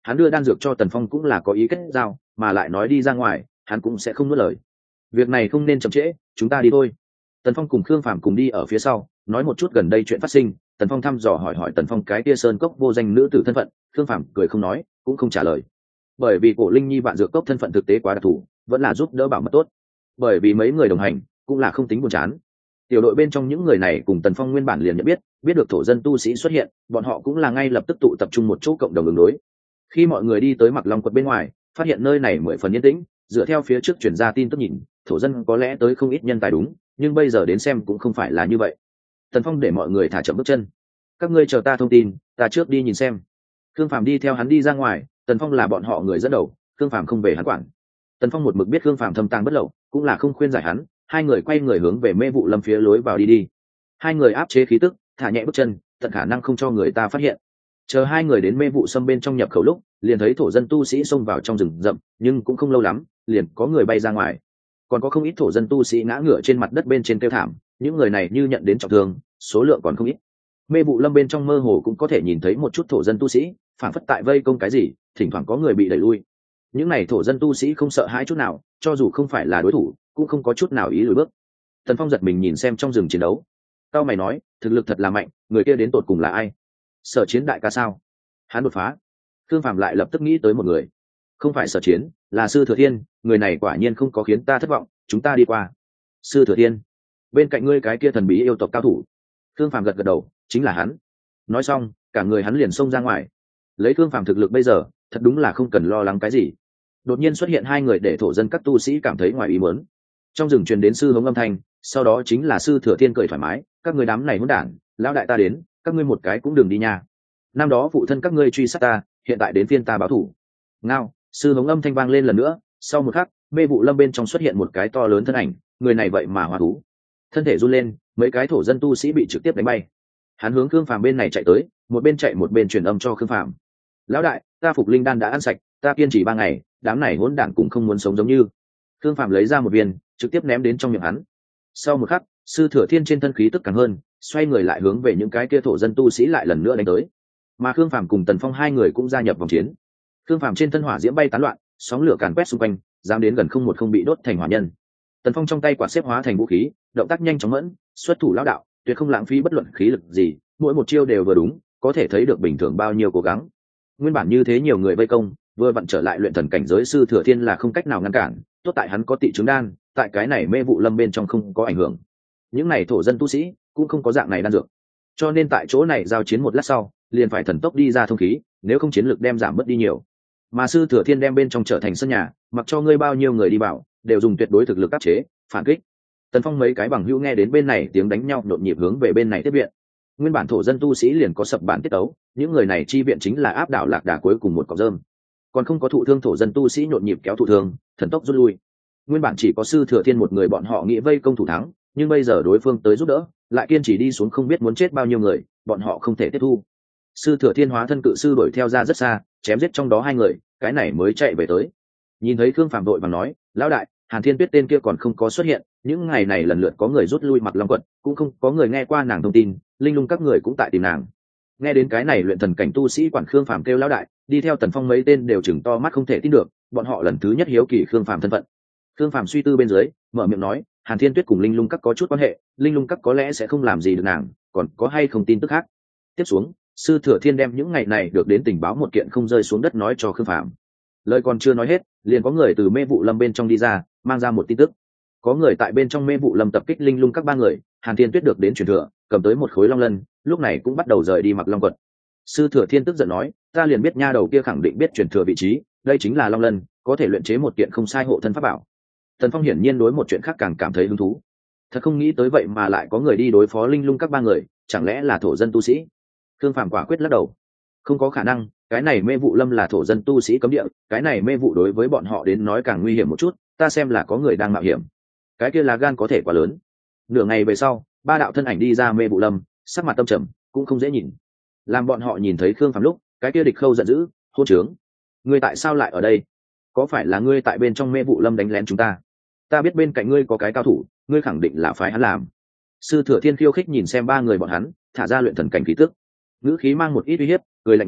hắn đưa đan dược cho Tần Phong cũng là có ý kết giao, mà lại nói đi ra ngoài hắn cũng sẽ không nuốt lời. Việc này không nên chậm trễ, chúng ta đi thôi. Tần Phong cùng Khương Phàm cùng đi ở phía sau, nói một chút gần đây chuyện phát sinh. Tần Phong thăm dò hỏi Tần Phong cái tia sơn cốc vô danh nữ tử thân phận. Khương Phàm cười không nói, cũng không trả lời, bởi vì cổ linh nhi vạn dược cốc thân phận thực tế quá đặc thù, vẫn là giúp đỡ bảo mật tốt. Bởi vì mấy người đồng hành cũng là không tính buồn chán. Tiểu đội bên trong những người này cùng Tần Phong nguyên bản liền nhận biết được thổ dân tu sĩ xuất hiện, bọn họ cũng là ngay lập tức tụ tập trung một chỗ cộng đồng ứng đối. Khi mọi người đi tới Mặc Long quật bên ngoài, phát hiện nơi này mười phần yên tĩnh, dựa theo phía trước truyền ra tin tức nhìn, thổ dân có lẽ tới không ít nhân tài đúng, nhưng bây giờ đến xem cũng không phải là như vậy. Tần Phong để mọi người thả chậm bước chân. Các ngươi chờ ta thông tin, ta trước đi nhìn xem. Khương Phàm đi theo hắn đi ra ngoài, Tần Phong là bọn họ người dẫn đầu, Khương Phàm không về hắn quản. Tần Phong một mực biết Khương Phàm thâm tàng bất lậu, cũng là không khuyên giải hắn, hai người quay người hướng về mê vụ lâm phía lối vào đi. Hai người áp chế khí tức, thả nhẹ bước chân, tận khả năng không cho người ta phát hiện. Chờ hai người đến mê vụ xâm bên trong nhập khẩu lúc, liền thấy thổ dân tu sĩ xông vào trong rừng rậm, nhưng cũng không lâu lắm, liền có người bay ra ngoài. Còn có không ít thổ dân tu sĩ ngã ngửa trên mặt đất bên trên kêu thảm, những người này như nhận đến trọng thương, số lượng còn không ít. Mê vụ lâm bên trong mơ hồ cũng có thể nhìn thấy một chút thổ dân tu sĩ, phản phất tại vây công cái gì, thỉnh thoảng có người bị đẩy lui. Những này thổ dân tu sĩ không sợ hãi chút nào, cho dù không phải là đối thủ, cũng không có chút nào ý lùi bước. Tần Phong giật mình nhìn xem trong rừng chiến đấu, cao mày nói, thực lực thật là mạnh, người kia đến tột cùng là ai? Sở Chiến đại ca sao? Hắn đột phá. Thương Phàm lại lập tức nghĩ tới một người, không phải Sở Chiến, là Sư Thừa Thiên, người này quả nhiên không có khiến ta thất vọng, chúng ta đi qua. Sư Thừa Thiên, bên cạnh ngươi cái kia thần bí yêu tộc cao thủ. Thương Phàm gật gật đầu, chính là hắn. Nói xong, cả người hắn liền xông ra ngoài. Lấy Thương Phàm thực lực bây giờ, thật đúng là không cần lo lắng cái gì. Đột nhiên xuất hiện hai người để thổ dân các tu sĩ cảm thấy ngoài ý muốn. Trong rừng truyền đến sư hống âm thanh, sau đó chính là Sư Thừa Thiên cười thoải mái, các người đám này hỗn đản, lão đại ta đến, các ngươi một cái cũng đừng đi nha. Năm đó phụ thân các ngươi truy sát ta, hiện tại đến phiên ta báo thù. Ngao, sư hống âm thanh vang lên lần nữa, sau một khắc, mê vụ lâm bên trong xuất hiện một cái to lớn thân ảnh, người này vậy mà hóa thú. Thân thể run lên, mấy cái thổ dân tu sĩ bị trực tiếp đánh bay. Hắn hướng Khương Phàm bên này chạy tới, một bên chạy một bên truyền âm cho Khương Phàm. Lão đại, ta phục linh đan đã ăn sạch, ta kiên trì 3 ngày, đám này hỗn đản cũng không muốn sống giống như. Khương Phàm lấy ra một viên, trực tiếp ném đến trong miệng hắn. Sau một khắc, Sư Thừa Thiên trên thân khí tức càng hơn, xoay người lại hướng về những cái kia thổ dân tu sĩ lại lần nữa đánh tới. Mà Khương Phàm cùng Tần Phong hai người cũng gia nhập vòng chiến. Khương Phàm trên thân hỏa diễm bay tán loạn, sóng lửa càn quét xung quanh, dám đến gần không một không bị đốt thành hỏa nhân. Tần Phong trong tay quạt xếp hóa thành vũ khí, động tác nhanh chóng mẫn, xuất thủ lão đạo, tuyệt không lãng phí bất luận khí lực gì, mỗi một chiêu đều vừa đúng, có thể thấy được bình thường bao nhiêu cố gắng. Nguyên bản như thế nhiều người vây công, vừa vặn trở lại luyện thần cảnh giới Sư Thừa Thiên là không cách nào ngăn cản, tốt tại hắn có tị chứng đan, tại cái này mê vụ lâm bên trong không có ảnh hưởng. Những này thổ dân tu sĩ cũng không có dạng này đan dược, cho nên tại chỗ này giao chiến một lát sau, liền phải thần tốc đi ra thông khí, nếu không chiến lực đem giảm mất đi nhiều. Mà Sư Thừa Thiên đem bên trong trở thành sân nhà, mặc cho ngươi bao nhiêu người đi bảo, đều dùng tuyệt đối thực lực áp chế, phản kích. Tần Phong mấy cái bằng hữu nghe đến bên này tiếng đánh nhau nhộn nhịp hướng về bên này tiếp viện. Nguyên bản thổ dân tu sĩ liền có sập bản tiết tấu, những người này chi viện chính là áp đảo lạc đà cuối cùng một cọng rơm. Còn không có thụ thương thổ dân tu sĩ nhộn nhịp kéo thụ thương, thần tốc rút lui. Nguyên bản chỉ có Sư Thừa Thiên một người bọn họ nghĩ vây công thủ thắng, nhưng bây giờ đối phương tới giúp đỡ, lại kiên trì đi xuống không biết muốn chết bao nhiêu người, bọn họ không thể tiếp thu. Sư Thừa Thiên hóa thân cự sư đuổi theo ra rất xa, chém giết trong đó 2 người, cái này mới chạy về tới. Nhìn thấy Khương Phàm đội và nói, lão đại, Hàn Thiên Tuyết tên kia còn không có xuất hiện, những ngày này lần lượt có người rút lui Mặc Long quật, cũng không có người nghe qua nàng thông tin, linh lung các người cũng tại tìm nàng. Nghe đến cái này luyện thần cảnh tu sĩ quản Khương Phàm kêu lão đại, đi theo Tần Phong mấy tên đều chừng to mắt không thể tin được, bọn họ lần thứ nhất hiếu kỳ Khương Phàm thân phận. Khương Phàm suy tư bên dưới, mở miệng nói, Hàn Thiên Tuyết cùng linh lung các có chút quan hệ, linh lung các có lẽ sẽ không làm gì được nàng, còn có hay không tin tức khác. Tiếp xuống, Sư Thừa Thiên đem những ngày này được đến tình báo một kiện không rơi xuống đất nói cho Khương Phàm. Lời còn chưa nói hết, liền có người từ mê vụ lâm bên trong đi ra, mang ra một tin tức. Có người tại bên trong mê vụ lâm tập kích linh lung các 3 người, Hàn Thiên Tuyết được đến truyền thừa, cầm tới một khối long lân, lúc này cũng bắt đầu rời đi Mặc Long quật. Sư Thừa Thiên tức giận nói, ta liền biết nha đầu kia khẳng định biết truyền thừa vị trí, đây chính là long lân, có thể luyện chế một kiện không sai hộ thân pháp bảo. Tần Phong hiển nhiên đối một chuyện khác càng cảm thấy hứng thú. Thật không nghĩ tới vậy mà lại có người đi đối phó linh lung các 3 người, chẳng lẽ là thổ dân tu sĩ? Khương Phàm quả quyết lắc đầu, không có khả năng, cái này mê vụ lâm là thổ dân tu sĩ cấm địa, cái này mê vụ đối với bọn họ đến nói càng nguy hiểm một chút, ta xem là có người đang mạo hiểm. Cái kia là gan có thể quá lớn. Nửa ngày về sau, 3 đạo thân ảnh đi ra mê vụ lâm, sắc mặt tâm trầm, cũng không dễ nhìn. Làm bọn họ nhìn thấy Khương Phàm lúc, cái kia Địch Khâu giận dữ, hôn trướng, ngươi tại sao lại ở đây? Có phải là ngươi tại bên trong mê vụ lâm đánh lén chúng ta? Ta biết bên cạnh ngươi có cái cao thủ, ngươi khẳng định là phái hắn làm. Sư Thừa Thiên khiêu khích nhìn xem 3 người bọn hắn, thả ra luyện thần cảnh khí tức, ngữ khí mang một ít uy hiếp, cười lạnh nói,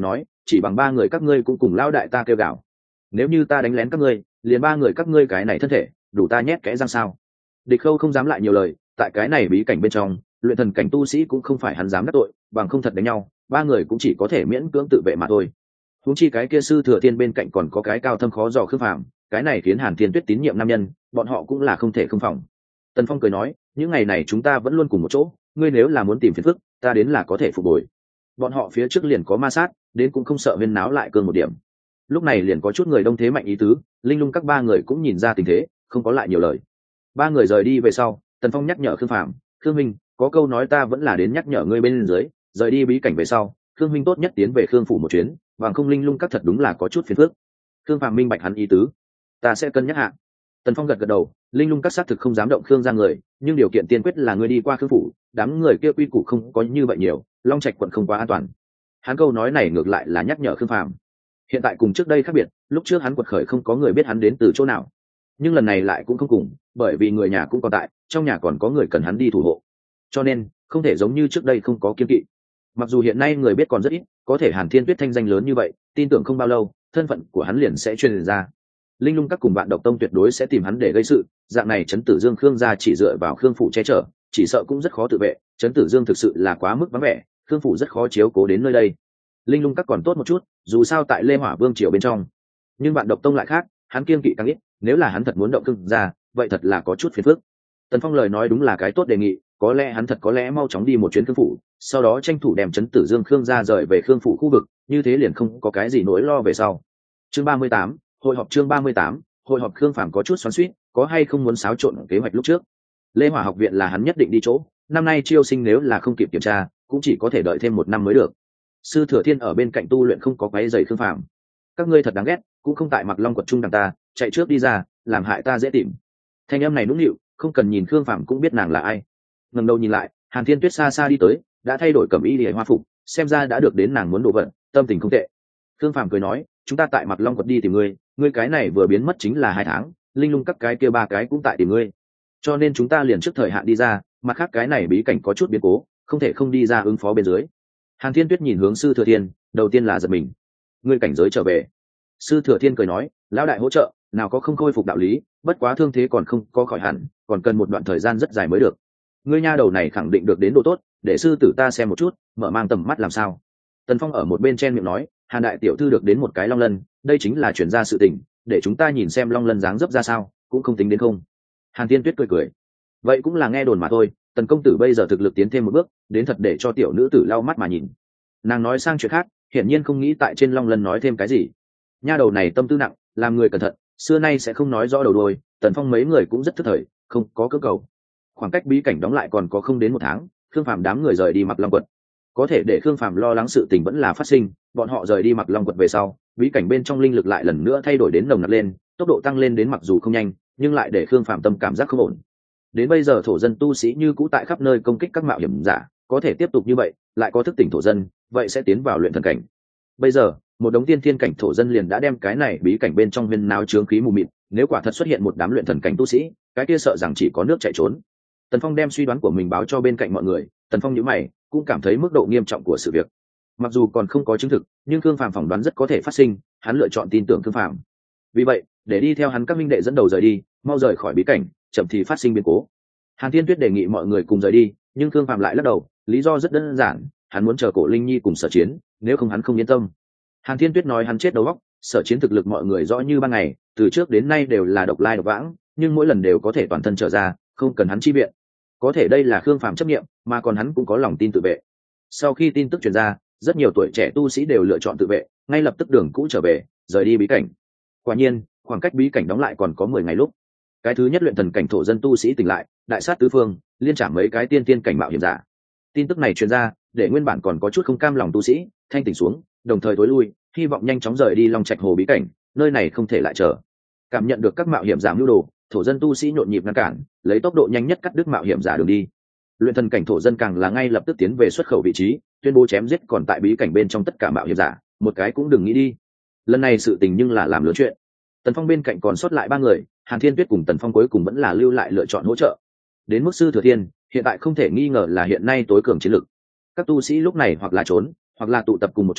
chỉ bằng ba người các ngươi cũng cùng lao đại ta kêu gào. Nếu như ta đánh lén các ngươi, liền ba người các ngươi cái này thân thể đủ ta nhét kẽ răng sao? Địch Khâu không dám lại nhiều lời, tại cái này bí cảnh bên trong, luyện thần cảnh tu sĩ cũng không phải hắn dám đắc tội, bằng không thật đánh nhau, ba người cũng chỉ có thể miễn cưỡng tự vệ mà thôi. Huống chi cái kia sư thừa tiên bên cạnh còn có cái cao thâm khó dò Khương Phàm, cái này khiến Hàn Thiên Tuyết tín nhiệm nam nhân, bọn họ cũng là không thể không phòng. Tần Phong cười nói, những ngày này chúng ta vẫn luôn cùng một chỗ, ngươi nếu là muốn tìm phiền phức, ta đến là có thể phục hồi. Bọn họ phía trước liền có ma sát, đến cũng không sợ huyên náo lại cơn một điểm. Lúc này liền có chút người đông thế mạnh ý tứ, Linh Lung các ba người cũng nhìn ra tình thế, không có lại nhiều lời. Ba người rời đi về sau, Tần Phong nhắc nhở Khương Phàm, Khương Minh, có câu nói ta vẫn là đến nhắc nhở ngươi bên dưới, rời đi bí cảnh về sau, Khương Minh tốt nhất tiến về Khương phủ một chuyến, bằng không Linh Lung các thật đúng là có chút phiền phức. Khương Phàm minh bạch hắn ý tứ, ta sẽ cân nhắc hạ. Tần Phong gật gật đầu, Linh Lung các xác thực không dám động Khương ra người, nhưng điều kiện tiên quyết là ngươi đi qua Khương phủ, đám người kia quy củ không có như vậy nhiều, Long Trạch quận không quá an toàn. Hắn câu nói này ngược lại là nhắc nhở Khương Phàm. Hiện tại cùng trước đây khác biệt, lúc trước hắn quật khởi không có người biết hắn đến từ chỗ nào, nhưng lần này lại cũng không cùng, bởi vì người nhà cũng còn tại, trong nhà còn có người cần hắn đi thủ hộ, cho nên không thể giống như trước đây không có kiên kỵ. Mặc dù hiện nay người biết còn rất ít, có thể Hàn Thiên Tuyết thanh danh lớn như vậy, tin tưởng không bao lâu thân phận của hắn liền sẽ truyền ra. Linh Lung các cùng bạn độc tông tuyệt đối sẽ tìm hắn để gây sự, dạng này Trấn Tử Dương Khương gia chỉ dựa vào Khương phủ che chở, chỉ sợ cũng rất khó tự vệ. Trấn Tử Dương thực sự là quá mức vắng vẻ, Khương phủ rất khó chiếu cố đến nơi đây. Linh Lung các còn tốt một chút, dù sao tại Lê Hỏa Vương triều bên trong, nhưng bạn độc tông lại khác, hắn kiên kỵ càng ít, nếu là hắn thật muốn động Khương gia, vậy thật là có chút phiền phức. Tần Phong lời nói đúng là cái tốt đề nghị, có lẽ hắn thật có lẽ mau chóng đi một chuyến Khương phủ, sau đó tranh thủ đem Trấn Tử Dương Khương gia rời về Khương phủ khu vực, như thế liền không có cái gì nỗi lo về sau. Chương 38, hội họp chương 38, hội họp. Khương Phàm có chút xoắn xuýt, có hay không muốn xáo trộn kế hoạch lúc trước. Lê Hỏa học viện là hắn nhất định đi chỗ, năm nay chiêu sinh nếu là không kịp kiểm tra, cũng chỉ có thể đợi thêm một năm mới được. Sư Thừa Thiên ở bên cạnh tu luyện không có quấy rầy Khương Phàm. Các ngươi thật đáng ghét, cũng không tại Mặc Long quật trung đằng ta, chạy trước đi ra, làm hại ta dễ tìm. Thanh âm này nũng nịu, không cần nhìn Khương Phàm cũng biết nàng là ai. Ngẩng đầu nhìn lại, Hàn Thiên Tuyết xa xa đi tới, đã thay đổi cẩm y liễu hoa phục, xem ra đã được đến nàng muốn đồ vật, tâm tình không tệ. Khương Phàm cười nói, chúng ta tại Mặc Long quật đi tìm ngươi, ngươi cái này vừa biến mất chính là 2 tháng, Linh Lung các cái kia 3 cái cũng tại tìm ngươi, cho nên chúng ta liền trước thời hạn đi ra, mặt khác cái này bí cảnh có chút biến cố, không thể không đi ra ứng phó bên dưới. Hàn Thiên Tuyết nhìn hướng Sư Thừa Thiên, đầu tiên là giật mình, ngươi cảnh giới trở về. Sư Thừa Thiên cười nói, lão đại hỗ trợ, nào có không khôi phục đạo lý, bất quá thương thế còn không có khỏi hẳn, còn cần một đoạn thời gian rất dài mới được. Ngươi nha đầu này khẳng định được đến độ tốt, để sư tử ta xem một chút, mở mang tầm mắt làm sao. Tần Phong ở một bên chen miệng nói, Hàn đại tiểu thư được đến một cái long lân, đây chính là chuyển ra sự tình, để chúng ta nhìn xem long lân dáng dấp ra sao, cũng không tính đến không. Hàn Thiên Tuyết cười cười, vậy cũng là nghe đồn mà thôi, Tần công tử bây giờ thực lực tiến thêm một bước, đến thật để cho tiểu nữ tử lau mắt mà nhìn. Nàng nói sang chuyện khác, hiển nhiên không nghĩ tại trên long lân nói thêm cái gì. Nha đầu này tâm tư nặng, làm người cẩn thận, xưa nay sẽ không nói rõ đầu đuôi. Tần Phong mấy người cũng rất thức thời, không có cơ cầu. Khoảng cách bí cảnh đóng lại còn có không đến 1 tháng, Khương Phàm đám người rời đi Mặc Long quật. Có thể để Khương Phàm lo lắng sự tình vẫn là phát sinh, bọn họ rời đi Mặc Long quật về sau, bí cảnh bên trong linh lực lại lần nữa thay đổi đến nồng nặc lên, tốc độ tăng lên đến mặc dù không nhanh, nhưng lại để Khương Phàm tâm cảm giác không ổn. Đến bây giờ thổ dân tu sĩ như cũ tại khắp nơi công kích các mạo hiểm giả, có thể tiếp tục như vậy, lại có thức tỉnh thổ dân, vậy sẽ tiến vào luyện thần cảnh. Bây giờ, một đống tiên thiên cảnh thổ dân liền đã đem cái này bí cảnh bên trong viên náo chướng khí mù mịt, nếu quả thật xuất hiện một đám luyện thần cảnh tu sĩ, cái kia sợ rằng chỉ có nước chạy trốn. Tần Phong đem suy đoán của mình báo cho bên cạnh mọi người, Tần Phong nhíu mày, cũng cảm thấy mức độ nghiêm trọng của sự việc. Mặc dù còn không có chứng thực, nhưng Khương Phàm phỏng đoán rất có thể phát sinh, hắn lựa chọn tin tưởng Khương Phàm. Vì vậy, để đi theo hắn các minh đệ dẫn đầu rời đi, mau rời khỏi bí cảnh, chậm thì phát sinh biến cố. Hàn Thiên Tuyết đề nghị mọi người cùng rời đi, nhưng Khương Phàm lại lắc đầu, lý do rất đơn giản, hắn muốn chờ Cổ Linh Nhi cùng Sở Chiến, nếu không hắn không yên tâm. Hàn Thiên Tuyết nói hắn chết đầu óc, Sở Chiến thực lực mọi người rõ như ban ngày, từ trước đến nay đều là độc lai độc vãng, nhưng mỗi lần đều có thể toàn thân trở ra, không cần hắn chi viện. Có thể đây là Khương Phàm chấp niệm, mà còn hắn cũng có lòng tin tự vệ. Sau khi tin tức truyền ra, rất nhiều tuổi trẻ tu sĩ đều lựa chọn tự vệ, ngay lập tức đường cũ trở về, rời đi bí cảnh. Quả nhiên, khoảng cách bí cảnh đóng lại còn có 10 ngày lúc. Cái thứ nhất luyện thần cảnh thổ dân tu sĩ tỉnh lại, đại sát tứ phương, liên trả mấy cái tiên tiên cảnh mạo hiểm giả. Tin tức này truyền ra, để nguyên bản còn có chút không cam lòng tu sĩ thanh tỉnh xuống, đồng thời tối lui, hy vọng nhanh chóng rời đi Long Trạch Hồ bí cảnh, nơi này không thể lại chờ. Cảm nhận được các mạo hiểm giả mưu đồ, thổ dân tu sĩ nhộn nhịp ngăn cản, lấy tốc độ nhanh nhất cắt đứt mạo hiểm giả đường đi. Luyện thần cảnh thổ dân càng là ngay lập tức tiến về xuất khẩu vị trí, tuyên bố chém giết còn tại bí cảnh bên trong tất cả mạo hiểm giả, một cái cũng đừng nghĩ đi. Lần này sự tình nhưng là làm lớn chuyện. Tần Phong bên cạnh còn sót lại 3 người, Hàn Thiên Tuyết cùng Tần Phong cuối cùng vẫn là lưu lại lựa chọn hỗ trợ. Đến mức Sư Thừa Thiên, hiện tại không thể nghi ngờ là hiện nay tối cường chiến lực. Các tu sĩ lúc này hoặc là trốn, hoặc là tụ tập cùng một chỗ,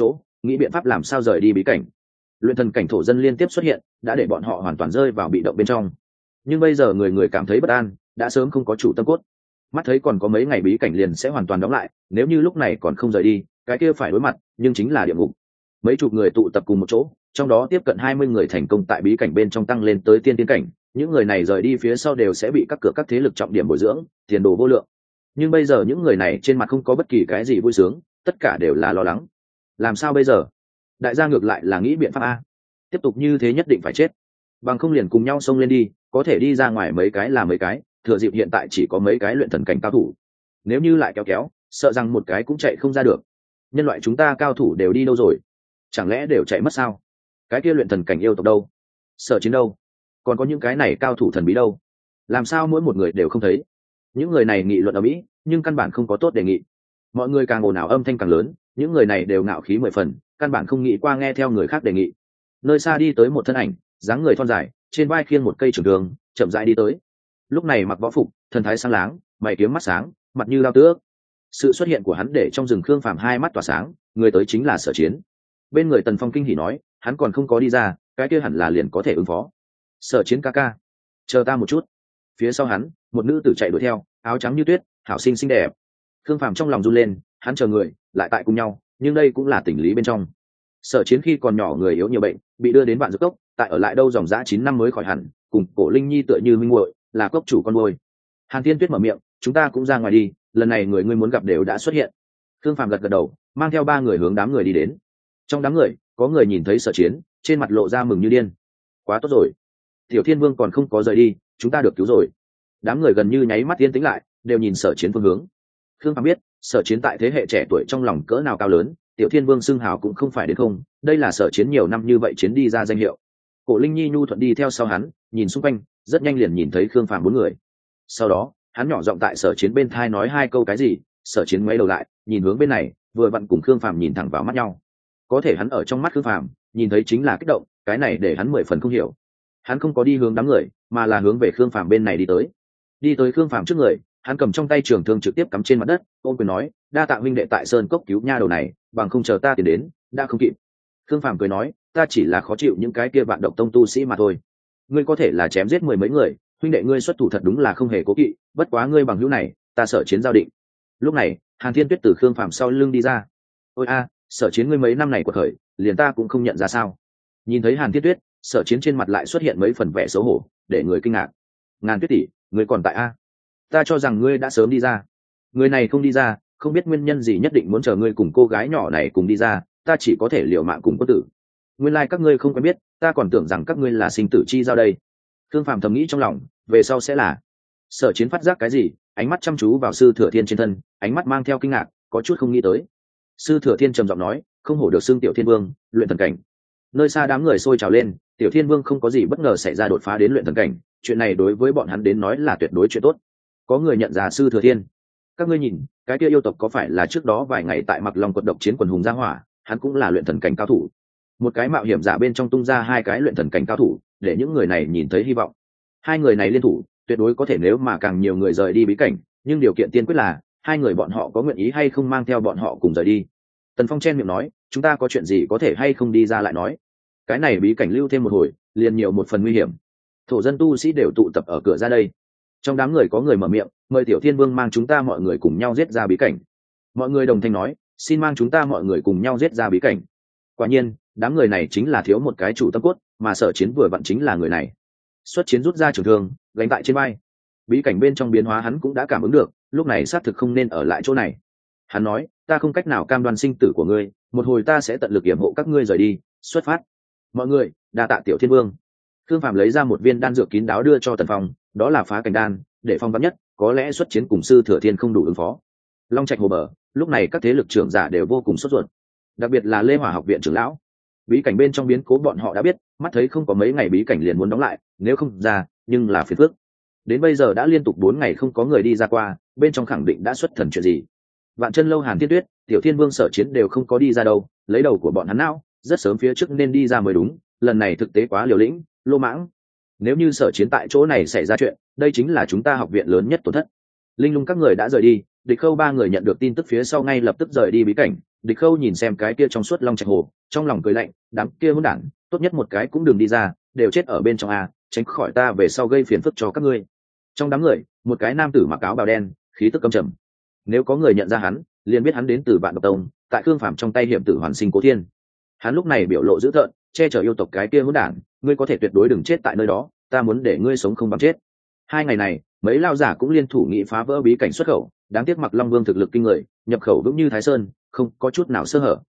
nghĩ biện pháp làm sao rời đi bí cảnh. Luyện thần cảnh thổ dân liên tiếp xuất hiện đã để bọn họ hoàn toàn rơi vào bị động bên trong, nhưng bây giờ người người cảm thấy bất an, đã sớm không có chủ tâm cốt. Mắt thấy còn có mấy ngày bí cảnh liền sẽ hoàn toàn đóng lại, nếu như lúc này còn không rời đi, cái kia phải đối mặt nhưng chính là địa ngục. Mấy chục người tụ tập cùng một chỗ, trong đó tiếp cận 20 người thành công tại bí cảnh bên trong tăng lên tới tiên tiến cảnh. Những người này rời đi phía sau đều sẽ bị các cửa các thế lực trọng điểm bồi dưỡng, tiền đồ vô lượng. Nhưng bây giờ những người này trên mặt không có bất kỳ cái gì vui sướng, tất cả đều là lo lắng. Làm sao bây giờ? Đại gia ngược lại là nghĩ biện pháp a. Tiếp tục như thế nhất định phải chết, bằng không liền cùng nhau xông lên đi, có thể đi ra ngoài mấy cái là mấy cái, thừa dịp hiện tại chỉ có mấy cái luyện thần cảnh cao thủ. Nếu như lại kéo, sợ rằng một cái cũng chạy không ra được. Nhân loại chúng ta cao thủ đều đi đâu rồi? Chẳng lẽ đều chạy mất sao? Cái kia luyện thần cảnh yêu tộc đâu? Sở Chiến đâu? Còn có những cái này cao thủ thần bí đâu? Làm sao mỗi một người đều không thấy? Những người này nghị luận ở mỹ, nhưng căn bản không có tốt đề nghị. Mọi người càng ồn ào âm thanh càng lớn, những người này đều ngạo khí 10 phần, căn bản không nghĩ qua nghe theo người khác đề nghị. Nơi xa đi tới một thân ảnh, dáng người thon dài, trên vai khiêng một cây trường thương, chậm rãi đi tới. Lúc này mặc võ phục, thần thái sáng láng, mày kiếm mắt sáng, mặt như lao tước. Sự xuất hiện của hắn để trong rừng Khương Phàm hai mắt tỏa sáng, người tới chính là Sở Chiến. Bên người Tần Phong kinh hỉ nói, hắn còn không có đi ra, cái kia hẳn là liền có thể ứng phó. Sở Chiến ca ca, chờ ta một chút. Phía sau hắn, một nữ tử chạy đuổi theo, áo trắng như tuyết, hảo xinh xinh đẹp. Khương Phàm trong lòng run lên, hắn chờ người lại tại cùng nhau, nhưng đây cũng là tình lý bên trong. Sở Chiến khi còn nhỏ người yếu nhiều bệnh, bị đưa đến Vạn Dược Cốc, tại ở lại đâu dòng dã 9 năm mới khỏi hẳn, cùng Cổ Linh Nhi tựa như minh muội, là cốc chủ con nuôi. Hàn Thiên Tuyết mở miệng, chúng ta cũng ra ngoài đi, lần này người ngươi muốn gặp đều đã xuất hiện. Khương Phàm gật gật đầu, mang theo 3 người hướng đám người đi đến. Trong đám người, có người nhìn thấy Sở Chiến, trên mặt lộ ra mừng như điên. Quá tốt rồi, Tiểu Thiên Vương còn không có rời đi, chúng ta được cứu rồi. Đám người gần như nháy mắt yên tĩnh lại, đều nhìn Sở Chiến phương hướng. Khương Phàm biết, Sở Chiến tại thế hệ trẻ tuổi trong lòng cỡ nào cao lớn, Tiểu Thiên Vương xưng hào cũng không phải đến không, đây là Sở Chiến nhiều năm như vậy chiến đi ra danh hiệu. Cổ Linh Nhi nhu thuận đi theo sau hắn, nhìn xung quanh, rất nhanh liền nhìn thấy Khương Phàm 4 người. Sau đó, hắn nhỏ giọng tại Sở Chiến bên thai nói 2 câu cái gì, Sở Chiến ngoái đầu lại, nhìn hướng bên này, vừa vặn cùng Khương Phàm nhìn thẳng vào mắt nhau. Có thể hắn ở trong mắt Khương Phàm, nhìn thấy chính là kích động, cái này để hắn 10 phần không hiểu. Hắn không có đi hướng đám người, mà là hướng về Khương Phàm bên này đi tới. Đi tới Khương Phàm trước người, hắn cầm trong tay trường thương trực tiếp cắm trên mặt đất, ôm quyền nói, đa tạ huynh đệ tại Sơn Cốc cứu nha đầu này, bằng không chờ ta tiến đến, đã không kịp. Khương Phàm cười nói, ta chỉ là khó chịu những cái kia vạn độc tông tu sĩ mà thôi. Ngươi có thể là chém giết 10 mấy người, huynh đệ ngươi xuất thủ thật đúng là không hề cố kỵ, bất quá ngươi bằng hữu này, ta Sở Chiến giao định. Lúc này, Hàn Thiên Tuyết từ Khương Phàm sau lưng đi ra. Ôi a, Sở Chiến ngươi mấy năm này quật khởi, liền ta cũng không nhận ra sao? Nhìn thấy Hàn Thiên Tuyết, Sở Chiến trên mặt lại xuất hiện mấy phần vẻ xấu hổ, để người kinh ngạc. Ngàn Tuyết tỷ, ngươi còn tại a? Ta cho rằng ngươi đã sớm đi ra. Người này không đi ra, không biết nguyên nhân gì nhất định muốn chờ ngươi cùng cô gái nhỏ này cùng đi ra, ta chỉ có thể liều mạng cùng có tử. Nguyên lai các ngươi không quen biết, ta còn tưởng rằng các ngươi là sinh tử chi giao đây. Khương Phàm thầm nghĩ trong lòng, về sau sẽ là. Sở Chiến phát giác cái gì, ánh mắt chăm chú vào Sư Thừa Thiên trên thân, ánh mắt mang theo kinh ngạc, có chút không nghĩ tới. Sư Thừa Thiên trầm giọng nói, không hổ được xưng Tiểu Thiên Vương, luyện thần cảnh. Nơi xa đám người sôi trào lên, Tiểu Thiên Vương không có gì bất ngờ xảy ra đột phá đến luyện thần cảnh, chuyện này đối với bọn hắn đến nói là tuyệt đối chuyện tốt. Có người nhận ra Sư Thừa Thiên. Các ngươi nhìn, cái kia yêu tộc có phải là trước đó vài ngày tại Mặc Long quật độc chiến quần hùng gia hỏa, hắn cũng là luyện thần cảnh cao thủ. Một cái mạo hiểm giả bên trong tung ra 2 cái luyện thần cảnh cao thủ, để những người này nhìn thấy hy vọng. 2 người này liên thủ, tuyệt đối có thể nếu mà càng nhiều người rời đi bí cảnh, nhưng điều kiện tiên quyết là 2 người bọn họ có nguyện ý hay không mang theo bọn họ cùng rời đi. Tần Phong chen miệng nói, chúng ta có chuyện gì có thể hay không đi ra lại nói. Cái này bí cảnh lưu thêm một hồi, liền nhiều một phần nguy hiểm. Thổ dân tu sĩ đều tụ tập ở cửa ra đây. Trong đám người có người mở miệng, mời Tiểu Thiên Vương mang chúng ta mọi người cùng nhau giết ra bí cảnh. Mọi người đồng thanh nói, xin mang chúng ta mọi người cùng nhau giết ra bí cảnh. Quả nhiên, đám người này chính là thiếu một cái chủ tâm cốt, mà Sở Chiến vừa vặn chính là người này. Xuất chiến rút ra trường thương, gánh tại trên vai. Bí cảnh bên trong biến hóa hắn cũng đã cảm ứng được, lúc này xác thực không nên ở lại chỗ này. Hắn nói, ta không cách nào cam đoan sinh tử của ngươi, một hồi ta sẽ tận lực yểm hộ các ngươi rời đi, xuất phát. Mọi người, đa tạ Tiểu Thiên Vương. Khương Phàm lấy ra một viên đan dược kín đáo đưa cho Tần Phong, đó là phá cảnh đan, để phong vắn nhất, có lẽ xuất chiến cùng Sư Thừa Thiên không đủ ứng phó. Long Trạch hồ bờ, lúc này các thế lực trưởng giả đều vô cùng sốt ruột, đặc biệt là Lê Hỏa học viện trưởng lão. Bí cảnh bên trong biến cố bọn họ đã biết, mắt thấy không có mấy ngày bí cảnh liền muốn đóng lại, nếu không ra, nhưng là phiền phức. Đến bây giờ đã liên tục 4 ngày không có người đi ra qua, bên trong khẳng định đã xuất thần chuyện gì. Vạn Chân Lâu, Hàn Thiên Tuyết, Tiểu Thiên Vương, Sở Chiến đều không có đi ra đâu, lấy đầu của bọn hắn não, rất sớm phía trước nên đi ra mới đúng, lần này thực tế quá liều lĩnh, lô mãng. Nếu như Sở Chiến tại chỗ này xảy ra chuyện, đây chính là chúng ta học viện lớn nhất tổn thất. Linh Lung các người đã rời đi, Địch Khâu ba người nhận được tin tức phía sau ngay lập tức rời đi bí cảnh. Địch Khâu nhìn xem cái kia trong suốt long trạch hồ, trong lòng cười lạnh, đám kia hỗn đản, tốt nhất một cái cũng đừng đi ra, đều chết ở bên trong a, tránh khỏi ta về sau gây phiền phức cho các ngươi. Trong đám người, một cái nam tử mặc áo bào đen, khí tức căm trầm. Nếu có người nhận ra hắn, liền biết hắn đến từ Vạn Độc Tông, tại Khương Phàm trong tay hiểm tử hoàn sinh Cố Thiên. Hắn lúc này biểu lộ dữ tợn, che chở yêu tộc cái kia hỗn đản, ngươi có thể tuyệt đối đừng chết tại nơi đó, ta muốn để ngươi sống không bằng chết. Hai ngày này, mấy lao giả cũng liên thủ nghị phá vỡ bí cảnh xuất khẩu, đáng tiếc Mặc Long Vương thực lực kinh người, nhập khẩu vững như Thái Sơn, không có chút nào sơ hở.